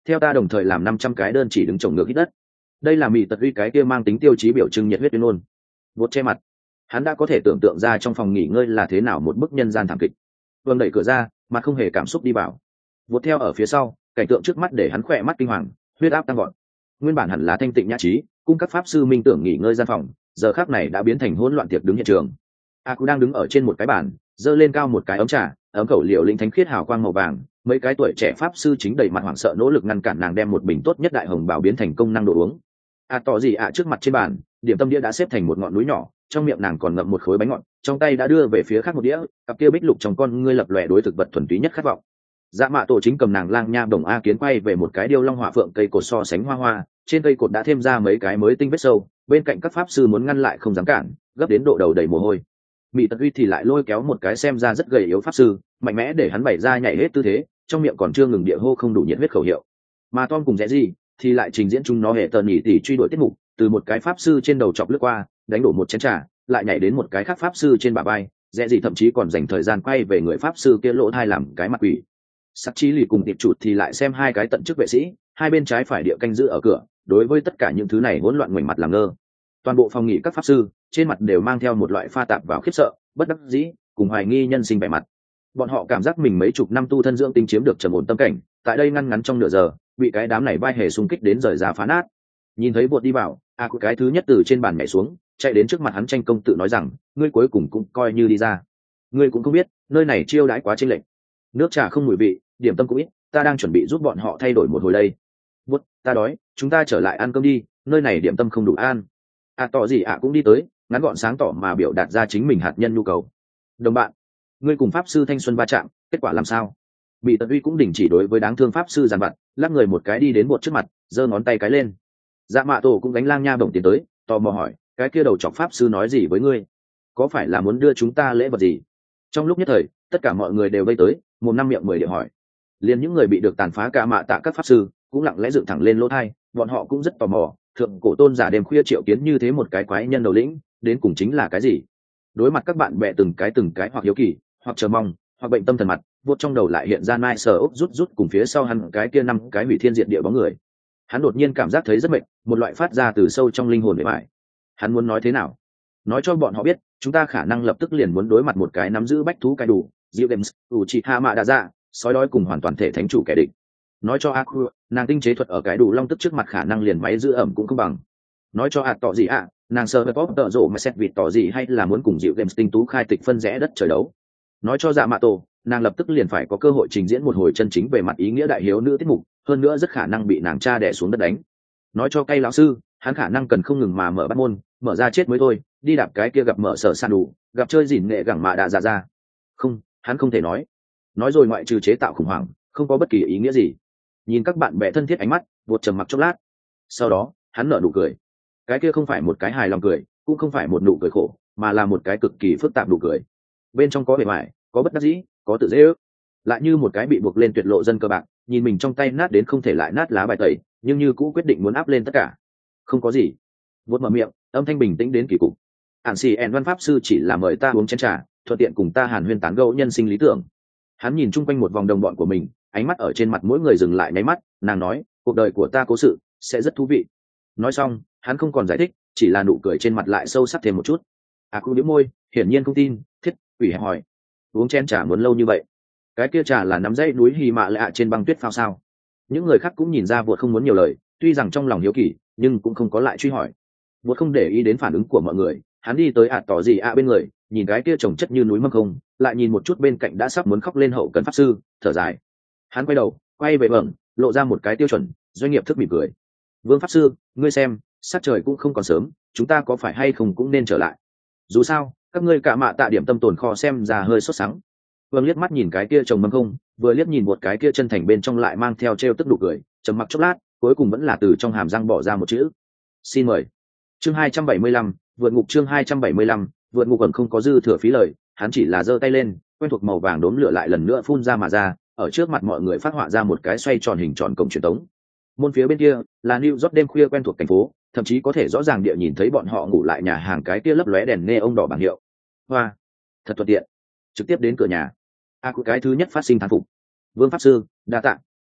theo ta đồng thời làm 500 cái đơn chỉ đứng trồng ngược hít đất. Đây là Mỹ Tật Uy cái kia mang tính tiêu chí biểu trưng nhiệt huyết tuyên ngôn. Vột che mặt, hắn đã có thể tưởng tượng ra trong phòng nghỉ ngơi là thế nào một bức nhân gian thảm kịch. Vương đẩy cửa ra, mặt không hề cảm xúc đi vào. Vột theo ở phía sau, cảnh tượng trước mắt để hắn khỏe mắt kinh hoàng, huyết áp tăng vọt. Nguyên bản hẳn là thanh tịnh nhã trí, cung các pháp sư minh tưởng nghỉ ngơi gian phòng, giờ khắc này đã biến thành hỗn loạn tiệc đứng hiện trường. Aku đang đứng ở trên một cái bàn, giơ lên cao một cái ấm trà, ấm khẩu liều linh thánh khiết hào quang màu vàng, mấy cái tuổi trẻ pháp sư chính đầy mặt hoảng sợ nỗ lực ngăn cản nàng đem một bình tốt nhất đại hồng bảo biến thành công năng đồ uống. Tỏ gì trước mặt trên bàn, điểm tâm đĩa đã xếp thành một ngọn núi nhỏ, trong miệng nàng còn ngậm một khối bánh ngọt, trong tay đã đưa về phía khác một đĩa, cặp kia bích lục trong con ngươi lập lòe đối thực vật thuần túy nhất khát vọng. Dạ mạ tổ chính cầm nàng lang nha đồng a kiến quay về một cái điêu long hỏa phượng cây cột so sánh hoa hoa, trên cây cột đã thêm ra mấy cái mới tinh vết sâu, bên cạnh các pháp sư muốn ngăn lại không dám cản, gấp đến độ đầu đầy mồ hôi. Mị Tật Uy thì lại lôi kéo một cái xem ra rất gầy yếu pháp sư, mạnh mẽ để hắn bày ra nhảy hết tư thế, trong miệng còn chưa ngừng địa hô không đủ nhiệt huyết khẩu hiệu. Mà Tom cùng Rẽ gì thì lại trình diễn chúng nó hệ tần nhỉ tỉ truy đuổi tiết mục, từ một cái pháp sư trên đầu chọc lướt qua, đánh đổ một chén trà, lại nhảy đến một cái khác pháp sư trên bả vai, Rẽ gì thậm chí còn dành thời gian quay về người pháp sư kia lỗ thai làm cái mặt quỷ. Sắc Chí Lì cùng tiệp chuột thì lại xem hai cái tận chức vệ sĩ, hai bên trái phải địa canh giữ ở cửa, đối với tất cả những thứ này hỗn loạn ngoảnh mặt làm ngơ. Toàn bộ phòng nghỉ các pháp sư trên mặt đều mang theo một loại pha tạp vào khiếp sợ, bất đắc dĩ cùng hoài nghi nhân sinh vẻ mặt. Bọn họ cảm giác mình mấy chục năm tu thân dưỡng tinh chiếm được trầm ổn tâm cảnh, tại đây ngăn ngắn trong nửa giờ bị cái đám này vai hề xung kích đến rời ra phá nát. Nhìn thấy Bột đi vào, cái thứ nhất từ trên bàn nhảy xuống, chạy đến trước mặt hắn tranh công tự nói rằng, ngươi cuối cùng cũng coi như đi ra. Ngươi cũng không biết nơi này chiêu đãi quá chênh lệch, nước trà không mùi vị, điểm tâm cũng ít, ta đang chuẩn bị giúp bọn họ thay đổi một hồi đây. Bột, ta đói, chúng ta trở lại ăn cơm đi, nơi này điểm tâm không đủ ăn. Tỏ gì cũng đi tới, ngắn gọn sáng tỏ mà biểu đạt ra chính mình hạt nhân nhu cầu. Đồng bạn, ngươi cùng pháp sư thanh xuân va chạm, kết quả làm sao? Bị Tật Uy cũng đình chỉ đối với đáng thương pháp sư giàn vặt, lắc người một cái đi đến Bột trước mặt, giơ ngón tay cái lên. Dạ mạ tổ cũng đánh lang nha bổng tiến tới, tò mò hỏi, cái kia đầu chọc pháp sư nói gì với ngươi? Có phải là muốn đưa chúng ta lễ vật gì? Trong lúc nhất thời, tất cả mọi người đều vây tới, mồm năm miệng mười để hỏi. Liền những người bị được tàn phá cả mạ tạ các pháp sư cũng lặng lẽ dựng thẳng lên lỗ thai, bọn họ cũng rất tò mò, thượng cổ tôn giả đêm khuya triệu kiến như thế một cái quái nhân đầu lĩnh, đến cùng chính là cái gì? Đối mặt các bạn bè từng cái hoặc hiếu kỳ, hoặc chờ mong, hoặc bệnh tâm thần mặt, Vột trong đầu lại hiện ra nai sờ ốc rút cùng phía sau hắn cái kia năm cái hủy thiên diệt địa bóng người. Hắn đột nhiên cảm giác thấy rất mệt, một loại phát ra từ sâu trong linh hồn bề bại. Hắn muốn nói thế nào? Nói cho bọn họ biết, chúng ta khả năng lập tức liền muốn đối mặt một cái nắm giữ bách thú cái đủ, Diệu Games, Uchiha Mạ Đa Dạ, sói đói cùng hoàn toàn thể thánh chủ kẻ địch. Nói cho Aku, nàng tinh chế thuật ở cái đủ long tức trước mặt khả năng liền máy giữ ẩm cũng không bằng. Nói cho tỏ gì nàng sờ pop tợ rộ mà xét vịt tỏ gì hay là muốn cùng Diệu Games tinh tú khai tịch phân rẽ đất trời đấu. Nói cho Dạ Mạ Tổ, nàng lập tức liền phải có cơ hội trình diễn một hồi chân chính về mặt ý nghĩa đại hiếu nữ tiết mục, hơn nữa rất khả năng bị nàng cha đẻ xuống đất đánh. Nói cho cây lão sư, hắn khả năng cần không ngừng mà mở bắt môn, mở ra chết mới thôi, đi đạp cái kia gặp mở sở san đủ, gặp chơi dỉn nghệ gẳng mạ đạ ra. Không, hắn không thể nói rồi ngoại trừ chế tạo khủng hoảng, không có bất kỳ ý nghĩa gì. Nhìn các bạn bè thân thiết ánh mắt, Vột trầm mặc chốc lát, sau đó hắn nở nụ cười. Cái kia không phải một cái hài lòng cười, cũng không phải một nụ cười khổ, mà là một cái cực kỳ phức tạp nụ cười. Bên trong có bề ngoài, có bất đắc dĩ, có tự dễ ước, lại như một cái bị buộc lên tuyệt lộ dân cơ bạc, nhìn mình trong tay nát đến không thể lại nát lá bài tẩy, nhưng như cũ quyết định muốn áp lên tất cả. Không có gì. Vột mở miệng, âm thanh bình tĩnh đến kỳ cục. Ản xì ẻn văn pháp sư chỉ là mời ta uống chén trà, thuận tiện cùng ta hàn huyên tán gẫu nhân sinh lý tưởng. Hắn nhìn chung quanh một vòng đồng bọn của mình, ánh mắt ở trên mặt mỗi người dừng lại nháy mắt, nàng nói, cuộc đời của ta cố sự sẽ rất thú vị. Nói xong, hắn không còn giải thích, chỉ là nụ cười trên mặt lại sâu sắc thêm một chút. Aku nhếch môi, hiển nhiên không tin, thiết, ủy hẹp hỏi, uống chén trà muốn lâu như vậy? Cái kia trà là nắm dãy núi Hy Mạ Lạ trên băng tuyết phao sao? Những người khác cũng nhìn ra Vột không muốn nhiều lời, tuy rằng trong lòng hiếu kỳ, nhưng cũng không có lại truy hỏi. Vột không để ý đến phản ứng của mọi người, hắn đi tới tỏ gì bên người, nhìn cái kia trồng chất như núi mâm không, lại nhìn một chút bên cạnh đã sắp muốn khóc lên hậu cần pháp sư, thở dài. Hắn quay đầu, quay về bẩm, lộ ra một cái tiêu chuẩn, doanh nghiệp thức mỉm cười. Vương pháp sư, ngươi xem, sát trời cũng không còn sớm, chúng ta có phải hay không cũng nên trở lại. Dù sao, các ngươi cả mạ tạ điểm tâm tồn kho xem ra hơi sốt sắng. Vương liếc mắt nhìn cái kia trồng mâm không, vừa liếc nhìn một cái kia chân thành bên trong lại mang theo trêu tức nụ cười, trầm mặc chốc lát, cuối cùng vẫn là từ trong hàm răng bỏ ra một chữ. Xin mời. Chương 275, vượt ngục chương 275, vượt ngục còn không có dư thừa phí lời, hắn chỉ là giơ tay lên, quen thuộc màu vàng đốm lửa lại lần nữa phun ra mà ra, ở trước mặt mọi người phát họa ra một cái xoay tròn hình tròn cổng truyền tống. Môn phía bên kia là New York đêm khuya quen thuộc thành phố, thậm chí có thể rõ ràng địa nhìn thấy bọn họ ngủ lại nhà hàng cái kia lấp lóe đèn neon đỏ bảng hiệu. Hoa, thật thuận tiện. Trực tiếp đến cửa nhà. Cái thứ nhất phát sinh thán phục. Vương pháp sư, đa tạ.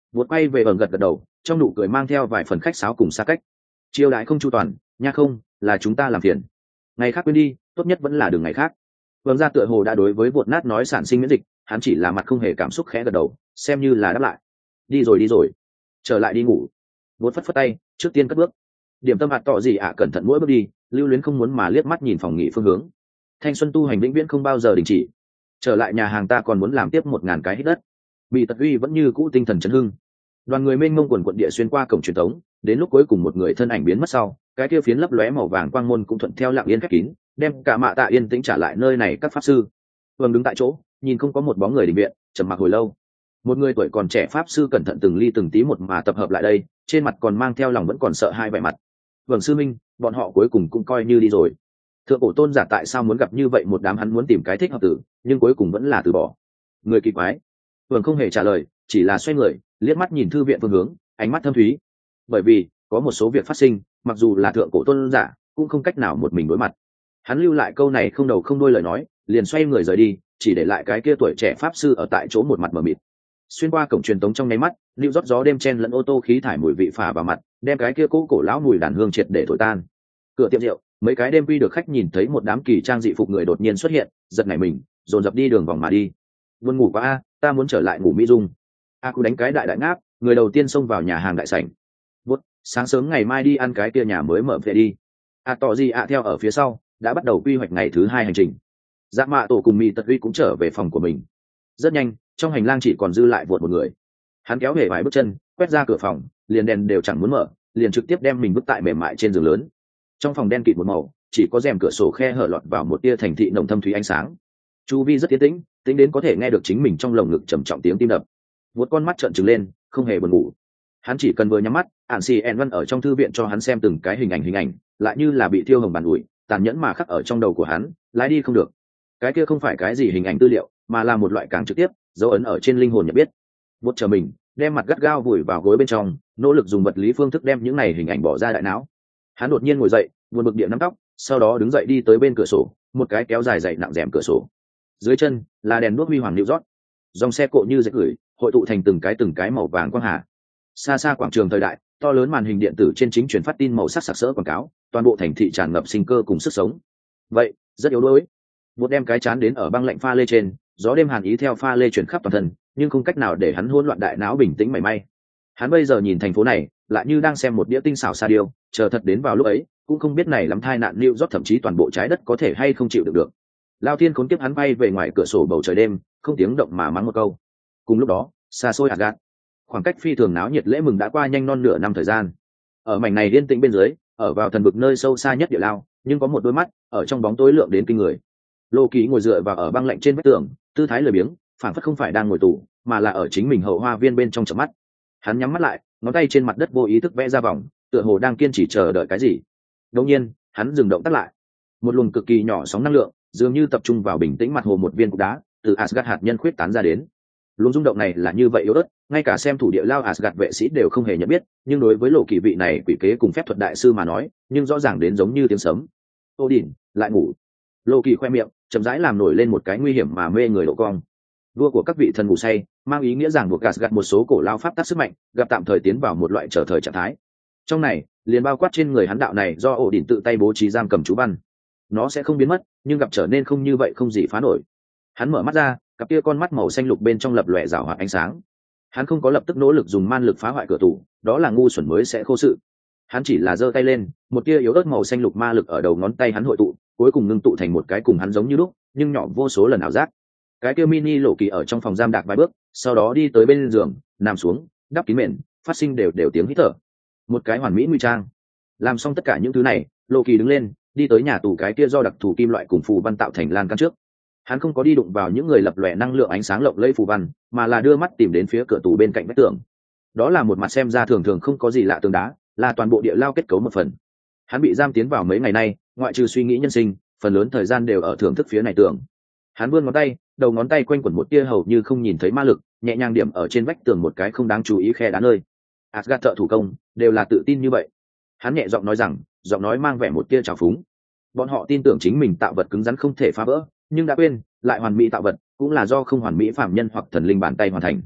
Vụt quay về gật gật đầu, trong nụ cười mang theo vài phần khách sáo cùng xa cách. Chiêu đại không chu toàn, nha không, là chúng ta làm phiền. Ngày khác quên đi, tốt nhất vẫn là đường ngày khác. Vâng ra tựa hồ đã đối với vụt nát nói sản sinh miễn dịch, hắn chỉ là mặt không hề cảm xúc khẽ gật đầu, xem như là đáp lại. Đi rồi, trở lại đi ngủ. Vụt phất phất tay, trước tiên cất bước. Điểm tâm hạt tỏ gì ạ, cẩn thận mỗi bước đi, lưu luyến không muốn mà liếc mắt nhìn phòng nghỉ phương hướng. Thanh xuân tu hành vĩnh viễn không bao giờ đình chỉ. Trở lại nhà hàng ta còn muốn làm tiếp 1000 cái hít đất. Bị tật uy vẫn như cũ tinh thần chấn hưng. Đoàn người mênh mông quần quận địa xuyên qua cổng truyền thống, đến lúc cuối cùng một người thân ảnh biến mất sau, cái kia phiến lấp lóe màu vàng quang môn cũng thuận theo lặng yên khép kín, đem cả mạ tạ yên tĩnh trả lại nơi này các pháp sư. Vương đứng tại chỗ, nhìn không có một bóng người đình viện, trầm mặc hồi lâu. Một người tuổi còn trẻ pháp sư cẩn thận từng ly từng tí một mà tập hợp lại đây, trên mặt còn mang theo lòng vẫn còn sợ hai vẻ mặt. Vương sư minh, bọn họ cuối cùng cũng coi như đi rồi. Thượng cổ tôn giả tại sao muốn gặp như vậy một đám, hắn muốn tìm cái thích hợp tử, nhưng cuối cùng vẫn là từ bỏ. Người kỳ quái. Vương không hề trả lời, chỉ là xoay người, liếc mắt nhìn thư viện phương hướng, ánh mắt thâm thúy. Bởi vì có một số việc phát sinh, mặc dù là thượng cổ tôn giả cũng không cách nào một mình đối mặt. Hắn lưu lại câu này không đầu không đuôi lời nói, liền xoay người rời đi, chỉ để lại cái kia tuổi trẻ pháp sư ở tại chỗ một mặt mờ mịt. Xuyên qua cổng truyền tống trong nháy mắt, lưu rót gió đêm chen lẫn ô tô khí thải mùi vị phả vào mặt, đem cái kia cổ lão mùi đàn hương triệt để thổi tan. Cửa tiệm rượu, mấy cái đêm quy được khách nhìn thấy một đám kỳ trang dị phục người đột nhiên xuất hiện, giật nảy mình, dồn dập đi đường vòng mà đi. Buồn ngủ quá a, ta muốn trở lại ngủ mỹ dung. A Cú đánh cái đại đại ngáp, người đầu tiên xông vào nhà hàng đại sảnh. Bút, sáng sớm ngày mai đi ăn cái kia nhà mới mở về đi. Tỏ gì theo ở phía sau, đã bắt đầu quy hoạch ngày thứ 2 hành trình. Dạ mạ tổ cùng mì tật uy cũng trở về phòng của mình. Rất nhanh, trong hành lang chỉ còn dư lại vụt một người. Hắn kéo hề vài bước chân, quét ra cửa phòng, liền đèn đều chẳng muốn mở, liền trực tiếp đem mình vứt tại mềm mại trên giường lớn. Trong phòng đen kịt một màu, chỉ có rèm cửa sổ khe hở lọt vào một tia thành thị nồng thâm thúy ánh sáng. Chu vi rất yên tĩnh, tính đến có thể nghe được chính mình trong lồng ngực trầm trọng tiếng tim đập. Vụt con mắt trợn trừng lên, không hề buồn ngủ. Hắn chỉ cần vừa nhắm mắt, ản xì en văn ở trong thư viện cho hắn xem từng cái hình ảnh, lại như là bị thiêu hồng bàn ủi, tàn nhẫn mà khắc ở trong đầu của hắn, lái đi không được. Cái kia không phải cái gì hình ảnh tư liệu, mà là một loại càng trực tiếp, dấu ấn ở trên linh hồn nhận biết. Vụt chờ mình, đem mặt gắt gao vùi vào gối bên trong, nỗ lực dùng vật lý phương thức đem những này hình ảnh bỏ ra đại não. Hắn đột nhiên ngồi dậy, buồn bực địa nắm tóc, sau đó đứng dậy đi tới bên cửa sổ, một cái kéo dài dày nặng rèm cửa sổ. Dưới chân là đèn đuốc huy hoàng lưu rót, dòng xe cộ như dệt gửi, hội tụ thành từng cái màu vàng quang hà. Xa xa quảng trường thời đại, to lớn màn hình điện tử trên chính truyền phát tin màu sắc sặc sỡ quảng cáo, toàn bộ thành thị tràn ngập sinh cơ cùng sức sống. Vậy rất yếu đuối. Một đem cái chán đến ở băng lạnh pha lê trên, gió đêm hàn ý theo pha lê chuyển khắp toàn thân, nhưng không cách nào để hắn hỗn loạn đại não bình tĩnh mảy may. Hắn bây giờ nhìn thành phố này, lại như đang xem một đĩa tinh xảo sa điêu, chờ thật đến vào lúc ấy, cũng không biết này lắm thai nạn New York thậm chí toàn bộ trái đất có thể hay không chịu được. Lao thiên khốn kiếp, hắn bay về ngoài cửa sổ bầu trời đêm, không tiếng động mà mắng một câu. Cùng lúc đó, xa xôi Asgard, khoảng cách phi thường náo nhiệt lễ mừng đã qua nhanh non nửa năm thời gian. Ở mảnh này yên tĩnh bên dưới, ở vào thần vực nơi sâu xa nhất địa lao, nhưng có một đôi mắt ở trong bóng tối lượng đến kinh người. Lô Ký ngồi dựa vào ở băng lạnh trên vách tường, tư thái lười biếng, phảng phất không phải đang ngồi tù, mà là ở chính mình hậu hoa viên bên trong chợp mắt. Hắn nhắm mắt lại, ngón tay trên mặt đất vô ý thức vẽ ra vòng, tựa hồ đang kiên trì chờ đợi cái gì. Đột nhiên, hắn dừng động tác lại. Một luồng cực kỳ nhỏ sóng năng lượng, dường như tập trung vào bình tĩnh mặt hồ một viên cục đá, từ Asgard hạt nhân khuyết tán ra đến. Luồng rung động này là như vậy yếu ớt, ngay cả xem thủ địa lao Asgard vệ sĩ đều không hề nhận biết, nhưng đối với Lộ Kỳ vị này quỷ kế cùng phép thuật đại sư mà nói, nhưng rõ ràng đến giống như tiếng sấm. Odin lại ngủ. Lộ Kỳ khoe miệng, chậm rãi làm nổi lên một cái nguy hiểm mà mê người độ cong. Vua của các vị thần ngủ say, mang ý nghĩa rằng buộc Asgard một số cổ lao pháp tắc sức mạnh, gặp tạm thời tiến vào một loại trở thời trạng thái. Trong này, liền bao quát trên người hắn đạo này do Odin tự tay bố trí giam cầm chú văn. Nó sẽ không biến mất, nhưng gặp trở nên không như vậy không gì phá nổi. Hắn mở mắt ra, cặp kia con mắt màu xanh lục bên trong lập lòe rảo hoạt ánh sáng. Hắn không có lập tức nỗ lực dùng man lực phá hoại cửa tủ, đó là ngu xuẩn mới sẽ khô sự. Hắn chỉ là giơ tay lên, một tia yếu ớt màu xanh lục ma lực ở đầu ngón tay hắn hội tụ, cuối cùng ngưng tụ thành một cái cùng hắn giống như lúc, nhưng nhỏ vô số lần ảo giác. Cái kia mini Lộ Kỳ ở trong phòng giam đạc vài bước, sau đó đi tới bên giường, nằm xuống, đắp kín mền, phát sinh đều tiếng hít thở. Một cái hoàn mỹ nguy trang. Làm xong tất cả những thứ này, Lộ Kỳ đứng lên, đi tới nhà tù cái kia do đặc thù kim loại cùng phù văn tạo thành lan can trước. Hắn không có đi đụng vào những người lập lòe năng lượng ánh sáng lộng lẫy phù văn, mà là đưa mắt tìm đến phía cửa tù bên cạnh vách tường. Đó là một mặt xem ra thường thường không có gì lạ tường đá, là toàn bộ địa lao kết cấu một phần. Hắn bị giam tiến vào mấy ngày nay, ngoại trừ suy nghĩ nhân sinh, phần lớn thời gian đều ở thưởng thức phía này tường. Hắn vươn ngón tay, đầu ngón tay quanh quẩn một tia hầu như không nhìn thấy ma lực, nhẹ nhàng điểm ở trên vách tường một cái không đáng chú ý khe đá nơi. Asgard thợ thủ công đều là tự tin như vậy. Hắn nhẹ giọng nói rằng, giọng nói mang vẻ một tia trào phúng. Bọn họ tin tưởng chính mình tạo vật cứng rắn không thể phá vỡ, nhưng đã quên, lại hoàn mỹ tạo vật cũng là do không hoàn mỹ phạm nhân hoặc thần linh bàn tay hoàn thành.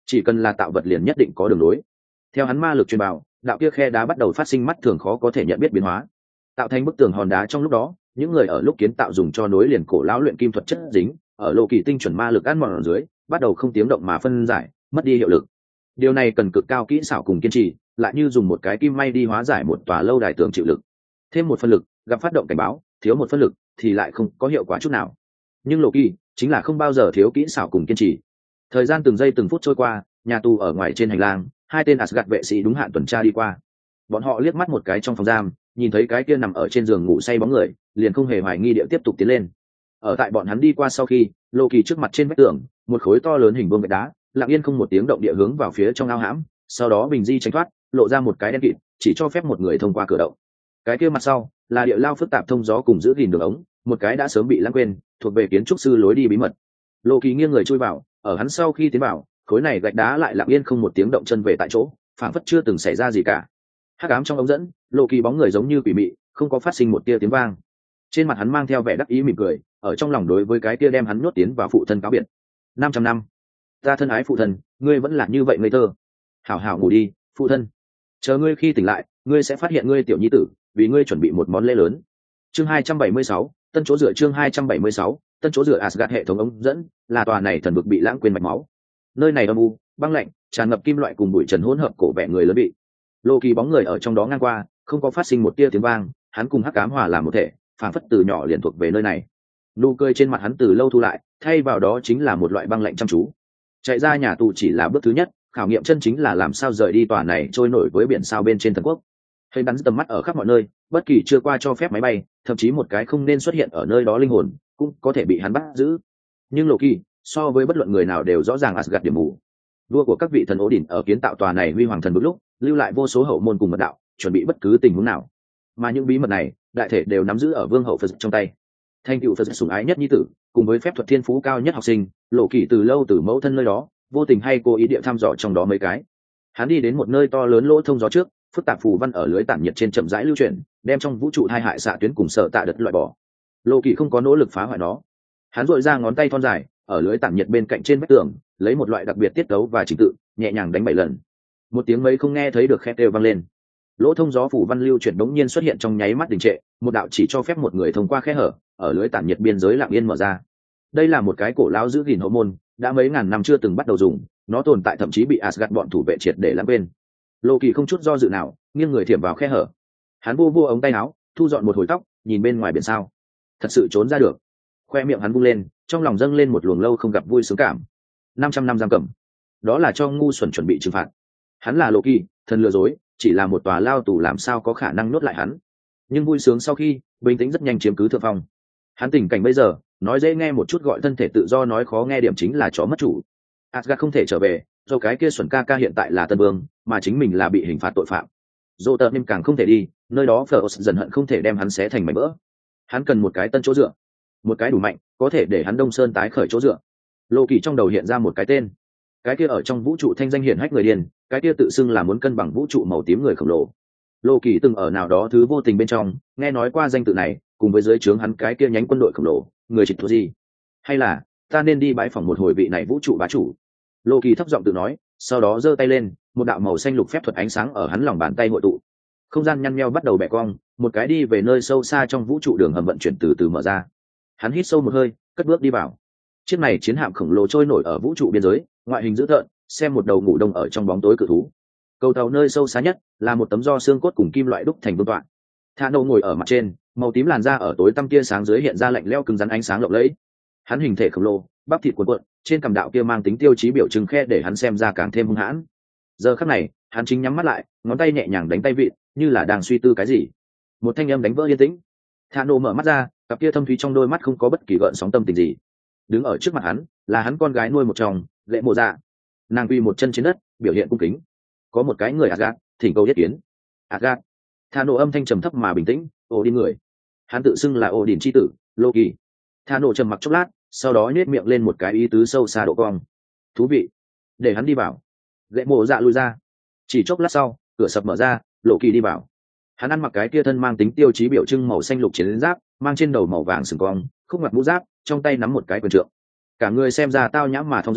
chỉ cần là tạo vật liền nhất định có đường lối. Theo hắn ma lực truyền bảo, đạo kia khe đá bắt đầu phát sinh mắt thường khó có thể nhận biết biến hóa, tạo thành bức tường hòn đá. Trong lúc đó, những người ở lúc kiến tạo dùng cho nối liền cổ lão luyện kim thuật chất dính ở lộ kỳ tinh chuẩn ma lực ăn mòn ở dưới, bắt đầu không tiếng động mà phân giải, mất đi hiệu lực. Điều này cần cực cao kỹ xảo cùng kiên trì, lại như dùng một cái kim may đi hóa giải một tòa lâu đài tường chịu lực. Thêm một phân lực, gặp phát động cảnh báo, thiếu một phân lực thì lại không có hiệu quả chút nào. Nhưng lộ kỳ chính là không bao giờ thiếu kỹ xảo cùng kiên trì. Thời gian từng giây từng phút trôi qua, nhà tù ở ngoài trên hành lang, hai tên Asgard vệ sĩ đúng hạn tuần tra đi qua. Bọn họ liếc mắt một cái trong phòng giam, nhìn thấy cái kia nằm ở trên giường ngủ say bóng người, liền không hề hoài nghi điệu tiếp tục tiến lên. Ở tại bọn hắn đi qua sau khi, lộ kỳ trước mặt trên vách tường, một khối to lớn hình vuông gạch đá, lặng yên không một tiếng động địa hướng vào phía trong ao hãm, sau đó bình di tránh thoát, lộ ra một cái đen kịt, chỉ cho phép một người thông qua cửa động. Cái kia mặt sau là địa lao phức tạp thông gió cùng giữ gìn đường ống, một cái đã sớm bị lãng quên, thuộc về kiến trúc sư lối đi bí mật. Lộ kỳ nghiêng người chui vào, ở hắn sau khi tiến vào, khối này gạch đá lại lặng yên không một tiếng động chân về tại chỗ, phảng phất chưa từng xảy ra gì cả. Hắc ám trong ống dẫn, lộ kỳ bóng người giống như quỷ mị, không có phát sinh một tia tiếng vang. Trên mặt hắn mang theo vẻ đắc ý mỉm cười, ở trong lòng đối với cái kia đem hắn nhốt tiến vào phụ thân cáo biệt. 500 năm, ta thân ái phụ thân, ngươi vẫn là như vậy ngây thơ. Hảo hảo ngủ đi, phụ thân. Chờ ngươi khi tỉnh lại, ngươi sẽ phát hiện ngươi tiểu nhi tử, vì ngươi chuẩn bị một món lễ lớn. Chương 276, tân chỗ dựa. Chương 276, tân chỗ dựa. Asgard hệ thống ống dẫn là tòa này thần vực bị lãng quên mạch máu. Nơi này âm u, băng lạnh, tràn ngập kim loại cùng bụi trần hỗn hợp cổ vẻ người lớn bị. Lộ kỳ bóng người ở trong đó ngang qua, không có phát sinh một tia tiếng vang, hắn cùng hắc ám hòa làm một thể, phảng phất từ nhỏ liền thuộc về nơi này. Nụ cười trên mặt hắn từ lâu thu lại, thay vào đó chính là một loại băng lạnh chăm chú. Chạy ra nhà tù chỉ là bước thứ nhất, khảo nghiệm chân chính là làm sao rời đi tòa này trôi nổi với biển sao bên trên thần quốc. Hay bắn tầm mắt ở khắp mọi nơi, bất kỳ chưa qua cho phép máy bay, thậm chí một cái không nên xuất hiện ở nơi đó linh hồn, cũng có thể bị hắn bắt giữ. Nhưng Loki, so với bất luận người nào đều rõ ràng Asgard điểm mù. Vua của các vị thần ố đỉnh ở kiến tạo tòa này huy hoàng thần vực lúc, lưu lại vô số hậu môn cùng mật đạo, chuẩn bị bất cứ tình huống nào. Mà những bí mật này, đại thể đều nắm giữ ở vương hậu Phật trong tay. Thanh cựu Phật sủng ái nhất nhi tử, cùng với phép thuật thiên phú cao nhất học sinh, Lộ Kỳ từ lâu từ mẫu thân nơi đó, vô tình hay cố ý địa thăm dò trong đó mấy cái. Hắn đi đến một nơi to lớn lỗ thông gió trước, phức tạp phù văn ở lưới tản nhiệt trên chậm rãi lưu chuyển, đem trong vũ trụ hai hại xạ tuyến cùng sợ tạ đợt loại bỏ. Lộ Kỳ không có nỗ lực phá hoại nó. Hắn duỗi ra ngón tay thon dài, ở lưới tản nhiệt bên cạnh trên vách tường, lấy một loại đặc biệt tiết tấu và trình tự, nhẹ nhàng đánh 7 lần. Một tiếng mấy không nghe thấy được khét đều vang lên. Lỗ thông gió phù văn lưu chuyển đống nhiên xuất hiện trong nháy mắt đình trệ, một đạo chỉ cho phép một người thông qua khe hở, ở lưới tản nhiệt biên giới lặng yên mở ra. Đây là một cái cổ lão giữ gìn hậu môn, đã mấy ngàn năm chưa từng bắt đầu dùng, nó tồn tại thậm chí bị Asgard bọn thủ vệ triệt để lãng quên. Lộ Kỳ không chút do dự nào, nghiêng người thiểm vào khe hở. Hắn vô ống tay áo, thu dọn một hồi tóc, nhìn bên ngoài biển sao. Thật sự trốn ra được. Khoe miệng hắn vung lên, trong lòng dâng lên một luồng lâu không gặp vui sướng cảm. 500 năm giam cầm, đó là cho ngu xuẩn chuẩn bị trừng phạt. Hắn là Loki, thần lừa dối, chỉ là một tòa lao tù làm sao có khả năng nuốt lại hắn. Nhưng vui sướng sau khi, bình tĩnh rất nhanh chiếm cứ thượng phong. Hắn tình cảnh bây giờ, nói dễ nghe một chút gọi thân thể tự do, nói khó nghe điểm chính là chó mất chủ. Asgard không thể trở về, do cái kia xuẩn ca ca hiện tại là tân vương, mà chính mình là bị hình phạt tội phạm. Dỗ tợn càng không thể đi, nơi đó Phở dần hận không thể đem hắn xé thành mảnh vỡ. Hắn cần một cái tân chỗ dựa, một cái đủ mạnh, có thể để hắn Đông Sơn tái khởi chỗ dựa. Lộ Kỳ trong đầu hiện ra một cái tên, cái kia ở trong vũ trụ thanh danh hiển hách người điên, cái kia tự xưng là muốn cân bằng vũ trụ màu tím người khổng lồ. Lộ Kỳ từng ở nào đó thứ vô tình bên trong nghe nói qua danh tự này, cùng với dưới trướng hắn cái kia nhánh quân đội khổng lồ, người trịch thua gì? Hay là ta nên đi bãi phòng một hồi vị này vũ trụ bá chủ? Lộ Kỳ thấp giọng tự nói, sau đó giơ tay lên, một đạo màu xanh lục phép thuật ánh sáng ở hắn lòng bàn tay hội tụ. Không gian nhăn nheo bắt đầu bẻ cong, một cái đi về nơi sâu xa trong vũ trụ đường hầm vận chuyển từ từ mở ra. Hắn hít sâu một hơi, cất bước đi vào. Chiếc này chiến hạm khổng lồ trôi nổi ở vũ trụ biên giới, ngoại hình dữ tợn, xem một đầu ngủ đông ở trong bóng tối cự thú. Cầu tàu nơi sâu xa nhất là một tấm do xương cốt cùng kim loại đúc thành vương tọa. Thano ngồi ở mặt trên, màu tím làn da ở tối tăm tia sáng dưới hiện ra lạnh lẽo cứng rắn ánh sáng lộng lẫy. Hắn hình thể khổng lồ, bắp thịt cuộn cuộn, trên cằm đạo kia mang tính tiêu chí biểu trưng khe để hắn xem ra càng thêm hung hãn. Giờ khắc này, hắn chính nhắm mắt lại, ngón tay nhẹ nhàng đánh tay vịn, như là đang suy tư cái gì. Một thanh âm đánh vỡ yên tĩnh. Thano mở mắt ra, cặp kia thâm thúy trong đôi mắt không có bất kỳ gợn sóng tâm tình gì. Đứng ở trước mặt hắn là hắn con gái nuôi một chồng, Lệ Mộ Dạ. Nàng quỳ một chân trên đất, biểu hiện cung kính. Có một cái người Asgard, thỉnh cầu yết kiến. Asgard. Thano âm thanh trầm thấp mà bình tĩnh, Odin người. Hắn tự xưng là Odin chi tử, Loki. Thano trầm mặc chốc lát, sau đó nhếch miệng lên một cái ý tứ sâu xa độ cong. Thú vị. Để hắn đi vào. Lệ Mộ Dạ lui ra. Chỉ chốc lát sau, cửa sập mở ra, Loki đi vào. Hắn ăn mặc cái kia thân mang tính tiêu chí biểu trưng màu xanh lục chiến giáp, mang trên đầu màu vàng sừng cong, khúc mặt mũ giáp, trong tay nắm một cái quyền trượng. Cả người xem ra tao nhã mà thong dong,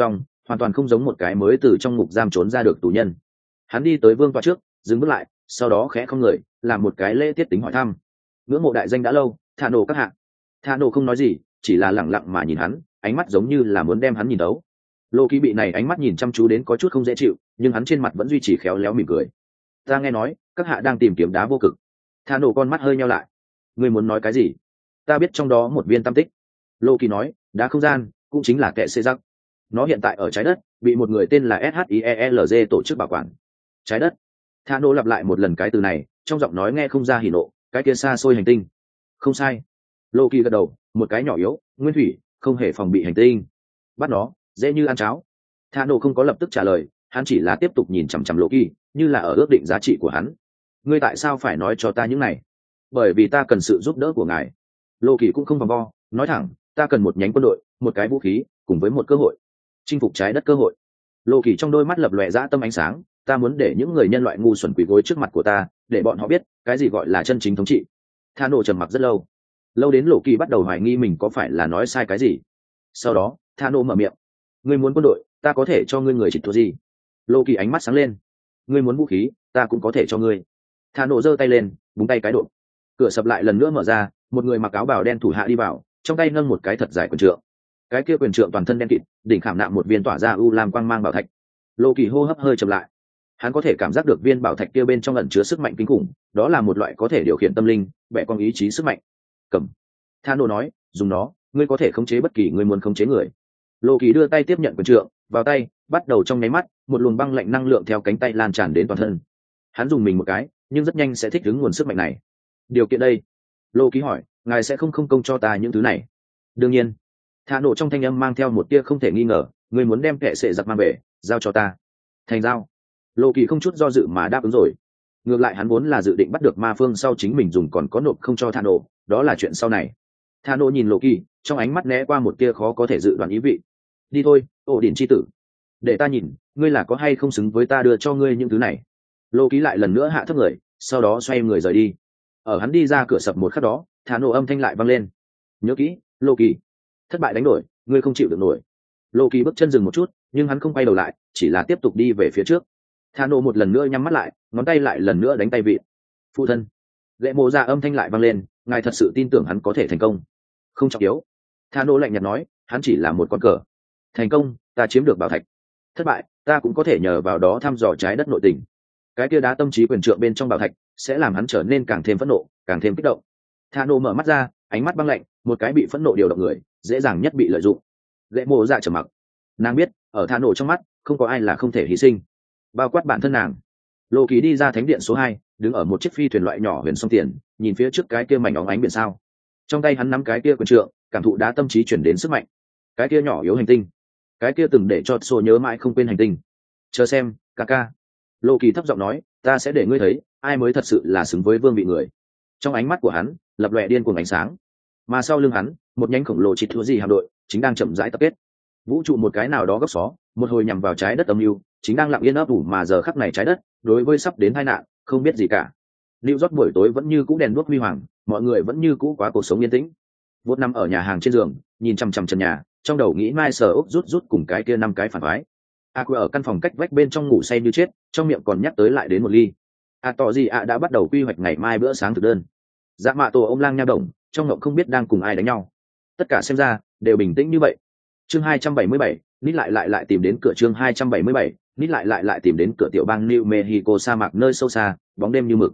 hoàn toàn không giống một cái mới từ trong ngục giam trốn ra được tù nhân. Hắn đi tới vương tọa trước, dừng bước lại, sau đó khẽ không người, làm một cái lễ tiết tính hỏi thăm. Ngưỡng mộ đại danh đã lâu, Thả Nổ các hạ. Thả Nổ không nói gì, chỉ là lẳng lặng mà nhìn hắn, ánh mắt giống như là muốn đem hắn nhìn đấu. Lô Kỳ bị này ánh mắt nhìn chăm chú đến có chút không dễ chịu, nhưng hắn trên mặt vẫn duy trì khéo léo mỉm cười. Ta nghe nói các hạ đang tìm kiếm đá vô cực. Thả Nổ con mắt hơi nheo lại. Ngươi muốn nói cái gì? Ta biết trong đó một viên tam tích. Lô Kỳ nói, đá không gian cũng chính là kệ xê rắc. Nó hiện tại ở trái đất, bị một người tên là SHIELZ tổ chức bảo quản. Trái đất. Thả Nổ lặp lại một lần cái từ này, trong giọng nói nghe không ra hỉ nộ, cái kia xa xôi hành tinh. Không sai. Lô Kỳ gật đầu, một cái nhỏ yếu, nguyên thủy, không hề phòng bị hành tinh. Bắt nó dễ như ăn cháo. Thả Nổ không có lập tức trả lời, hắn chỉ là tiếp tục nhìn chằm chằm Lô Kỳ, như là ở ước định giá trị của hắn. Ngươi tại sao phải nói cho ta những này? Bởi vì ta cần sự giúp đỡ của ngài. Lô Kỳ cũng không vòng vo, nói thẳng, ta cần một nhánh quân đội, một cái vũ khí, cùng với một cơ hội chinh phục trái đất cơ hội. Lô Kỳ trong đôi mắt lập lòe dã tâm ánh sáng, ta muốn để những người nhân loại ngu xuẩn quỳ gối trước mặt của ta, để bọn họ biết cái gì gọi là chân chính thống trị. Thả Nổ trầm mặc rất lâu, lâu đến Lô Kỳ bắt đầu hoài nghi mình có phải là nói sai cái gì. Sau đó Thả Nổ mở miệng, ngươi muốn quân đội, ta có thể cho ngươi người chỉ thua gì. Lô Kỳ ánh mắt sáng lên, ngươi muốn vũ khí, ta cũng có thể cho ngươi. Thả Nổ giơ tay lên, búng tay cái độ, cửa sập lại lần nữa mở ra, một người mặc áo bào đen thủ hạ đi vào, trong tay nâng một cái thật dài quyền trượng. Cái kia quyền trượng toàn thân đen kịt, đỉnh khảm nạm một viên tỏa ra u lam quang mang bảo thạch. Lô Kỳ hô hấp hơi chậm lại, hắn có thể cảm giác được viên bảo thạch kia bên trong ẩn chứa sức mạnh kinh khủng, đó là một loại có thể điều khiển tâm linh, bẻ cong ý chí sức mạnh. Cầm. Thả Nổ nói, dùng nó, ngươi có thể khống chế bất kỳ người muốn khống chế người. Lô Kỳ đưa tay tiếp nhận quyền trượng, vào tay, bắt đầu trong nháy mắt, một luồng băng lạnh năng lượng theo cánh tay lan tràn đến toàn thân. Hắn dùng mình một cái, nhưng rất nhanh sẽ thích ứng nguồn sức mạnh này. Điều kiện đây? Lô Kỳ hỏi, ngài sẽ không công cho ta những thứ này? Đương nhiên. Thả Nổ trong thanh âm mang theo một tia không thể nghi ngờ, ngươi muốn đem kệ sệ giặc mang về, giao cho ta. Thành giao. Lô Kỳ không chút do dự mà đáp ứng rồi. Ngược lại hắn vốn là dự định bắt được ma phương sau chính mình dùng, còn có nộp không cho Thả Nổ, đó là chuyện sau này. Thả Nổ nhìn Lô Kỳ, trong ánh mắt né qua một tia khó có thể dự đoán ý vị. Đi thôi, ổ điển chi tử, để ta nhìn ngươi là có hay không xứng với ta đưa cho ngươi những thứ này. Lô Kỳ lại lần nữa hạ thấp người, sau đó xoay người rời đi. Ở hắn đi ra cửa sập một khắc đó, Thả Nổ âm thanh lại vang lên, nhớ kỹ, Lô Kỳ, thất bại đánh đổi, ngươi không chịu được nổi. Lô Kỳ bước chân dừng một chút, nhưng hắn không quay đầu lại, chỉ là tiếp tục đi về phía trước. Thả Nổ một lần nữa nhắm mắt lại, ngón tay lại lần nữa đánh tay vịn. Phụ thân. Lệ Mộ Dạ âm thanh lại vang lên, ngài thật sự tin tưởng hắn có thể thành công? Không trọng yếu. Thả Nổ lạnh nhạt nói, hắn chỉ là một con cờ. Thành công, ta chiếm được bảo thạch. Thất bại, ta cũng có thể nhờ vào đó thăm dò trái đất nội tình. Cái kia đá tâm trí quyền trượng bên trong bảo thạch sẽ làm hắn trở nên càng thêm phẫn nộ, càng thêm kích động. Thả Nổ mở mắt ra, ánh mắt băng lạnh, một cái bị phẫn nộ điều động người, dễ dàng nhất bị lợi dụng. Lệ Mộ Dạ trầm mặc, nàng biết ở Thả Nổ trong mắt không có ai là không thể hy sinh, bao quát bản thân nàng. Lô Kỳ đi ra thánh điện số 2, đứng ở một chiếc phi thuyền loại nhỏ huyền sông tiền, nhìn phía trước cái kia mảnh óng ánh biển sao. Trong tay hắn nắm cái kia quyền trượng, cảm thụ đá tâm trí chuyển đến sức mạnh. Cái kia nhỏ yếu hành tinh, cái kia từng để cho Sô nhớ mãi không quên hành tinh. Chờ xem, ca. Lô Kỳ thấp giọng nói, ta sẽ để ngươi thấy ai mới thật sự là xứng với vương vị người. Trong ánh mắt của hắn lập lòe điên cuồng ánh sáng, mà sau lưng hắn một nhánh khổng lồ chít thua gì hạm đội chính đang chậm rãi tập kết. Vũ trụ một cái nào đó góc xó, một hồi nhằm vào trái đất âm mưu chính đang lặng yên ấp ủ, mà giờ khắc này trái đất đối với sắp đến tai nạn không biết gì cả. New York buổi tối vẫn như cũ đèn đuốc huy hoàng, mọi người vẫn như cũ quá cuộc sống yên tĩnh. Vốt nằm ở nhà hàng trên giường, nhìn chằm chằm trần nhà, trong đầu nghĩ mai sờ ốc rút cùng cái kia 5 cái phản phái. Aqua ở căn phòng cách vách bên trong ngủ say như chết, trong miệng còn nhắc tới lại đến một ly. Tỏ gì đã bắt đầu quy hoạch ngày mai bữa sáng thực đơn. Dạ mạ tổ ông lang nha đồng, trong ngộng không biết đang cùng ai đánh nhau. Tất cả xem ra đều bình tĩnh như vậy. Chương 277, nít lại tìm đến cửa. Chương 277, nít lại tìm đến cửa. Tiểu bang New Mexico sa mạc nơi sâu xa, bóng đêm như mực.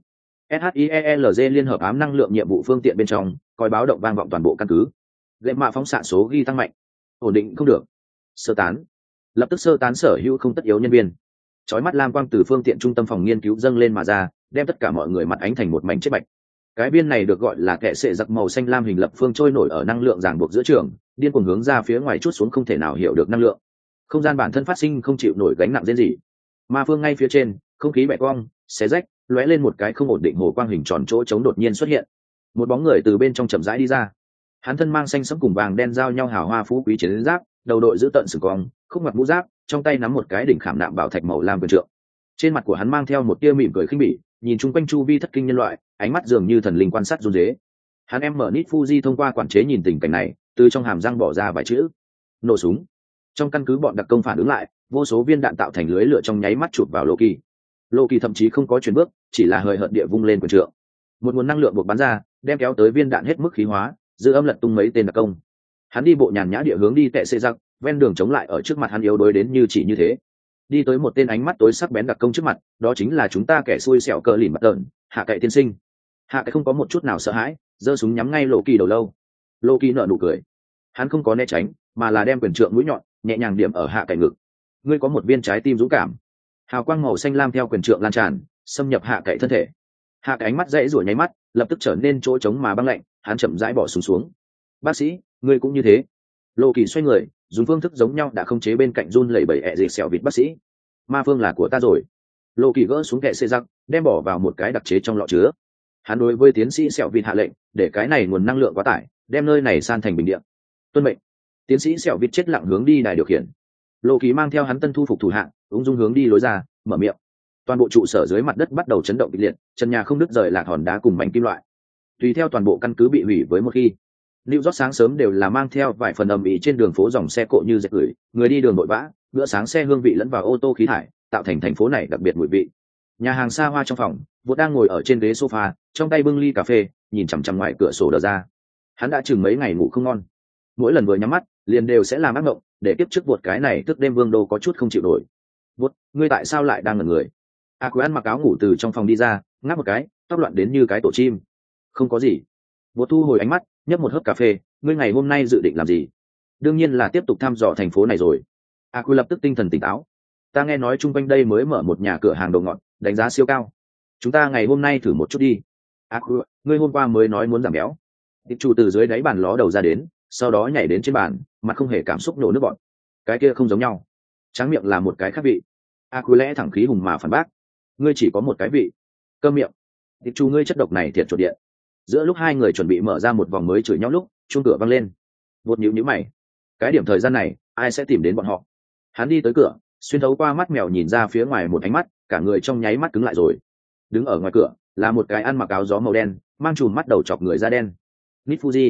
SHIELZ liên hợp ám năng lượng nhiệm vụ phương tiện bên trong, còi báo động vang vọng toàn bộ căn cứ. Lệ mạ phóng xạ số ghi tăng mạnh. Ổn định không được. Sơ tán. Lập tức sơ tán sở hữu không tất yếu nhân viên. Chói mắt lam quang từ phương tiện trung tâm phòng nghiên cứu dâng lên mà ra, đem tất cả mọi người mặt ánh thành một mảnh chết bạch. Cái viên này được gọi là kệ sệ giặc màu xanh lam hình lập phương trôi nổi ở năng lượng ràng buộc giữa trường, điên cuồng hướng ra phía ngoài chút xuống, không thể nào hiểu được năng lượng. Không gian bản thân phát sinh không chịu nổi gánh nặng diễn gì. Ma phương ngay phía trên, không khí bẻ cong, xé rách, lóe lên một cái không ổn định hồ quang hình tròn chỗ trống đột nhiên xuất hiện. Một bóng người từ bên trong chậm rãi đi ra. Hắn thân mang xanh sẫm cùng vàng đen giao nhau hào hoa phú quý chiến giáp, đầu đội giữ tận sừng cong, khúc mặt mũ giáp, trong tay nắm một cái đỉnh khảm nạm bảo thạch màu lam quyền trượng. Trên mặt của hắn mang theo một tia mỉm cười khinh bỉ, nhìn chung quanh chu vi thất kinh nhân loại, ánh mắt dường như thần linh quan sát run rế. Hắn em mở nít Fuji thông qua quản chế nhìn tình cảnh này, từ trong hàm răng bỏ ra vài chữ: nổ súng. Trong căn cứ bọn đặc công phản ứng lại, vô số viên đạn tạo thành lưới lửa trong nháy mắt chụp vào Loki thậm chí không có chuyển bước, chỉ là hời hợt địa vung lên quyền trượng, một nguồn năng lượng buộc bắn ra, đem kéo tới viên đạn hết mức khí hóa, dư âm lật tung mấy tên đặc công. Hắn đi bộ nhàn nhã địa hướng đi tệ xê giặc, ven đường chống lại ở trước mặt hắn yếu đuối đến như chỉ như thế. Đi tới một tên ánh mắt tối sắc bén đặc công trước mặt, đó chính là chúng ta kẻ xui xẻo cờ lìn mặt tợn, Hạ Cậy tiên sinh. Hạ Cậy không có một chút nào sợ hãi, giơ súng nhắm ngay Loki đầu lâu. Loki nở nụ cười, hắn không có né tránh, mà là đem quyền trượng mũi nhọn nhẹ nhàng điểm ở Hạ Cậy ngực. Ngươi có một viên trái tim dũng cảm. Hào quang màu xanh lam theo quyền trượng lan tràn, xâm nhập Hạ Cậy thân thể. Hạ Cậy ánh mắt dãy rủa nháy mắt, lập tức trở nên chỗ trống mà băng lạnh, hắn chậm rãi bỏ xuống. Bác sĩ, ngươi cũng như thế. Loki xoay người, dùng phương thức giống nhau đã không chế bên cạnh run lẩy bẩy ẹ dịch sẹo vịt bác sĩ. Ma phương là của ta rồi. Loki gỡ xuống kệ xê giặc, đem bỏ vào một cái đặc chế trong lọ chứa. Hắn đối với tiến sĩ sẹo vịt hạ lệnh, để cái này nguồn năng lượng quá tải, đem nơi này san thành bình địa. Tuân mệnh. Tiến sĩ sẹo vịt chết lặng hướng đi đài điều khiển. Loki mang theo hắn tân thu phục thủ hạng, ung dung hướng đi lối ra, mở miệng. Toàn bộ trụ sở dưới mặt đất bắt đầu chấn động kịch liệt, trần nhà không đứt rời lạc hòn đá cùng mảnh kim loại. Tùy theo toàn bộ căn cứ bị hủy với một khi. New York sáng sớm đều là mang theo vài phần ầm ĩ trên đường phố, dòng xe cộ như dệt gửi, người đi đường vội vã, bữa sáng xe hương vị lẫn vào ô tô khí thải, tạo thành thành phố này đặc biệt mùi vị. Nhà hàng xa hoa trong phòng, Vũ đang ngồi ở trên ghế sofa, trong tay bưng ly cà phê, nhìn chằm chằm ngoài cửa sổ đờ ra. Hắn đã chừng mấy ngày ngủ không ngon, mỗi lần vừa nhắm mắt, liền đều sẽ làm ác mộng, để tiếp trước Vụt cái này thức đêm vương đô có chút không chịu nổi. Vụt, ngươi tại sao lại đang ngẩn người? Ăn mặc áo ngủ từ trong phòng đi ra, ngáp một cái, tóc loạn đến như cái tổ chim. Không có gì. Vụt thu hồi ánh mắt, nhấp một hớp cà phê. Ngươi ngày hôm nay dự định làm gì? Đương nhiên là tiếp tục thăm dò thành phố này rồi. Lập tức tinh thần tỉnh táo. Ta nghe nói chung quanh đây mới mở một nhà cửa hàng đồ ngọt, đánh giá siêu cao. Chúng ta ngày hôm nay thử một chút đi. Ngươi hôm qua mới nói muốn giảm béo. Tiệp chủ từ dưới đáy bàn ló đầu ra đến, sau đó nhảy đến trên bàn, mặt không hề cảm xúc nổ nước bọt. Cái kia không giống nhau. Tráng miệng là một cái khác vị. Lẽ thẳng khí hùng mà phản bác. Ngươi chỉ có một cái vị. Câm miệng. Tiệp chủ, ngươi chất độc này thiệt chuột điện. Giữa lúc hai người chuẩn bị mở ra một vòng mới chửi nhau lúc, chuông cửa vang lên. Vụt nhíu mày. Cái điểm thời gian này, ai sẽ tìm đến bọn họ? Hắn đi tới cửa, xuyên thấu qua mắt mèo nhìn ra phía ngoài một ánh mắt, cả người trong nháy mắt cứng lại rồi. Đứng ở ngoài cửa là một cái ăn mặc áo gió màu đen, mang chùm mắt đầu chọc người da đen. Nít Fuji,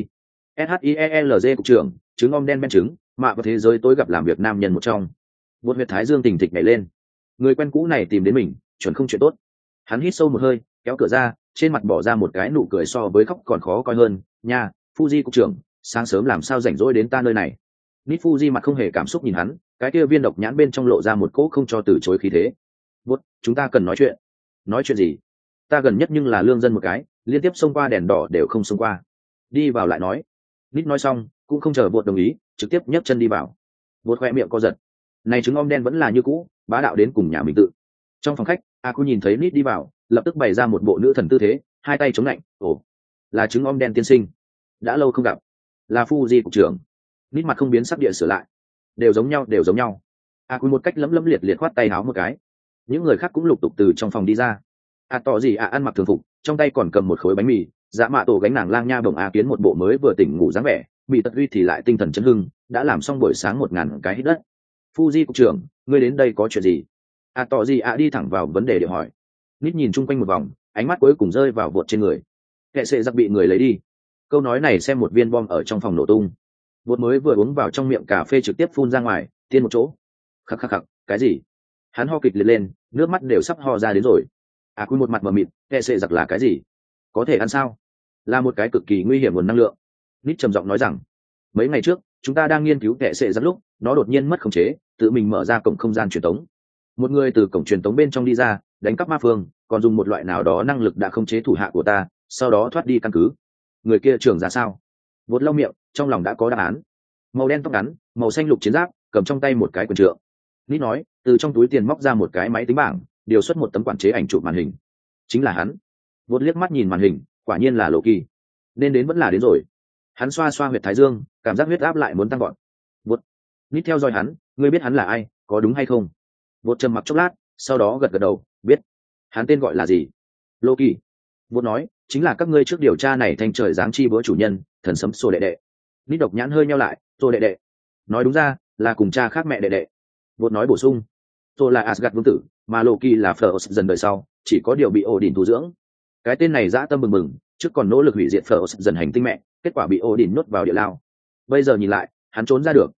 SHIELZ cục trưởng, trứng om đen ben trứng, mạ vào thế giới tối gặp làm việc nam nhân một trong. Vụt huyệt thái dương tình thịch nhảy lên. Người quen cũ này tìm đến mình, chuẩn không chuyện tốt. Hắn hít sâu một hơi, kéo cửa ra, trên mặt bỏ ra một cái nụ cười so với khóc còn khó coi hơn. Nha, Fuji cục trưởng, sáng sớm làm sao rảnh rỗi đến ta nơi này? Nít Fuji mặt không hề cảm xúc nhìn hắn, cái kia viên độc nhãn bên trong lộ ra một cỗ không cho từ chối khí thế. Vút, chúng ta cần nói chuyện. Nói chuyện gì? Ta gần nhất nhưng là lương dân một cái, liên tiếp xông qua đèn đỏ đều không xông qua. Đi vào lại nói. Nít nói xong, cũng không chờ Vụt đồng ý, trực tiếp nhấc chân đi vào. Vụt khoe miệng co giật. Này trứng om đen vẫn là như cũ, bá đạo đến cùng nhà mình tự. Trong phòng khách, nhìn thấy Nít đi vào, lập tức bày ra một bộ nữ thần tư thế, hai tay chống lạnh. Ồ, là trứng om đen tiên sinh. Đã lâu không gặp. Là Fuji cục trưởng. Nít mặt không biến sắc địa sửa lại. Đều giống nhau, đều giống nhau. Một cách lấm lấm liệt liệt khoát tay háo một cái. Những người khác cũng lục tục từ trong phòng đi ra. Tỏ gì ăn mặc thường phục, trong tay còn cầm một khối bánh mì. Dạ mạ tổ gánh nàng lang nha bồng kiến một bộ mới vừa tỉnh ngủ dáng vẻ, bị tật uy thì lại tinh thần chấn hưng, đã làm xong buổi sáng 1000 cái hít đất. Fuji cục trưởng, ngươi đến đây có chuyện gì? Tỏ gì đi thẳng vào vấn đề để hỏi. Nít nhìn chung quanh một vòng, ánh mắt cuối cùng rơi vào Vụt trên người. Kệ sệ giặc bị người lấy đi. Câu nói này xem một viên bom ở trong phòng nổ tung. Vụt mới vừa uống vào trong miệng cà phê trực tiếp phun ra ngoài, tiên một chỗ. Khắc, cái gì? Hắn ho kịch liệt lên, nước mắt đều sắp ho ra đến rồi. Một mặt mờ mịt, kệ sệ giặc là cái gì? Có thể ăn sao? Là một cái cực kỳ nguy hiểm nguồn năng lượng. Nít trầm giọng nói rằng, mấy ngày trước chúng ta đang nghiên cứu kệ sệ giặc lúc, nó đột nhiên mất khống chế, tự mình mở ra cổng không gian truyền tống. Một người từ cổng truyền tống bên trong đi ra, đánh cắp ma phương, còn dùng một loại nào đó năng lực đã khống chế thủ hạ của ta, sau đó thoát đi căn cứ. Người kia trưởng ra sao? Vụt lau miệng, trong lòng đã có đáp án. Màu đen tóc ngắn, màu xanh lục chiến giáp, cầm trong tay một cái quyền trượng. Nít nói, từ trong túi tiền móc ra một cái máy tính bảng, điều xuất một tấm quản chế ảnh chụp màn hình. Chính là hắn. Vụt liếc mắt nhìn màn hình, quả nhiên là Loki. Nên đến vẫn là đến rồi. Hắn xoa xoa huyệt thái dương, cảm giác huyết áp lại muốn tăng gọn. Vụt. Nít theo dõi hắn, ngươi biết hắn là ai, có đúng hay không? Vụt trầm mặc chốc lát, sau đó gật đầu, biết. Hắn tên gọi là gì? Loki. Vụt nói, chính là các ngươi trước điều tra này thanh trời giáng chi bữa chủ nhân, thần sấm Sô đệ đệ. Nít độc nhãn hơi nheo lại, Sô đệ đệ. Nói đúng ra, là cùng cha khác mẹ đệ đệ. Vụt nói bổ sung, Sô là Asgard vương tử, mà Loki là Phở dần đời sau, chỉ có điều bị Odin tu dưỡng. Cái tên này dã tâm bừng bừng, trước còn nỗ lực hủy diệt Phở dần hành tinh mẹ, kết quả bị Odin nuốt vào địa lao. Bây giờ nhìn lại, hắn trốn ra được.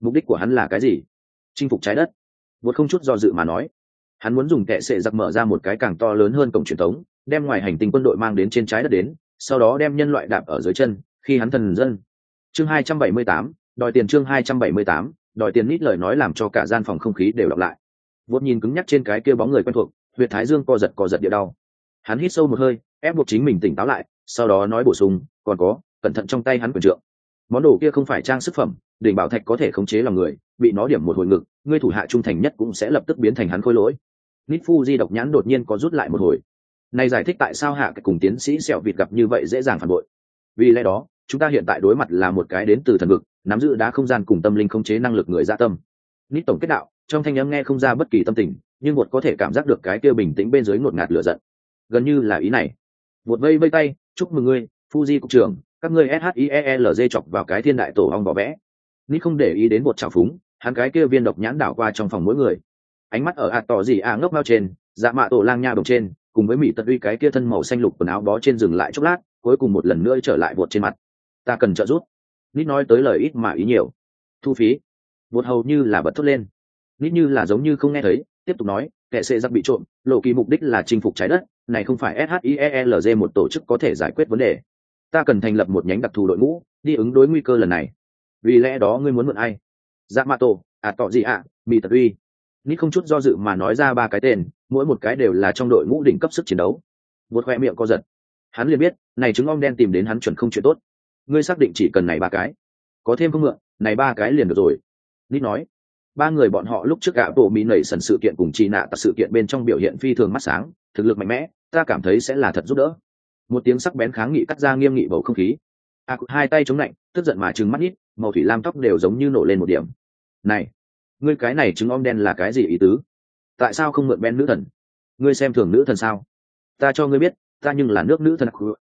mục đích của hắn là cái gì? Chinh phục trái đất. Vượt không chút do dự mà nói, hắn muốn dùng kệ sệ giặc mở ra một cái càng to lớn hơn cổng truyền thống, đem ngoài hành tinh quân đội mang đến trên trái đất đến, sau đó đem nhân loại đạp ở dưới chân khi hắn thần dân. Chương 278, đòi tiền. Chương 278, đòi tiền. Nít lời nói làm cho cả gian phòng không khí đều đọc lại. Vốt nhìn cứng nhắc trên cái kia bóng người quen thuộc, huyệt thái dương co giật địa đau. Hắn hít sâu một hơi, ép buộc chính mình tỉnh táo lại, sau đó nói bổ sung, còn có, cẩn thận trong tay hắn quyền trượng. Món đồ kia không phải trang sức phẩm, đỉnh bảo thạch có thể khống chế lòng người, bị nó điểm một hồi ngực, ngươi thủ hạ trung thành nhất cũng sẽ lập tức biến thành hắn khôi lỗi. Nít Fuji độc nhãn đột nhiên có rút lại một hồi. Này giải thích tại sao hạ cái cùng tiến sĩ sẹo vịt gặp như vậy dễ dàng phản bội. Vì lẽ đó, chúng ta hiện tại đối mặt là một cái đến từ thần vực, nắm giữ đá không gian cùng tâm linh khống chế năng lực người dạ tâm. Nít tổng kết đạo, trong thanh âm nghe không ra bất kỳ tâm tình, nhưng một có thể cảm giác được cái kia bình tĩnh bên dưới ngột ngạt lửa giận. Gần như là ý này. Một vây vây tay, chúc mừng ngươi, Fuji cục trưởng, các ngươi SHIELZ chọc vào cái thiên đại tổ ong bỏ vẽ. Nít không để ý đến một trào phúng, hắn cái kia viên độc nhãn đảo qua trong phòng mỗi người. Ánh mắt ở tỏ gì ngốc mao trên, dạ mạ tổ lang nha đồng trên, cùng với mỹ tật uy cái kia thân màu xanh lục quần áo bó trên dừng lại chốc lát, cuối cùng một lần nữa trở lại vột trên mặt. Ta cần trợ giúp. Nít nói tới lời ít mà ý nhiều. Thu phí. Vột hầu như là bật thốt lên. Nít như là giống như không nghe thấy, tiếp tục nói, kẻ xệ giặc bị trộm, lộ kỳ mục đích là chinh phục trái đất, này không phải SHIELZ một tổ chức có thể giải quyết vấn đề. Ta cần thành lập một nhánh đặc thù đội ngũ, đi ứng đối nguy cơ lần này. Vì lẽ đó ngươi muốn mượn ai? Dạ mạ tổ, tỏ gì mỹ tật uy. Nít không chút do dự mà nói ra ba cái tên, mỗi một cái đều là trong đội ngũ đỉnh cấp sức chiến đấu. Vượt khoe miệng co giật. Hắn liền biết, này trứng ong đen tìm đến hắn chuẩn không chuyện tốt. Ngươi xác định chỉ cần này ba cái, có thêm không mượn, này ba cái liền được rồi. Nít nói, ba người bọn họ lúc trước gạ bộ mỹ nảy sần sự kiện cùng chị nạ tại sự kiện bên trong biểu hiện phi thường mắt sáng, thực lực mạnh mẽ, ta cảm thấy sẽ là thật giúp đỡ. Một tiếng sắc bén kháng nghị cắt ra nghiêm nghị bầu không khí. Hai tay chống lạnh, tức giận mà trừng mắt Nít, màu thủy lam tóc đều giống như nổ lên một điểm. Này, ngươi cái này trứng ong đen là cái gì ý tứ? Tại sao không mượn Ben nữ thần? Ngươi xem thường nữ thần sao? Ta cho ngươi biết, ta nhưng là nước nữ thần.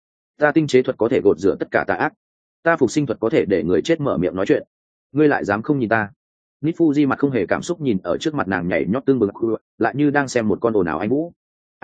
Ta tinh chế thuật có thể gột rửa tất cả tà ác. Ta phục sinh thuật có thể để người chết mở miệng nói chuyện. Ngươi lại dám không nhìn ta? Nít Fuji mặt không hề cảm xúc nhìn ở trước mặt nàng nhảy nhót tương bừng, lại như đang xem một con ồn ào anh vũ.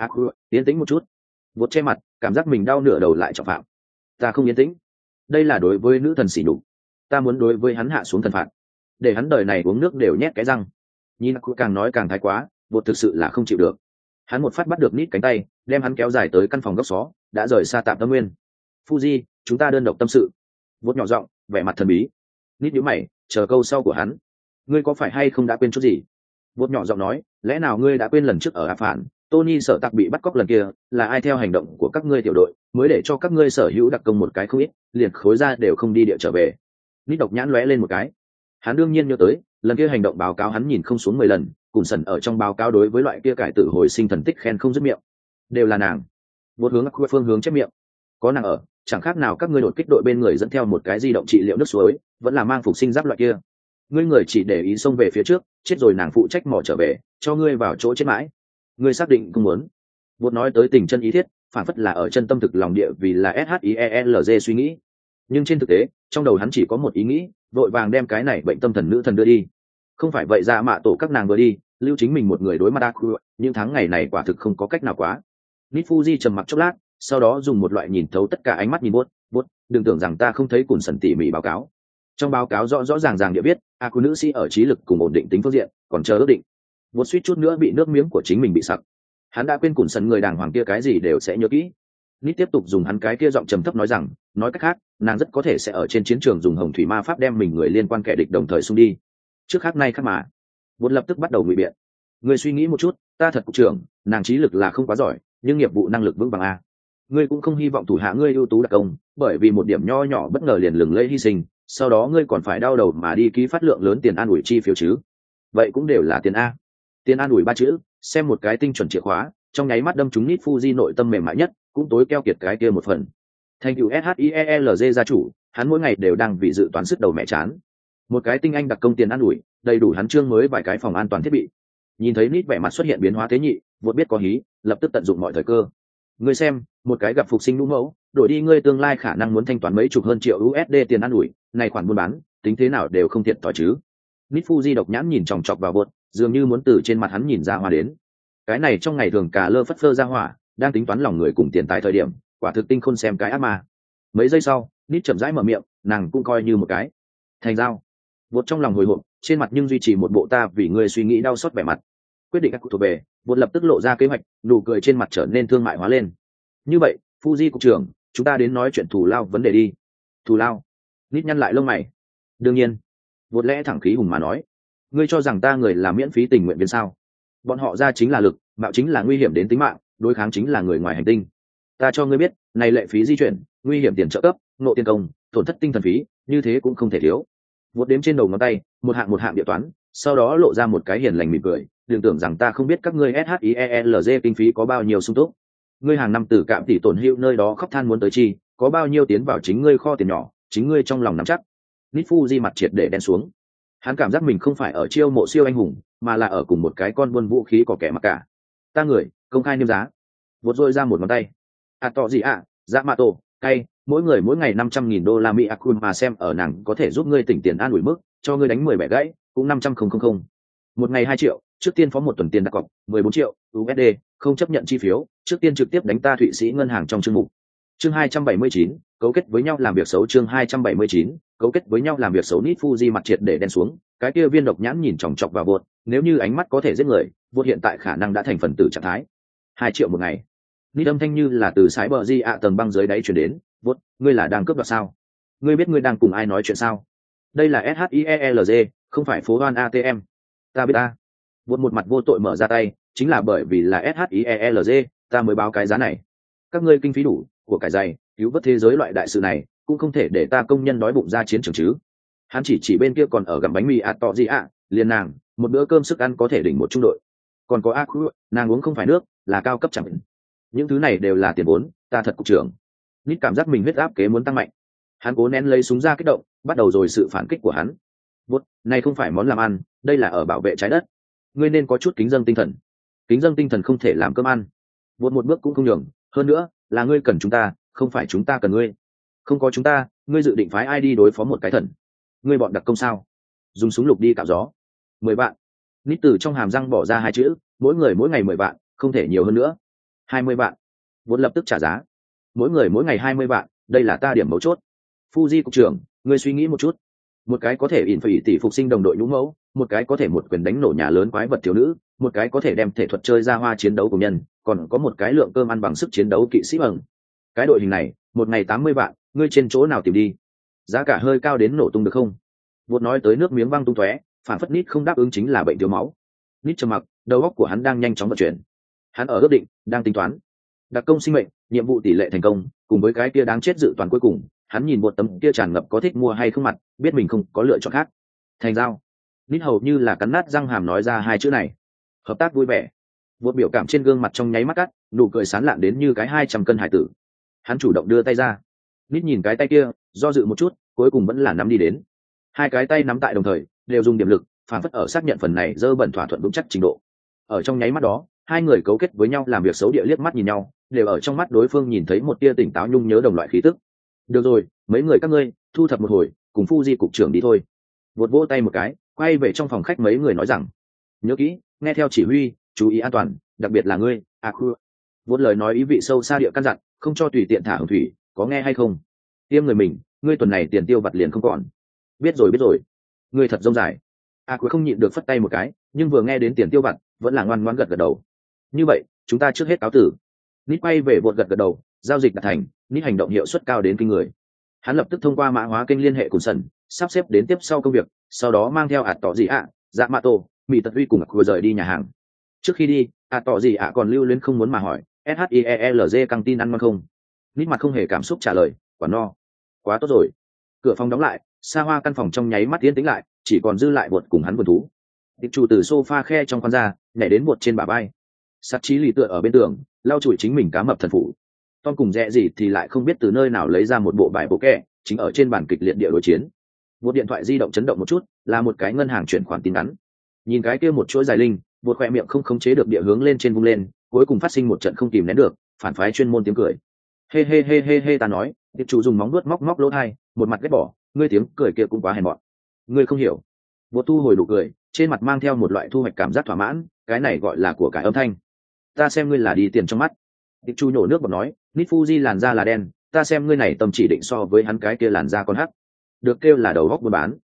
Yên tĩnh một chút. Vụt che mặt, cảm giác mình đau nửa đầu lại trọng phạm. Ta không yên tĩnh. Đây là đối với nữ thần sỉ nhục. Ta muốn đối với hắn hạ xuống thần phạt, để hắn đời này uống nước đều nhét cái răng. Nhìn càng nói càng thái quá, Vụt thực sự là không chịu được. Hắn một phát bắt được Nít cánh tay, đem hắn kéo dài tới căn phòng góc xó, đã rời xa tạm tâm nguyên. Fuji, chúng ta đơn độc tâm sự. Vụt nhỏ giọng, vẻ mặt thần bí. Nít nhíu mày, chờ câu sau của hắn. Ngươi có phải hay không đã quên chút gì? Vụt nhỏ giọng nói, lẽ nào ngươi đã quên lần trước ở áp phản, Tony sở tặc bị bắt cóc lần kia, là ai theo hành động của các ngươi tiểu đội, mới để cho các ngươi sở hữu đặc công một cái không ít, liền khối ra đều không đi địa trở về. Nít độc nhãn lóe lên một cái. Hắn đương nhiên nhớ tới, lần kia hành động báo cáo hắn nhìn không xuống 10 lần, cùng sần ở trong báo cáo đối với loại kia cải tử hồi sinh thần tích khen không dứt miệng. Đều là nàng. Vụt hướng phương hướng chép miệng. Có nàng ở, chẳng khác nào các ngươi đột kích đội bên người dẫn theo một cái di động trị liệu nước suối, vẫn là mang phục sinh giáp loại kia. Ngươi người chỉ để ý xông về phía trước, chết rồi nàng phụ trách mò trở về, cho ngươi vào chỗ chết mãi. Ngươi xác định không muốn? Vụt nói tới tình chân ý thiết, phản phất là ở chân tâm thực lòng địa vì là SHIELZ suy nghĩ. Nhưng trên thực tế, trong đầu hắn chỉ có một ý nghĩ, vội vàng đem cái này bệnh tâm thần nữ thần đưa đi. Không phải vậy ra mạ tổ các nàng vừa đi, lưu chính mình một người đối mặt những tháng ngày này quả thực không có cách nào quá. Nít Fuji trầm mặc chốc lát, sau đó dùng một loại nhìn thấu tất cả ánh mắt nhìn Bốt, đừng tưởng rằng ta không thấy cùn sần tỉ mỉ báo cáo. Trong báo cáo rõ ràng địa viết, nữ sĩ ở trí lực cùng ổn định tính phương diện, còn chờ ước định. Bốt suýt chút nữa bị nước miếng của chính mình bị sặc. Hắn đã quên cùn sần người đàng hoàng kia cái gì đều sẽ nhớ kỹ. Nít tiếp tục dùng hắn cái kia giọng trầm thấp nói rằng, nói cách khác, nàng rất có thể sẽ ở trên chiến trường dùng hồng thủy ma pháp đem mình người liên quan kẻ địch đồng thời xung đi. Trước khác nay khác mà. Bốt lập tức bắt đầu ngụy biện. Người suy nghĩ một chút, ta thật cục trưởng, nàng trí lực là không quá giỏi, nhưng nghiệp vụ năng lực vững vàng a. Ngươi cũng không hy vọng thủ hạ ngươi ưu tú đặc công, bởi vì một điểm nho nhỏ bất ngờ liền lừng lẫy hy sinh, sau đó ngươi còn phải đau đầu mà đi ký phát lượng lớn tiền an ủi chi phiếu chứ? Vậy cũng đều là tiền a. Tiền an ủi ba chữ, xem một cái tinh chuẩn chìa khóa, trong nháy mắt đâm trúng Nít Fuji nội tâm mềm mại nhất, cũng tối keo kiệt cái kia một phần. Thành tựu SHIELZ gia chủ, hắn mỗi ngày đều đang vì dự toán sức đầu mẹ chán. Một cái tinh anh đặc công tiền an ủi, đầy đủ hắn trương mới vài cái phòng an toàn thiết bị. Nhìn thấy Nít vẻ mặt xuất hiện biến hóa thế nhị, vội biết có hí, lập tức tận dụng mọi thời cơ. Ngươi xem, một cái gặp phục sinh lũ mẫu, đổi đi ngươi tương lai khả năng muốn thanh toán mấy chục hơn triệu USD tiền an ủi, này khoản buôn bán, tính thế nào đều không thiệt thòi chứ. Nít Fuji độc nhãn nhìn chòng chọc vào Bột, dường như muốn từ trên mặt hắn nhìn ra hoa đến. Cái này trong ngày thường cà lơ phất phơ ra hỏa, đang tính toán lòng người cùng tiền tài thời điểm, quả thực tinh khôn xem cái ác mà. Mấy giây sau, Nít chậm rãi mở miệng, nàng cũng coi như một cái thành dao. Vột trong lòng hồi hộp, trên mặt nhưng duy trì một bộ ta vì ngươi suy nghĩ đau xót vẻ mặt. Quyết định các cụ thuộc về, Vột lập tức lộ ra kế hoạch, nụ cười trên mặt trở nên thương mại hóa lên. Như vậy, Fuji cục trưởng, chúng ta đến nói chuyện thù lao vấn đề đi. Thù lao? Nít nhăn lại lông mày. Đương nhiên. Vột lẽ thẳng khí hùng mà nói. Ngươi cho rằng ta người là miễn phí tình nguyện viên sao? Bọn họ ra chính là lực, bạo chính là nguy hiểm đến tính mạng, đối kháng chính là người ngoài hành tinh. Ta cho ngươi biết, này lệ phí di chuyển, nguy hiểm tiền trợ cấp, nộ tiền công, tổn thất tinh thần phí, như thế cũng không thể thiếu. Vột đếm trên đầu ngón tay, một hạng địa toán, sau đó lộ ra một cái hiền lành mỉm cười, đừng tưởng rằng ta không biết các ngươi SHIELZ kinh phí có bao nhiêu sung túc. Ngươi hàng năm từ cạm tỷ tổn hữu nơi đó khóc than muốn tới chi, có bao nhiêu tiến vào chính ngươi kho tiền nhỏ, chính ngươi trong lòng nắm chắc. Nít Fuji mặt triệt để đen xuống. Hắn cảm giác mình không phải ở chiêu mộ siêu anh hùng, mà là ở cùng một cái con buôn vũ khí có kẻ mặc cả. Ta người, công khai niêm giá. Vột rôi ra một ngón tay. Tỏ gì ạ, dạ mạ tổ, cay, mỗi người mỗi ngày $500,000 Akun mà xem ở nàng có thể giúp ngươi tỉnh tiền an ủi mức, cho ngươi đánh 10 bẻ gãy, cũng 500,000. Một ngày 2 triệu, trước tiên phó một tuần tiền đặt cọc, 14 triệu USD, không chấp nhận chi phiếu, trước tiên trực tiếp đánh ta Thụy Sĩ ngân hàng trong chương mục. Chương 279, cấu kết với nhau làm việc xấu. Chương 279, cấu kết với nhau làm việc xấu. Nít Fuji mặt triệt để đen xuống, cái kia viên độc nhãn nhìn chòng chọc vào Vột, nếu như ánh mắt có thể giết người, Vột hiện tại khả năng đã thành phần tử trạng thái. 2 triệu một ngày. Nít âm thanh như là từ sái bờ di ạ tầng băng dưới đáy truyền đến, Vột, ngươi là đang cướp đoạt sao? Ngươi biết ngươi đang cùng ai nói chuyện sao? Đây là SHIELZ, không phải phố hoan ATM. Ta biết ta. Vột một mặt vô tội mở ra tay, chính là bởi vì là SHIELZ, ta mới báo cái giá này. Các ngươi kinh phí đủ, của cải dày, cứu vớt thế giới loại đại sự này, cũng không thể để ta công nhân đói bụng ra chiến trường chứ. Hắn chỉ bên kia còn ở gặm bánh mì tỏ gì ạ, liền nàng, một bữa cơm sức ăn có thể đỉnh một trung đội. Còn có nàng uống không phải nước, là cao cấp chẳng hạn. Những thứ này đều là tiền vốn, ta thật cục trưởng. Nít cảm giác mình huyết áp kế muốn tăng mạnh. Hắn cố nén lấy súng ra kích động, bắt đầu rồi sự phản kích của hắn. Vốt, này không phải món làm ăn, đây là ở bảo vệ trái đất. Ngươi nên có chút kính dâng tinh thần. Kính dâng tinh thần không thể làm cơm ăn. Vốt một bước cũng không nhường, hơn nữa, là ngươi cần chúng ta, không phải chúng ta cần ngươi. Không có chúng ta, ngươi dự định phái ai đi đối phó một cái thần? Ngươi bọn đặc công sao? Dùng súng lục đi cạo gió. 10 vạn. Nít từ trong hàm răng bỏ ra 2 chữ, mỗi người mỗi ngày 10 vạn, không thể nhiều hơn nữa. 20 vạn. Vốn lập tức trả giá. Mỗi người mỗi ngày 20 vạn, đây là ta điểm mấu chốt. Fuji cục trưởng, ngươi suy nghĩ một chút. Một cái có thể in phải tỷ phục sinh đồng đội nhũ mẫu, một cái có thể một quyền đánh nổ nhà lớn quái vật thiếu nữ, một cái có thể đem thể thuật chơi ra hoa chiến đấu của nhân, còn có một cái lượng cơm ăn bằng sức chiến đấu kỵ sĩ bằng. Cái đội hình này, một ngày 80 vạn, ngươi trên chỗ nào tìm đi? Giá cả hơi cao đến nổ tung được không? Vốn nói tới nước miếng văng tung tóe, phản phất Nít không đáp ứng chính là bệnh thiếu máu. Nít trầm mặc, đầu óc của hắn đang nhanh chóng vận chuyển. Hắn ở ước định, đang tính toán. Đặc công sinh mệnh, nhiệm vụ tỷ lệ thành công, cùng với cái kia đáng chết dự toàn cuối cùng, hắn nhìn một tấm kia tràn ngập có thích mua hay không mặt, biết mình không có lựa chọn khác. Thành giao. Nít hầu như là cắn nát răng hàm nói ra 2 chữ này. Hợp tác vui vẻ. Vột biểu cảm trên gương mặt trong nháy mắt cắt, nụ cười sán lạn đến như cái 200 cân hải tử. Hắn chủ động đưa tay ra. Nít nhìn cái tay kia, do dự một chút, cuối cùng vẫn là nắm đi đến. Hai cái tay nắm tại đồng thời, đều dùng điểm lực, phản phất ở xác nhận phần này dơ bẩn thỏa thuận vững chắc trình độ. Ở trong nháy mắt đó, hai người cấu kết với nhau làm việc xấu địa liếc mắt nhìn nhau, đều ở trong mắt đối phương nhìn thấy một tia tỉnh táo nhung nhớ đồng loại khí tức. Được rồi, mấy người các ngươi, thu thập một hồi, cùng Fuji cục trưởng đi thôi. Vột vỗ tay một cái, quay về trong phòng khách mấy người nói rằng, nhớ kỹ, nghe theo chỉ huy, chú ý an toàn, đặc biệt là ngươi, Aku. Vột lời nói ý vị sâu xa địa căn dặn, không cho tùy tiện thả hồng thủy, có nghe hay không? Tiêm người mình, ngươi tuần này tiền tiêu vặt liền không còn. Biết rồi. Ngươi thật rông dài. Aku không nhịn được phất tay một cái, nhưng vừa nghe đến tiền tiêu vặt, vẫn là ngoan ngoãn gật đầu. Như vậy, chúng ta trước hết cáo tử. Nít quay về Vột gật đầu, giao dịch đạt thành, Nít hành động hiệu suất cao đến kinh người. Hắn lập tức thông qua mã hóa kênh liên hệ cùng sần, sắp xếp đến tiếp sau công việc, sau đó mang theo tỏ gì ạ, dạ mạ tổ, mì tật uy cùng vừa rời đi nhà hàng. Trước khi đi, tỏ gì ạ còn lưu luyến không muốn mà hỏi, SHIELZ căng tin ăn ngon không? Nít mặt không hề cảm xúc trả lời, quả no. Quá tốt rồi. Cửa phòng đóng lại, xa hoa căn phòng trong nháy mắt tiến tĩnh lại, chỉ còn dư lại Vột cùng hắn buồn thú. Tiệp chủ từ sofa khe trong con ra, nhảy đến Vột trên bả vai. Sát trí lì tựa ở bên tường, lau chùi chính mình cá mập thần phụ. Tom cùng dẹ gì thì lại không biết từ nơi nào lấy ra một bộ bài bộ kẹ, chính ở trên bàn kịch liệt địa đối chiến. Một điện thoại di động chấn động một chút, là một cái ngân hàng chuyển khoản tin nhắn. Nhìn cái kia một chuỗi dài linh, Vột khỏe miệng không khống chế được địa hướng lên trên vung lên, cuối cùng phát sinh một trận không kìm nén được, phản phái chuyên môn tiếng cười. He, ta nói, tiệp chủ dùng móng vuốt móc lỗ tai, một mặt ghét bỏ, ngươi tiếng cười kia cũng quá hèn mọn. Ngươi không hiểu. Vột thu hồi nụ cười, trên mặt mang theo một loại thu hoạch cảm giác thỏa mãn, cái này gọi là của cải âm thanh. Ta xem ngươi là đi tiền trong mắt. Tiệp chủ nhổ nước bọt nói, Nít Fuji làn da là đen, ta xem ngươi này tầm chỉ định so với hắn cái kia làn da con hắc. Được kêu là đầu góc buôn bán.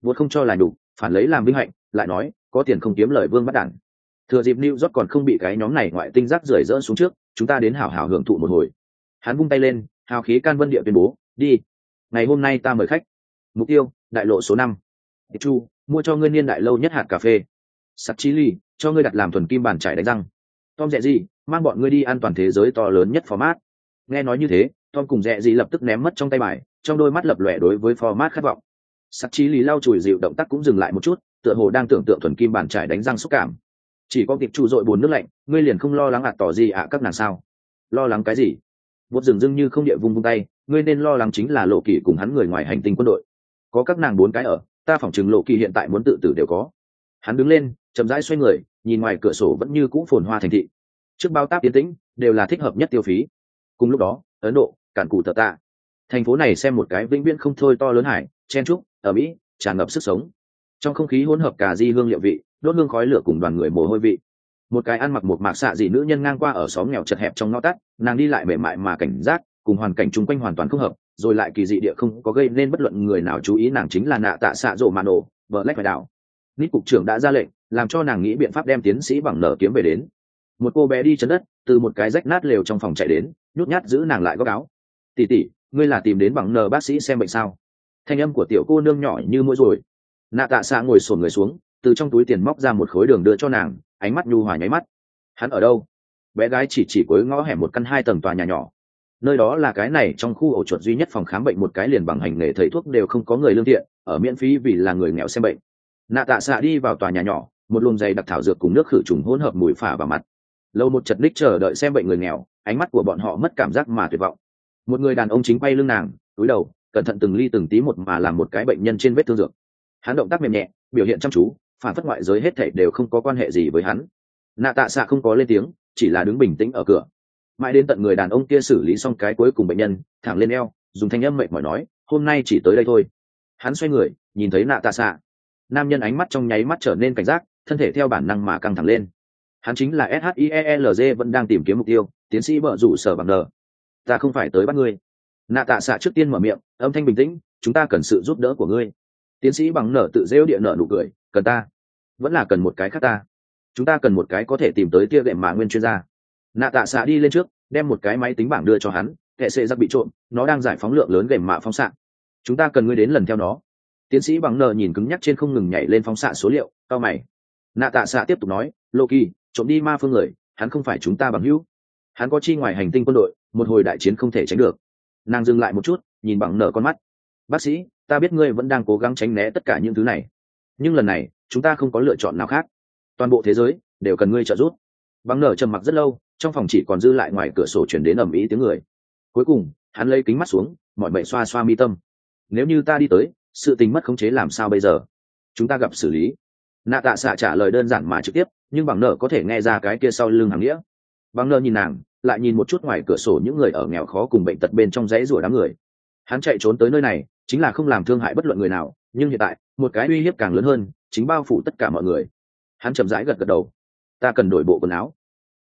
vốn không cho là đủ, phản lấy làm vinh hạnh, lại nói có tiền không kiếm lời vương bắt đản. Thừa dịp New York còn không bị cái nhóm này ngoại tinh rác rưởi rỡ xuống trước, chúng ta đến hảo hảo hưởng thụ một hồi. Hắn vung tay lên, hào khí can vân địa tuyên bố, đi. Ngày hôm nay ta mời khách. Mục tiêu, đại lộ số 5. Chu, mua cho ngươi niên đại lâu nhất hạt cà phê. Sắt chili, cho ngươi đặt làm thuần kim bàn chải đánh răng. Tom dẹ gì, mang bọn ngươi đi ăn toàn thế giới to lớn nhất format. Nghe nói như thế, Tom cùng dẹ gì lập tức ném mất trong tay bài, trong đôi mắt lập lòe đối với format khát vọng. Sắt chili lau chùi dịu động tác cũng dừng lại một chút, tựa hồ đang tưởng tượng thuần kim bàn chải đánh răng xúc cảm. Chỉ có kịp Chu dội buồn nước lạnh, ngươi liền không lo lắng tỏ gì các nàng sao? Lo lắng cái gì? Vốt dừng dưng như không địa vung tay, ngươi nên lo lắng chính là Lộ Kỳ cùng hắn người ngoài hành tinh quân đội. Có các nàng 4 cái ở, ta phỏng chừng Lộ Kỳ hiện tại muốn tự tử đều có. Hắn đứng lên, chậm rãi xoay người, nhìn ngoài cửa sổ vẫn như cũ phồn hoa thành thị. Trước bao táp tiến tĩnh, đều là thích hợp nhất tiêu phí. Cùng lúc đó, Ấn Độ, cản cù tờ tạ. Thành phố này xem một cái vĩnh viễn không thôi to lớn hải, chen trúc, ở Mỹ, tràn ngập sức sống. Trong không khí hỗn hợp cả di hương liệu vị, đốt hương khói lửa cùng đoàn người mồ hôi vị. Một cái ăn mặc một mạc xạ dị nữ nhân ngang qua ở xóm nghèo chật hẹp trong ngõ tắt, nàng đi lại mềm mại mà cảnh giác, cùng hoàn cảnh chung quanh hoàn toàn không hợp, rồi lại kỳ dị địa không có gây nên bất luận người nào chú ý nàng chính là nạ tạ xạ rộ mạn ổ, vợ lách phải đảo. Nít cục trưởng đã ra lệnh, làm cho nàng nghĩ biện pháp đem tiến sĩ bằng nở kiếm về đến. Một cô bé đi chân đất, từ một cái rách nát lều trong phòng chạy đến, nhút nhát giữ nàng lại góc áo. Tỷ tỷ, ngươi là tìm đến bằng nở bác sĩ xem bệnh sao? Thanh âm của tiểu cô nương nhỏ như mũi rồi. Nạ tạ xạ ngồi xổm người xuống, từ trong túi tiền móc ra một khối đường đưa cho nàng, ánh mắt nhu hòa nháy mắt. Hắn ở đâu? Bé gái chỉ cuối ngõ hẻm một căn 2 tầng tòa nhà nhỏ. Nơi đó là cái này trong khu ổ chuột duy nhất phòng khám bệnh một cái liền bằng hành nghề thầy thuốc đều không có người lương thiện, ở miễn phí vì là người nghèo xem bệnh. Nạ tạ xạ đi vào tòa nhà nhỏ, một luồng dày đặc thảo dược cùng nước khử trùng hỗn hợp mùi phả vào mặt. Lâu một chật ních chờ đợi xem bệnh người nghèo, ánh mắt của bọn họ mất cảm giác mà tuyệt vọng. Một người đàn ông chính quay lưng nàng, cúi đầu, cẩn thận từng ly từng tí một mà làm một cái bệnh nhân trên vết thương dược. Hắn động tác mềm nhẹ, biểu hiện chăm chú, phản phất ngoại giới hết thảy đều không có quan hệ gì với hắn. Nạ tạ xạ không có lên tiếng, chỉ là đứng bình tĩnh ở cửa. Mãi đến tận người đàn ông kia xử lý xong cái cuối cùng bệnh nhân, thẳng lên eo, dùng thanh âm mệt mỏi nói, hôm nay chỉ tới đây thôi. Hắn xoay người, nhìn thấy nạ tạ xạ. Nam nhân ánh mắt trong nháy mắt trở nên cảnh giác, thân thể theo bản năng mà căng thẳng lên. Hắn chính là SHIELZ vẫn đang tìm kiếm mục tiêu, tiến sĩ bợ rủ sở bằng đờ. Ta không phải tới bắt ngươi. Nạ tạ xạ trước tiên mở miệng, âm thanh bình tĩnh, chúng ta cần sự giúp đỡ của ngươi. Tiến sĩ bằng nở tự rêu địa nở nụ cười, cần ta? Vẫn là cần một cái khác ta. Chúng ta cần một cái có thể tìm tới tia gệm mạ nguyên chuyên gia. Nạ tạ xạ đi lên trước, đem một cái máy tính bảng đưa cho hắn, kệ sệ giặc bị trộm, nó đang giải phóng lượng lớn gệm mạ phóng xạ. Chúng ta cần ngươi đến lần theo nó. Tiến sĩ bằng nở nhìn cứng nhắc trên không ngừng nhảy lên phóng xạ số liệu, cao mày. Nạ tạ xạ tiếp tục nói, Loki, trộm đi ma phương người, hắn không phải chúng ta bằng hữu. Hắn có chi ngoài hành tinh quân đội, một hồi đại chiến không thể tránh được. Nàng dừng lại một chút, nhìn bằng nở con mắt. Bác sĩ, ta biết ngươi vẫn đang cố gắng tránh né tất cả những thứ này, nhưng lần này chúng ta không có lựa chọn nào khác. Toàn bộ thế giới đều cần ngươi trợ giúp. Bằng nở trầm mặc rất lâu, trong phòng chỉ còn dư lại ngoài cửa sổ chuyển đến ầm ĩ tiếng người. Cuối cùng hắn lấy kính mắt xuống, mọi bệnh xoa xoa mi tâm. Nếu như ta đi tới, sự tình mất khống chế làm sao bây giờ? Chúng ta gặp xử lý. Nạ tạ xạ trả lời đơn giản mà trực tiếp, nhưng bằng nở có thể nghe ra cái kia sau lưng hàng nghĩa. Bằng nở nhìn nàng, lại nhìn một chút ngoài cửa sổ những người ở nghèo khó cùng bệnh tật bên trong dãy rủa đám người. Hắn chạy trốn tới nơi này chính là không làm thương hại bất luận người nào, nhưng hiện tại một cái uy hiếp càng lớn hơn, chính bao phủ tất cả mọi người. Hắn chậm rãi gật gật đầu. Ta cần đổi bộ quần áo.